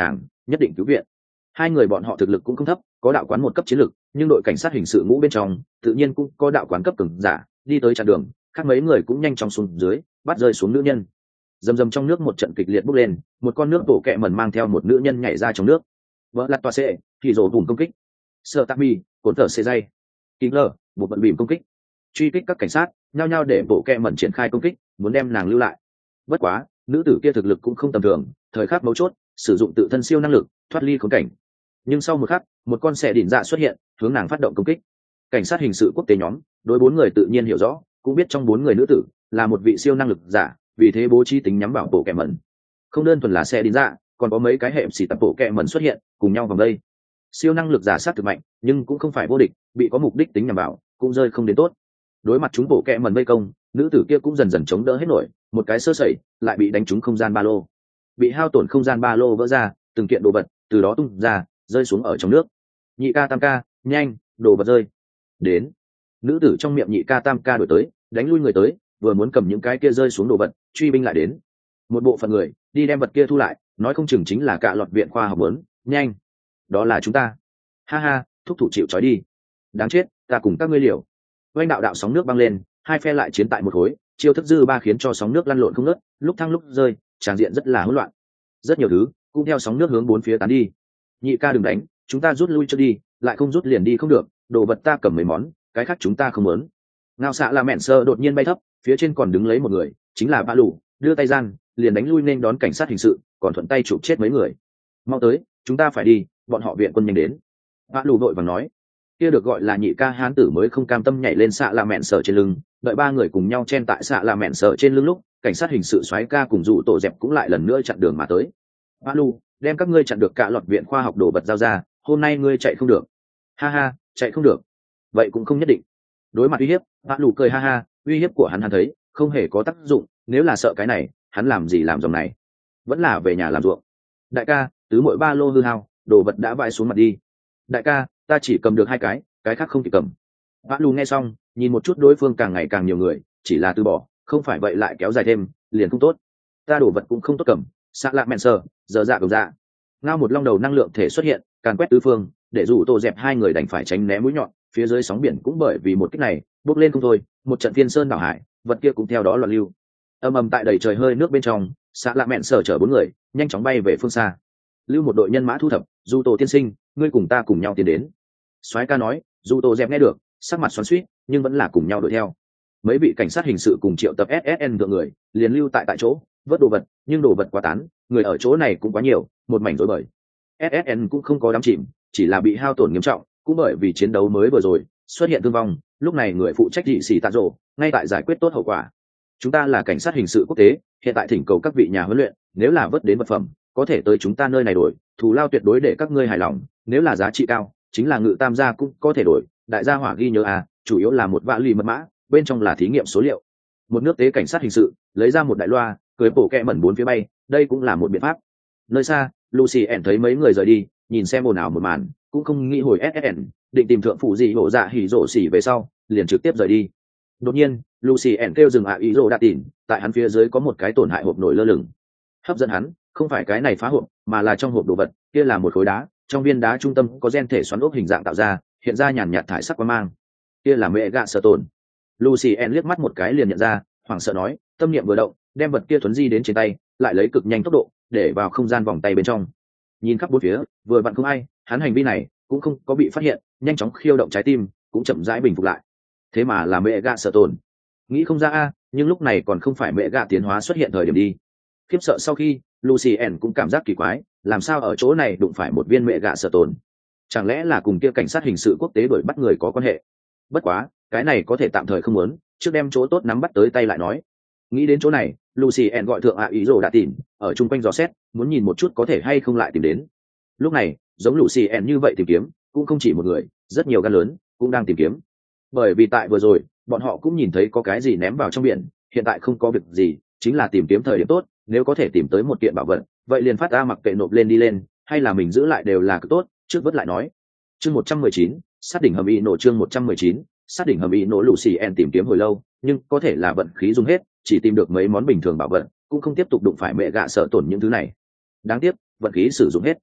nhất định cứu viện. Hai người bọn họ thực lực cũng không thấp, có đạo quán một cấp chiến lực, nhưng đội cảnh sát hình sự ngũ bên trong tự nhiên cũng có đạo quán cấp cường giả đi tới chặn đường, khác mấy người cũng nhanh chóng xuống dưới bắt rơi xuống nữ nhân. Dầm dầm trong nước một trận kịch liệt bốc lên, một con nước bổ kẹ mẩn mang theo một nữ nhân nhảy ra trong nước. Vỡ lặt toa xệ thì rổ bùn công kích, sợ tắc mi cuốn thở xê dây kính lờ một vận bìm công kích, truy kích các cảnh sát nhao nhao để bộ kẹ mẩn triển khai công kích muốn đem nàng lưu lại. Bất quá nữ tử kia thực lực cũng không tầm thường, thời khắc mấu chốt sử dụng tự thân siêu năng lực thoát ly khốn cảnh. Nhưng sau một khắc một con xe đỉnh dạ xuất hiện hướng nàng phát động công kích. Cảnh sát hình sự quốc tế nhóm đối bốn người tự nhiên hiểu rõ, cũng biết trong bốn người nữ tử là một vị siêu năng lực giả, vì thế bố trí tính nhắm vào bộ kẹ mẩn. Không đơn thuần là xe đỉnh dạ, còn có mấy cái hệ xì tập bộ kẹ mẩn xuất hiện cùng nhau vòng đây. Siêu năng lực giả sát thực mạnh nhưng cũng không phải vô địch, bị có mục đích tính nhằm vào cũng rơi không đến tốt. Đối mặt chúng bộ kẹ mẩn vây công, nữ tử kia cũng dần dần chống đỡ hết nổi, một cái sơ sẩy lại bị đánh trúng không gian ba lô, bị hao tổn không gian ba lô vỡ ra, từng kiện đồ vật từ đó tung ra rơi xuống ở trong nước. Nhị ca tam ca, nhanh, đồ vật rơi. Đến. Nữ tử trong miệng nhị ca tam ca đổi tới, đánh lui người tới, vừa muốn cầm những cái kia rơi xuống đồ vật, truy binh lại đến. Một bộ phận người đi đem vật kia thu lại, nói không chừng chính là cả lọt viện khoa học muốn, nhanh. Đó là chúng ta. Ha ha, thúc thủ chịu trói đi. Đáng chết, ta cùng các ngươi liều. Oanh đạo đạo sóng nước băng lên, hai phe lại chiến tại một khối, chiêu thức dư ba khiến cho sóng nước lăn lộn không ngớt, lúc thăng lúc rơi, tràng diện rất là hỗn loạn. Rất nhiều thứ cũng theo sóng nước hướng bốn phía tán đi. Nhị ca đừng đánh, chúng ta rút lui cho đi, lại không rút liền đi không được, đồ vật ta cầm mấy món, cái khác chúng ta không muốn. Ngao xạ là mẹn sơ đột nhiên bay thấp, phía trên còn đứng lấy một người, chính là Bạ Lù, đưa tay gian liền đánh lui nên đón cảnh sát hình sự, còn thuận tay chụp chết mấy người. Mau tới, chúng ta phải đi, bọn họ viện quân nhanh đến. Bạ Lù vội vàng nói. Kia được gọi là nhị ca hán tử mới không cam tâm nhảy lên xạ là mẹn sờ trên lưng, đợi ba người cùng nhau chen tại xạ là mẹn sờ trên lưng lúc cảnh sát hình sự soái ca cùng dụ tổ dẹp cũng lại lần nữa chặn đường mà tới. Bạ Lù, đem các ngươi chặn được cả lọt viện khoa học đồ vật giao ra, hôm nay ngươi chạy không được. Ha ha, chạy không được, vậy cũng không nhất định. Đối mặt uy hiếp, Bạ Lù cười ha ha, uy hiếp của hắn hắn thấy không hề có tác dụng, nếu là sợ cái này hắn làm gì làm dòng này, vẫn là về nhà làm ruộng. Đại ca, tứ mỗi ba lô hư hao, đồ vật đã vãi xuống mặt đi. Đại ca, ta chỉ cầm được hai cái, cái khác không kịp cầm. Bạ Lù nghe xong nhìn một chút đối phương càng ngày càng nhiều người, chỉ là từ bỏ, không phải vậy lại kéo dài thêm liền không tốt. Ta đồ vật cũng không tốt cầm, xạ lạ mẹn sờ giờ dạ đầu dạ. Ngao một long đầu năng lượng thể xuất hiện càn quét tứ phương, để rủ tổ dẹp hai người đành phải tránh né mũi nhọn, phía dưới sóng biển cũng bởi vì một kích này bốc lên không thôi, một trận thiên sơn đảo hải, vật kia cũng theo đó loạn lưu. Âm ầm tại đầy trời hơi nước bên trong, xạ lạ mẹn sờ chở bốn người nhanh chóng bay về phương xa. Lưu một đội nhân mã thu thập, dù tổ tiên sinh, ngươi cùng ta cùng nhau tiến đến. Soái ca nói, dù tổ dẹp nghe được sắc mặt xoắn xuýt nhưng vẫn là cùng nhau đuổi theo. Mấy vị cảnh sát hình sự cùng triệu tập ét ét en thượng người liền lưu tại tại chỗ vớt đồ vật, nhưng đồ vật quá tán, người ở chỗ này cũng quá nhiều, một mảnh rối bời. ét ét en cũng không có đám chìm, chỉ là bị hao tổn nghiêm trọng, cũng bởi vì chiến đấu mới vừa rồi xuất hiện thương vong. Lúc này người phụ trách dị sĩ tạ rộ ngay tại giải quyết tốt hậu quả. Chúng ta là cảnh sát hình sự quốc tế, hiện tại thỉnh cầu các vị nhà huấn luyện, nếu là vớt đến vật phẩm có thể tới chúng ta nơi này đổi, thù lao tuyệt đối để các ngươi hài lòng, nếu là giá trị cao chính là ngự tam gia cũng có thể đổi. Đại gia hỏa ghi nhớ à, chủ yếu là một vạ lì mật mã, bên trong là thí nghiệm số liệu. Một nước tế cảnh sát hình sự lấy ra một đại loa, cưới bổ kẹ mẩn bốn phía bay, đây cũng là một biện pháp. Nơi xa Lucy ẻn thấy mấy người rời đi, nhìn xem ồn ào một màn cũng không nghĩ hồi ét ét en, định tìm thượng phụ gì hổ dạ hỉ rổ xỉ về sau liền trực tiếp rời đi. Đột nhiên Lucy ẻn kêu dừng ạ ý rổ đã tỉn, tại hắn phía dưới có một cái tổn hại hộp nổi lơ lửng. Hấp dẫn hắn không phải cái này phá hộp, mà là trong hộp đồ vật kia là một khối đá, trong viên đá trung tâm có gen thể xoắn ốc hình dạng tạo ra, hiện ra nhàn nhạt thải sắc quang mang, kia là mẹ gạ sợ tổn. Lucy en liếc mắt một cái liền nhận ra, hoảng sợ nói, tâm niệm vừa động đem vật kia thuấn di đến trên tay, lại lấy cực nhanh tốc độ để vào không gian vòng tay bên trong. Nhìn khắp bốn phía vừa vặn không ai, hắn hành vi này cũng không có bị phát hiện, nhanh chóng khiêu động trái tim cũng chậm rãi bình phục lại. Thế mà là mẹ gạ sợ tổn, nghĩ không ra a, nhưng lúc này còn không phải mẹ gạ tiến hóa xuất hiện thời điểm đi. Khiếp sợ sau khi Lucy en cũng cảm giác kỳ quái, làm sao ở chỗ này đụng phải một viên mẹ gạ sợ tổn, chẳng lẽ là cùng kia cảnh sát hình sự quốc tế đuổi bắt người có quan hệ? Bất quá cái này có thể tạm thời không muốn, trước đem chỗ tốt nắm bắt tới tay lại nói. Nghĩ đến chỗ này Lucy en gọi thượng ạ ý rồ đã tìm ở chung quanh dò xét, muốn nhìn một chút có thể hay không lại tìm đến. Lúc này giống Lucy en như vậy tìm kiếm cũng không chỉ một người, rất nhiều gan lớn cũng đang tìm kiếm. Bởi vì tại vừa rồi bọn họ cũng nhìn thấy có cái gì ném vào trong biển, hiện tại không có việc gì, chính là tìm kiếm thời điểm tốt, nếu có thể tìm tới một kiện bảo vật vậy liền phát ra mặc kệ nộp lên đi lên, hay là mình giữ lại đều là cực tốt, trước vớt lại nói. Chương một trăm mười chín, sát đỉnh hầm y nổ. Chương một trăm mười chín, sát đỉnh hầm y nổ. Lucy en tìm kiếm hồi lâu nhưng có thể là vận khí dùng hết, chỉ tìm được mấy món bình thường bảo vật, cũng không tiếp tục đụng phải mẹ gạ sợ tổn những thứ này. Đáng tiếc vận khí sử dụng hết.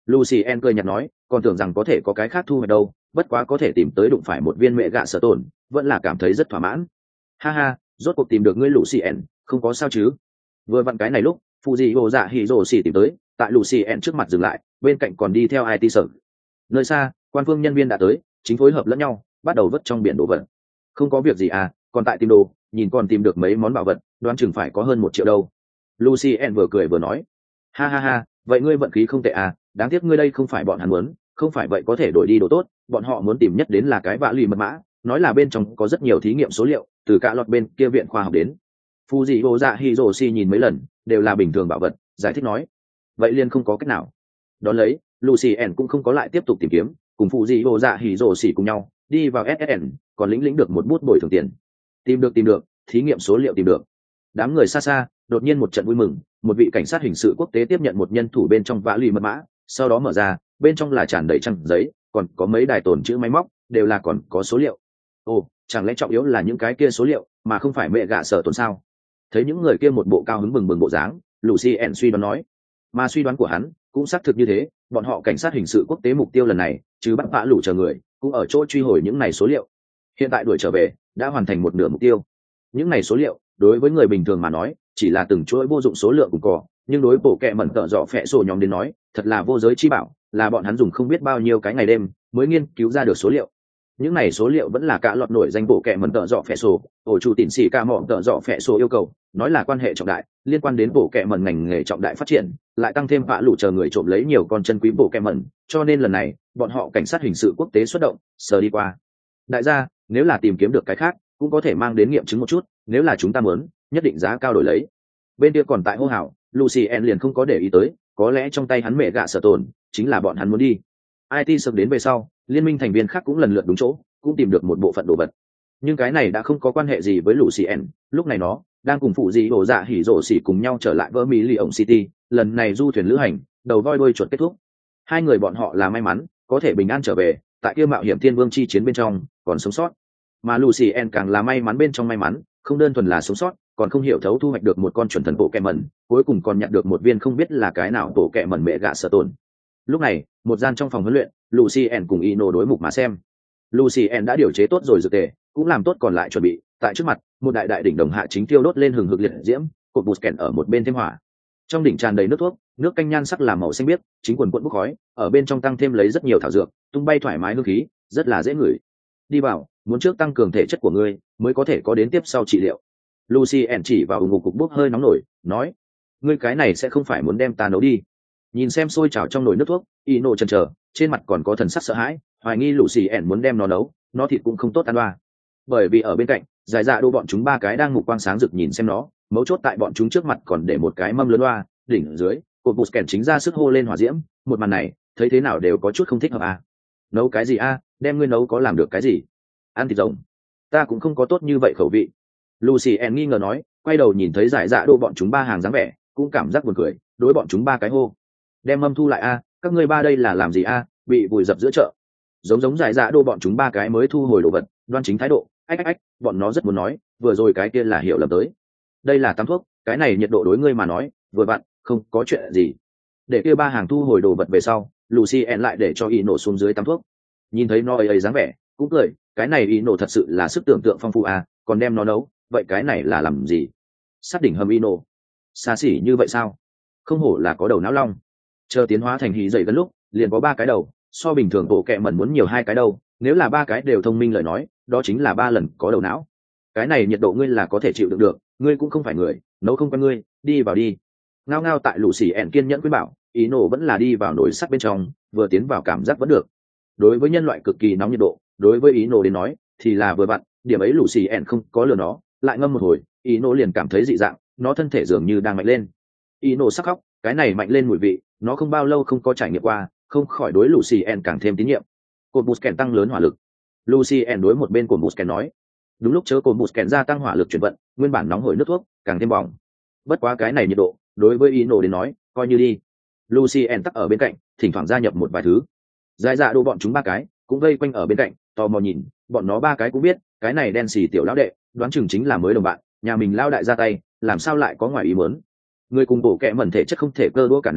Lucien cười nhạt nói, còn tưởng rằng có thể có cái khác thu hoạch đâu, bất quá có thể tìm tới đụng phải một viên mẹ gạ sở tổn, vẫn là cảm thấy rất thỏa mãn. Ha ha, rốt cuộc tìm được ngươi Lucien, không có sao chứ? Vừa vặn cái này lúc, Fuji hồ dạ hỉ rồ xỉ tìm tới, tại Lucien trước mặt dừng lại, bên cạnh còn đi theo i tê sở. Nơi xa, quan phương nhân viên đã tới, chính phối hợp lẫn nhau, bắt đầu vớt trong biển đồ vật. Không có việc gì à, còn tại tìm đồ, nhìn còn tìm được mấy món bảo vật, đoán chừng phải có hơn một triệu đâu. Lucien vừa cười vừa nói. Ha ha ha, vậy ngươi vận khí không tệ à, đáng tiếc ngươi đây không phải bọn hắn muốn, không phải vậy có thể đổi đi đồ tốt, bọn họ muốn tìm nhất đến là cái vạ lì mật mã, nói là bên trong có rất nhiều thí nghiệm số liệu, từ cả loạt bên kia viện khoa học đến. Fuji hồ dạ Hiroshi nhìn mấy lần, đều là bình thường bảo vật, giải thích nói. Vậy liền không có cách nào. Đón lấy, Lucien cũng không có lại tiếp tục tìm kiếm, cùng Fuji hồ dạ Hiroshi cùng nhau, đi vào ét ét en, còn lĩnh lĩnh được một bút bồi thường tiền. Tìm được tìm được, thí nghiệm số liệu tìm được. Đám người xa xa, đột nhiên một trận vui mừng, một vị cảnh sát hình sự quốc tế tiếp nhận một nhân thủ bên trong vã lì mật mã, sau đó mở ra, bên trong là tràn đầy trang giấy, còn có mấy đài tồn chữ máy móc, đều là còn có số liệu. Ồ, chẳng lẽ trọng yếu là những cái kia số liệu, mà không phải mẹ gạ sở tồn sao? Thấy những người kia một bộ cao hứng bừng bừng bộ dáng, Lucien suy đoán nói. Mà suy đoán của hắn cũng xác thực như thế, bọn họ cảnh sát hình sự quốc tế mục tiêu lần này, chứ bắt vã lũ chờ người, cũng ở chỗ truy hồi những này số liệu. Hiện tại đuổi trở về, đã hoàn thành một nửa mục tiêu. Những này số liệu, đối với người bình thường mà nói, chỉ là từng chuỗi vô dụng số lượng cùng cỏ, nhưng đối bộ kệ mẩn tợ dọ phẹ sổ nhóm đến nói, thật là vô giới chi bảo, là bọn hắn dùng không biết bao nhiêu cái ngày đêm mới nghiên cứu ra được số liệu. Những này số liệu vẫn là cả lọt nổi danh bộ kệ mẩn tợ dọ phẹ sổ, ổ chủ tịn xỉ ca mỏm tợ dọ phẹ sổ yêu cầu, nói là quan hệ trọng đại, liên quan đến bộ kệ mẩn ngành nghề trọng đại phát triển, lại tăng thêm vạ lũ chờ người trộm lấy nhiều con chân quý bộ kệ mẩn, cho nên lần này, bọn họ cảnh sát hình sự quốc tế xuất động, sờ đi qua. Đại gia, nếu là tìm kiếm được cái khác, cũng có thể mang đến nghiệm chứng một chút, nếu là chúng ta muốn, nhất định giá cao đổi lấy. Bên kia còn tại hô hào, Lucien liền không có để ý tới, có lẽ trong tay hắn mẹ gạ sở tổn, chính là bọn hắn muốn đi. i tê sập đến về sau, liên minh thành viên khác cũng lần lượt đúng chỗ, cũng tìm được một bộ phận đồ vật. Nhưng cái này đã không có quan hệ gì với Lucien, lúc này nó đang cùng phụ gì đổ dạ hỉ rổ xỉ cùng nhau trở lại vỡ mỹ lì ổng City, lần này du thuyền lữ hành, đầu voi đuôi chuột kết thúc. Hai người bọn họ là may mắn, có thể bình an trở về, tại kia mạo hiểm thiên vương chi chiến bên trong, còn sống sót. Mà Lucien càng là may mắn bên trong may mắn, không đơn thuần là sống sót, còn không hiểu thấu thu hoạch được một con chuẩn thần bộ kẹ mẩn, cuối cùng còn nhận được một viên không biết là cái nào bộ kẹ mẩn mẹ gạ sở tổn. Lúc này, một gian trong phòng huấn luyện, Lucien cùng Ino đối mục mà xem. Lucien đã điều chế tốt rồi dược tề, cũng làm tốt còn lại chuẩn bị, tại trước mặt, một đại đại đỉnh đồng hạ chính tiêu đốt lên hừng hực liệt diễm, cột bụt kèn ở một bên thêm hỏa. Trong đỉnh tràn đầy nước thuốc, nước canh nhan sắc làm màu xanh biếc, chính quần quần bốc khói, ở bên trong tăng thêm lấy rất nhiều thảo dược, tung bay thoải mái hương khí, rất là dễ ngửi. Đi vào, muốn trước tăng cường thể chất của ngươi, mới có thể có đến tiếp sau trị liệu. Lucien chỉ vào ủng ngục cục bốc hơi nóng nổi, nói: "Ngươi cái này sẽ không phải muốn đem ta nấu đi?" Nhìn xem sôi trào trong nồi nước thuốc, Ino chần chờ, trên mặt còn có thần sắc sợ hãi, hoài nghi Lucien muốn đem nó nấu, nó thịt cũng không tốt ăn đoa. Bởi vì ở bên cạnh, giải dạ đô bọn chúng ba cái đang mục quang sáng rực nhìn xem nó, mấu chốt tại bọn chúng trước mặt còn để một cái mâm lớn loa, đỉnh ở dưới, cột bụt kèn chính ra sức hô lên hỏa diễm, một màn này, thấy thế nào đều có chút không thích hợp à. Nấu cái gì a? À? Đem ngươi nấu có làm được cái gì? Ăn thịt rồng. Ta cũng không có tốt như vậy khẩu vị. Lucien nghi ngờ nói, quay đầu nhìn thấy giải dạ đô bọn chúng ba hàng dáng vẻ, cũng cảm giác buồn cười, đối bọn chúng ba cái hô: "Đem mâm thu lại a, à, các ngươi ba đây là làm gì a, à? Bị vùi dập giữa chợ." Giống giống giải dạ đô bọn chúng ba cái mới thu hồi đồ vật, đoan chính thái độ, ách ách ách, bọn nó rất muốn nói, vừa rồi cái kia là hiểu lầm tới. Đây là tắm thuốc, cái này nhiệt độ đối ngươi mà nói, vừa vặn, không có chuyện gì. Để kia ba hàng thu hồi đồ vật về sau, Lucien lại để cho y nổ xuống dưới tắm thuốc. Nhìn thấy nó ấy ấy dáng vẻ, cũng cười, cái này y nổ thật sự là sức tưởng tượng phong phú à, còn đem nó nấu, vậy cái này là làm gì? Sát đỉnh hầm y nổ. Xa xỉ như vậy sao? Không hổ là có đầu não long. Chờ tiến hóa thành hí dậy gần lúc, liền có ba cái đầu, so bình thường bộ kẹ mẩn muốn nhiều hai cái đầu, nếu là ba cái đều thông minh lời nói, đó chính là ba lần có đầu não. Cái này nhiệt độ ngươi là có thể chịu đựng được, ngươi cũng không phải người, nấu không quen ngươi, đi vào đi. Ngao ngao tại lũ xỉ ẹn kiên nhẫn khuyên bảo, ý nổ vẫn là đi vào nồi sắt bên trong, vừa tiến vào cảm giác vẫn được. Đối với nhân loại cực kỳ nóng nhiệt độ, đối với ý nổ đến nói thì là vừa vặn, điểm ấy lũ xỉ ẹn không có lừa nó, lại ngâm một hồi, ý nổ liền cảm thấy dị dạng, nó thân thể dường như đang mạnh lên. Ý nổ sắc khóc, cái này mạnh lên mùi vị, nó không bao lâu không có trải nghiệm qua, không khỏi đối lũ xỉ ẹn càng thêm tín nhiệm. Cột bút kèn tăng lớn hỏa lực. Lucien đối một bên của Musken nói. Đúng lúc chớ cồn Musken gia tăng hỏa lực chuyển vận, nguyên bản nóng hổi nước thuốc càng thêm bỏng. Bất quá cái này nhiệt độ, đối với Ino đến nói, coi như đi. Lucien tắc ở bên cạnh, thỉnh thoảng gia nhập một vài thứ. Giải dạ đồ bọn chúng ba cái, cũng vây quanh ở bên cạnh, tò mò nhìn, bọn nó ba cái cũng biết, cái này đen xì tiểu lão đệ, đoán chừng chính là mới đồng bạn, nhà mình lao đại ra tay, làm sao lại có ngoài ý muốn. Người cùng bộ kệ mẩn thể chất không thể cơ đũa cả nắm,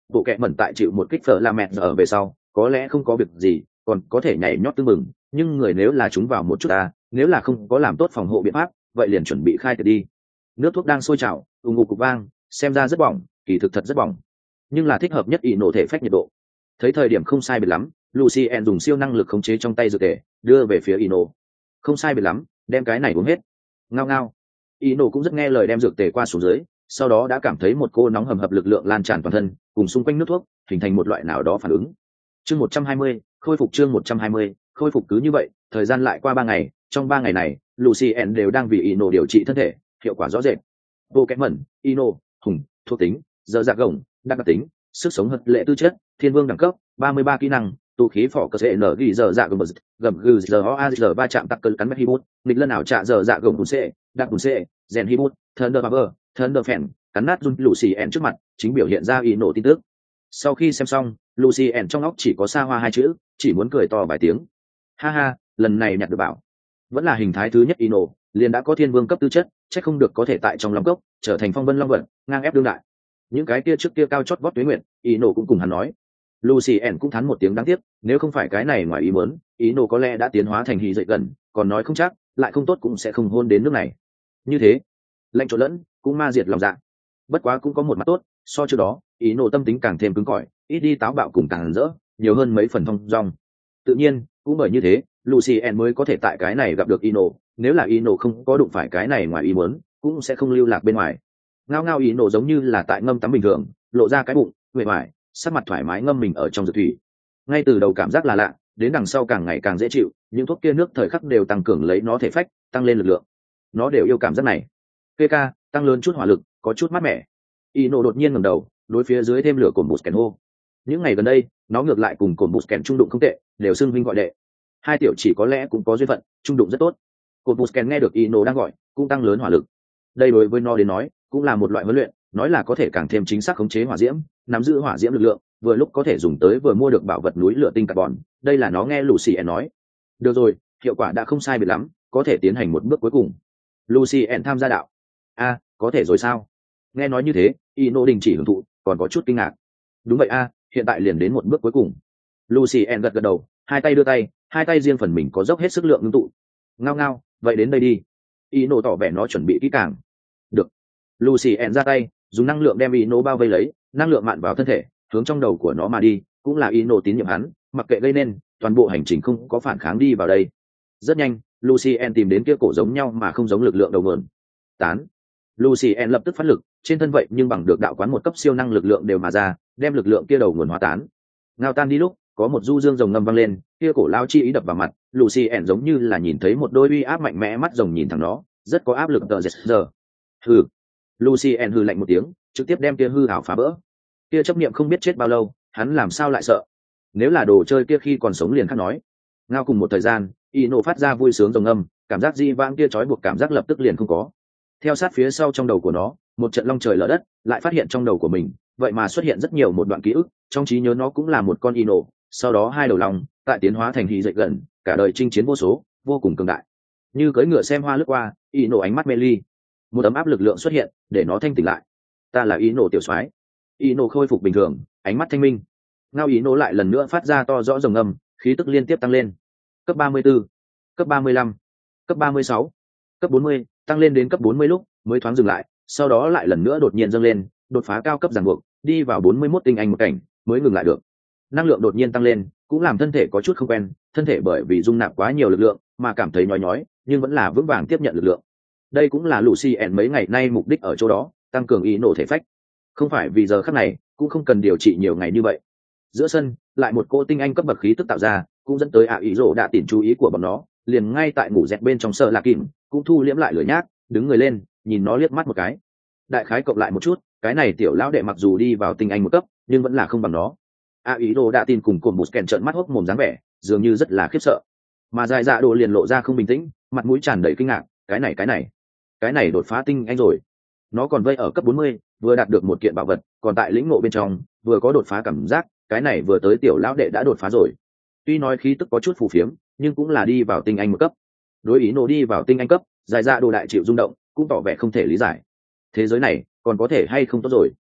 bộ kẹ mẩn tại chịu một kích phở la mẹt ở về sau có lẽ không có việc gì, còn có thể nhảy nhót tưng mừng, nhưng người nếu là chúng vào một chút à, nếu là không có làm tốt phòng hộ biện pháp, vậy liền chuẩn bị khai tiệc đi. Nước thuốc đang sôi trào, ù ngục cục vang, xem ra rất bỏng, kỳ thực thật rất bỏng, nhưng là thích hợp nhất ỷ nổ thể phách nhiệt độ. Thấy thời điểm không sai biệt lắm, Lucien dùng siêu năng lực khống chế trong tay dược tề, đưa về phía ỷ nổ. Không sai biệt lắm, đem cái này uống hết. Ngao ngao. Ỷ nổ cũng rất nghe lời đem dược tề qua xuống dưới, sau đó đã cảm thấy một cô nóng hầm hập lực lượng lan tràn toàn thân, cùng xung quanh nước thuốc, hình thành một loại nào đó phản ứng. Chương một trăm hai mươi, khôi phục chương một trăm hai mươi, khôi phục cứ như vậy, thời gian lại qua ba ngày, trong ba ngày này, Lucien đều đang vì Ino điều trị thân thể, hiệu quả rõ rệt. Vô kẽ mẩn, Ino, hùng, thuộc tính, giờ dạ gồng, đặc đặc tính, sức sống hợp lệ tư chất, thiên vương đẳng cấp, ba mươi ba kỹ năng, tu khí phỏ cơ sẽ nở ghi giờ dạ gồng, gầm gừ giờ ho a giờ ba chạm tắc cơn cắn mét hibut, nghịch lân ảo trạ giờ dạ gồng bùn xệ, đặc bùn xệ, rèn hibut, thunder power, thunder phèn, cắn nát run Lucien trước mặt, chính biểu hiện ra Ino tin tức. Sau khi xem xong, Lucien trong óc chỉ có xa hoa hai chữ, chỉ muốn cười to vài tiếng. Ha ha, lần này nhặt được bảo. Vẫn là hình thái thứ nhất Ino, liền đã có thiên vương cấp tư chất, chắc không được có thể tại trong long cốc trở thành phong vân long vận, ngang ép đương đại. Những cái kia trước kia cao chót vót tuế nguyện, Ino cũng cùng hắn nói. Lucien cũng thán một tiếng đáng tiếc, nếu không phải cái này ngoài ý muốn, Ino có lẽ đã tiến hóa thành hì dậy gần, còn nói không chắc, lại không tốt cũng sẽ không hôn đến nước này. Như thế, lệnh trộn lẫn, cũng ma diệt lòng dạ. Bất quá cũng có một mặt tốt, so trước đó, Ino tâm tính càng thêm cứng cỏi, ít đi táo bạo cùng càng rỡ, nhiều hơn mấy phần thông dong. Tự nhiên, cũng bởi như thế, Lucien mới có thể tại cái này gặp được Ino, nếu là Ino không có đụng phải cái này ngoài ý muốn, cũng sẽ không lưu lạc bên ngoài. Ngao ngao Ino giống như là tại ngâm tắm bình thường, lộ ra cái bụng, huệ hoài, sắc mặt thoải mái ngâm mình ở trong dược thủy. Ngay từ đầu cảm giác là lạ, đến đằng sau càng ngày càng dễ chịu, những thuốc kia nước thời khắc đều tăng cường lấy nó thể phách, tăng lên lực lượng. Nó đều yêu cảm giác này. pê ca, tăng lớn chút hỏa lực, có chút mát mẻ. Ino đột nhiên ngẩng đầu, đối phía dưới thêm lửa cồn bụt kèn hô. Những ngày gần đây, nó ngược lại cùng cồn bụt kèn trung đụng không tệ, đều xưng huynh gọi đệ. Hai tiểu chỉ có lẽ cũng có duyên phận, trung đụng rất tốt. Cồn bụt kèn nghe được Ino đang gọi, cũng tăng lớn hỏa lực. Đây đối với nó đến nói, cũng là một loại huấn luyện, nói là có thể càng thêm chính xác khống chế hỏa diễm, nắm giữ hỏa diễm lực lượng, vừa lúc có thể dùng tới vừa mua được bảo vật núi lửa tinh carbon. Đây là nó nghe Lucien nói. Được rồi, hiệu quả đã không sai biệt lắm, có thể tiến hành một bước cuối cùng. Lucien tham gia đạo. A, có thể rồi sao? Nghe nói như thế, Ino đình chỉ hưởng thụ, còn có chút kinh ngạc. Đúng vậy a, hiện tại liền đến một bước cuối cùng. Lucien gật gật đầu, hai tay đưa tay, hai tay riêng phần mình có dốc hết sức lượng ngưng tụ. Ngao ngao, vậy đến đây đi. Ino tỏ vẻ nó chuẩn bị kỹ càng. Được. Lucien ra tay, dùng năng lượng đem Ino bao vây lấy, năng lượng mạn vào thân thể, hướng trong đầu của nó mà đi, cũng là Ino tín nhiệm hắn, mặc kệ gây nên, toàn bộ hành trình không có phản kháng đi vào đây. Rất nhanh, Lucien tìm đến kia cổ giống nhau mà không giống lực lượng đầu nguồn. Tán. Lucien lập tức phát lực, trên thân vậy nhưng bằng được đạo quán một cấp siêu năng lực lượng đều mà ra, đem lực lượng kia đầu nguồn hóa tán. Ngao tan đi lúc, có một du dương rồng ngâm vang lên, kia cổ lao chi ý đập vào mặt, Lucien giống như là nhìn thấy một đôi uy áp mạnh mẽ mắt rồng nhìn thẳng nó, rất có áp lực tờ giờ. Hừ. Lucien hừ lạnh một tiếng, trực tiếp đem kia hư ảo phá vỡ. Kia chấp niệm không biết chết bao lâu, hắn làm sao lại sợ? Nếu là đồ chơi kia khi còn sống liền khác nói. Ngao cùng một thời gian, Ino phát ra vui sướng rồng ngâm, cảm giác di vãng kia trói buộc cảm giác lập tức liền không có. Theo sát phía sau trong đầu của nó, một trận long trời lở đất, lại phát hiện trong đầu của mình, vậy mà xuất hiện rất nhiều một đoạn ký ức, trong trí nhớ nó cũng là một con Ino, sau đó hai đầu long, tại tiến hóa thành hì dậy gần, cả đời chinh chiến vô số, vô cùng cường đại. Như cưỡi ngựa xem hoa lướt qua, Ino ánh mắt mê ly. Một ấm áp lực lượng xuất hiện, để nó thanh tỉnh lại. Ta là Ino tiểu soái. Ino khôi phục bình thường, ánh mắt thanh minh. Ngao Ino lại lần nữa phát ra to rõ rồng ngầm, khí tức liên tiếp tăng lên. Cấp ba mươi tư, cấp ba mươi lăm, cấp ba mươi sáu, cấp bốn mươi, tăng lên đến cấp bốn mươi lúc mới thoáng dừng lại, sau đó lại lần nữa đột nhiên dâng lên, đột phá cao cấp ràng buộc, đi vào bốn mươi mốt tinh anh một cảnh, mới ngừng lại được. Năng lượng đột nhiên tăng lên, cũng làm thân thể có chút không quen, thân thể bởi vì dung nạp quá nhiều lực lượng mà cảm thấy nhói nhói, nhưng vẫn là vững vàng tiếp nhận lực lượng. Đây cũng là Lucien mấy ngày nay mục đích ở chỗ đó, tăng cường ý nổ thể phách. Không phải vì giờ khắc này, cũng không cần điều trị nhiều ngày như vậy. Giữa sân, lại một cô tinh anh cấp bậc khí tức tạo ra, cũng dẫn tới ạ ý rồ đã tìm chú ý của bọn nó, liền ngay tại ngủ dẹt bên trong sợ là kìm, cũng thu liễm lại lửa nhác, đứng người lên, nhìn nó liếc mắt một cái. Đại khái cộng lại một chút, cái này tiểu lão đệ mặc dù đi vào tinh anh một cấp, nhưng vẫn là không bằng nó. ạ ý rồ đã tin cùng cồn bụt kèn trợn mắt hốc mồm dáng vẻ, dường như rất là khiếp sợ. Mà dài dạ đồ liền lộ ra không bình tĩnh, mặt mũi tràn đầy kinh ngạc, cái này cái này, cái này đột phá tinh anh rồi. Nó còn vây ở cấp bốn mươi, vừa đạt được một kiện bảo vật, còn tại lĩnh ngộ bên trong, vừa có đột phá cảm giác, cái này vừa tới tiểu lão đệ đã đột phá rồi. Tuy nói khí tức có chút phù phiếm, nhưng cũng là đi vào tinh anh một cấp. Đối ý nổ đi vào tinh anh cấp, dài dạ đồ đại chịu rung động, cũng tỏ vẻ không thể lý giải. Thế giới này còn có thể hay không tốt rồi.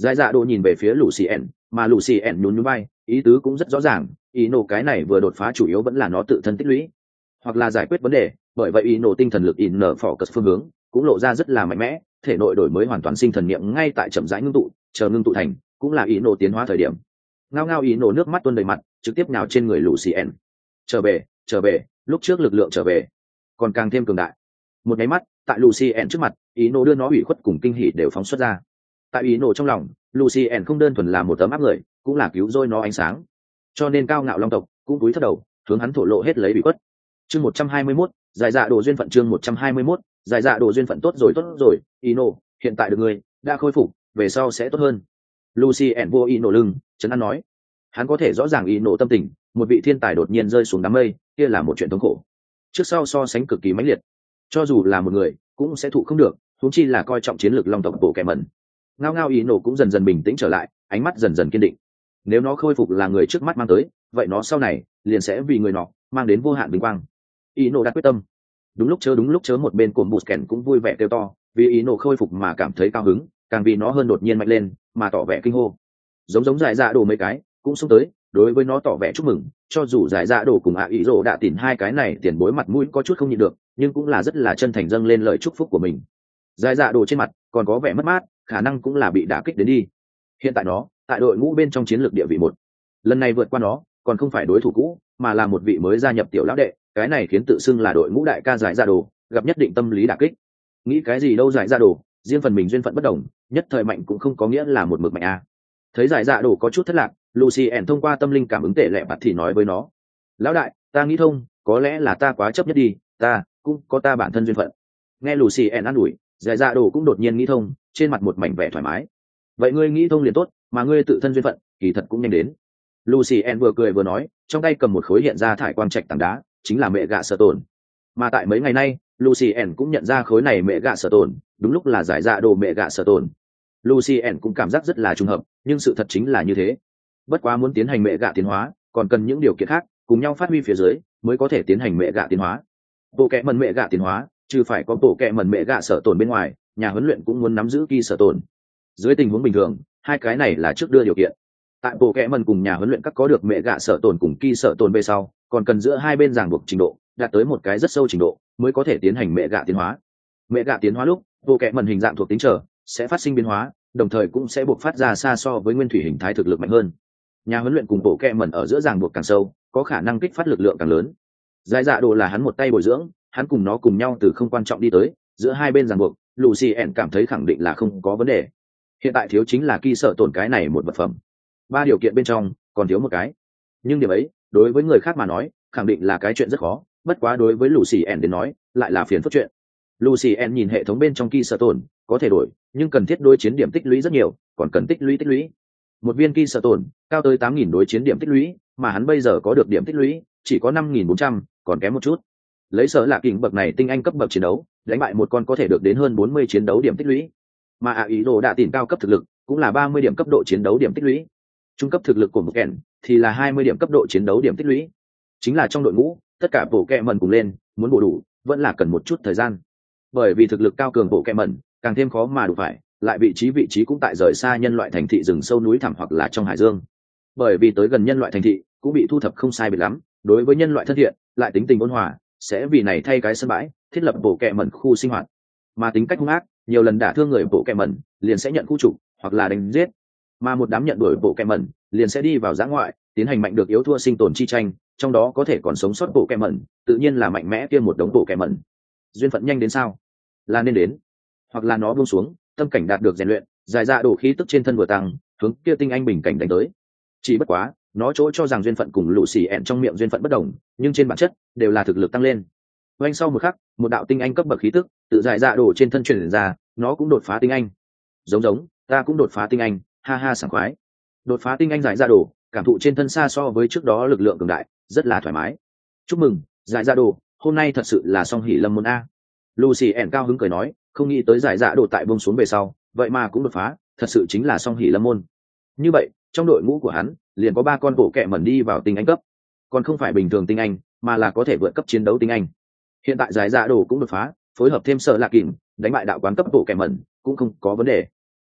Giải dạ đồ nhìn về phía Lucien, mà Lucien nhún nhún vai, ý tứ cũng rất rõ ràng, ý nổ cái này vừa đột phá chủ yếu vẫn là nó tự thân tích lũy, hoặc là giải quyết vấn đề, bởi vậy ý nổ tinh thần lực in nở phỏ cất phương hướng cũng lộ ra rất là mạnh mẽ, thể nội đổi mới hoàn toàn sinh thần niệm ngay tại chậm rãi ngưng tụ, chờ ngưng tụ thành, cũng là ý nổ tiến hóa thời điểm. Ngao ngao ý nổ nước mắt tuôn đầy mặt, trực tiếp nhào trên người Lucien. Trở về, trở về, lúc trước lực lượng trở về, còn càng thêm cường đại. Một cái mắt, tại Lucien trước mặt, ý nổ đưa nó ủy khuất cùng kinh hỉ đều phóng xuất ra. Tại ý nổ trong lòng, Lucien không đơn thuần là một tấm áp người, cũng là cứu rỗi nó ánh sáng. Cho nên cao ngạo long tộc cũng cúi thấp đầu, hướng hắn thổ lộ hết lấy ủy khuất. Chương một trăm hai mươi mốt, giải dạ đồ duyên phận chương một trăm hai mươi mốt, giải dạ đồ duyên phận tốt rồi tốt rồi, Ino, hiện tại được người đã khôi phục, về sau sẽ tốt hơn. Lucien vô Ino lưng, trấn an nói. Hắn có thể rõ ràng Ino tâm tình, một vị thiên tài đột nhiên rơi xuống đám mây, kia là một chuyện thống khổ. Trước sau so sánh cực kỳ mãnh liệt, cho dù là một người, cũng sẽ thụ không được, huống chi là coi trọng chiến lược long tộc bộ kẻ mẩn. Ngao ngao Ino cũng dần dần bình tĩnh trở lại, ánh mắt dần dần kiên định. Nếu nó khôi phục là người trước mắt mang tới, vậy nó sau này liền sẽ vì người nó mang đến vô hạn vinh quang. Ino đã quyết tâm. Đúng lúc chớ đúng lúc chớ một bên của bụt kèn cũng vui vẻ kêu to, vì Ino khôi phục mà cảm thấy cao hứng, càng vì nó hơn đột nhiên mạnh lên mà tỏ vẻ kinh hô. Giống giống giải dạ đồ mấy cái cũng xông tới, đối với nó tỏ vẻ chúc mừng, cho dù giải dạ đồ cùng ạ ý rồ đã tìm hai cái này tiền bối mặt mũi có chút không nhịn được, nhưng cũng là rất là chân thành dâng lên lời chúc phúc của mình. Giải dạ đồ trên mặt còn có vẻ mất mát, khả năng cũng là bị đả kích đến đi. Hiện tại nó tại đội ngũ bên trong chiến lược địa vị một, lần này vượt qua nó còn không phải đối thủ cũ, mà là một vị mới gia nhập tiểu lão đệ, cái này khiến tự xưng là đội ngũ đại ca giải dạ đồ gặp nhất định tâm lý đả kích. Nghĩ cái gì đâu giải dạ đồ, riêng phần mình duyên phận bất đồng, nhất thời mạnh cũng không có nghĩa là một mực mạnh a. Thấy giải dạ đồ có chút thất lạc, Lucien thông qua tâm linh cảm ứng tệ lẹ bạt thì nói với nó: lão đại, ta nghĩ thông, có lẽ là ta quá chấp nhất đi, ta cũng có ta bản thân duyên phận. Nghe Lucien an ủi, giải dạ đồ cũng đột nhiên nghĩ thông, trên mặt một mảnh vẻ thoải mái. Vậy ngươi nghĩ thông liền tốt, mà ngươi tự thân duyên phận kỳ thật cũng nhanh đến. Lucien vừa cười vừa nói, trong tay cầm một khối hiện ra thải quang trạch tảng đá, chính là mẹ gạ sở tổn. Mà tại mấy ngày nay, Lucien cũng nhận ra khối này mẹ gạ sở tổn, đúng lúc là giải dạ đồ mẹ gạ sở tổn. Lucien cũng cảm giác rất là trùng hợp, nhưng sự thật chính là như thế. Bất quá muốn tiến hành mẹ gạ tiến hóa, còn cần những điều kiện khác cùng nhau phát huy phía dưới mới có thể tiến hành mẹ gạ tiến hóa. Bộ kệ mần mẹ gạ tiến hóa, trừ phải có bộ kệ mần mẹ gạ sở tổn bên ngoài, nhà huấn luyện cũng muốn nắm giữ kỳ sở tổn. Dưới tình huống bình thường, hai cái này là trước đưa điều kiện. Tại bộ kệ mần cùng nhà huấn luyện các có được mẹ gạ sở tổn cùng kỳ sở tổn về sau, còn cần giữa hai bên ràng buộc trình độ đạt tới một cái rất sâu trình độ mới có thể tiến hành mẹ gạ tiến hóa. Mẹ gạ tiến hóa lúc bộ kệ mần hình dạng thuộc tính trở sẽ phát sinh biến hóa, đồng thời cũng sẽ buộc phát ra xa so với nguyên thủy hình thái thực lực mạnh hơn. Nhà huấn luyện cùng bộ kệ mần ở giữa ràng buộc càng sâu, có khả năng kích phát lực lượng càng lớn. Giải dạ đồ là hắn một tay bồi dưỡng, hắn cùng nó cùng nhau từ không quan trọng đi tới, giữa hai bên ràng buộc, Lucien cảm thấy khẳng định là không có vấn đề. Hiện tại thiếu chính là kỳ sở tổn cái này một vật phẩm. Ba điều kiện bên trong còn thiếu một cái, nhưng điểm ấy đối với người khác mà nói khẳng định là cái chuyện rất khó, bất quá đối với Lucien đến nói lại là phiền phức chuyện. Lucien nhìn hệ thống bên trong kỳ sở tổn có thể đổi, nhưng cần thiết đối chiến điểm tích lũy rất nhiều, còn cần tích lũy tích lũy. Một viên kỳ sở tổn cao tới tám nghìn đối chiến điểm tích lũy, mà hắn bây giờ có được điểm tích lũy chỉ có năm nghìn bốn trăm, còn kém một chút. Lấy sở lạ kình bậc này tinh anh cấp bậc chiến đấu, đánh bại một con có thể được đến hơn bốn mươi chiến đấu điểm tích lũy. Mà ạ ý đồ đã tìm cao cấp thực lực cũng là ba mươi điểm cấp độ chiến đấu điểm tích lũy. Trung cấp thực lực của một kèn thì là hai mươi điểm cấp độ chiến đấu điểm tích lũy. Chính là trong đội ngũ tất cả bộ kẹ mẩn cùng lên, muốn bổ đủ vẫn là cần một chút thời gian, bởi vì thực lực cao cường bộ kẹ mẩn càng thêm khó mà đủ phải, lại vị trí vị trí cũng tại rời xa nhân loại thành thị rừng sâu núi thẳm hoặc là trong hải dương. Bởi vì tới gần nhân loại thành thị cũng bị thu thập không sai biệt lắm, đối với nhân loại thân thiện lại tính tình ôn hòa, sẽ vì này thay cái sân bãi thiết lập bộ kẹ mẩn khu sinh hoạt. Mà tính cách hung ác, nhiều lần đả thương người bộ kẹ mẩn liền sẽ nhận khu trục hoặc là đánh giết, mà một đám nhận đuổi bộ kẹ mẩn liền sẽ đi vào giã ngoại tiến hành mạnh được yếu thua sinh tồn chi tranh, trong đó có thể còn sống sót bộ kẹ mẩn tự nhiên là mạnh mẽ kia một đống bộ kẹ mẩn. Duyên phận nhanh đến sao? Là nên đến, hoặc là nó buông xuống, tâm cảnh đạt được rèn luyện, dài ra đổ khí tức trên thân vừa tăng, hướng kia tinh anh bình cảnh đánh tới. Chỉ bất quá nó chỗ cho rằng duyên phận cùng lũ xì ẹn trong miệng duyên phận bất đồng, nhưng trên bản chất đều là thực lực tăng lên. Oanh sau một khắc, một đạo tinh anh cấp bậc khí tức tự dài ra đổ trên thân truyền ra, nó cũng đột phá tinh anh. Giống giống ta cũng đột phá tinh anh, ha ha sảng khoái. Đột phá tinh anh giải ra đổ, cảm thụ trên thân xa so với trước đó lực lượng cường đại, rất là thoải mái. Chúc mừng giải ra đổ, hôm nay thật sự là song hỷ lâm môn a. Lucy ẻn cao hứng cười nói, không nghĩ tới giải dạ đổ tại bông xuống về sau vậy mà cũng đột phá, thật sự chính là song hỷ lâm môn. Như vậy trong đội ngũ của hắn liền có ba con bộ kẹ mẩn đi vào tinh anh cấp, còn không phải bình thường tinh anh mà là có thể vượt cấp chiến đấu tinh anh. Hiện tại giải dạ đổ cũng đột phá, phối hợp thêm sợ lạc kìm đánh bại đạo quán cấp bộ kẹ mẩn cũng không có vấn đề.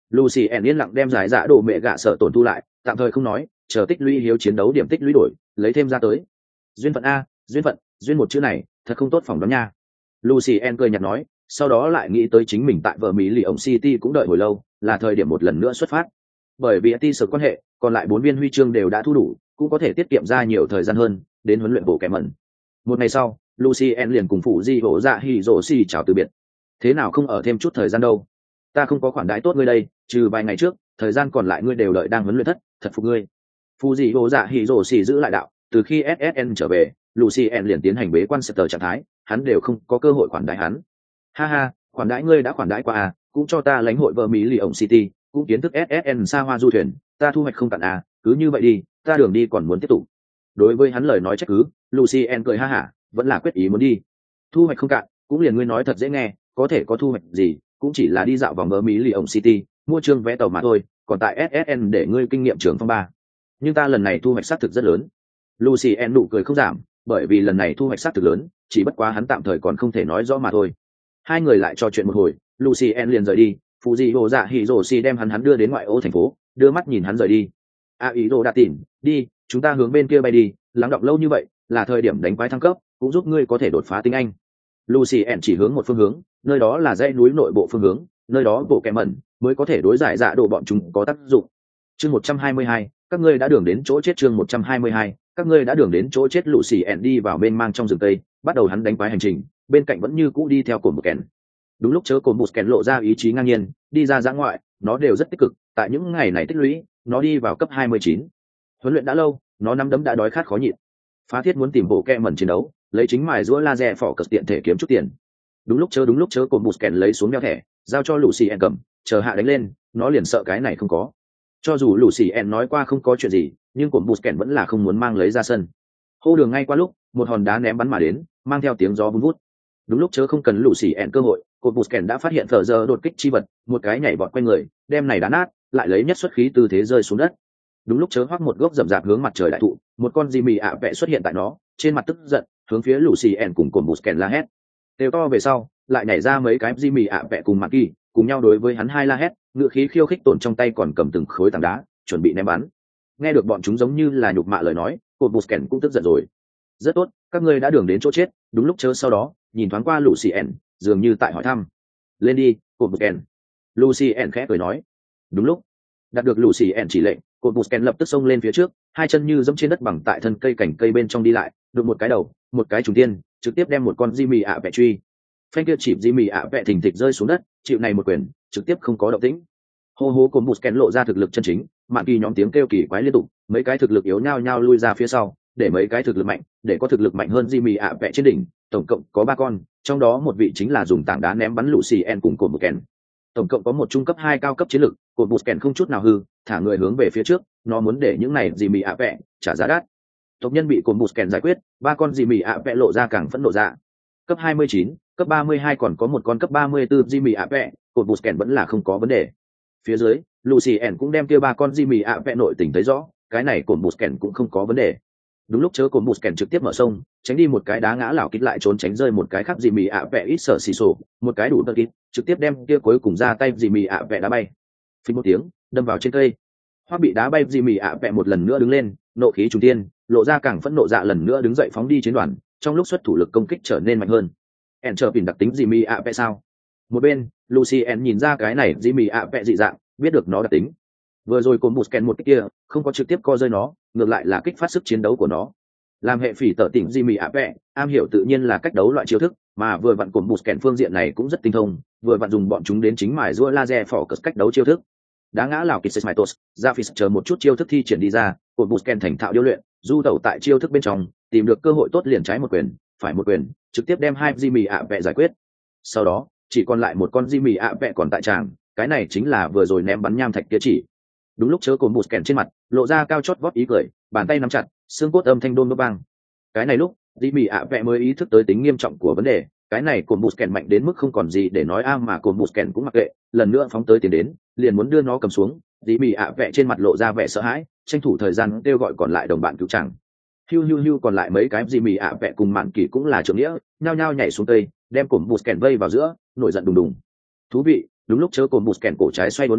Lucien yên lặng đem giải dạ đồ mẹ gạ sợ tổn thu lại, tạm thời không nói, chờ tích lũy hiếu chiến đấu điểm tích lũy đổi, lấy thêm ra tới. Duyên phận a, duyên phận, duyên một chữ này, thật không tốt phòng đó nha. Lucien cười nhạt nói, sau đó lại nghĩ tới chính mình tại vợ Mỹ lì ổng City cũng đợi hồi lâu, là thời điểm một lần nữa xuất phát. Bởi vì ti sở quan hệ, còn lại bốn viên huy chương đều đã thu đủ, cũng có thể tiết kiệm ra nhiều thời gian hơn, đến huấn luyện bộ kẻ mẩn. Một ngày sau, Lucien liền cùng phụ di hổ dạ hỉ rổ xì chào từ biệt. Thế nào không ở thêm chút thời gian đâu? Ta không có khoản đãi tốt ngươi đây, trừ vài ngày trước, thời gian còn lại ngươi đều đợi đang huấn luyện thất, thật phục ngươi. Phụ di hổ dạ hỉ rổ xì giữ lại đạo, từ khi ét ét en trở về, Lucien liền tiến hành bế quan sector trạng thái, hắn đều không có cơ hội khoản đãi hắn. Ha ha, khoản đãi ngươi đã khoản đãi qua à, cũng cho ta lãnh hội vợ Mỹ lì ổng City, cũng kiến thức ét ét en xa hoa du thuyền, ta thu hoạch không cạn à, cứ như vậy đi, ta đường đi còn muốn tiếp tục. Đối với hắn lời nói trách cứ, Lucien cười ha hả, vẫn là quyết ý muốn đi. Thu hoạch không cạn, cũng liền ngươi nói thật dễ nghe, có thể có thu hoạch gì, cũng chỉ là đi dạo vòng vợ Mỹ lì ổng City, mua chương vé tàu mà thôi, còn tại ét ét en để ngươi kinh nghiệm trường phong ba. Nhưng ta lần này thu hoạch xác thực rất lớn. Lucien nụ cười không giảm, bởi vì lần này thu hoạch xác thực lớn, chỉ bất quá hắn tạm thời còn không thể nói rõ mà thôi. Hai người lại trò chuyện một hồi, Lucien liền rời đi, phụ gì hồ dạ hỉ rồ xì đem hắn hắn đưa đến ngoại ô thành phố, đưa mắt nhìn hắn rời đi. A ý đồ đã tỉnh, đi, chúng ta hướng bên kia bay đi, lắng đọng lâu như vậy, là thời điểm đánh quái thăng cấp, cũng giúp ngươi có thể đột phá tiếng Anh. Lucien chỉ hướng một phương hướng, nơi đó là dãy núi nội bộ phương hướng, nơi đó bộ kẹm mẩn mới có thể đối giải dạ độ bọn chúng có tác dụng. Chương một trăm hai mươi hai, các ngươi đã đường đến chỗ chết. Chương một trăm hai mươi hai, các ngươi đã đường đến chỗ chết. Lucien đi vào bên mang trong rừng tây, bắt đầu hắn đánh quái hành trình, bên cạnh vẫn như cũ đi theo cồn một kèn. Đúng lúc chớ cồn một kèn lộ ra ý chí ngang nhiên, đi ra dã ngoại, nó đều rất tích cực, tại những ngày này tích lũy, nó đi vào cấp hai mươi chín. Huấn luyện đã lâu, nó nắm đấm đã đói khát khó nhịn. Phá thiết muốn tìm bộ kẹ mẩn chiến đấu, lấy chính mài giũa laser phỏ cật tiện thể kiếm chút tiền. Đúng lúc chớ đúng lúc chớ cồn một kèn lấy xuống đeo thẻ, giao cho Lucien cầm, chờ hạ đánh lên, nó liền sợ cái này không có. Cho dù Lucien nói qua không có chuyện gì, nhưng cồn một kèn vẫn là không muốn mang lấy ra sân. Hô đường ngay qua lúc, một hòn đá ném bắn mà đến, mang theo tiếng gió vun vút. Đúng lúc chớ không cần Lucien cơ hội, cột Busken đã phát hiện thờ giờ đột kích chi vật, một cái nhảy vọt quanh người, đem này đá nát, lại lấy nhất xuất khí tư thế rơi xuống đất. Đúng lúc chớ hoắc một gốc rậm rạp hướng mặt trời đại thụ, một con Jimmy ạ vẽ xuất hiện tại nó, trên mặt tức giận, hướng phía Lucien cùng cột Busken la hét. Đều to về sau, lại nhảy ra mấy cái Jimmy ạ vẽ cùng Maki, cùng nhau đối với hắn hai la hét, ngựa khí khiêu khích tổn trong tay còn cầm từng khối tảng đá, chuẩn bị ném bắn. Nghe được bọn chúng giống như là nhục mạ lời nói, cột Busken cũng tức giận rồi. Rất tốt, các ngươi đã đường đến chỗ chết. Đúng lúc chớ sau đó, nhìn thoáng qua Lucien, dường như tại hỏi thăm. Lên đi, cột Busken. Lucien khẽ cười nói. Đúng lúc đạt được Lucien chỉ lệnh, cột Busken lập tức xông lên phía trước, hai chân như dẫm trên đất bằng tại thân cây cảnh cây bên trong đi lại, được một cái đầu, một cái trùng tiên, trực tiếp đem một con Jimmy ạ vẽ truy. Phanh kia chịp Jimmy ạ vẽ thình thịch rơi xuống đất, chịu này một quyền, trực tiếp không có động tĩnh. Hô hô cột Busken lộ ra thực lực chân chính, mạn kỳ nhóm tiếng kêu kỳ quái liên tục, mấy cái thực lực yếu nhao nhao lui ra phía sau, để mấy cái thực lực mạnh, để có thực lực mạnh hơn Jimmy ạ vẽ trên đỉnh, tổng cộng có ba con, trong đó một vị chính là dùng tảng đá ném bắn Lucien cùng cột Busken. Tổng cộng có một trung cấp hai cao cấp chiến lực, cột Busken không chút nào hư, thả người hướng về phía trước, nó muốn để những này Jimmy ạ vẽ trả giá đắt. Tộc nhân bị cột Busken giải quyết, ba con Jimmy ạ vẽ lộ ra càng phẫn nộ ra. Cấp hai mươi chín, cấp ba mươi hai còn có một con cấp ba mươi tư Jimmy ạ vẽ, cột Busken vẫn là không có vấn đề. Phía dưới, Lucien cũng đem kia ba con Jimmy ạ vẽ nội tình thấy rõ, cái này cột Busken cũng không có vấn đề. Đúng lúc chớ cồn Busken trực tiếp mở sông, tránh đi một cái đá ngã lảo kít lại trốn tránh rơi một cái khác Jimmy ạ vẽ ít sở xì sổ, một cái đủ tơ kít, trực tiếp đem kia cuối cùng ra tay Jimmy ạ vẽ đá bay. Phình một tiếng, đâm vào trên cây. Hoa bị đá bay Jimmy ạ vẽ một lần nữa đứng lên, nộ khí trùng tiên, lộ ra càng phẫn nộ dạ lần nữa đứng dậy phóng đi chiến đoàn, trong lúc xuất thủ lực công kích trở nên mạnh hơn. En chờ tìm đặc tính Jimmy ạ vẽ sao? Một bên, Lucien nhìn ra cái này Jimmy ạ vẽ dị dạng, biết được nó đặc tính. Vừa rồi cồn Busken một cái kia, không có trực tiếp co rơi nó, ngược lại là kích phát sức chiến đấu của nó. Làm hệ phỉ tở tỉnh Jimmy ạ vẽ, am hiểu tự nhiên là cách đấu loại chiêu thức, mà vừa vặn cồn Busken phương diện này cũng rất tinh thông, vừa vặn dùng bọn chúng đến chính mài giũa laser phỏ cật cách đấu chiêu thức. Đá ngã lão Kisesmaitos, Japhis chờ một chút chiêu thức thi triển đi ra, cồn Busken thành thạo điêu luyện, du tẩu tại chiêu thức bên trong, tìm được cơ hội tốt liền trái một quyền, phải một quyền, trực tiếp đem hai Jimmy ạ vẽ giải quyết. Sau đó, chỉ còn lại một con Jimmy ạ vẽ còn tại tràng, cái này chính là vừa rồi ném bắn nham thạch kia chỉ. Đúng lúc chớ cồn Busken trên mặt lộ ra cao chót vót ý cười, bàn tay nắm chặt, xương cốt âm thanh đôn đốt bang. Cái này lúc Jimmy ạ vẽ mới ý thức tới tính nghiêm trọng của vấn đề, cái này cồn Busken mạnh đến mức không còn gì để nói a mà cồn Busken cũng mặc kệ, lần nữa phóng tới tiến đến, liền muốn đưa nó cầm xuống. Jimmy ạ vẽ trên mặt lộ ra vẻ sợ hãi, tranh thủ thời gian kêu gọi còn lại đồng bạn cứu chàng. Hiu hiu hiu còn lại mấy cái Jimmy ạ vẽ cùng mạn kỳ cũng là trưởng nghĩa, nhao nhao nhảy xuống cây, đem cồn Busken vây vào giữa, nổi giận đùng đùng. Thú vị, đúng lúc chớ cồn Busken cổ trái xoay uốn éo,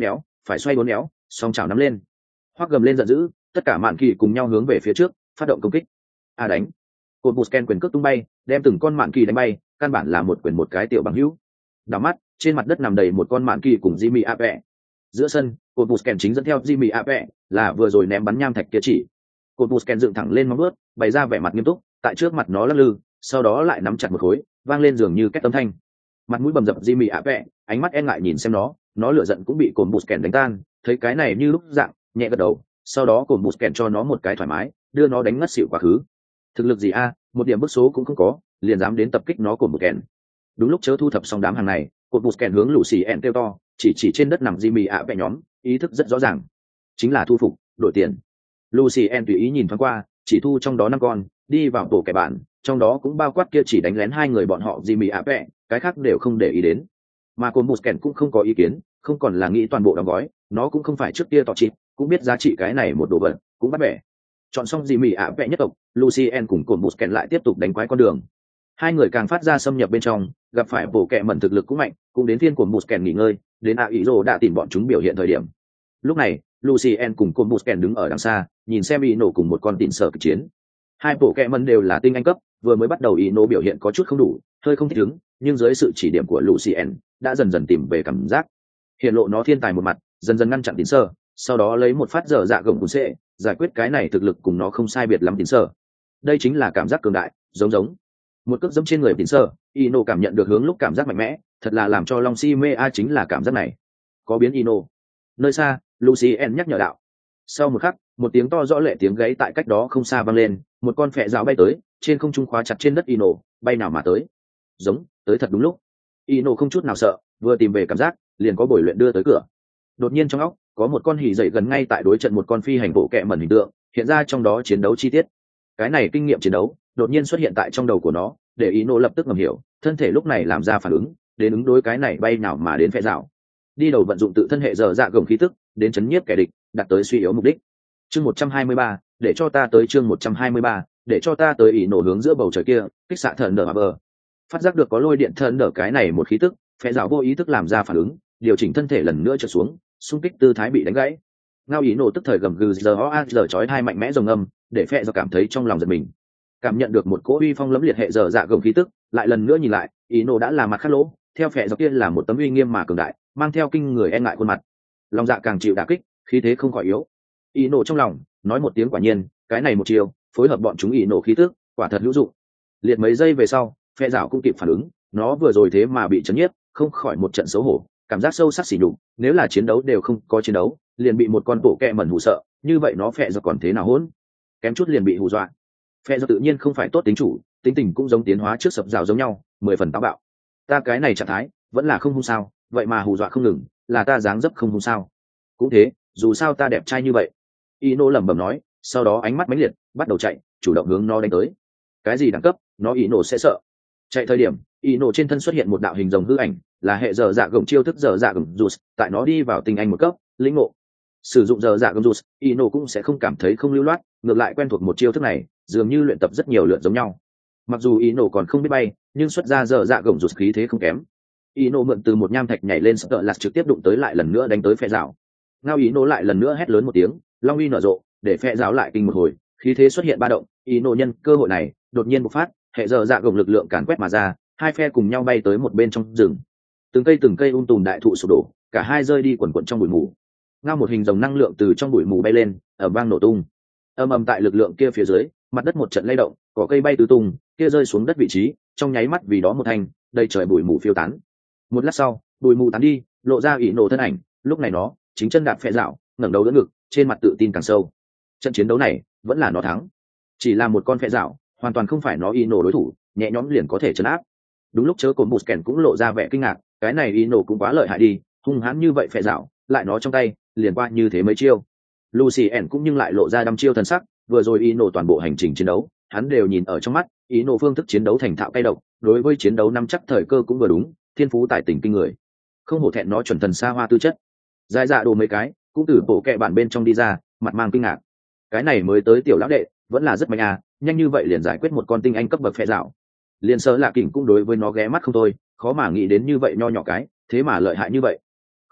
phải xoay bốn éo song chảo nắm lên, hoắc gầm lên giận dữ, tất cả mạn kỳ cùng nhau hướng về phía trước phát động công kích. A đánh, cột Busken quyền cước tung bay, đem từng con mạn kỳ đánh bay, căn bản là một quyền một cái tiểu bằng hữu. Đảo mắt, trên mặt đất nằm đầy một con mạn kỳ cùng Jimmy Ape. Giữa sân, cột Busken chính dẫn theo Jimmy Ape, là vừa rồi ném bắn nham thạch kia chỉ. Cột Busken dựng thẳng lên móng vuốt, bày ra vẻ mặt nghiêm túc, tại trước mặt nó lắc lư, sau đó lại nắm chặt một khối, vang lên dường như két tấm thanh. Mặt mũi bầm dập Jimmy Ape, ánh mắt e ngại nhìn xem nó, nó lửa giận cũng bị cột Busken đánh tan, thấy cái này như lúc dạng, nhẹ gật đầu, sau đó cột Busken cho nó một cái thoải mái, đưa nó đánh ngất xỉu quá khứ. Thực lực gì a, một điểm bước số cũng không có, liền dám đến tập kích nó cột Busken. Đúng lúc chớ thu thập xong đám hàng này, cột Busken hướng Lucien kêu to, chỉ chỉ trên đất nằm Jimmy Ape nhóm, ý thức rất rõ ràng, chính là thu phục, đổi tiền. Lucien tùy ý nhìn thoáng qua, chỉ thu trong đó năm con, đi vào tổ kẻ bạn, trong đó cũng bao quát kia chỉ đánh lén hai người bọn họ Jimmy Ape, cái khác đều không để ý đến. Mà cột Busken cũng không có ý kiến, không còn là nghĩ toàn bộ đóng gói, nó cũng không phải trước kia tỏ chị, cũng biết giá trị cái này một đồ vật, cũng bắt bẻ. Chọn xong Jimmy Ape nhất tộc, Lucien cùng cột Busken lại tiếp tục đánh quái con đường. Hai người càng phát ra xâm nhập bên trong, gặp phải bộ kệ mẩn thực lực cũng mạnh, cũng đến phiên cột Busken nghỉ ngơi, đến A Ý Rồ đã tìm bọn chúng biểu hiện thời điểm. Lúc này, Lucien cùng cột Busken đứng ở đằng xa, nhìn xem ý nổ cùng một con tịnh sở kịch chiến. Hai bộ kệ mẩn đều là tinh anh cấp, vừa mới bắt đầu ý nổ biểu hiện có chút không đủ, hơi không thích ứng, nhưng dưới sự chỉ điểm của Lucien, đã dần dần tìm về cảm giác. Hiện lộ nó thiên tài một mặt, dần dần ngăn chặn tịnh sở, sau đó lấy một phát dở dạ gồng cùng sẽ giải quyết cái này thực lực cùng nó không sai biệt lắm tịnh sở. Đây chính là cảm giác cường đại, giống giống một cước dẫm trên người tịnh sở, Ino cảm nhận được hướng lúc cảm giác mạnh mẽ, thật là làm cho Long Si mê a chính là cảm giác này. Có biến Ino. Nơi xa, Lucien nhắc nhở đạo. Sau một khắc, một tiếng to rõ lệ tiếng gáy tại cách đó không xa vang lên, một con phệ giáo bay tới, trên không trung khóa chặt trên đất Ino, bay nào mà tới. Giống, tới thật đúng lúc. Ino không chút nào sợ, vừa tìm về cảm giác, liền có buổi luyện đưa tới cửa. Đột nhiên trong óc, có một con hỉ dậy gần ngay tại đối trận một con phi hành bộ kệ mẩn hình tượng, hiện ra trong đó chiến đấu chi tiết. Cái này kinh nghiệm chiến đấu, đột nhiên xuất hiện tại trong đầu của nó, để Ino lập tức ngầm hiểu, thân thể lúc này làm ra phản ứng, đến ứng đối cái này bay nào mà đến phệ rào. Đi đầu vận dụng tự thân hệ dở dạ gồng khí tức, đến chấn nhiếp kẻ địch, đạt tới suy yếu mục đích. Chương một trăm hai mươi ba, để cho ta tới chương một trăm hai mươi ba, để cho ta tới Ino hướng giữa bầu trời kia, kích xạ thần đỡ bờ. Phát giác được có lôi điện thần đỡ cái này một khí tức, phệ rào vô ý thức làm ra phản ứng, điều chỉnh thân thể lần nữa trở xuống, xung kích tư thái bị đánh gãy. Ngao Ino tức thời gầm gừ giờ ho a giờ chói hai mạnh mẽ rồng âm, để phệ rào cảm thấy trong lòng giật mình. Cảm nhận được một cỗ uy phong lẫm liệt hệ dở dạ gồng khí tức, lại lần nữa nhìn lại, Ino đã là mặt khắc lỗ, theo phệ dọc kia là một tấm uy nghiêm mà cường đại, mang theo kinh người e ngại khuôn mặt. Lòng dạ càng chịu đả kích, khí thế không khỏi yếu. Ino trong lòng nói một tiếng quả nhiên, cái này một chiều, phối hợp bọn chúng Ino khí tức, quả thật hữu dụng. Liệt mấy giây về sau, phệ dạo cũng kịp phản ứng, nó vừa rồi thế mà bị chấn nhiếp, không khỏi một trận xấu hổ, cảm giác sâu sắc xỉ nhục, nếu là chiến đấu đều không có chiến đấu, liền bị một con bộ kẹ mẩn hù sợ, như vậy nó phệ dạo còn thế nào hỗn? Kém chút liền bị hù dọa. Phệ do tự nhiên không phải tốt tính chủ, tính tình cũng giống tiến hóa trước sập rào giống nhau, mười phần táo bạo. Ta cái này trạng thái vẫn là không hung sao, vậy mà hù dọa không ngừng, là ta dáng dấp không hung sao? Cũng thế, dù sao ta đẹp trai như vậy. Ino lẩm bẩm nói, sau đó ánh mắt mãnh liệt, bắt đầu chạy, chủ động hướng nó đánh tới. Cái gì đẳng cấp, nó Ino sẽ sợ. Chạy thời điểm, Ino trên thân xuất hiện một đạo hình rồng hư ảnh, là hệ dở dạ gồng chiêu thức dở dạ gồng rút, tại nó đi vào tình anh một cấp, lĩnh ngộ. Sử dụng dở dạ gồng rút, Ino cũng sẽ không cảm thấy không lưu loát, ngược lại quen thuộc một chiêu thức này, dường như luyện tập rất nhiều lượt giống nhau. Mặc dù Ino còn không biết bay, nhưng xuất ra dở dạ gồng rút khí thế không kém. Ino mượn từ một nham thạch nhảy lên sợ lạt trực tiếp đụng tới lại lần nữa đánh tới phe rào. Ngao Ino lại lần nữa hét lớn một tiếng, long uy nở rộ, để phe rào lại kinh một hồi, khí thế xuất hiện ba động. Ino nhân cơ hội này, đột nhiên bộc phát, hệ dở dạ gồng lực lượng càn quét mà ra, hai phe cùng nhau bay tới một bên trong rừng. Từng cây từng cây um tùm đại thụ sụp đổ, cả hai rơi đi quần quần trong bụi mù. Ngao một hình rồng năng lượng từ trong bụi mù bay lên, ở vang nổ tung. Âm ầm tại lực lượng kia phía dưới, mặt đất một trận lay động, cỏ cây bay tứ tung, kia rơi xuống đất vị trí, trong nháy mắt vì đó một thành, đầy trời bụi mù phiêu tán. Một lát sau, bụi mù tán đi, lộ ra ỷ nổ thân ảnh, lúc này nó chính chân đạp phệ dạo, ngẩng đầu đỡ ngực, trên mặt tự tin càng sâu. Trận chiến đấu này vẫn là nó thắng, chỉ là một con phệ dạo, hoàn toàn không phải nó ỷ nổ đối thủ, nhẹ nhõm liền có thể chấn áp. Đúng lúc chớ cồn Busken cũng lộ ra vẻ kinh ngạc, cái này ỷ nổ cũng quá lợi hại đi, hung hãn như vậy phệ dạo, lại nó trong tay liền qua như thế mấy chiêu. Lucien cũng nhưng lại lộ ra đăm chiêu thần sắc, vừa rồi ỷ nổ toàn bộ hành trình chiến đấu, hắn đều nhìn ở trong mắt, ỷ nổ phương thức chiến đấu thành thạo cay độc, đối với chiến đấu nắm chắc thời cơ cũng vừa đúng, thiên phú tài tình kinh người, không hổ thẹn nó chuẩn thần xa hoa tư chất. Dài dạ đồ mấy cái cũng từ bộ kệ bản bên trong đi ra, mặt mang kinh ngạc, cái này mới tới tiểu lão đệ vẫn là rất mạnh à, nhanh như vậy liền giải quyết một con tinh anh cấp bậc phệ dạo. Liên sơ lạ kỉnh cũng đối với nó ghé mắt không thôi, khó mà nghĩ đến như vậy nho nhỏ cái thế mà lợi hại như vậy.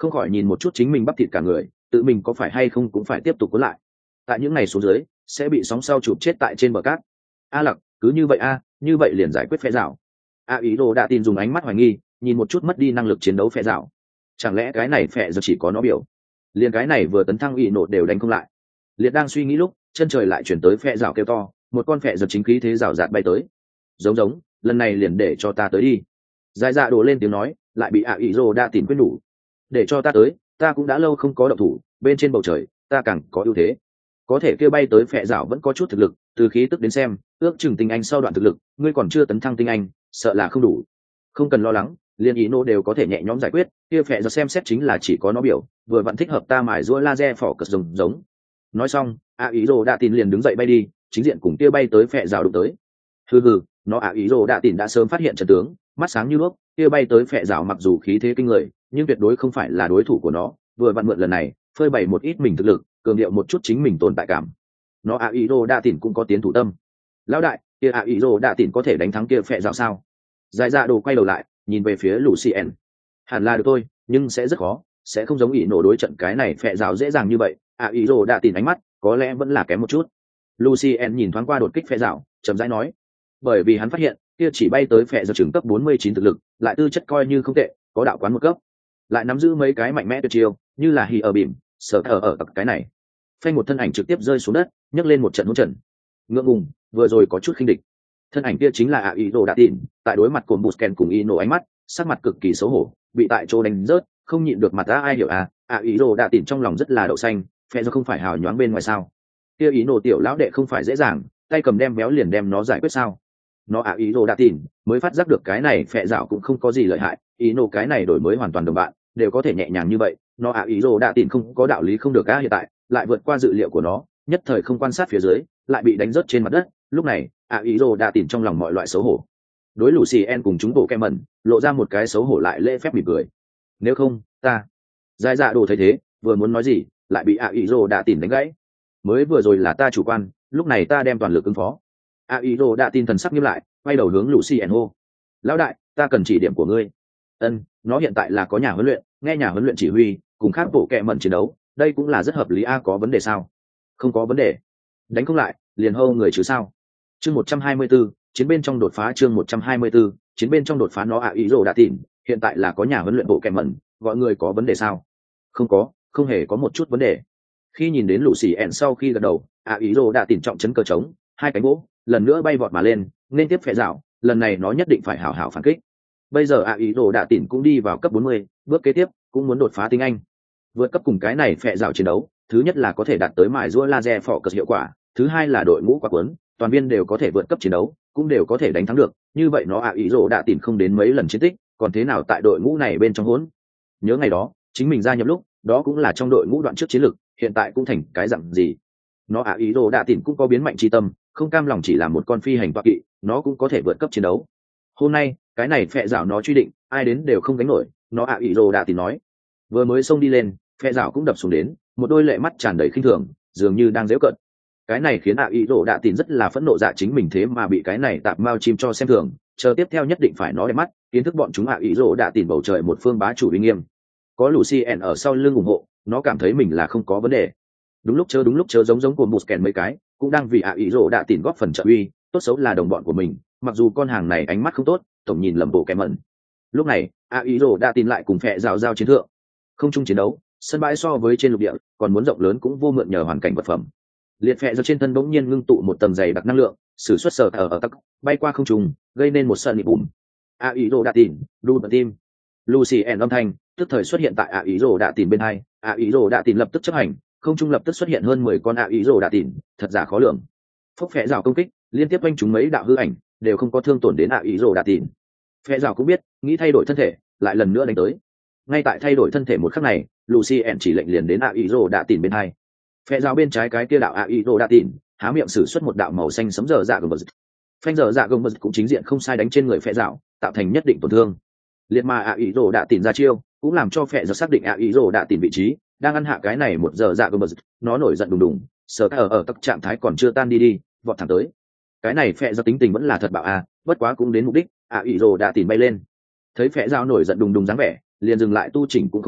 không khỏi nhìn một chút chính mình bắp thịt cả người, tự mình có phải hay không cũng phải tiếp tục cuốn lại, tại những ngày xuống dưới sẽ bị sóng sau chụp chết tại trên bờ cát. A lặc, cứ như vậy a như vậy liền giải quyết phe rào. A ý đồ đã tin dùng ánh mắt hoài nghi nhìn một chút mất đi năng lực chiến đấu phe rào, chẳng lẽ cái này phe giờ chỉ có nó biểu, liền cái này vừa tấn thăng ý nộ đều đánh không lại. Liệt đang suy nghĩ lúc chân trời lại chuyển tới phe rào kêu to, một con phe giật chính khí thế rào rạt bay tới. Giống giống, lần này liền để cho ta tới đi. Dài dạ đổ lên tiếng nói, lại bị A ý đồ đã tìm quên đủ. Để cho ta tới, ta cũng đã lâu không có động thủ, bên trên bầu trời ta càng có ưu thế. Có thể kêu bay tới phe rào vẫn có chút thực lực, từ khí tức đến xem ước chừng tinh anh sau đoạn thực lực ngươi còn chưa tấn thăng tinh anh, sợ là không đủ. Không cần lo lắng, liên ý nô đều có thể nhẹ nhõm giải quyết, kia phe giờ xem xét chính là chỉ có nó biểu vừa vẫn thích hợp ta mài giũa laser phỏ cật rồng giống. Nói xong A ý đồ đã tin liền đứng dậy bay đi, chính diện cùng kia bay tới phe rào đụng tới. Hừ hừ, nó A ý đồ đã tin đã sớm phát hiện trận tướng, mắt sáng như đuốc, kia bay tới phe rào mặc dù khí thế kinh người nhưng tuyệt đối không phải là đối thủ của nó, vừa vặn mượn lần này phơi bày một ít mình thực lực, cường điệu một chút chính mình tồn tại cảm. Nó A ý đồ đã tin cũng có tiến thủ tâm. Lão đại, kia A ý đồ đã tin có thể đánh thắng kia phe rào sao? Dài dạ đồ quay đầu lại nhìn về phía Lucien. Hẳn là được thôi, nhưng sẽ rất khó, sẽ không giống ý nổ đối trận cái này phe rào dễ dàng như vậy. A ý đồ đã tin ánh mắt có lẽ vẫn là kém một chút. Lucien nhìn thoáng qua đột kích phe rào, chậm rãi nói, bởi vì hắn phát hiện kia chỉ bay tới phe rào trường cấp bốn mươi chín thực lực, lại tư chất coi như không tệ, có đạo quán một cấp, lại nắm giữ mấy cái mạnh mẽ tuyệt chiêu, như là hì ở bìm, sở thở ở tập cái này. Phanh một thân ảnh trực tiếp rơi xuống đất, nhấc lên một trận hỗn trận. Ngượng ngùng, vừa rồi có chút khinh địch. Thân ảnh kia chính là A ý đồ đã tin, tại đối mặt cồn Busken cùng y nổ ánh mắt, sắc mặt cực kỳ xấu hổ, bị tại chỗ đánh rớt, không nhịn được mặt ra ai hiểu à? A ý đồ đã tin trong lòng rất là đậu xanh, phe do không phải hào nhoáng bên ngoài sao? Kia ý nổ tiểu lão đệ không phải dễ dàng, tay cầm đem béo liền đem nó giải quyết sao? Nó A ý đồ đã tin, mới phát giác được cái này phe dạo cũng không có gì lợi hại, ý nổ cái này đổi mới hoàn toàn đồng bạn, đều có thể nhẹ nhàng như vậy, nó A ý đồ đã tin không có đạo lý không được á, hiện tại lại vượt qua dự liệu của nó, nhất thời không quan sát phía dưới, lại bị đánh rớt trên mặt đất. Lúc này A ý đồ đã tìm trong lòng mọi loại xấu hổ, đối Lucien cùng chúng bộ kem mẩn lộ ra một cái xấu hổ lại lễ phép mỉm cười. Nếu không ta dài dạ đồ thấy thế vừa muốn nói gì lại bị A ý đồ đã tìm đánh gãy. Mới vừa rồi là ta chủ quan, lúc này ta đem toàn lực ứng phó. A ý đồ đã tin thần sắc nghiêm lại, quay đầu hướng Lucien hô, lão đại, ta cần chỉ điểm của ngươi. Ân, nó hiện tại là có nhà huấn luyện, nghe nhà huấn luyện chỉ huy, cùng khác bộ kệ mẩn chiến đấu, đây cũng là rất hợp lý. A có vấn đề sao? Không có vấn đề, đánh không lại liền hô người chứ sao. Chương một trăm hai mươi 124, chiến bên trong đột phá. Chương một trăm hai mươi 124, chiến bên trong đột phá. Nó A ý đồ đã tìm, hiện tại là có nhà huấn luyện bộ kệ mẩn, gọi người có vấn đề sao? Không có, không hề có một chút vấn đề. Khi nhìn đến Lucien sau khi gật đầu, A ý đồ đã tìm trọng chấn cơ trống, hai cánh gỗ lần nữa bay vọt mà lên, nên tiếp phe rào, lần này nó nhất định phải hảo hảo phản kích. Bây giờ A ý đồ đã tìm cũng đi vào cấp bốn mươi, bước kế tiếp cũng muốn đột phá tinh anh. Vượt cấp cùng cái này phe rào chiến đấu, thứ nhất là có thể đạt tới mài giũa laser phỏ cật hiệu quả, thứ hai là đội ngũ quá cuốn, toàn viên đều có thể vượt cấp chiến đấu, cũng đều có thể đánh thắng được. Như vậy nó A ý đồ đã tìm không đến mấy lần chiến tích, còn thế nào tại đội ngũ này bên trong hỗn. Nhớ ngày đó chính mình gia nhập lúc đó cũng là trong đội ngũ đoạn trước chiến lược, hiện tại cũng thành cái dạng gì. Nó A ý đồ đã tìm cũng có biến mạnh chi tâm, không cam lòng chỉ là một con phi hành toa kỵ, nó cũng có thể vượt cấp chiến đấu. Hôm nay cái này phe rào nó truy định, ai đến đều không gánh nổi. Nó A ý đồ đã tìm nói, vừa mới xông đi lên, phe rào cũng đập xuống đến, một đôi lệ mắt tràn đầy khinh thường, dường như đang giễu cợt. Cái này khiến A ý đồ đã tìm rất là phẫn nộ, dạ chính mình thế mà bị cái này tạp mao chim cho xem thường, chờ tiếp theo nhất định phải nó đẹp mắt, kiến thức bọn chúng. A ý đồ đã tìm bầu trời một phương bá chủ uy nghiêm, có Lucien ở sau lưng ủng hộ, nó cảm thấy mình là không có vấn đề. Đúng lúc chớ đúng lúc chớ giống giống của một kèn mấy cái cũng đang vì A ý đồ đã tìm góp phần trợ uy, tốt xấu là đồng bọn của mình, mặc dù con hàng này ánh mắt không tốt, tổng nhìn lầm bộ kèm mẩn. Lúc này A ý đồ đã tìm lại cùng phe rào giao chiến thượng, không chung chiến đấu, sân bãi so với trên lục địa còn muốn rộng lớn, cũng vô mượn nhờ hoàn cảnh vật phẩm. Liệt phe do trên thân bỗng nhiên ngưng tụ một tầng dày đặc năng lượng, sử xuất sở ở ở tắc bay qua không trung, gây nên một sợi nị bùm. A ý đồ đã tìm đu bật tim, Lucien âm thanh tức thời xuất hiện tại A ý đồ đã tìm bên hai. A ý đồ đã tìm lập tức chấp hành, không trung lập tức xuất hiện hơn mười con A ý đồ đã tìm, thật giả khó lường. Phốc phe rào công kích liên tiếp quanh chúng mấy đạo hư ảnh, đều không có thương tổn đến A ý đồ đã tìm. Phe rào cũng biết nghĩ thay đổi thân thể, lại lần nữa đánh tới. Ngay tại thay đổi thân thể một khắc này, Lucien chỉ lệnh liền đến A ý đồ đã tìm bên hai. Phe rào bên trái cái kia đạo A ý đồ đã tìm há miệng sử xuất một đạo màu xanh sấm dở dạ gồng bật, phanh dở dạ gồng bật cũng chính diện không sai đánh trên người phe rào, tạo thành nhất định tổn thương. Liệt mà A ý đồ đã tìm ra chiêu, cũng làm cho phe rào xác định A ý đồ đã tìm vị trí đang ăn hạ cái này một giờ dạ gồng bật. Nó nổi giận đùng đùng, sờ ở ở các trạng thái còn chưa tan đi đi, vọt thẳng tới. Cái này phe rào tính tình vẫn là thật bạo a, bất quá cũng đến mục đích. A ý đồ đã tìm bay lên, thấy phe rào nổi giận đùng đùng dáng vẻ, liền dừng lại tu chỉnh cũng không có,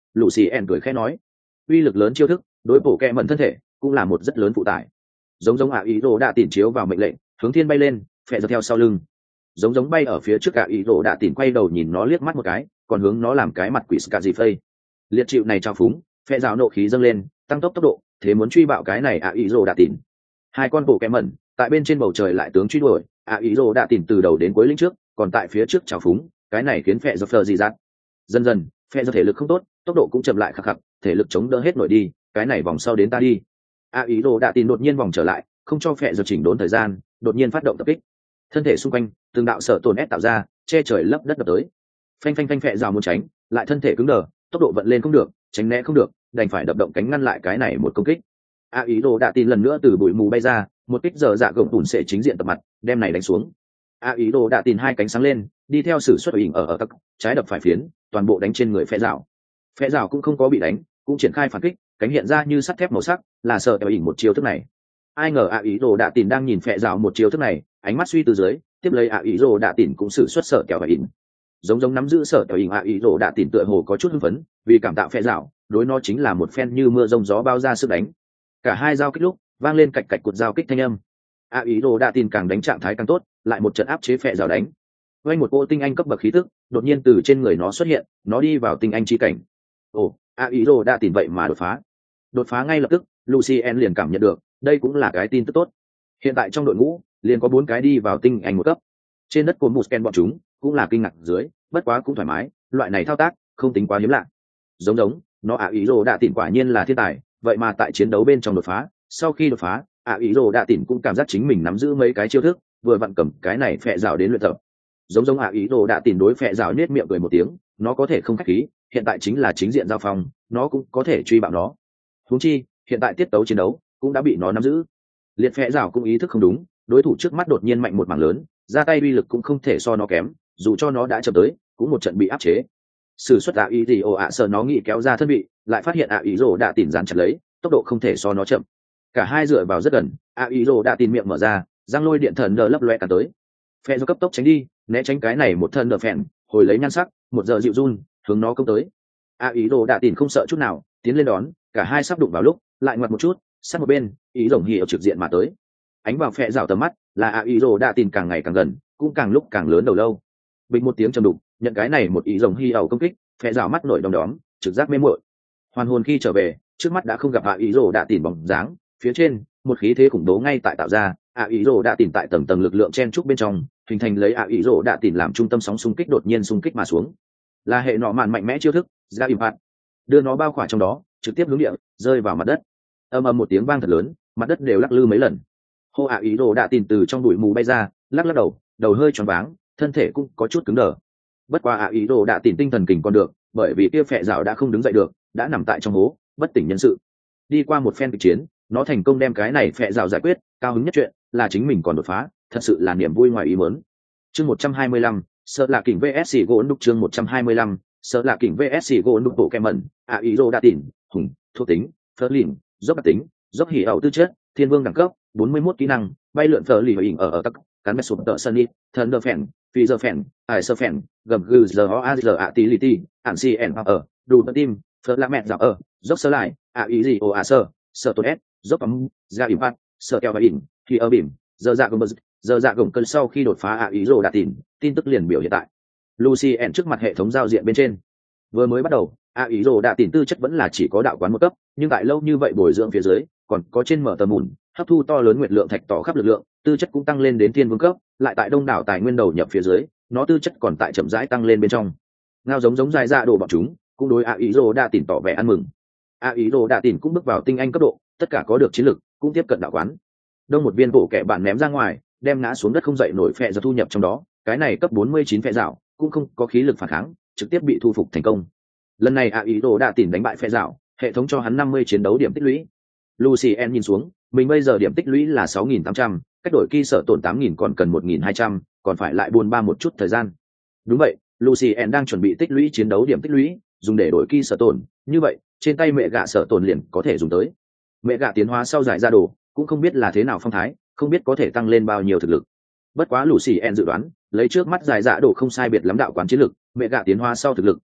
Lucien cười khẽ nói, uy lực lớn chiêu thức đối bổ kẹ mẩn thân thể cũng là một rất lớn phụ tải. Giống giống ạ ý rồ đã tìm chiếu vào mệnh lệnh, hướng thiên bay lên, phệ dọc theo sau lưng. Giống giống bay ở phía trước ạ ý rồ đã tìm quay đầu nhìn nó liếc mắt một cái, còn hướng nó làm cái mặt quỷ ska gì phây. Liệt chịu này trao phúng, phệ rào nộ khí dâng lên, tăng tốc tốc độ, thế muốn truy bạo cái này ạ ý rồ đã tìm. Hai con bổ kẹ mẩn tại bên trên bầu trời lại tướng truy đuổi, ạ ý rồ đã tìm từ đầu đến cuối lĩnh trước, còn tại phía trước trào phúng, cái này khiến phệ dọc phờ gì rát. Dần dần, phệ dọc thể lực không tốt, tốc độ cũng chậm lại khắc khắc, thể lực chống đỡ hết nổi đi, cái này vòng sau đến ta đi. A ý đồ đã tìm đột nhiên vòng trở lại, không cho phệ giật chỉnh đốn thời gian, đột nhiên phát động tập kích. Thân thể xung quanh từng đạo sở tổn ép tạo ra, che trời lấp đất đập tới. Phanh phanh phanh phệ rào muốn tránh, lại thân thể cứng đờ, tốc độ vận lên không được, tránh né không được, đành phải đập động cánh ngăn lại cái này một công kích. A ý đồ đã tìm lần nữa từ bụi mù bay ra, một kích giờ dạ gồng tủn sẽ chính diện tập mặt, đem này đánh xuống. A ý đồ đã tìm hai cánh sáng lên, đi theo sử xuất hình ở ở tắc, trái đập phải phiến, toàn bộ đánh trên người phệ rào. Phệ rào cũng không có bị đánh, cũng triển khai phản kích, cánh hiện ra như sắt thép màu sắc, là sợ ỉn một chiêu thức này. Ai ngờ ạ ý đồ đã tìm đang nhìn phệ rào một chiêu thức này, ánh mắt suy từ dưới, tiếp lấy ạ ý đồ đã tìm cũng sử xuất sợ kẹo ỉn. Giống giống nắm giữ sợ kẹo ỉn ạ ý đồ đã tìm tựa hồ có chút hưng phấn, vì cảm tạo phệ rào, đối nó chính là một phen như mưa rông gió bao ra sức đánh. Cả hai giao kích lúc vang lên cạch cạch cột giao kích thanh âm. ạ ý đồ đã tìm càng đánh trạng thái càng tốt, lại một trận áp chế phệ rào đánh. Quay một cô tinh anh cấp bậc khí tức, đột nhiên từ trên người nó xuất hiện, nó đi vào tinh anh chi cảnh. Ồ, a ý đồ đã tìm vậy mà đột phá đột phá ngay lập tức. Lucien liền cảm nhận được đây cũng là cái tin tức tốt. Hiện tại trong đội ngũ liền có bốn cái đi vào tinh anh một cấp. Trên đất của Musken bọn chúng cũng là kinh ngạc dưới, bất quá cũng thoải mái, loại này thao tác không tính quá hiếm lạ. Giống giống nó a ý đồ đã tìm quả nhiên là thiên tài, vậy mà tại chiến đấu bên trong đột phá. Sau khi đột phá, a ý đồ đã tìm cũng cảm giác chính mình nắm giữ mấy cái chiêu thức, vừa vặn cầm cái này phệ rào đến luyện tập. Giống giống a ý đồ đã tìm đối phệ rào nết miệng cười một tiếng, nó có thể không khách khí, hiện tại chính là chính diện giao phong, nó cũng có thể truy bạo nó. Huống chi hiện tại tiết tấu chiến đấu cũng đã bị nó nắm giữ. Liệt phệ rào cũng ý thức không đúng, đối thủ trước mắt đột nhiên mạnh một mảng lớn, ra tay uy lực cũng không thể so nó kém, dù cho nó đã chậm tới cũng một trận bị áp chế. Sử xuất ạ ý gì ồ ạ sợ nó nghĩ kéo ra thân vị, lại phát hiện ạ ý rồ đã tìm dán chặt lấy, tốc độ không thể so nó chậm. Cả hai dựa vào rất gần, ạ ý rồ đã tìm miệng mở ra, răng lôi điện thần đờ lấp loe cả tới. Phệ do cấp tốc tránh đi, né tránh cái này một thân đờ phèn, hồi lấy nhan sắc, một giờ dịu run hướng nó công tới. A ý đồ đã tìm không sợ chút nào, tiến lên đón, cả hai sắp đụng vào lúc lại ngoặt một chút, sát một bên, ý rồng hì ở trực diện mà tới. Ánh vào phệ rào tầm mắt, là A ý đồ đã tìm càng ngày càng gần, cũng càng lúc càng lớn đầu lâu. Bình một tiếng trầm đục, nhận cái này một ý rồng hì ẩu công kích, phệ rào mắt nổi đom đóm, trực giác mê muội. Hoàn hồn khi trở về, trước mắt đã không gặp A ý đồ đã tìm bóng dáng, phía trên một khí thế khủng bố ngay tại tạo ra. A ý đồ đã tìm tại tầng tầng lực lượng chen trúc bên trong, hình thành lấy A ý đồ đã tìm làm trung tâm sóng xung kích đột nhiên xung kích mà xuống. Là hệ nọ mạn mạnh mẽ chiêu thức ra impact, đưa nó bao khỏa trong đó, trực tiếp hướng địa rơi vào mặt đất. Ầm ầm một tiếng vang thật lớn, mặt đất đều lắc lư mấy lần. Hô ạ ý đồ đã tìm từ trong bụi mù bay ra, lắc lắc đầu, đầu hơi tròn váng, thân thể cũng có chút cứng đờ. Bất quá ạ ý đồ đã tìm tinh thần kình còn được, bởi vì kia phệ rào đã không đứng dậy được, đã nằm tại trong hố, bất tỉnh nhân sự. Đi qua một phen kịch chiến, nó thành công đem cái này phệ rào giải quyết, cao hứng nhất chuyện là chính mình còn đột phá, thật sự là niềm vui ngoài ý muốn. Chương một trăm hai mươi lăm, sợ là kỉnh vs gỗ đục. Chương một trăm hai mươi lăm, sợ là kỉnh vs gỗ đục. Bộ kem mẩn ạ ý đồ đã tìm hùng thuộc tính phớt lìn dốc đặc tính dốc hỉ ẩu tư chất thiên vương đẳng cấp bốn mươi mốt kỹ năng bay lượn phở lì hình ở ở tắc cắn mét sụp tợ sân đi thần đờ phèn phi giờ phèn ải sơ phèn gầm gừ giờ ho a giờ ạ tí lì ti ản si ẻn ở đủ tơ tim phớt la mẹt dạo ở dốc sơ lại ạ ý gì ồ ạ sơ sợ tốt ép dốc ấm ra ỉm phát sợ keo và ỉm khi ở bỉm giờ dạ gồng giờ dạ gồng cơn sau khi đột phá ạ ý đồ đã tìm tin tức liền biểu hiện tại Lucien trước mặt hệ thống giao diện bên trên. Vừa mới bắt đầu, A ý đồ đã tìm tư chất vẫn là chỉ có đạo quán một cấp, nhưng tại lâu như vậy bồi dưỡng phía dưới, còn có trên mở tờ mùn, hấp thu to lớn nguyệt lượng thạch tỏ khắp lực lượng, tư chất cũng tăng lên đến thiên vương cấp, lại tại đông đảo tài nguyên đầu nhập phía dưới, nó tư chất còn tại chậm rãi tăng lên bên trong. Ngao giống giống dài ra đồ bọn chúng, cũng đối A ý đồ đã tìm tỏ vẻ ăn mừng. A ý đồ đã tìm cũng bước vào tinh anh cấp độ, tất cả có được chiến lực, cũng tiếp cận đạo quán. Đông một viên bộ kẻ bạn ném ra ngoài, đem ngã xuống đất không dậy nổi phệ giờ thu nhập trong đó, cái này cấp bốn mươi chín phệ rào, cũng không có khí lực phản kháng, trực tiếp bị thu phục thành công. Lần này A ý đồ đã tìm đánh bại phệ rào, hệ thống cho hắn năm mươi chiến đấu điểm tích lũy. Lucien nhìn xuống, mình bây giờ điểm tích lũy là sáu nghìn tám trăm, cách đổi kỳ sở tổn tám nghìn còn cần một nghìn hai trăm, còn phải lại buồn ba một chút thời gian. Đúng vậy, Lucien đang chuẩn bị tích lũy chiến đấu điểm tích lũy, dùng để đổi kỳ sở tổn, như vậy, trên tay mẹ gạ sở tổn liền có thể dùng tới. Mẹ gạ tiến hóa sau giải ra đồ, cũng không biết là thế nào phong thái, không biết có thể tăng lên bao nhiêu thực lực. Bất quá Lucien dự đoán, lấy trước mắt giải dạ đồ không sai biệt lắm đạo quán chiến lực, mẹ gạ tiến hóa sau thực lực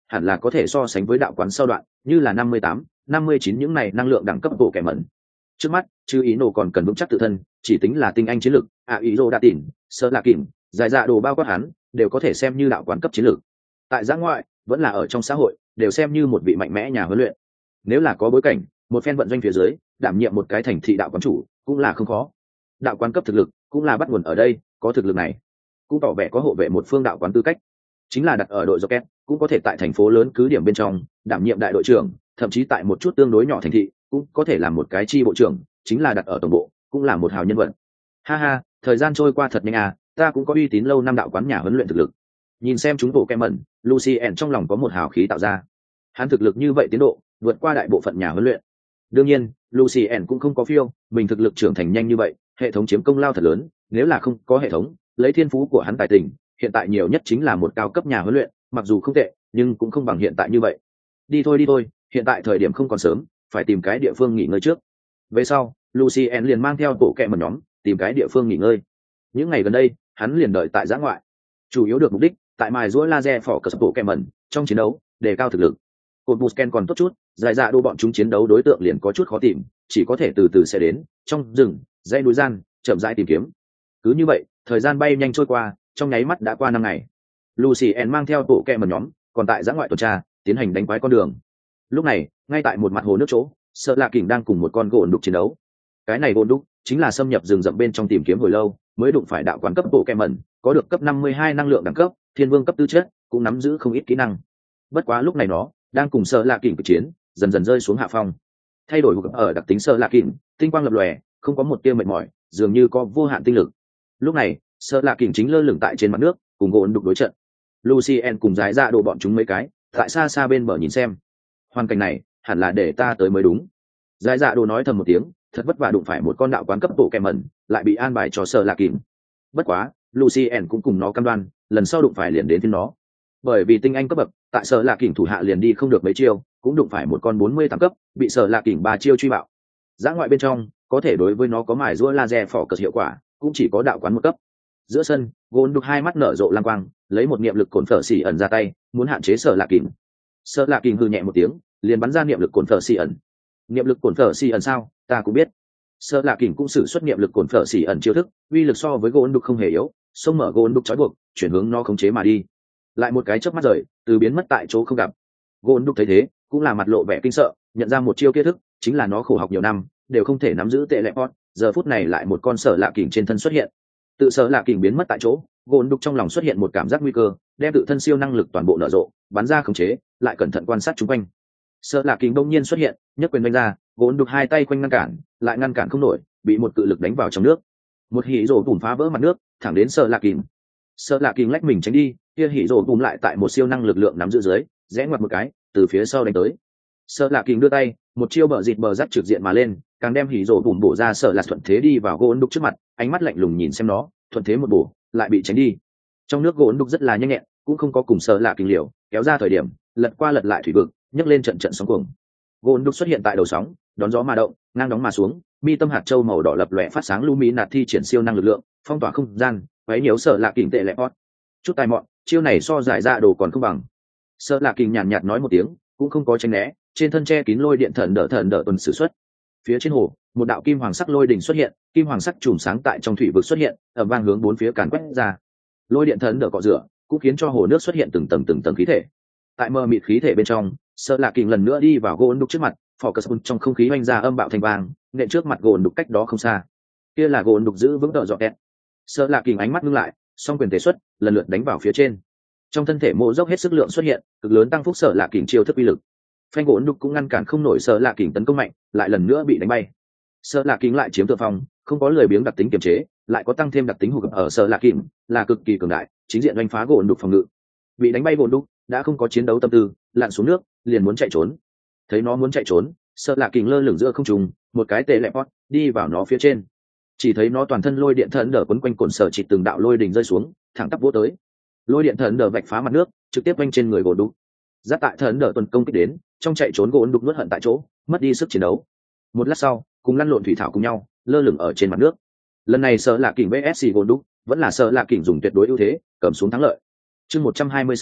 hẳn là có thể so sánh với đạo quán sau đoạn như là năm mươi tám năm mươi chín những này năng lượng đẳng cấp bộ kẻ mẩn. Trước mắt chứ ý nổ còn cần vững chắc tự thân, chỉ tính là tinh anh chiến lược à ý rô đã tỉn sợ là kìm dài dạ đồ bao quát hắn đều có thể xem như đạo quán cấp chiến lược. Tại giã ngoại vẫn là ở trong xã hội đều xem như một vị mạnh mẽ nhà huấn luyện. Nếu là có bối cảnh một phen vận doanh phía dưới đảm nhiệm một cái thành thị đạo quán chủ cũng là không khó. Đạo quán cấp thực lực cũng là bắt nguồn ở đây, có thực lực này cũng tỏ vẻ có hộ vệ một phương đạo quán tư cách. Chính là đặt ở đội Rocket cũng có thể tại thành phố lớn cứ điểm bên trong đảm nhiệm đại đội trưởng, thậm chí tại một chút tương đối nhỏ thành thị cũng có thể làm một cái chi bộ trưởng, chính là đặt ở tổng bộ cũng là một hào nhân vật. Ha ha, thời gian trôi qua thật nhanh à, ta cũng có uy tín lâu năm đạo quán nhà huấn luyện thực lực. Nhìn xem chúng bộ kem mẩn, Lucien trong lòng có một hào khí tạo ra. Hắn thực lực như vậy tiến độ vượt qua đại bộ phận nhà huấn luyện. Đương nhiên, Lucien cũng không có phiêu, mình thực lực trưởng thành nhanh như vậy, hệ thống chiếm công lao thật lớn, nếu là không có hệ thống, lấy thiên phú của hắn tài tình, hiện tại nhiều nhất chính là một cao cấp nhà huấn luyện, mặc dù không tệ, nhưng cũng không bằng hiện tại như vậy. Đi thôi đi thôi, hiện tại thời điểm không còn sớm, phải tìm cái địa phương nghỉ ngơi trước. Về sau, Lucien liền mang theo bộ kệ một nhóm, tìm cái địa phương nghỉ ngơi. Những ngày gần đây, hắn liền đợi tại giã ngoại, chủ yếu được mục đích, tại mài giũa laser phỏ cờ bộ kệ mẩn, trong chiến đấu, đề cao thực lực. Cột Busken còn tốt chút, dài dạ đô bọn chúng chiến đấu đối tượng liền có chút khó tìm, chỉ có thể từ từ sẽ đến, trong rừng, dãy núi gian, chậm rãi tìm kiếm. Cứ như vậy, thời gian bay nhanh trôi qua, trong nháy mắt đã qua năm ngày. Lucien mang theo bộ kệ mẩn nhóm, còn tại giã ngoại tuần tra, tiến hành đánh quái con đường. Lúc này, ngay tại một mặt hồ nước chỗ, Sợ Lạ Kình đang cùng một con gỗ đục chiến đấu. Cái này gỗ đục chính là xâm nhập rừng rậm bên trong tìm kiếm hồi lâu, mới đụng phải đạo quán cấp bộ kệ mẩn, có được cấp năm mươi hai năng lượng đẳng cấp, thiên vương cấp tư chất, cũng nắm giữ không ít kỹ năng. Bất quá lúc này nó đang cùng Sợ Lạ Kình chiến, dần dần rơi xuống hạ phong. Thay đổi ở đặc tính Sợ Lạ Kình, tinh quang lập lòe, không có một tia mệt mỏi, dường như có vô hạn tinh lực. Lúc này, Sợ Lạ Kình chính lơ lửng tại trên mặt nước, cùng gỗ đục đối trận. Lucien cùng giải ra đồ bọn chúng mấy cái, tại xa xa bên bờ nhìn xem. Hoàn cảnh này, hẳn là để ta tới mới đúng. Giải dạ đồ nói thầm một tiếng, thật vất vả đụng phải một con đạo quán cấp bộ kèm mẩn, lại bị an bài cho Sợ Lạ Kình. Bất quá, Lucien cũng cùng nó cam đoan, lần sau đụng phải liền đến phiên nó. Bởi vì tinh anh cấp bậc, tại Sợ Lạ Kình thủ hạ liền đi không được mấy chiêu, cũng đụng phải một con bốn mươi tám cấp, bị Sợ Lạ Kình ba chiêu truy bạo. Giã ngoại bên trong, có thể đối với nó có mài giũa laser phỏ cờ hiệu quả, cũng chỉ có đạo quán một cấp. Giữa sân, gôn đục hai mắt nở rộ lang quang, lấy một niệm lực cồn phở xỉ ẩn ra tay, muốn hạn chế Sợ Lạ Kình. Sợ Lạ Kình hừ nhẹ một tiếng, liền bắn ra niệm lực cồn phở xỉ ẩn. Niệm lực cồn phở xỉ ẩn sao? Ta cũng biết. Sợ Lạ Kình cũng sử xuất niệm lực cồn phở xỉ ẩn chiêu thức, uy lực so với gôn đục không hề yếu, xông mở gôn đục trói buộc, chuyển hướng nó khống chế mà đi. Lại một cái chớp mắt rời, từ biến mất tại chỗ không gặp. Gôn đục thấy thế, cũng là mặt lộ vẻ kinh sợ, nhận ra một chiêu kia thức, chính là nó khổ học nhiều năm, đều không thể nắm giữ tệ lệ pot, giờ phút này lại một con Sợ Lạ Kình trên thân xuất hiện. Tự Sợ Lạ Kình biến mất tại chỗ, gôn đục trong lòng xuất hiện một cảm giác nguy cơ, đem tự thân siêu năng lực toàn bộ nở rộ, bắn ra khống chế, lại cẩn thận quan sát chúng quanh. Sợ Lạ Kình đông nhiên xuất hiện, nhấc quyền đánh ra, gôn đục hai tay quanh ngăn cản, lại ngăn cản không nổi, bị một cự lực đánh vào trong nước. Một hỉ rồ bùm phá vỡ mặt nước, thẳng đến Sợ Lạ Kình. Sợ Lạ Kình lách mình tránh đi, kia hỉ rồ bùm lại tại một siêu năng lực lượng nắm giữ dưới, rẽ ngoặt một cái, từ phía sau đánh tới. Sợ Lạ Kình đưa tay, một chiêu bờ dịt bờ rắc trực diện mà lên, càng đem hỉ rồ bùm bổ ra. Sợ Lạ thuận thế đi vào gôn đục trước mặt, ánh mắt lạnh lùng nhìn xem nó, thuận thế một bổ, lại bị tránh đi. Trong nước gôn đục rất là nhanh nhẹn, cũng không có cùng Sợ Lạ Kình liều, kéo ra thời điểm, lật qua lật lại thủy vực, nhấc lên trận trận sóng cuồng. Gôn đục xuất hiện tại đầu sóng, đón gió mà động, ngang đóng mà xuống, mi tâm hạt châu màu đỏ lập lòe phát sáng lưu mỹ nạt thi triển siêu năng lực lượng, phong tỏa không gian, quấy nhiễu Sợ Lạ Kình tệ lệ hot. Chút tài mọn, chiêu này so giải ra đồ còn không bằng. Sợ Lạ Kình nhàn nhạt nói một tiếng, cũng không có tránh né, trên thân che kín lôi điện thần đỡ thần đỡ tuần sử xuất. Phía trên hồ, một đạo kim hoàng sắc lôi đỉnh xuất hiện, kim hoàng sắc chùm sáng tại trong thủy vực xuất hiện, ầm vang hướng bốn phía càn quét ra. Lôi điện thần đỡ cọ rửa, cũng khiến cho hồ nước xuất hiện từng tầng từng tầng khí thể. Tại mờ mịt khí thể bên trong, Sợ Lạ Kình lần nữa đi vào gỗ đục trước mặt, Focus trong không khí oanh ra âm bạo thành vang, nện trước mặt gỗ đục cách đó không xa. Kia là gỗ đục giữ vững tợ dọ kẹt. Sợ Lạ Kình ánh mắt ngưng lại, song quyền thể xuất, lần lượt đánh vào phía trên. Trong thân thể mộ dốc hết sức lượng xuất hiện, cực lớn tăng phúc Sợ Lạ Kình chiêu thức uy lực. Phanh gỗ đục cũng ngăn cản không nổi Sợ Lạ Kình tấn công mạnh, lại lần nữa bị đánh bay. Sợ Lạ Kình lại chiếm thượng phong, không có lười biếng đặc tính kiềm chế, lại có tăng thêm đặc tính hụt ở Sợ Lạ Kình, là cực kỳ cường đại, chính diện đánh phá gỗ đục phòng ngự. Bị đánh bay gỗ đục, đã không có chiến đấu tâm tư, lặn xuống nước, liền muốn chạy trốn. Thấy nó muốn chạy trốn, Sợ Lạ Kình lơ lửng giữa không trung, một cái tê lệ pot đi vào nó phía trên. Chỉ thấy nó toàn thân lôi điện thần đỡ quấn quanh cồn sở chỉ từng đạo lôi đình rơi xuống, thẳng tắp vỗ tới. Lôi điện thần đỡ vạch phá mặt nước, trực tiếp quanh trên người gỗ đục. Giáp tại thần đỡ tuần công kích đến, trong chạy trốn gỗ đục nuốt hận tại chỗ, mất đi sức chiến đấu. Một lát sau, cùng lăn lộn thủy thảo cùng nhau, lơ lửng ở trên mặt nước. Lần này Sợ Lạ Kình vs gỗ đục, vẫn là Sợ Lạ Kình dùng tuyệt đối ưu thế, cầm xuống thắng lợi. Chương một trăm hai mươi sáu,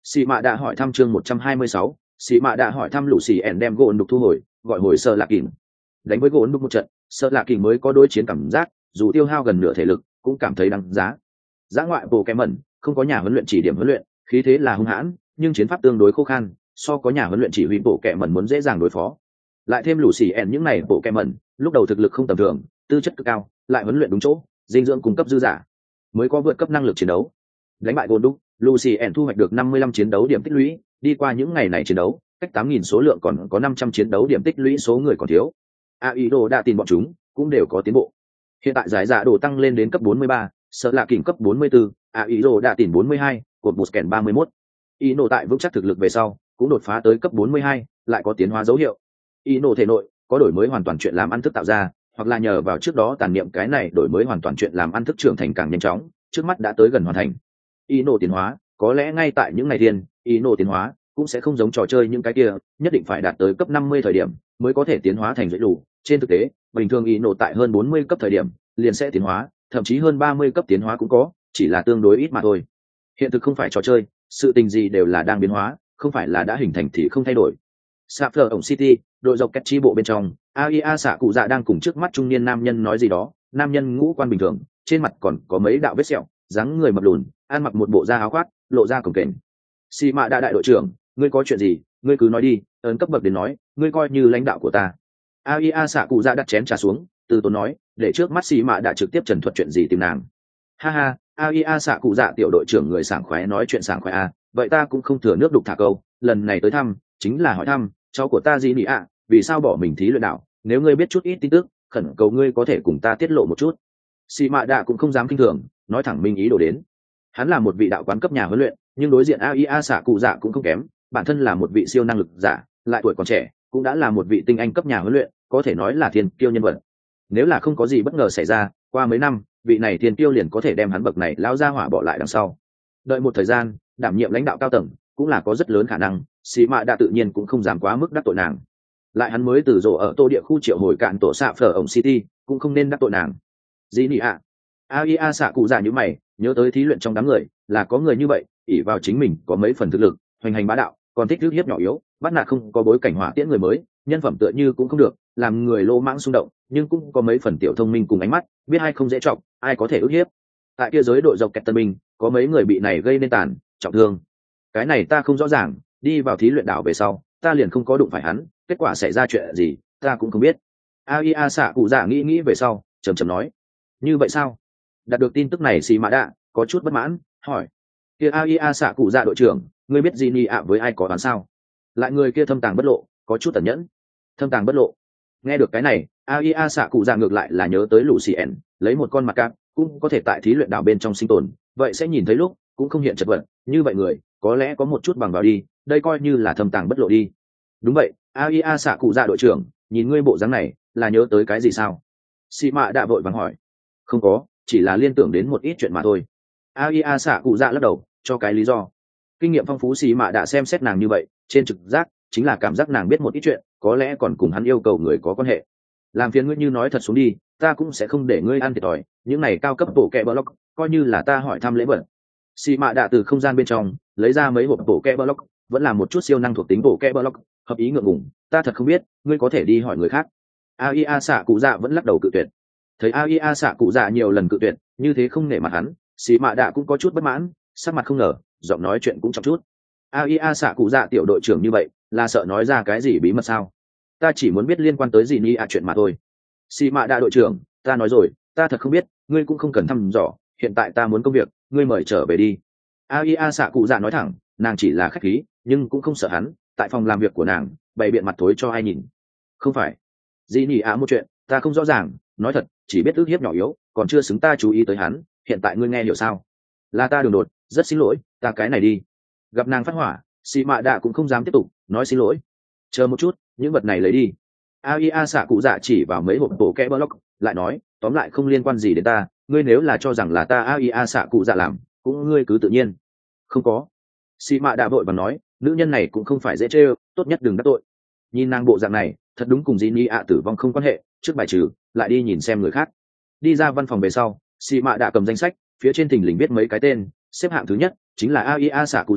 Sĩ Mạ đã hỏi thăm chương một trăm hai mươi sáu, Sĩ Mạ đã hỏi thăm Lucy ẻn đem gỗ đục thu hồi, gọi hồi Sở Lạc Kình. Đánh với gỗ đục một trận, Sở Lạc Kình mới có đối chiến cảm giác, dù tiêu hao gần nửa thể lực, cũng cảm thấy đáng giá. Dã ngoại bộ kém mẩn, không có nhà huấn luyện chỉ điểm huấn luyện, khí thế là hung hãn, nhưng chiến pháp tương đối khô khan, so có nhà huấn luyện chỉ huy bộ kẻ mẩn muốn dễ dàng đối phó. Lại thêm Lucy ẻn những này bộ kẻ mẩn, lúc đầu thực lực không tầm thường, tư chất cực cao, lại huấn luyện đúng chỗ, dinh dưỡng cung cấp dư giả, mới có vượt cấp năng lực chiến đấu. Đánh bại Gonduk, Lucy ẻn thu hoạch được năm mươi lăm chiến đấu điểm tích lũy, đi qua những ngày này chiến đấu, cách tám nghìn số lượng còn có năm trăm chiến đấu điểm tích lũy số người còn thiếu. Aido đã tìm bọn chúng, cũng đều có tiến bộ. Hiện tại giải dạ đồ tăng lên đến cấp bốn mươi ba, Sở Lạc Kình cấp bốn mươi tư, Aido đã tìm bốn mươi hai, cột bột kèn ba mươi mốt. Ino tại vững chắc thực lực về sau, cũng đột phá tới cấp bốn mươi hai, lại có tiến hóa dấu hiệu. Ino thể nội có đổi mới hoàn toàn chuyện làm ăn thức tạo ra, hoặc là nhờ vào trước đó tàn niệm cái này đổi mới hoàn toàn chuyện làm ăn thức trưởng thành càng nhanh chóng, trước mắt đã tới gần hoàn thành. Ino tiến hóa, có lẽ ngay tại những ngày tiên, Ino tiến hóa cũng sẽ không giống trò chơi những cái kia, nhất định phải đạt tới cấp năm mươi thời điểm mới có thể tiến hóa thành dễ đủ. Trên thực tế, bình thường Ino tại hơn bốn mươi cấp thời điểm liền sẽ tiến hóa, thậm chí hơn ba mươi cấp tiến hóa cũng có, chỉ là tương đối ít mà thôi. Hiện thực không phải trò chơi, sự tình gì đều là đang biến hóa, không phải là đã hình thành thì không thay đổi. Sapphire ổng City, đội dọc kẹt chi bộ bên trong, a i a xạ cụ dạ đang cùng trước mắt trung niên nam nhân nói gì đó. Nam nhân ngũ quan bình thường, trên mặt còn có mấy đạo vết sẹo, dáng người mập lùn, ăn mặc một bộ da áo khoác, lộ ra cồng kềnh. Xì mạ đại đại đội trưởng, ngươi có chuyện gì, ngươi cứ nói đi, ấn cấp bậc đến nói, ngươi coi như lãnh đạo của ta. a i a xạ cụ dạ đặt chén trà xuống, từ tốn nói, để trước mắt xì mạ đã trực tiếp trần thuật chuyện gì tìm nàng. Ha ha, a i a xạ cụ dạ tiểu đội trưởng người sảng khoái nói chuyện sảng khoái a, vậy ta cũng không thừa nước đục thả câu, lần này tới thăm chính là hỏi thăm cháu của ta gì nị ạ, vì sao bỏ mình thí luyện đạo, nếu ngươi biết chút ít tin tức, khẩn cầu ngươi có thể cùng ta tiết lộ một chút. Xì mạ đạ cũng không dám kinh thường, nói thẳng minh ý đồ đến. Hắn là một vị đạo quán cấp nhà huấn luyện, nhưng đối diện a i a xạ cụ dạ cũng không kém, bản thân là một vị siêu năng lực giả, lại tuổi còn trẻ, cũng đã là một vị tinh anh cấp nhà huấn luyện, có thể nói là thiên kiêu nhân vật. Nếu là không có gì bất ngờ xảy ra, qua mấy năm vị này thiên kiêu liền có thể đem hắn bậc này lão ra hỏa bỏ lại đằng sau. Đợi một thời gian, đảm nhiệm lãnh đạo cao tầng cũng là có rất lớn khả năng, xì mạ đã tự nhiên cũng không dám quá mức đắc tội nàng. Lại hắn mới từ rổ ở tô địa khu triệu hồi cạn tổ xạ phở ổng city, cũng không nên đắc tội nàng. Gì nị ạ? a i a xạ cụ già như mày, nhớ tới thí luyện trong đám người là có người như vậy, ỷ vào chính mình có mấy phần thực lực, hoành hành bá đạo, còn thích rước hiếp nhỏ yếu, bắt nạt không có bối cảnh hỏa tiễn người mới, nhân phẩm tựa như cũng không được, làm người lô mãng xung động, nhưng cũng có mấy phần tiểu thông minh cùng ánh mắt, biết ai không dễ trọng, ai có thể ức hiếp. Tại kia giới đội dọc kẹt tân binh, có mấy người bị này gây nên tàn trọng thương, cái này ta không rõ ràng, đi vào thí luyện đảo về sau ta liền không có đụng phải hắn, kết quả xảy ra chuyện gì ta cũng không biết. a i a xạ cụ dạ nghĩ nghĩ về sau trầm trầm nói, như vậy sao? Đạt được tin tức này xì mã đạ có chút bất mãn, hỏi, kia a i a xạ cụ dạ đội trưởng, ngươi biết gì ni ạ với ai có đoán sao? Lại người kia thâm tàng bất lộ, có chút tẩn nhẫn. Thâm tàng bất lộ? Nghe được cái này, a i a xạ cụ dạ ngược lại là nhớ tới Lucien, lấy một con mặt cạp cũng có thể tại thí luyện đảo bên trong sinh tồn, vậy sẽ nhìn thấy lúc cũng không hiện chật vật, như vậy người có lẽ có một chút bằng vào đi, đây coi như là thâm tàng bất lộ đi. Đúng vậy, a i a xạ cụ dạ đội trưởng, nhìn ngươi bộ dáng này là nhớ tới cái gì sao? Xì mạ đã vội vàng hỏi. Không có, chỉ là liên tưởng đến một ít chuyện mà thôi. a i a xạ cụ dạ lắc đầu, cho cái lý do. Kinh nghiệm phong phú xì mạ đã xem xét nàng như vậy, trên trực giác chính là cảm giác nàng biết một ít chuyện, có lẽ còn cùng hắn yêu cầu người có quan hệ. Làm phiền ngươi như nói thật xuống đi, ta cũng sẽ không để ngươi ăn thiệt thòi, những này cao cấp bộ kẹ block coi như là ta hỏi thăm lễ vật. Xì mạ đã từ không gian bên trong lấy ra mấy hộp bộ kẹ block, vẫn là một chút siêu năng thuộc tính bộ kẹ block, hợp ý ngượng ngùng, ta thật không biết, ngươi có thể đi hỏi người khác. a i a xạ cụ dạ vẫn lắc đầu cự tuyệt. Thấy a i a xạ cụ dạ nhiều lần cự tuyệt như thế không nể mặt hắn, xì mạ đã cũng có chút bất mãn, sắc mặt không ngờ, giọng nói chuyện cũng trọng chút. a i a xạ cụ dạ tiểu đội trưởng như vậy là sợ nói ra cái gì bí mật sao? Ta chỉ muốn biết liên quan tới gì ni ạ chuyện mà thôi. Xì mạ đã đội trưởng, ta nói rồi, ta thật không biết, ngươi cũng không cần thăm dò, hiện tại ta muốn công việc, ngươi mời trở về đi. a i a xạ cụ dạ nói thẳng, nàng chỉ là khách khí, nhưng cũng không sợ hắn, tại phòng làm việc của nàng bày biện mặt thối cho ai nhìn. Không phải gì nhỉ ạ, một chuyện ta không rõ ràng, nói thật chỉ biết ước hiếp nhỏ yếu, còn chưa xứng ta chú ý tới hắn, hiện tại ngươi nghe hiểu sao? Là ta đường đột, rất xin lỗi, ta cái này đi. Gặp nàng phát hỏa, xì mạ đạ cũng không dám tiếp tục nói xin lỗi. Chờ một chút, những vật này lấy đi. a i a xạ cụ dạ chỉ vào mấy hộp bộ kẽ block, lại nói, tóm lại không liên quan gì đến ta, ngươi nếu là cho rằng là ta a i a xạ cụ dạ làm, cũng ngươi cứ tự nhiên. Không có. Xì mạ đạ vội và nói, nữ nhân này cũng không phải dễ trêu, tốt nhất đừng đắc tội. Nhìn nàng bộ dạng này thật đúng cùng Jinny ạ tử vong không quan hệ, trước bài trừ lại đi nhìn xem người khác. Đi ra văn phòng về sau, xì mạ đã cầm danh sách, phía trên thình lình viết mấy cái tên, xếp hạng thứ nhất chính là a i a xạ cụ dạ,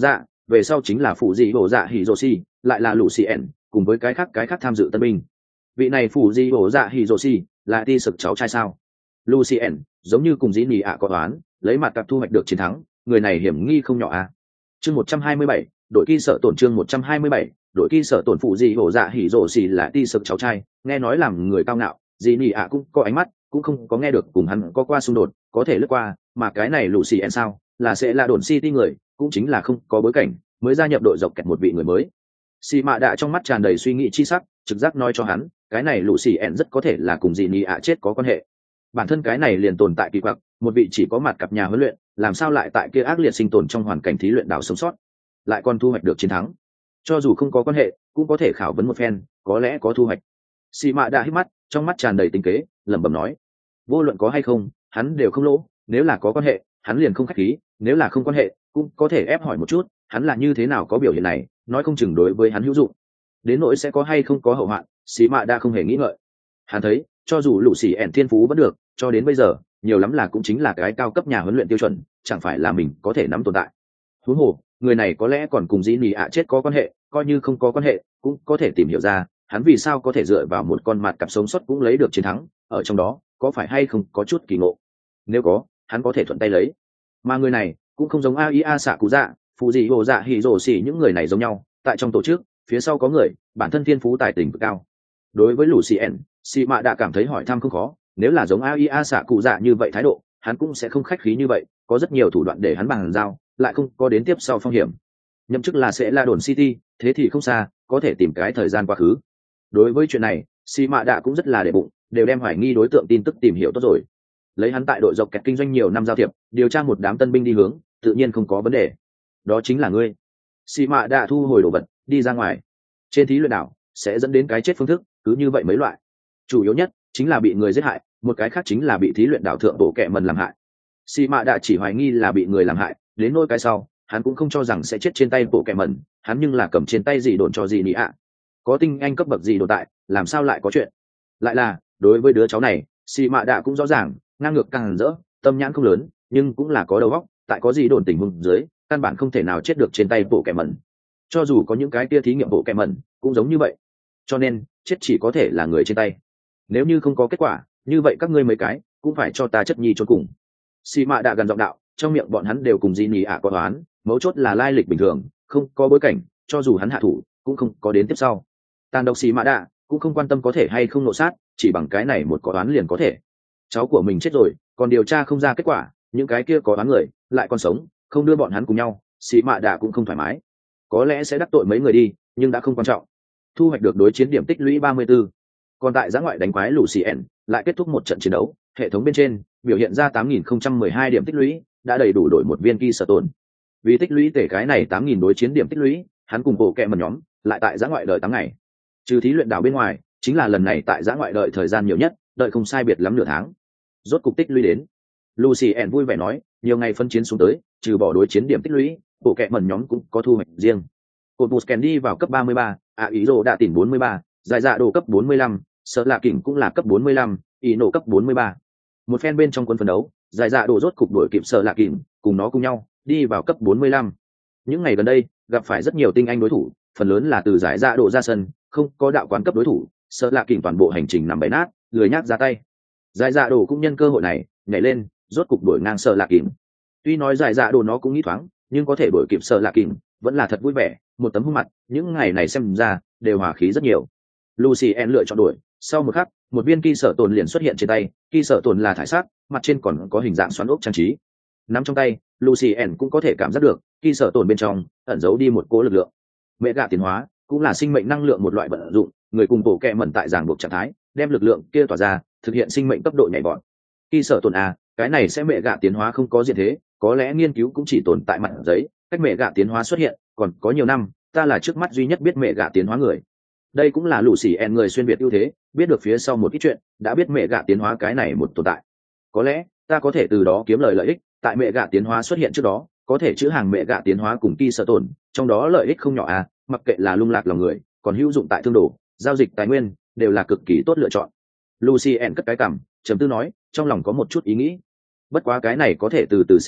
về sau chính là phụ dị hổ dạ hỉ rồ xì, lại là Lucien, cùng với cái khác cái khác tham dự tân binh. Vị này phụ dị hổ dạ hỉ rồ xì là ti sực cháu trai sao? Lucien giống như cùng dĩ nỉ ạ có toán, lấy mặt cặp thu hoạch được chiến thắng, người này hiểm nghi không nhỏ à. Chương một trăm hai mươi bảy, đội kỳ sở tổn chương một trăm hai mươi bảy, đội kỳ sở tổn phụ dị hổ dạ hỉ rồ xì là ti sực cháu trai, nghe nói làm người cao ngạo, dĩ nỉ ạ cũng có ánh mắt, cũng không có nghe được cùng hắn có qua xung đột, có thể lướt qua, mà cái này Lucien sao, là sẽ là đồn City người, cũng chính là không có bối cảnh, mới gia nhập đội dọc kẹt một vị người mới. Xì mạ đạ trong mắt tràn đầy suy nghĩ chi sắc, trực giác nói cho hắn, cái này Lucien rất có thể là cùng dì nỉ ạ chết có quan hệ. Bản thân cái này liền tồn tại kỳ quặc, một vị chỉ có mặt cặp nhà huấn luyện, làm sao lại tại kia ác liệt sinh tồn trong hoàn cảnh thí luyện đảo sống sót, lại còn thu hoạch được chiến thắng. Cho dù không có quan hệ, cũng có thể khảo vấn một phen, có lẽ có thu hoạch. Xì mạ đạ hít mắt, trong mắt tràn đầy tính kế, lẩm bẩm nói, vô luận có hay không, hắn đều không lỗ, nếu là có quan hệ, hắn liền không khách khí, nếu là không quan hệ, cũng có thể ép hỏi một chút, hắn là như thế nào có biểu hiện này, nói không chừng đối với hắn hữu dụng. Đến nỗi sẽ có hay không có hậu hoạn, xí mạ đã không hề nghĩ ngợi. Hắn thấy, cho dù lũ xỉ ẻn thiên phú vẫn được, cho đến bây giờ, nhiều lắm là cũng chính là cái cao cấp nhà huấn luyện tiêu chuẩn, chẳng phải là mình có thể nắm tồn tại. Huống hồ, người này có lẽ còn cùng dĩ nỉ ạ chết có quan hệ, coi như không có quan hệ, cũng có thể tìm hiểu ra, hắn vì sao có thể dựa vào một con mặt cặp sống sót cũng lấy được chiến thắng, ở trong đó, có phải hay không có chút kỳ ngộ. Nếu có, hắn có thể thuận tay lấy. Mà người này cũng không giống a i a xạ cụ dạ, phụ dị hồ dạ hỉ rồ xỉ những người này giống nhau, tại trong tổ chức phía sau có người bản thân thiên phú tài tình cực cao. Đối với Lucien, xì mạ đã cảm thấy hỏi thăm không khó, nếu là giống a i a xạ cụ dạ như vậy thái độ, hắn cũng sẽ không khách khí như vậy, có rất nhiều thủ đoạn để hắn bằng giao, lại không có đến tiếp sau phong hiểm. Nhậm chức là sẽ là đồn City, thế thì không xa, có thể tìm cái thời gian quá khứ. Đối với chuyện này, xì mạ đã cũng rất là để bụng, đều đem hoài nghi đối tượng tin tức tìm hiểu tốt rồi. Lấy hắn tại đội dọc kẹt kinh doanh nhiều năm giao thiệp, điều tra một đám tân binh đi hướng, tự nhiên không có vấn đề. Đó chính là ngươi. Xì mạ đã thu hồi đồ vật, đi ra ngoài. Trên thí luyện đảo sẽ dẫn đến cái chết phương thức, cứ như vậy mấy loại. Chủ yếu nhất chính là bị người giết hại, một cái khác chính là bị thí luyện đảo thượng bộ kệ mần làm hại. Xì mạ đã chỉ hoài nghi là bị người làm hại, đến nỗi cái sau, hắn cũng không cho rằng sẽ chết trên tay bộ kệ mần, hắn nhưng là cầm trên tay gì đồn cho gì nị ạ. Có tinh anh cấp bậc gì đồn tại, làm sao lại có chuyện? Lại là, đối với đứa cháu này, xì mạ đã cũng rõ ràng, ngang ngược càng rỡ, tâm nhãn không lớn, nhưng cũng là có đầu óc, tại có gì đồn tình huống dưới, căn bản không thể nào chết được trên tay bộ kệ mần. Cho dù có những cái kia thí nghiệm bộ kệ mần, cũng giống như vậy. Cho nên, chết chỉ có thể là người trên tay. Nếu như không có kết quả, như vậy các ngươi mấy cái cũng phải cho ta chất nhi chôn cùng. Xì mạ đã gần giọng đạo, trong miệng bọn hắn đều cùng gì nhỉ ạ có toán, mấu chốt là lai lịch bình thường, không có bối cảnh, cho dù hắn hạ thủ, cũng không có đến tiếp sau. Tàn độc xì mạ đạ cũng không quan tâm có thể hay không nộ sát, chỉ bằng cái này một có toán liền có thể. Cháu của mình chết rồi, còn điều tra không ra kết quả, những cái kia có toán người lại còn sống, không đưa bọn hắn cùng nhau, xì mạ đạ cũng không thoải mái. Có lẽ sẽ đắc tội mấy người đi, nhưng đã không quan trọng. Thu hoạch được đối chiến điểm tích lũy ba mươi tư. Còn tại giã ngoại đánh quái Lucien lại kết thúc một trận chiến đấu, hệ thống bên trên biểu hiện ra tám nghìn không trăm mười hai điểm tích lũy, đã đầy đủ đổi một viên kỳ sở tồn. Vì tích lũy tể cái này tám nghìn đối chiến điểm tích lũy, hắn cùng bộ kệ mần nhóm lại tại giã ngoại đợi tám ngày. Trừ thí luyện đảo bên ngoài, chính là lần này tại giã ngoại đợi thời gian nhiều nhất, đợi không sai biệt lắm nửa tháng. Rốt cục tích lũy đến. Lucien vui vẻ nói, nhiều ngày phân chiến xuống tới, trừ bỏ đối chiến điểm tích lũy, bộ kệ mần nhóm cũng có thu hoạch riêng. Cột Busken đi vào cấp ba mươi ba, à ý rồ đã tỉnh bốn mươi ba, giải dạ đồ cấp bốn mươi lăm, sợ lạ kỉnh cũng là cấp bốn mươi lăm, ý nổ cấp bốn mươi ba. Một phen bên trong quân phân đấu, giải dạ đồ rốt cục đuổi kịp sợ lạ kỉnh, cùng nó cùng nhau đi vào cấp bốn mươi lăm. Những ngày gần đây, gặp phải rất nhiều tinh anh đối thủ, phần lớn là từ giải dạ đồ ra sân, không có đạo quán cấp đối thủ, sợ lạ kỉnh toàn bộ hành trình nằm bày nát, lười nhác ra tay. Giải dạ đồ cũng nhân cơ hội này, nhảy lên, rốt cục đuổi ngang sợ lạ kỉnh. Tuy nói giải dạ đồ nó cũng nghĩ thoáng, nhưng có thể đuổi kịp sợ lạ kỉnh, vẫn là thật vui vẻ, một tấm hung mặt, những ngày này xem ra đều hòa khí rất nhiều. Lucien lựa chọn đuổi, sau một khắc, một viên kỳ sở tồn liền xuất hiện trên tay, kỳ sở tồn là thải sắc, mặt trên còn có hình dạng xoắn ốc trang trí. Nắm trong tay, Lucien cũng có thể cảm giác được, kỳ sở tồn bên trong ẩn giấu đi một cỗ lực lượng. Mẹ gạ tiến hóa cũng là sinh mệnh năng lượng một loại vận dụng, người cùng bổ kẹ mẩn tại giảng buộc trạng thái, đem lực lượng kia tỏa ra, thực hiện sinh mệnh cấp độ nhảy vọt. Kỳ sở tồn a, cái này sẽ mẹ gạ tiến hóa không có diện thế, có lẽ nghiên cứu cũng chỉ tồn tại mặt giấy, cách mẹ gạ tiến hóa xuất hiện còn có nhiều năm, ta là trước mắt duy nhất biết mẹ gạ tiến hóa người. Đây cũng là Lucien người xuyên việt ưu thế, biết được phía sau một ít chuyện, đã biết mẹ gạ tiến hóa cái này một tồn tại. Có lẽ ta có thể từ đó kiếm lời lợi ích, tại mẹ gạ tiến hóa xuất hiện trước đó, có thể chữ hàng mẹ gạ tiến hóa cùng kỳ sở tồn, trong đó lợi ích không nhỏ à, mặc kệ là lung lạc lòng người, còn hữu dụng tại thương đồ, giao dịch tài nguyên, đều là cực kỳ tốt lựa chọn. Lucien cất cái cằm, trầm tư nói, trong lòng có một chút ý nghĩ. Bất quá cái này có thể từ từ sẽ đến,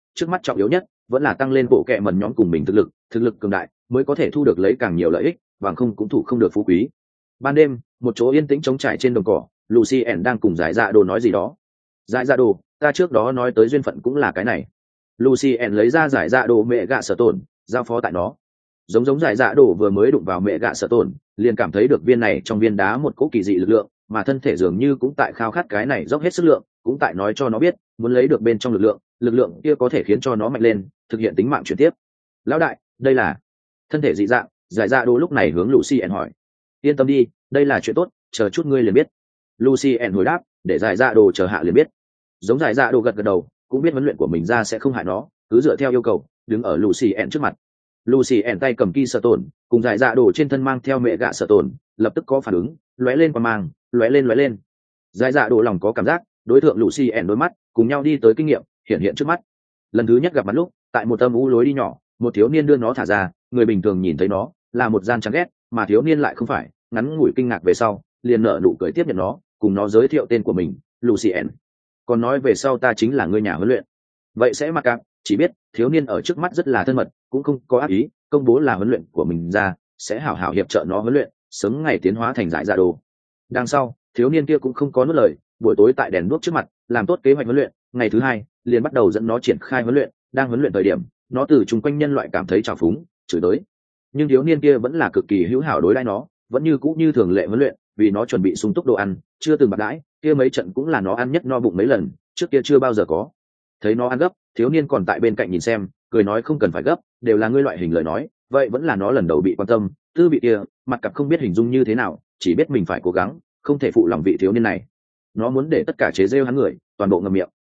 trước mắt trọng yếu nhất vẫn là tăng lên bộ kệ mẩn nhóm cùng mình thực lực thực lực cường đại mới có thể thu được lấy càng nhiều lợi ích, bằng không cũng thủ không được phú quý. Ban đêm, một chỗ yên tĩnh trống trải trên đồng cỏ, Lucien đang cùng giải dạ đồ nói gì đó. Giải dạ đồ, ta trước đó nói tới duyên phận cũng là cái này. Lucien lấy ra giải dạ đồ mẹ gạ sở tổn, giao phó tại nó. Giống giống giải dạ đồ vừa mới đụng vào mẹ gạ sở tổn, liền cảm thấy được viên này trong viên đá một cỗ kỳ dị lực lượng, mà thân thể dường như cũng tại khao khát cái này dốc hết sức lượng, cũng tại nói cho nó biết, muốn lấy được bên trong lực lượng, lực lượng kia có thể khiến cho nó mạnh lên, thực hiện tính mạng chuyển tiếp. Lão đại, đây là thân thể dị dạng. Giải dạ đồ lúc này hướng Lucien hỏi. Yên tâm đi, đây là chuyện tốt, chờ chút ngươi liền biết. Lucien hồi đáp, để giải dạ đồ chờ hạ liền biết. Giống giải dạ đồ gật gật đầu, cũng biết huấn luyện của mình ra sẽ không hại nó, cứ dựa theo yêu cầu, đứng ở Lucien trước mặt. Lucien tay cầm kỳ sở tổn, cùng giải dạ đồ trên thân mang theo mẹ gạ sở tổn, lập tức có phản ứng, lóe lên qua mang, lóe lên lóe lên. Giải dạ đồ lòng có cảm giác, đối tượng Lucien đôi mắt, cùng nhau đi tới kinh nghiệm, hiện hiện trước mắt. Lần thứ nhất gặp mặt lúc, tại một âm u lối đi nhỏ, một thiếu niên đưa nó thả ra, người bình thường nhìn thấy nó là một gian chán ghét, mà thiếu niên lại không phải, ngắn ngủi kinh ngạc về sau, liền nở nụ cười tiếp nhận nó, cùng nó giới thiệu tên của mình, Lucien. Còn nói về sau ta chính là người nhà huấn luyện. Vậy sẽ mặc cảm, chỉ biết thiếu niên ở trước mắt rất là thân mật, cũng không có ác ý, công bố là huấn luyện của mình ra, sẽ hảo hảo hiệp trợ nó huấn luyện, sớm ngày tiến hóa thành giải dạ đồ. Đằng sau, thiếu niên kia cũng không có nuốt lời, buổi tối tại đèn đuốc trước mặt, làm tốt kế hoạch huấn luyện, ngày thứ hai, liền bắt đầu dẫn nó triển khai huấn luyện, đang huấn luyện thời điểm, nó từ chung quanh nhân loại cảm thấy trào phúng, chửi tới. Nhưng thiếu niên kia vẫn là cực kỳ hữu hảo đối đãi nó, vẫn như cũ như thường lệ huấn luyện, vì nó chuẩn bị sung túc đồ ăn, chưa từng bạc đãi, kia mấy trận cũng là nó ăn nhất no bụng mấy lần, trước kia chưa bao giờ có. Thấy nó ăn gấp, thiếu niên còn tại bên cạnh nhìn xem, cười nói không cần phải gấp, đều là ngươi loại hình lời nói, vậy vẫn là nó lần đầu bị quan tâm, tư vị kia, mặt cặp không biết hình dung như thế nào, chỉ biết mình phải cố gắng, không thể phụ lòng vị thiếu niên này. Nó muốn để tất cả chế rêu hắn người, toàn bộ ngậm miệng.